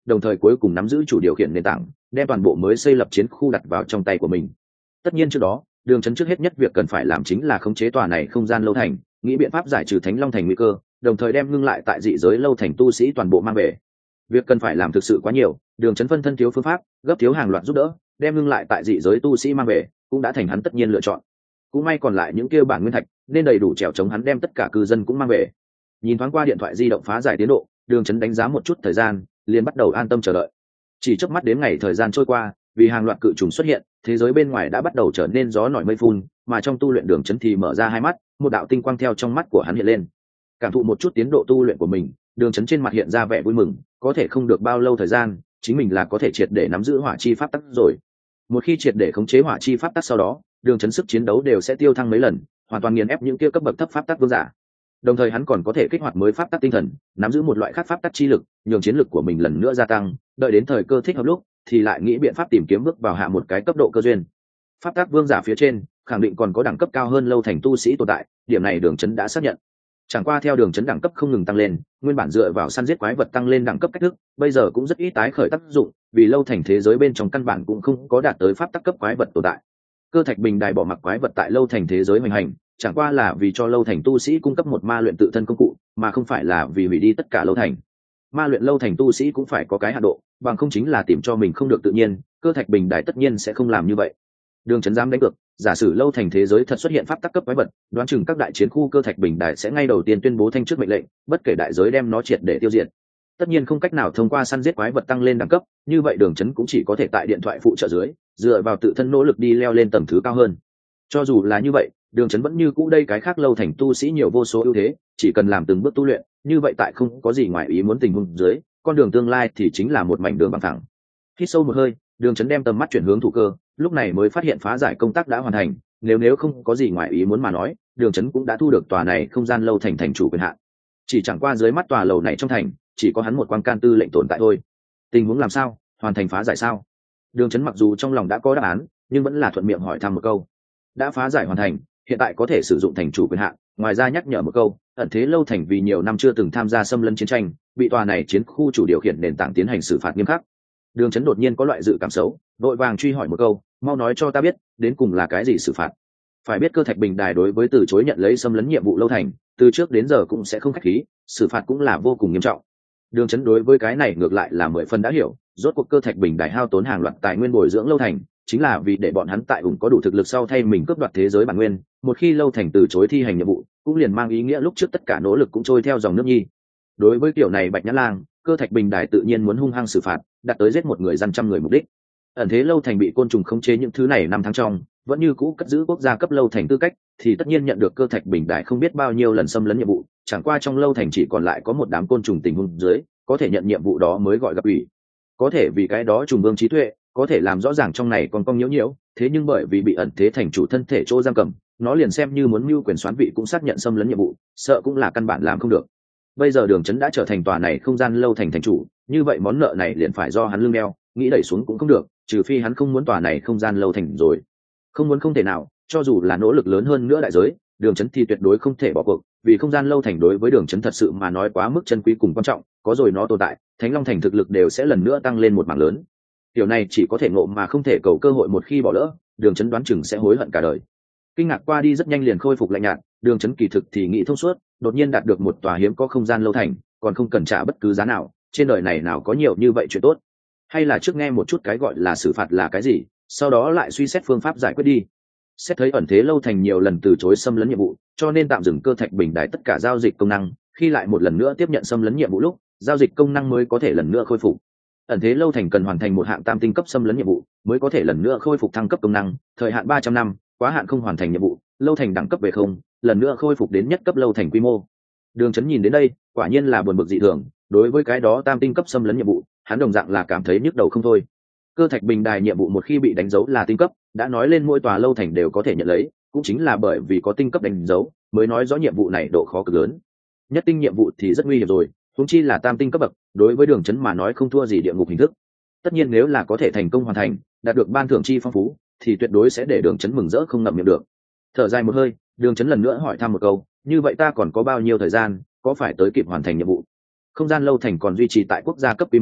đồng thời cuối cùng nắm giữ chủ điều khiển nền tảng, đem toàn bộ mới xây lập chiến khu đặt vào trong tay của mình. Tất nhiên trước đó, Đường Chấn trước hết nhất việc cần phải làm chính là khống chế tòa này không gian lâu thành, nghĩ biện pháp giải trừ Thánh Long thành nguy cơ, đồng thời đem ngưng lại tại dị giới lâu thành tu sĩ toàn bộ mang về. Việc cần phải làm thực sự quá nhiều, Đường Chấn phân thân thiếu phương pháp, gấp thiếu hàng loạt giúp đỡ, đem ngưng lại tại dị giới tu sĩ mang về, cũng đã thành hắn tất nhiên lựa chọn. Cũng may còn lại những kia bản nguyên thạch, nên đầy đủ trèo chống hắn đem tất cả cư dân cũng mang về. Nhìn thoáng qua điện thoại di động phá giải tiến độ, Đường Chấn đánh giá một chút thời gian, liền bắt đầu an tâm chờ đợi. Chỉ chớp mắt đến ngày thời gian trôi qua, vì hàng loạt cự trùng xuất hiện, thế giới bên ngoài đã bắt đầu trở nên gió nổi mây phun, mà trong tu luyện Đường Chấn thì mở ra hai mắt, một đạo tinh quang theo trong mắt của hắn hiện lên. Cảm thụ một chút tiến độ tu luyện của mình, Đường Chấn trên mặt hiện ra vẻ vui mừng, có thể không được bao lâu thời gian, chính mình là có thể triệt để nắm giữ hỏa chi pháp tắc rồi. Một khi triệt để khống chế hỏa chi pháp tắc sau đó, Đường Chấn sức chiến đấu đều sẽ tiêu thăng mấy lần, hoàn toàn nghiền ép những kia cấp bậc thấp pháp tắc vương giả. Đồng thời hắn còn có thể kích hoạt mới pháp tắc tinh thần, nắm giữ một loại khác pháp tắc chi lực, nhường chiến lực của mình lần nữa gia tăng, đợi đến thời cơ thích hợp lúc thì lại nghĩ biện pháp tìm kiếm bước vào hạ một cái cấp độ cơ duyên. Pháp tắc vương giả phía trên khẳng định còn có đẳng cấp cao hơn lâu thành tu sĩ tồn tại, điểm này Đường Chấn đã xác nhận. Chẳng qua theo Đường Chấn đẳng cấp không ngừng tăng lên, nguyên bản dựa vào săn giết quái vật tăng lên đẳng cấp cách thức, bây giờ cũng rất ít tái khởi tác dụng, vì lâu thành thế giới bên trong căn bản cũng không có đạt tới pháp tắc cấp quái vật tồn tại. Cơ thạch bình đài bỏ mặc quái vật tại lâu thành thế giới hoành hành, chẳng qua là vì cho lâu thành tu sĩ cung cấp một ma luyện tự thân công cụ, mà không phải là vì hủy đi tất cả lâu thành. Ma luyện lâu thành tu sĩ cũng phải có cái hạn độ, bằng không chính là tìm cho mình không được tự nhiên, cơ thạch bình đài tất nhiên sẽ không làm như vậy. Đường Chấn dám đánh cược, giả sử lâu thành thế giới thật xuất hiện pháp tắc cấp quái vật, đoán chừng các đại chiến khu cơ thạch bình đài sẽ ngay đầu tiên tuyên bố thanh trước mệnh lệnh, bất kể đại giới đem nó triệt để tiêu diệt. Tất nhiên không cách nào thông qua săn giết quái vật tăng lên đẳng cấp, như vậy Đường Chấn cũng chỉ có thể tại điện thoại phụ trợ dưới, dựa vào tự thân nỗ lực đi leo lên tầng thứ cao hơn. Cho dù là như vậy, Đường Chấn vẫn như cũ đây cái khác lâu thành tu sĩ nhiều vô số ưu thế, chỉ cần làm từng bước tu luyện, như vậy tại không có gì ngoài ý muốn tình huống dưới, con đường tương lai thì chính là một mảnh đường bằng thẳng. Hít sâu một hơi, Đường Chấn đem tầm mắt chuyển hướng thủ cơ, lúc này mới phát hiện phá giải công tác đã hoàn thành, nếu nếu không có gì ngoài ý muốn mà nói, Đường Chấn cũng đã thu được tòa này không gian lâu thành thành chủ quyền hạn. Chỉ chẳng qua dưới mắt tòa lầu này trong thành, chỉ có hắn một quan can tư lệnh tồn tại thôi. Tình huống làm sao, hoàn thành phá giải sao? Đường Chấn mặc dù trong lòng đã có đáp án, nhưng vẫn là thuận miệng hỏi thăm một câu. Đã phá giải hoàn thành, hiện tại có thể sử dụng thành chủ quyền hạn, ngoài ra nhắc nhở một câu, ẩn thế lâu thành vì nhiều năm chưa từng tham gia xâm lấn chiến tranh, bị tòa này chiến khu chủ điều khiển nền tảng tiến hành xử phạt nghiêm khắc. Đường Chấn đột nhiên có loại dự cảm xấu, vội vàng truy hỏi một câu, mau nói cho ta biết, đến cùng là cái gì xử phạt? Phải biết cơ thạch bình đài đối với từ chối nhận lấy xâm lấn nhiệm vụ lâu thành, từ trước đến giờ cũng sẽ không khách khí, xử phạt cũng là vô cùng nghiêm trọng. Đường Chấn đối với cái này ngược lại là mười phần đã hiểu, rốt cuộc cơ thạch bình đài hao tốn hàng loạt tài nguyên bồi dưỡng lâu thành, chính là vì để bọn hắn tại ủng có đủ thực lực sau thay mình cướp đoạt thế giới bản nguyên, một khi lâu thành từ chối thi hành nhiệm vụ, cũng liền mang ý nghĩa lúc trước tất cả nỗ lực cũng trôi theo dòng nước nhi. Đối với kiểu này Bạch Nhã Lang, cơ thạch bình đài tự nhiên muốn hung hăng xử phạt, đạt tới giết một người dân trăm người mục đích. Ẩn thế lâu thành bị côn trùng khống chế những thứ này năm tháng trong, vẫn như cũ cất giữ quốc gia cấp lâu thành tư cách, thì tất nhiên nhận được cơ thạch bình đài không biết bao nhiêu lần xâm lấn nhiệm vụ, chẳng qua trong lâu thành chỉ còn lại có một đám côn trùng tình huống dưới, có thể nhận nhiệm vụ đó mới gọi gặp ủy. Có thể vì cái đó trùng vương trí tuệ, có thể làm rõ ràng trong này còn cong nhiễu nhiễu, thế nhưng bởi vì bị ẩn thế thành chủ thân thể chỗ giam cầm, nó liền xem như muốn mưu quyền soán vị cũng xác nhận xâm lấn nhiệm vụ, sợ cũng là căn bản làm không được. Bây giờ Đường Chấn đã trở thành tòa này không gian lâu thành thành chủ, như vậy món nợ này liền phải do hắn lưng đeo, nghĩ đẩy xuống cũng không được, trừ phi hắn không muốn tòa này không gian lâu thành rồi. Không muốn không thể nào, cho dù là nỗ lực lớn hơn nữa đại giới, Đường Chấn thì tuyệt đối không thể bỏ cuộc, vì không gian lâu thành đối với Đường Chấn thật sự mà nói quá mức chân quý cùng quan trọng, có rồi nó tồn tại, Thánh Long thành thực lực đều sẽ lần nữa tăng lên một mảng lớn. Điều này chỉ có thể ngộ mà không thể cầu cơ hội, một khi bỏ lỡ, Đường Chấn đoán chừng sẽ hối hận cả đời. Kinh ngạc qua đi rất nhanh liền khôi phục lạnh nhạt, Đường Chấn kỳ thực thì nghĩ thông suốt, đột nhiên đạt được một tòa hiếm có không gian lâu thành, còn không cần trả bất cứ giá nào, trên đời này nào có nhiều như vậy chuyện tốt. Hay là trước nghe một chút cái gọi là xử phạt là cái gì, sau đó lại suy xét phương pháp giải quyết đi. Xét thấy ẩn thế lâu thành nhiều lần từ chối xâm lấn nhiệm vụ, cho nên tạm dừng cơ thạch bình đài tất cả giao dịch công năng, khi lại một lần nữa tiếp nhận xâm lấn nhiệm vụ lúc, giao dịch công năng mới có thể lần nữa khôi phục. Ẩn thế lâu thành cần hoàn thành một hạng tam tinh cấp xâm lấn nhiệm vụ mới có thể lần nữa khôi phục thăng cấp công năng, thời hạn ba trăm năm, quá hạn không hoàn thành nhiệm vụ, lâu thành đẳng cấp về không, lần nữa khôi phục đến nhất cấp lâu thành quy mô. Đường Chấn nhìn đến đây, quả nhiên là buồn bực dị thường, đối với cái đó tam tinh cấp xâm lấn nhiệm vụ, hắn đồng dạng là cảm thấy nhức đầu không thôi. Cơ thạch bình đài nhiệm vụ một khi bị đánh dấu là tinh cấp, đã nói lên mỗi tòa lâu thành đều có thể nhận lấy, cũng chính là bởi vì có tinh cấp đánh dấu, mới nói rõ nhiệm vụ này độ khó cực lớn. Nhất tinh nhiệm vụ thì rất nguy hiểm rồi, huống chi là tam tinh cấp bậc, đối với Đường Chấn mà nói không thua gì địa ngục hình thức. Tất nhiên nếu là có thể thành công hoàn thành, đạt được ban thưởng chi phong phú, thì tuyệt đối sẽ để Đường Chấn mừng rỡ không ngậm miệng được. Thở dài một hơi, Đường Chấn lần nữa hỏi thăm một câu, như vậy ta còn có bao nhiêu thời gian, có phải tới kịp hoàn thành nhiệm vụ? Không gian lâu thành còn duy trì tại quốc gia cấp quy mô,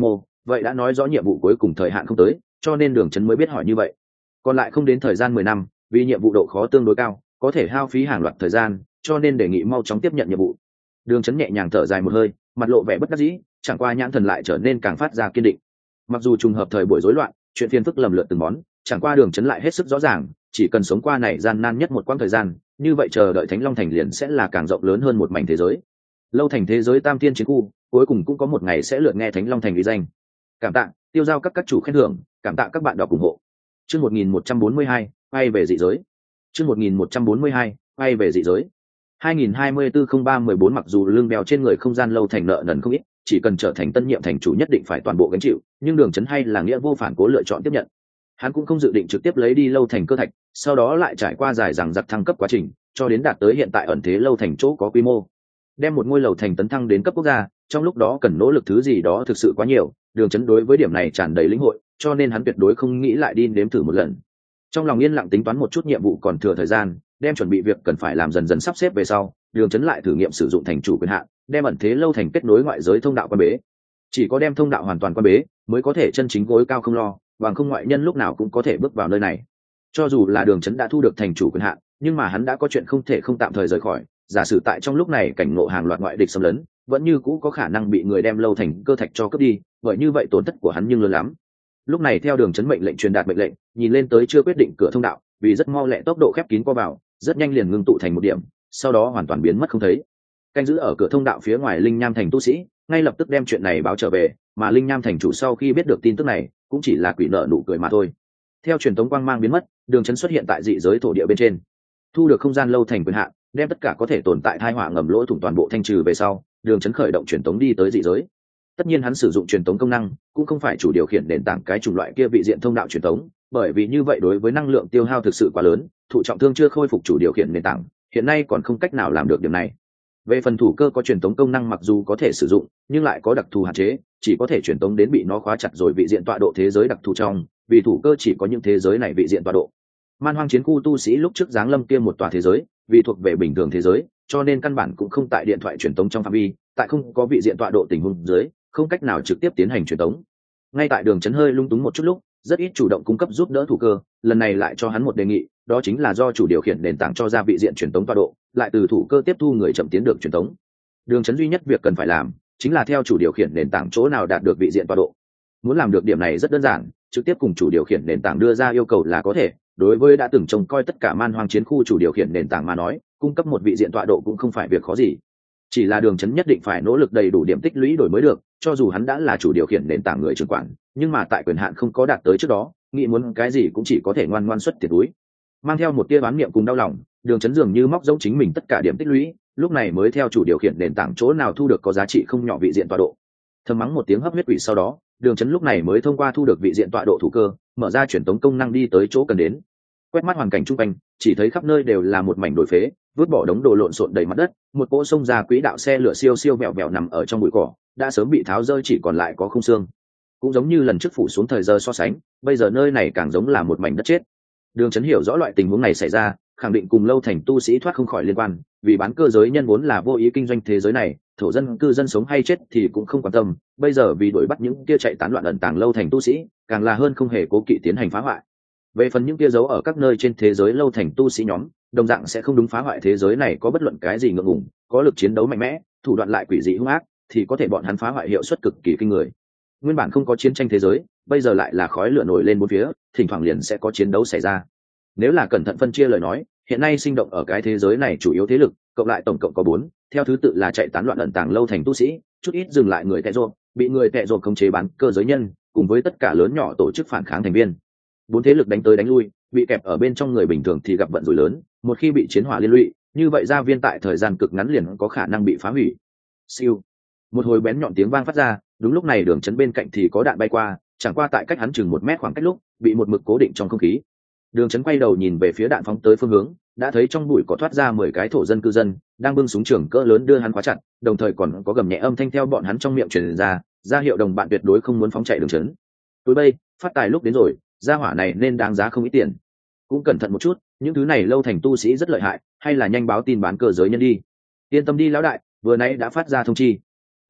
vậy đã nói rõ nhiệm vụ cuối cùng thời hạn không tới, cho nên Đường Chấn mới biết hỏi như vậy. Còn lại không đến thời gian mười năm, vì nhiệm vụ độ khó tương đối cao, có thể hao phí hàng loạt thời gian, cho nên đề nghị mau chóng tiếp nhận nhiệm vụ. Đường Chấn nhẹ nhàng thở dài một hơi, mặt lộ vẻ bất đắc dĩ, chẳng qua nhãn thần lại trở nên càng phát ra kiên định. Mặc dù trùng hợp thời buổi rối loạn, chuyện phiền phức lầm lượt từng món, chẳng qua Đường Chấn lại hết sức rõ ràng, chỉ cần sống qua này gian nan nhất một quãng thời gian, như vậy chờ đợi Thánh Long Thành liền sẽ là càng rộng lớn hơn một mảnh thế giới. Lâu thành thế giới tam thiên chiến khu, cuối cùng cũng có một ngày sẽ lượt nghe Thánh Long Thành uy danh. Cảm tạ, tiêu giao các các chủ khen thưởng, cảm tạ các bạn đọc ủng hộ. Chương một nghìn một trăm bốn mươi hai, quay về dị giới. Chương một nghìn một trăm bốn mươi hai, quay về dị giới. hai nghìn hai mươi tư không ba mười bốn mặc dù lương đeo trên người không gian lâu thành nợ nần không ít, chỉ cần trở thành tân nhiệm thành chủ nhất định phải toàn bộ gánh chịu, nhưng Đường Chấn hay là nghĩa vô phản cố lựa chọn tiếp nhận. Hắn cũng không dự định trực tiếp lấy đi lâu thành cơ thạch, sau đó lại trải qua dài dằng dặc thăng cấp quá trình, cho đến đạt tới hiện tại ẩn thế lâu thành chỗ có quy mô. Đem một ngôi lầu thành tấn thăng đến cấp quốc gia, trong lúc đó cần nỗ lực thứ gì đó thực sự quá nhiều, Đường Chấn đối với điểm này tràn đầy lĩnh hội, cho nên hắn tuyệt đối không nghĩ lại đi nếm thử một lần. Trong lòng yên lặng tính toán một chút nhiệm vụ còn thừa thời gian, đem chuẩn bị việc cần phải làm dần dần sắp xếp về sau, Đường Chấn lại thử nghiệm sử dụng thành chủ quyền hạn, đem ẩn thế lâu thành kết nối ngoại giới thông đạo quan bế. Chỉ có đem thông đạo hoàn toàn quan bế, mới có thể chân chính gối cao không lo, bằng không ngoại nhân lúc nào cũng có thể bước vào nơi này. Cho dù là Đường Chấn đã thu được thành chủ quyền hạn, nhưng mà hắn đã có chuyện không thể không tạm thời rời khỏi, giả sử tại trong lúc này cảnh ngộ hàng loạt ngoại địch xâm lấn, vẫn như cũ có khả năng bị người đem lâu thành cơ thạch cho cướp đi, bởi như vậy tổn thất của hắn nhưng lớn lắm. Lúc này theo Đường Chấn mệnh lệnh truyền đạt mệnh lệnh, nhìn lên tới chưa quyết định cửa thông đạo, vì rất mau lẹ tốc độ khép kín qua vào, rất nhanh liền ngưng tụ thành một điểm, sau đó hoàn toàn biến mất không thấy. Canh giữ ở cửa thông đạo phía ngoài Linh Nham thành tu sĩ, ngay lập tức đem chuyện này báo trở về, mà Linh Nham thành chủ sau khi biết được tin tức này, cũng chỉ là quỷ nợ nụ cười mà thôi. Theo truyền tống quang mang biến mất, Đường Chấn xuất hiện tại dị giới thổ địa bên trên, thu được không gian lâu thành quyền hạn, đem tất cả có thể tồn tại thai họa ngầm lỗ thủng toàn bộ thanh trừ về sau, Đường Chấn khởi động truyền tống đi tới dị giới. Tất nhiên hắn sử dụng truyền tống công năng, cũng không phải chủ điều khiển nền tảng cái chủng loại kia vị diện thông đạo truyền tống, bởi vì như vậy đối với năng lượng tiêu hao thực sự quá lớn, thụ trọng thương chưa khôi phục chủ điều khiển nền tảng, hiện nay còn không cách nào làm được điểm này. Về phần thủ cơ có truyền tống công năng mặc dù có thể sử dụng, nhưng lại có đặc thù hạn chế, chỉ có thể truyền tống đến bị nó khóa chặt rồi vị diện tọa độ thế giới đặc thù trong, vì thủ cơ chỉ có những thế giới này vị diện tọa độ. Man hoang chiến khu tu sĩ lúc trước giáng lâm kia một tòa thế giới, vì thuộc về bình thường thế giới, cho nên căn bản cũng không tại điện thoại truyền tống trong phạm vi, tại không có vị diện tọa độ tình huống dưới, không cách nào trực tiếp tiến hành truyền tống. Ngay tại Đường Chấn hơi lung túng một chút lúc, rất ít chủ động cung cấp giúp đỡ thủ cơ, lần này lại cho hắn một đề nghị, đó chính là do chủ điều khiển nền tảng cho ra vị diện truyền tống tọa độ, lại từ thủ cơ tiếp thu người chậm tiến được truyền tống. Đường Chấn duy nhất việc cần phải làm, chính là theo chủ điều khiển nền tảng chỗ nào đạt được vị diện tọa độ. Muốn làm được điểm này rất đơn giản, trực tiếp cùng chủ điều khiển nền tảng đưa ra yêu cầu là có thể. Đối với đã từng trông coi tất cả man hoang chiến khu chủ điều khiển nền tảng mà nói, cung cấp một vị diện tọa độ cũng không phải việc khó gì. Chỉ là Đường Chấn nhất định phải nỗ lực đầy đủ điểm tích lũy đổi mới được, cho dù hắn đã là chủ điều khiển nền tảng người trưởng quản, nhưng mà tại quyền hạn không có đạt tới trước đó, nghĩ muốn cái gì cũng chỉ có thể ngoan ngoan xuất tiền túi. Mang theo một tia oán niệm cùng đau lòng, Đường Chấn dường như móc giống chính mình tất cả điểm tích lũy, lúc này mới theo chủ điều khiển nền tảng chỗ nào thu được có giá trị không nhỏ vị diện tọa độ. Thầm mắng một tiếng hấp huyết quỷ sau đó, Đường Chấn lúc này mới thông qua thu được vị diện tọa độ thủ cơ, mở ra truyền tống công năng đi tới chỗ cần đến. Quét mắt hoàn cảnh chung quanh, chỉ thấy khắp nơi đều là một mảnh đồi phế, vứt bỏ đống đồ lộn xộn đầy mặt đất, một cỗ sông ra quỹ đạo xe lửa siêu siêu vẹo vẹo nằm ở trong bụi cỏ, đã sớm bị tháo rơi chỉ còn lại có khung xương. Cũng giống như lần trước phủ xuống thời giờ so sánh, bây giờ nơi này càng giống là một mảnh đất chết. Đường Chấn hiểu rõ loại tình huống này xảy ra, khẳng định cùng lâu thành tu sĩ thoát không khỏi liên quan, vì bán cơ giới nhân vốn là vô ý kinh doanh thế giới này, thổ dân cư dân sống hay chết thì cũng không quan tâm, bây giờ vì đuổi bắt những kia chạy tán loạn ẩn tàng lâu thành tu sĩ, càng là hơn không hề cố kỵ tiến hành phá hoại. Về phần những kia giấu ở các nơi trên thế giới lâu thành tu sĩ nhóm, đồng dạng sẽ không đúng phá hoại thế giới này có bất luận cái gì ngượng ngùng, có lực chiến đấu mạnh mẽ, thủ đoạn lại quỷ dị hung ác, thì có thể bọn hắn phá hoại hiệu suất cực kỳ kinh người. Nguyên bản không có chiến tranh thế giới, bây giờ lại là khói lửa nổi lên bốn phía, thỉnh thoảng liền sẽ có chiến đấu xảy ra. Nếu là cẩn thận phân chia lời nói, hiện nay sinh động ở cái thế giới này chủ yếu thế lực, cộng lại tổng cộng có bốn, theo thứ tự là chạy tán loạn ẩn tàng lâu thành tu sĩ, chút ít dừng lại người tệ rộp, bị người tệ rộp khống chế bán cơ giới nhân, cùng với tất cả lớn nhỏ tổ chức phản kháng thành viên. Bốn thế lực đánh tới đánh lui, bị kẹp ở bên trong người bình thường thì gặp vận rủi lớn, một khi bị chiến hỏa liên lụy, như vậy gia viên tại thời gian cực ngắn liền có khả năng bị phá hủy. Siêu, một hồi bén nhọn tiếng vang phát ra, đúng lúc này Đường Chấn bên cạnh thì có đạn bay qua, chẳng qua tại cách hắn chừng một mét khoảng cách lúc, bị một mực cố định trong không khí. Đường Chấn quay đầu nhìn về phía đạn phóng tới phương hướng, đã thấy trong bụi có thoát ra mười cái thổ dân cư dân, đang bưng súng trường cỡ lớn đưa hắn khóa chặt, đồng thời còn có gầm nhẹ âm thanh theo bọn hắn trong miệng truyền ra, ra hiệu đồng bạn tuyệt đối không muốn phóng chạy Đường Chấn. Túi bây, phát tài lúc đến rồi, gia hỏa này nên đáng giá không ít tiền. Cũng cẩn thận một chút, những thứ này lâu thành tu sĩ rất lợi hại, hay là nhanh báo tin bán cơ giới nhân đi. Yên tâm đi lão đại, vừa nãy đã phát ra thông chi.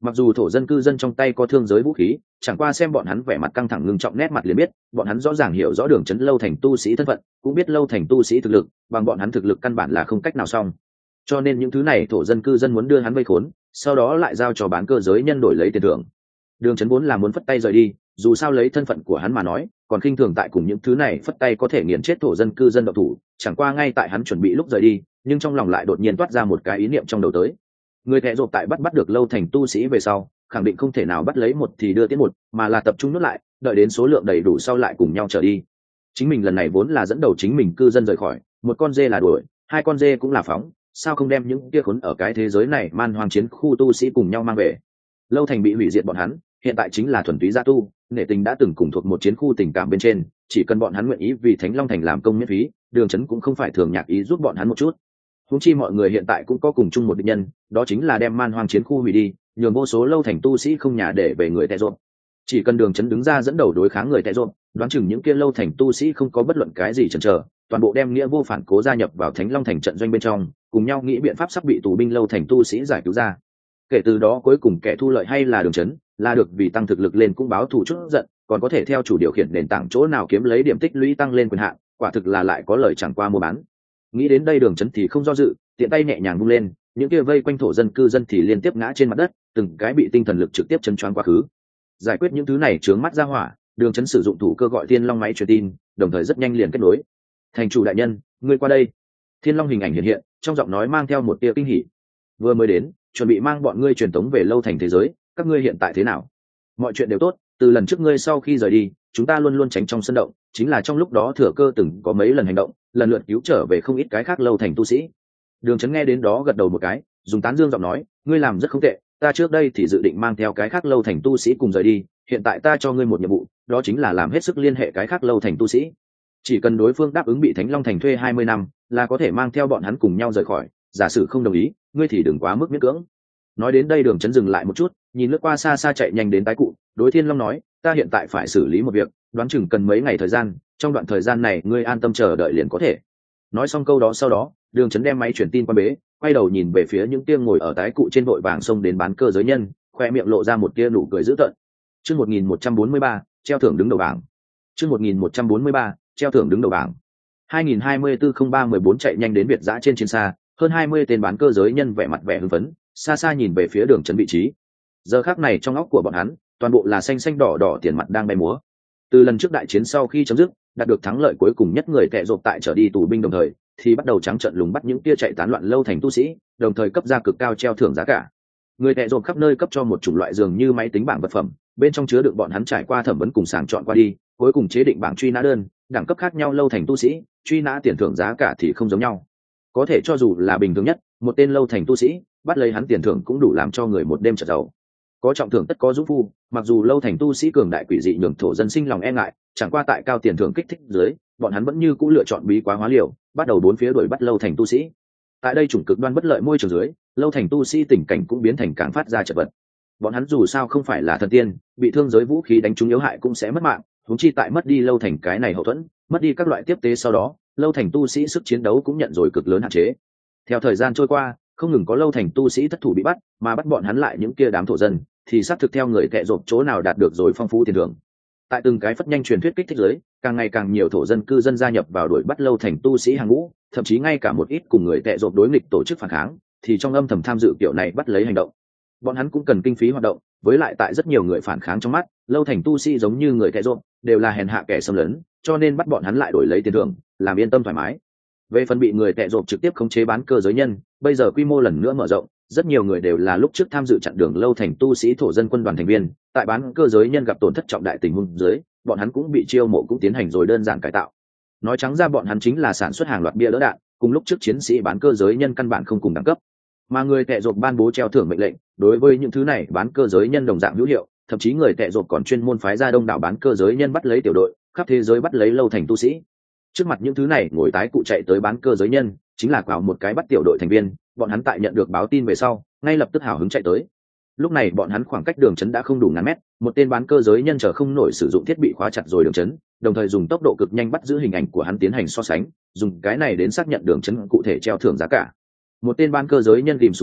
Mặc dù thổ dân cư dân trong tay có thương giới vũ khí, chẳng qua xem bọn hắn vẻ mặt căng thẳng ngưng trọng nét mặt liền biết bọn hắn rõ ràng hiểu rõ Đường Chấn lâu thành tu sĩ thân phận, cũng biết lâu thành tu sĩ thực lực bằng bọn hắn thực lực căn bản là không cách nào xong. Cho nên những thứ này thổ dân cư dân muốn đưa hắn vây khốn, sau đó lại giao cho bán cơ giới nhân đổi lấy tiền thưởng. Đường Chấn vốn là muốn phất tay rời đi, dù sao lấy thân phận của hắn mà nói còn khinh thường tại cùng những thứ này phất tay có thể nghiền chết thổ dân cư dân độc thủ. Chẳng qua ngay tại hắn chuẩn bị lúc rời đi, nhưng trong lòng lại đột nhiên toát ra một cái ý niệm trong đầu tới. Người thẹ rộp tại bắt bắt được lâu thành tu sĩ về sau khẳng định không thể nào bắt lấy một thì đưa tiến một, mà là tập trung nuốt lại, đợi đến số lượng đầy đủ sau lại cùng nhau trở đi. Chính mình lần này vốn là dẫn đầu chính mình cư dân rời khỏi, một con dê là đuổi, hai con dê cũng là phóng, sao không đem những kia khốn ở cái thế giới này man hoang chiến khu tu sĩ cùng nhau mang về. Lâu thành bị hủy diệt bọn hắn hiện tại chính là thuần túy gia tu, nể tình đã từng cùng thuộc một chiến khu tình cảm bên trên, chỉ cần bọn hắn nguyện ý vì Thánh Long Thành làm công miễn phí, Đường Chấn cũng không phải thường nhạc ý giúp bọn hắn một chút. Huống chi mọi người hiện tại cũng có cùng chung một địch nhân, đó chính là đem man hoang chiến khu hủy đi, nhường vô số lâu thành tu sĩ không nhà để về người tệ rộn. Chỉ cần Đường Chấn đứng ra dẫn đầu đối kháng người tệ rộn, đoán chừng những kia lâu thành tu sĩ không có bất luận cái gì chần chờ, toàn bộ đem nghĩa vô phản cố gia nhập vào Thánh Long Thành trận doanh bên trong, cùng nhau nghĩ biện pháp sắp bị tù binh lâu thành tu sĩ giải cứu ra. Kể từ đó cuối cùng kẻ thu lợi hay là Đường Chấn, là được vì tăng thực lực lên cũng báo thù chút giận, còn có thể theo chủ điều khiển nền tảng chỗ nào kiếm lấy điểm tích lũy tăng lên quyền hạn, quả thực là lại có lời chẳng qua mua bán. Nghĩ đến đây Đường Chấn thì không do dự, tiện tay nhẹ nhàng vung lên, những kia vây quanh thổ dân cư dân thì liên tiếp ngã trên mặt đất, từng cái bị tinh thần lực trực tiếp chấn choáng quá khứ. Giải quyết những thứ này chướng mắt ra hỏa, Đường Chấn sử dụng thủ cơ gọi Thiên Long máy truyền tin, đồng thời rất nhanh liền kết nối. Thành chủ đại nhân, ngươi qua đây. Thiên Long hình ảnh hiện hiện, trong giọng nói mang theo một tia kinh hỉ. Vừa mới đến, chuẩn bị mang bọn ngươi truyền tống về lâu thành thế giới, các ngươi hiện tại thế nào? Mọi chuyện đều tốt, từ lần trước ngươi sau khi rời đi, chúng ta luôn luôn tránh trong sân động, chính là trong lúc đó thừa cơ từng có mấy lần hành động, lần lượt cứu trở về không ít cái khác lâu thành tu sĩ. Đường Chấn nghe đến đó gật đầu một cái, dùng tán dương giọng nói, ngươi làm rất không tệ, ta trước đây thì dự định mang theo cái khác lâu thành tu sĩ cùng rời đi, hiện tại ta cho ngươi một nhiệm vụ, đó chính là làm hết sức liên hệ cái khác lâu thành tu sĩ. Chỉ cần đối phương đáp ứng bị Thánh Long Thành thuê hai mươi năm, là có thể mang theo bọn hắn cùng nhau rời khỏi, giả sử không đồng ý, ngươi thì đừng quá mức miễn cưỡng. Nói đến đây Đường Chấn dừng lại một chút, nhìn lướt qua xa xa chạy nhanh đến tái cụ, đối Thiên Long nói, ta hiện tại phải xử lý một việc, đoán chừng cần mấy ngày thời gian, trong đoạn thời gian này ngươi an tâm chờ đợi liền có thể. Nói xong câu đó sau đó, Đường Chấn đem máy truyền tin qua bế, quay đầu nhìn về phía những tia ngồi ở tái cụ trên vội vàng xông đến bán cơ giới nhân, khoe miệng lộ ra một tia nụ cười dữ tợn. Chương một nghìn một trăm bốn mươi ba, treo thưởng đứng đầu bảng. Chương một nghìn một trăm bốn mươi ba, treo thưởng đứng đầu bảng. hai nghìn hai mươi tư không ba mười bốn chạy nhanh đến Việt Dã trên chiến xa, hơn hai mươi tên bán cơ giới nhân vẻ mặt vẻ hưng phấn, xa xa nhìn về phía Đường Chấn vị trí. Giờ khắc này trong óc của bọn hắn, toàn bộ là xanh xanh đỏ đỏ tiền mặt đang bay múa. Từ lần trước đại chiến sau khi chấm dứt, đạt được thắng lợi cuối cùng nhất người tệ rộp tại trở đi tù binh đồng thời, thì bắt đầu trắng trợn lùng bắt những tia chạy tán loạn lâu thành tu sĩ, đồng thời cấp ra cực cao treo thưởng giá cả. Người tệ rộp khắp nơi cấp cho một chủng loại dường như máy tính bảng vật phẩm, bên trong chứa đựng bọn hắn trải qua thẩm vấn cùng sàng chọn qua đi, cuối cùng chế định bảng truy nã đơn, đẳng cấp khác nhau lâu thành tu sĩ, truy nã tiền thưởng giá cả thì không giống nhau. Có thể cho dù là bình thường nhất, một tên lâu thành tu sĩ, bắt lấy hắn tiền thưởng cũng đủ làm cho người một đêm trở giàu. Có trọng thưởng tất có dũng phu, mặc dù lâu thành tu sĩ cường đại quỷ dị nhường thổ dân sinh lòng e ngại, chẳng qua tại cao tiền thưởng kích thích dưới, bọn hắn vẫn như cũ lựa chọn bí quá hóa liều, bắt đầu bốn phía đuổi bắt lâu thành tu sĩ. Tại đây chủng cực đoan bất lợi môi trường dưới, lâu thành tu sĩ tình cảnh cũng biến thành càng phát ra chật vật. Bọn hắn dù sao không phải là thần tiên, bị thương giới vũ khí đánh trúng yếu hại cũng sẽ mất mạng, huống chi tại mất đi lâu thành cái này hậu thuẫn, mất đi các loại tiếp tế sau đó, lâu thành tu sĩ sức chiến đấu cũng nhận rồi cực lớn hạn chế. Theo thời gian trôi qua, không ngừng có lâu thành tu sĩ thất thủ bị bắt, mà bắt bọn hắn lại những kia đám thổ dân, thì xác thực theo người tệ rộp chỗ nào đạt được rồi phong phú tiền thưởng. Tại từng cái phất nhanh truyền thuyết kích thích giới, càng ngày càng nhiều thổ dân cư dân gia nhập vào đuổi bắt lâu thành tu sĩ hàng ngũ, thậm chí ngay cả một ít cùng người tệ rộp đối nghịch tổ chức phản kháng, thì trong âm thầm tham dự kiểu này bắt lấy hành động. Bọn hắn cũng cần kinh phí hoạt động, với lại tại rất nhiều người phản kháng trong mắt, lâu thành tu sĩ giống như người tệ rộp, đều là hèn hạ kẻ xâm lấn, cho nên bắt bọn hắn lại đổi lấy tiền thưởng, làm yên tâm thoải mái. Về phần bị người tệ rộp trực tiếp khống chế bán cơ giới nhân, bây giờ quy mô lần nữa mở rộng, rất nhiều người đều là lúc trước tham dự chặn đường lâu thành tu sĩ thổ dân quân đoàn thành viên, tại bán cơ giới nhân gặp tổn thất trọng đại tình huống dưới, bọn hắn cũng bị chiêu mộ cũng tiến hành rồi đơn giản cải tạo. Nói trắng ra bọn hắn chính là sản xuất hàng loạt bia đỡ đạn, cùng lúc trước chiến sĩ bán cơ giới nhân căn bản không cùng đẳng cấp. Mà người tệ rộp ban bố treo thưởng mệnh lệnh, đối với những thứ này bán cơ giới nhân đồng dạng hữu hiệu, thậm chí người tệ rộp còn chuyên môn phái ra đông đảo bán cơ giới nhân bắt lấy tiểu đội, khắp thế giới bắt lấy lâu thành tu sĩ. Trước mặt những thứ này ngồi tái cụ chạy tới bán cơ giới nhân, chính là vào một cái bắt tiểu đội thành viên, bọn hắn tại nhận được báo tin về sau, ngay lập tức hào hứng chạy tới. Lúc này bọn hắn khoảng cách Đường Chấn đã không đủ ngàn mét, một tên bán cơ giới nhân chờ không nổi sử dụng thiết bị khóa chặt rồi Đường Chấn, đồng thời dùng tốc độ cực nhanh bắt giữ hình ảnh của hắn tiến hành so sánh, dùng cái này đến xác nhận Đường Chấn cụ thể treo thưởng giá cả. Một tên bán cơ giới nhân tìm xuống giới,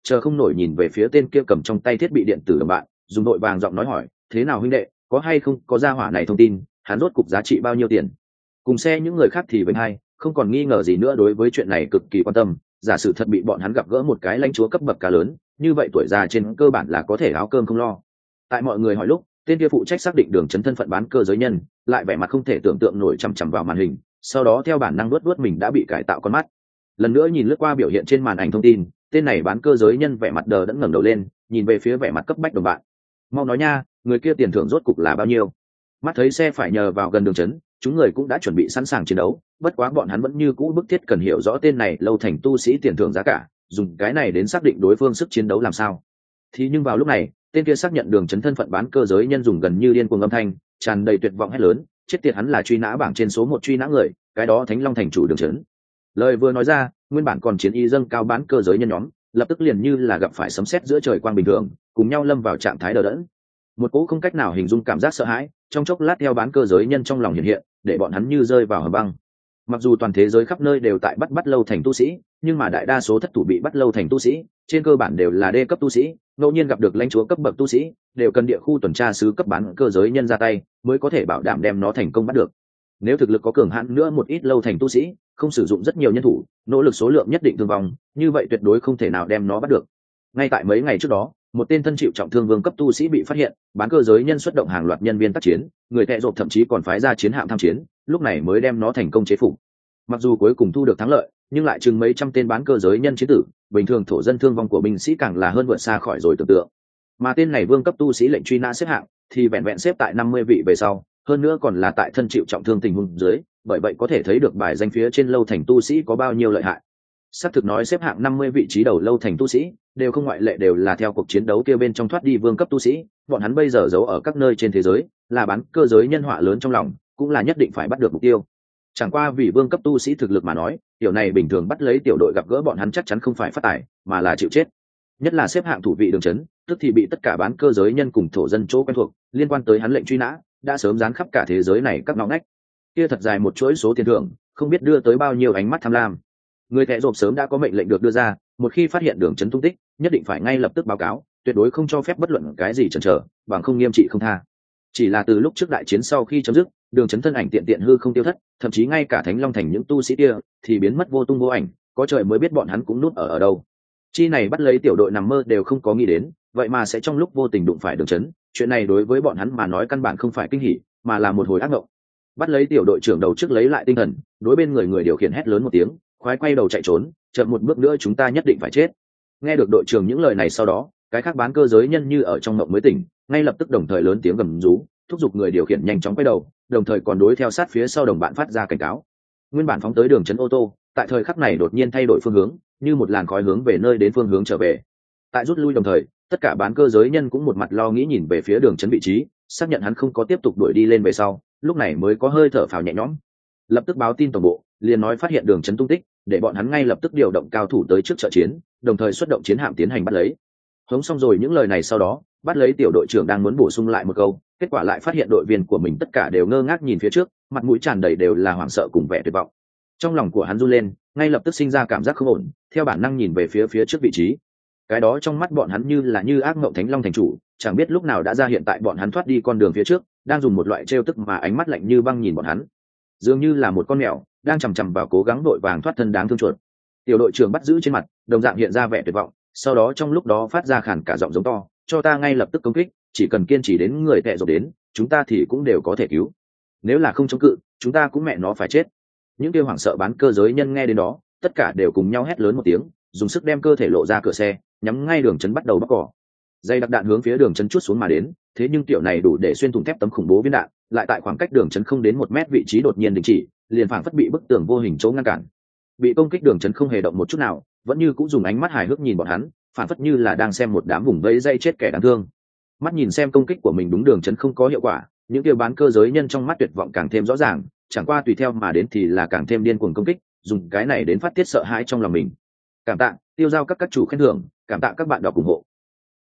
chờ không nổi nhìn về phía tên kia cầm trong tay thiết bị điện tử đồng bạn, dùng đội vàng giọng nói hỏi, thế nào huynh đệ, có hay không có gia hỏa này thông tin, hắn rốt cục giá trị bao nhiêu tiền? Cùng xe những người khác thì với hai, không còn nghi ngờ gì nữa đối với chuyện này cực kỳ quan tâm. Giả sử thật bị bọn hắn gặp gỡ một cái lãnh chúa cấp bậc cá lớn, như vậy tuổi già trên cơ bản là có thể áo cơm không lo. Tại mọi người hỏi lúc, tên kia phụ trách xác định đường chấn thân phận bán cơ giới nhân, lại vẻ mặt không thể tưởng tượng nổi chằm chằm vào màn hình, sau đó theo bản năng luốt luốt mình đã bị cải tạo con mắt. Lần nữa nhìn lướt qua biểu hiện trên màn ảnh thông tin, tên này bán cơ giới nhân vẻ mặt đờ đẫn ngẩng đầu lên, nhìn về phía vẻ mặt cấp bách đồng bạn. Mau nói nha, người kia tiền thưởng rốt cục là bao nhiêu? Mắt thấy xe phải nhờ vào gần đường chấn, chúng người cũng đã chuẩn bị sẵn sàng chiến đấu, bất quá bọn hắn vẫn như cũ bức thiết cần hiểu rõ tên này lâu thành tu sĩ tiền thưởng giá cả, dùng cái này đến xác định đối phương sức chiến đấu làm sao. Thì nhưng vào lúc này, tên kia xác nhận đường chấn thân phận bán cơ giới nhân dùng gần như điên cuồng âm thanh, tràn đầy tuyệt vọng hét lớn, chết tiệt, hắn là truy nã bảng trên số một truy nã người, cái đó Thánh Long thành chủ đường chấn. Lời vừa nói ra, nguyên bản còn chiến y dâng cao bán cơ giới nhân nhóm, lập tức liền như là gặp phải sấm sét giữa trời quang bình thường, cùng nhau lâm vào trạng thái đờ đẫn. Một cỗ không cách nào hình dung cảm giác sợ hãi, trong chốc lát theo bán cơ giới nhân trong lòng hiện hiện, để bọn hắn như rơi vào hầm băng. Mặc dù toàn thế giới khắp nơi đều tại bắt bắt lâu thành tu sĩ, nhưng mà đại đa số thất thủ bị bắt lâu thành tu sĩ, trên cơ bản đều là đê cấp tu sĩ, ngẫu nhiên gặp được lãnh chúa cấp bậc tu sĩ, đều cần địa khu tuần tra sứ cấp bán cơ giới nhân ra tay, mới có thể bảo đảm đem nó thành công bắt được. Nếu thực lực có cường hãn nữa một ít lâu thành tu sĩ, không sử dụng rất nhiều nhân thủ, nỗ lực số lượng nhất định thương vong, như vậy tuyệt đối không thể nào đem nó bắt được. Ngay tại mấy ngày trước đó, một tên thân chịu trọng thương vương cấp tu sĩ bị phát hiện, bán cơ giới nhân xuất động hàng loạt nhân viên tác chiến, người tệ rộp thậm chí còn phái ra chiến hạm tham chiến, lúc này mới đem nó thành công chế phục. Mặc dù cuối cùng thu được thắng lợi, nhưng lại chừng mấy trăm tên bán cơ giới nhân chiến tử, bình thường thổ dân thương vong của binh sĩ càng là hơn vượt xa khỏi rồi tưởng tượng. Mà tên này vương cấp tu sĩ lệnh truy nã xếp hạng thì vẹn vẹn xếp tại năm mươi vị về sau, hơn nữa còn là tại thân chịu trọng thương tình huống dưới, bởi vậy có thể thấy được bài danh phía trên lâu thành tu sĩ có bao nhiêu lợi hại. Xác thực nói xếp hạng năm mươi vị trí đầu lâu thành tu sĩ, đều không ngoại lệ đều là theo cuộc chiến đấu kia bên trong thoát đi vương cấp tu sĩ, bọn hắn bây giờ giấu ở các nơi trên thế giới, là bán cơ giới nhân họa lớn trong lòng, cũng là nhất định phải bắt được mục tiêu. Chẳng qua vì vương cấp tu sĩ thực lực mà nói, tiểu này bình thường bắt lấy tiểu đội gặp gỡ bọn hắn chắc chắn không phải phát tài, mà là chịu chết. Nhất là xếp hạng thủ vị đường chấn, tức thì bị tất cả bán cơ giới nhân cùng thổ dân chỗ quen thuộc, liên quan tới hắn lệnh truy nã, đã sớm dán khắp cả thế giới này các ngõ ngách. Kia thật dài một chuỗi số tiền thưởng, không biết đưa tới bao nhiêu ánh mắt tham lam. Người thẻ rộp sớm đã có mệnh lệnh được đưa ra, một khi phát hiện đường chấn tung tích, nhất định phải ngay lập tức báo cáo, tuyệt đối không cho phép bất luận cái gì chần chờ, bằng không nghiêm trị không tha. Chỉ là từ lúc trước đại chiến sau khi chấm dứt, đường chấn thân ảnh tiện tiện hư không tiêu thất, thậm chí ngay cả Thánh Long thành những tu sĩ kia thì biến mất vô tung vô ảnh, có trời mới biết bọn hắn cũng núp ở ở đâu. Chi này bắt lấy tiểu đội nằm mơ đều không có nghĩ đến, vậy mà sẽ trong lúc vô tình đụng phải đường chấn, chuyện này đối với bọn hắn mà nói căn bản không phải kinh hỉ, mà là một hồi ác mộng. Bắt lấy tiểu đội trưởng đầu trước lấy lại tinh thần, đối bên người người điều khiển hét lớn một tiếng, khoái quay đầu chạy trốn, chậm một bước nữa chúng ta nhất định phải chết. Nghe được đội trưởng những lời này sau đó, cái khác bán cơ giới nhân như ở trong mộng mới tỉnh, ngay lập tức đồng thời lớn tiếng gầm rú, thúc giục người điều khiển nhanh chóng quay đầu, đồng thời còn đối theo sát phía sau đồng bạn phát ra cảnh cáo. Nguyên bản phóng tới đường trấn ô tô, tại thời khắc này đột nhiên thay đổi phương hướng, như một làn khói hướng về nơi đến phương hướng trở về. Tại rút lui đồng thời, tất cả bán cơ giới nhân cũng một mặt lo nghĩ nhìn về phía đường trấn vị trí, xác nhận hắn không có tiếp tục đuổi đi lên về sau, lúc này mới có hơi thở phào nhẹ nhõm. Lập tức báo tin tổng bộ, liền nói phát hiện đường trấn tung tích, để bọn hắn ngay lập tức điều động cao thủ tới trước trợ chiến, đồng thời xuất động chiến hạm tiến hành bắt lấy. Hống xong rồi những lời này sau đó, bắt lấy tiểu đội trưởng đang muốn bổ sung lại một câu, kết quả lại phát hiện đội viên của mình tất cả đều ngơ ngác nhìn phía trước, mặt mũi tràn đầy đều là hoảng sợ cùng vẻ tuyệt vọng. Trong lòng của hắn run lên, ngay lập tức sinh ra cảm giác không ổn, theo bản năng nhìn về phía phía trước vị trí. Cái đó trong mắt bọn hắn như là như ác mộng Thánh Long thành chủ, chẳng biết lúc nào đã ra hiện tại bọn hắn thoát đi con đường phía trước, đang dùng một loại trêu tức mà ánh mắt lạnh như băng nhìn bọn hắn, dường như là một con mèo đang chằm chằm vào cố gắng đội vàng thoát thân đáng thương chuột. Tiểu đội trưởng bắt giữ trên mặt, đồng dạng hiện ra vẻ tuyệt vọng, sau đó trong lúc đó phát ra khàn cả giọng giống to, cho ta ngay lập tức công kích, chỉ cần kiên trì đến người tệ rồi đến, chúng ta thì cũng đều có thể cứu. Nếu là không chống cự, chúng ta cũng mẹ nó phải chết. Những kêu hoảng sợ bán cơ giới nhân nghe đến đó, tất cả đều cùng nhau hét lớn một tiếng, dùng sức đem cơ thể lộ ra cửa xe, nhắm ngay đường trấn bắt đầu bóc cỏ. Dây đặc đạn hướng phía đường trấn chuốt xuống mà đến, thế nhưng tiểu này đủ để xuyên thủng thép tấm khủng bố viên đạn, lại tại khoảng cách đường trấn không đến một mét vị trí đột nhiên đình chỉ, liền phảng phất bị bức tường vô hình chỗ ngăn cản. Bị công kích đường trấn không hề động một chút nào, vẫn như cũng dùng ánh mắt hài hước nhìn bọn hắn, phảng phất như là đang xem một đám vùng vây dây chết kẻ đáng thương. Mắt nhìn xem công kích của mình đúng đường trấn không có hiệu quả, những kêu bán cơ giới nhân trong mắt tuyệt vọng càng thêm rõ ràng, chẳng qua tùy theo mà đến thì là càng thêm điên cuồng công kích, dùng cái này đến phát tiết sợ hãi trong lòng mình. Cảm tạ tiêu giao các các chủ khen thưởng, cảm tạ các bạn đọc ủng hộ.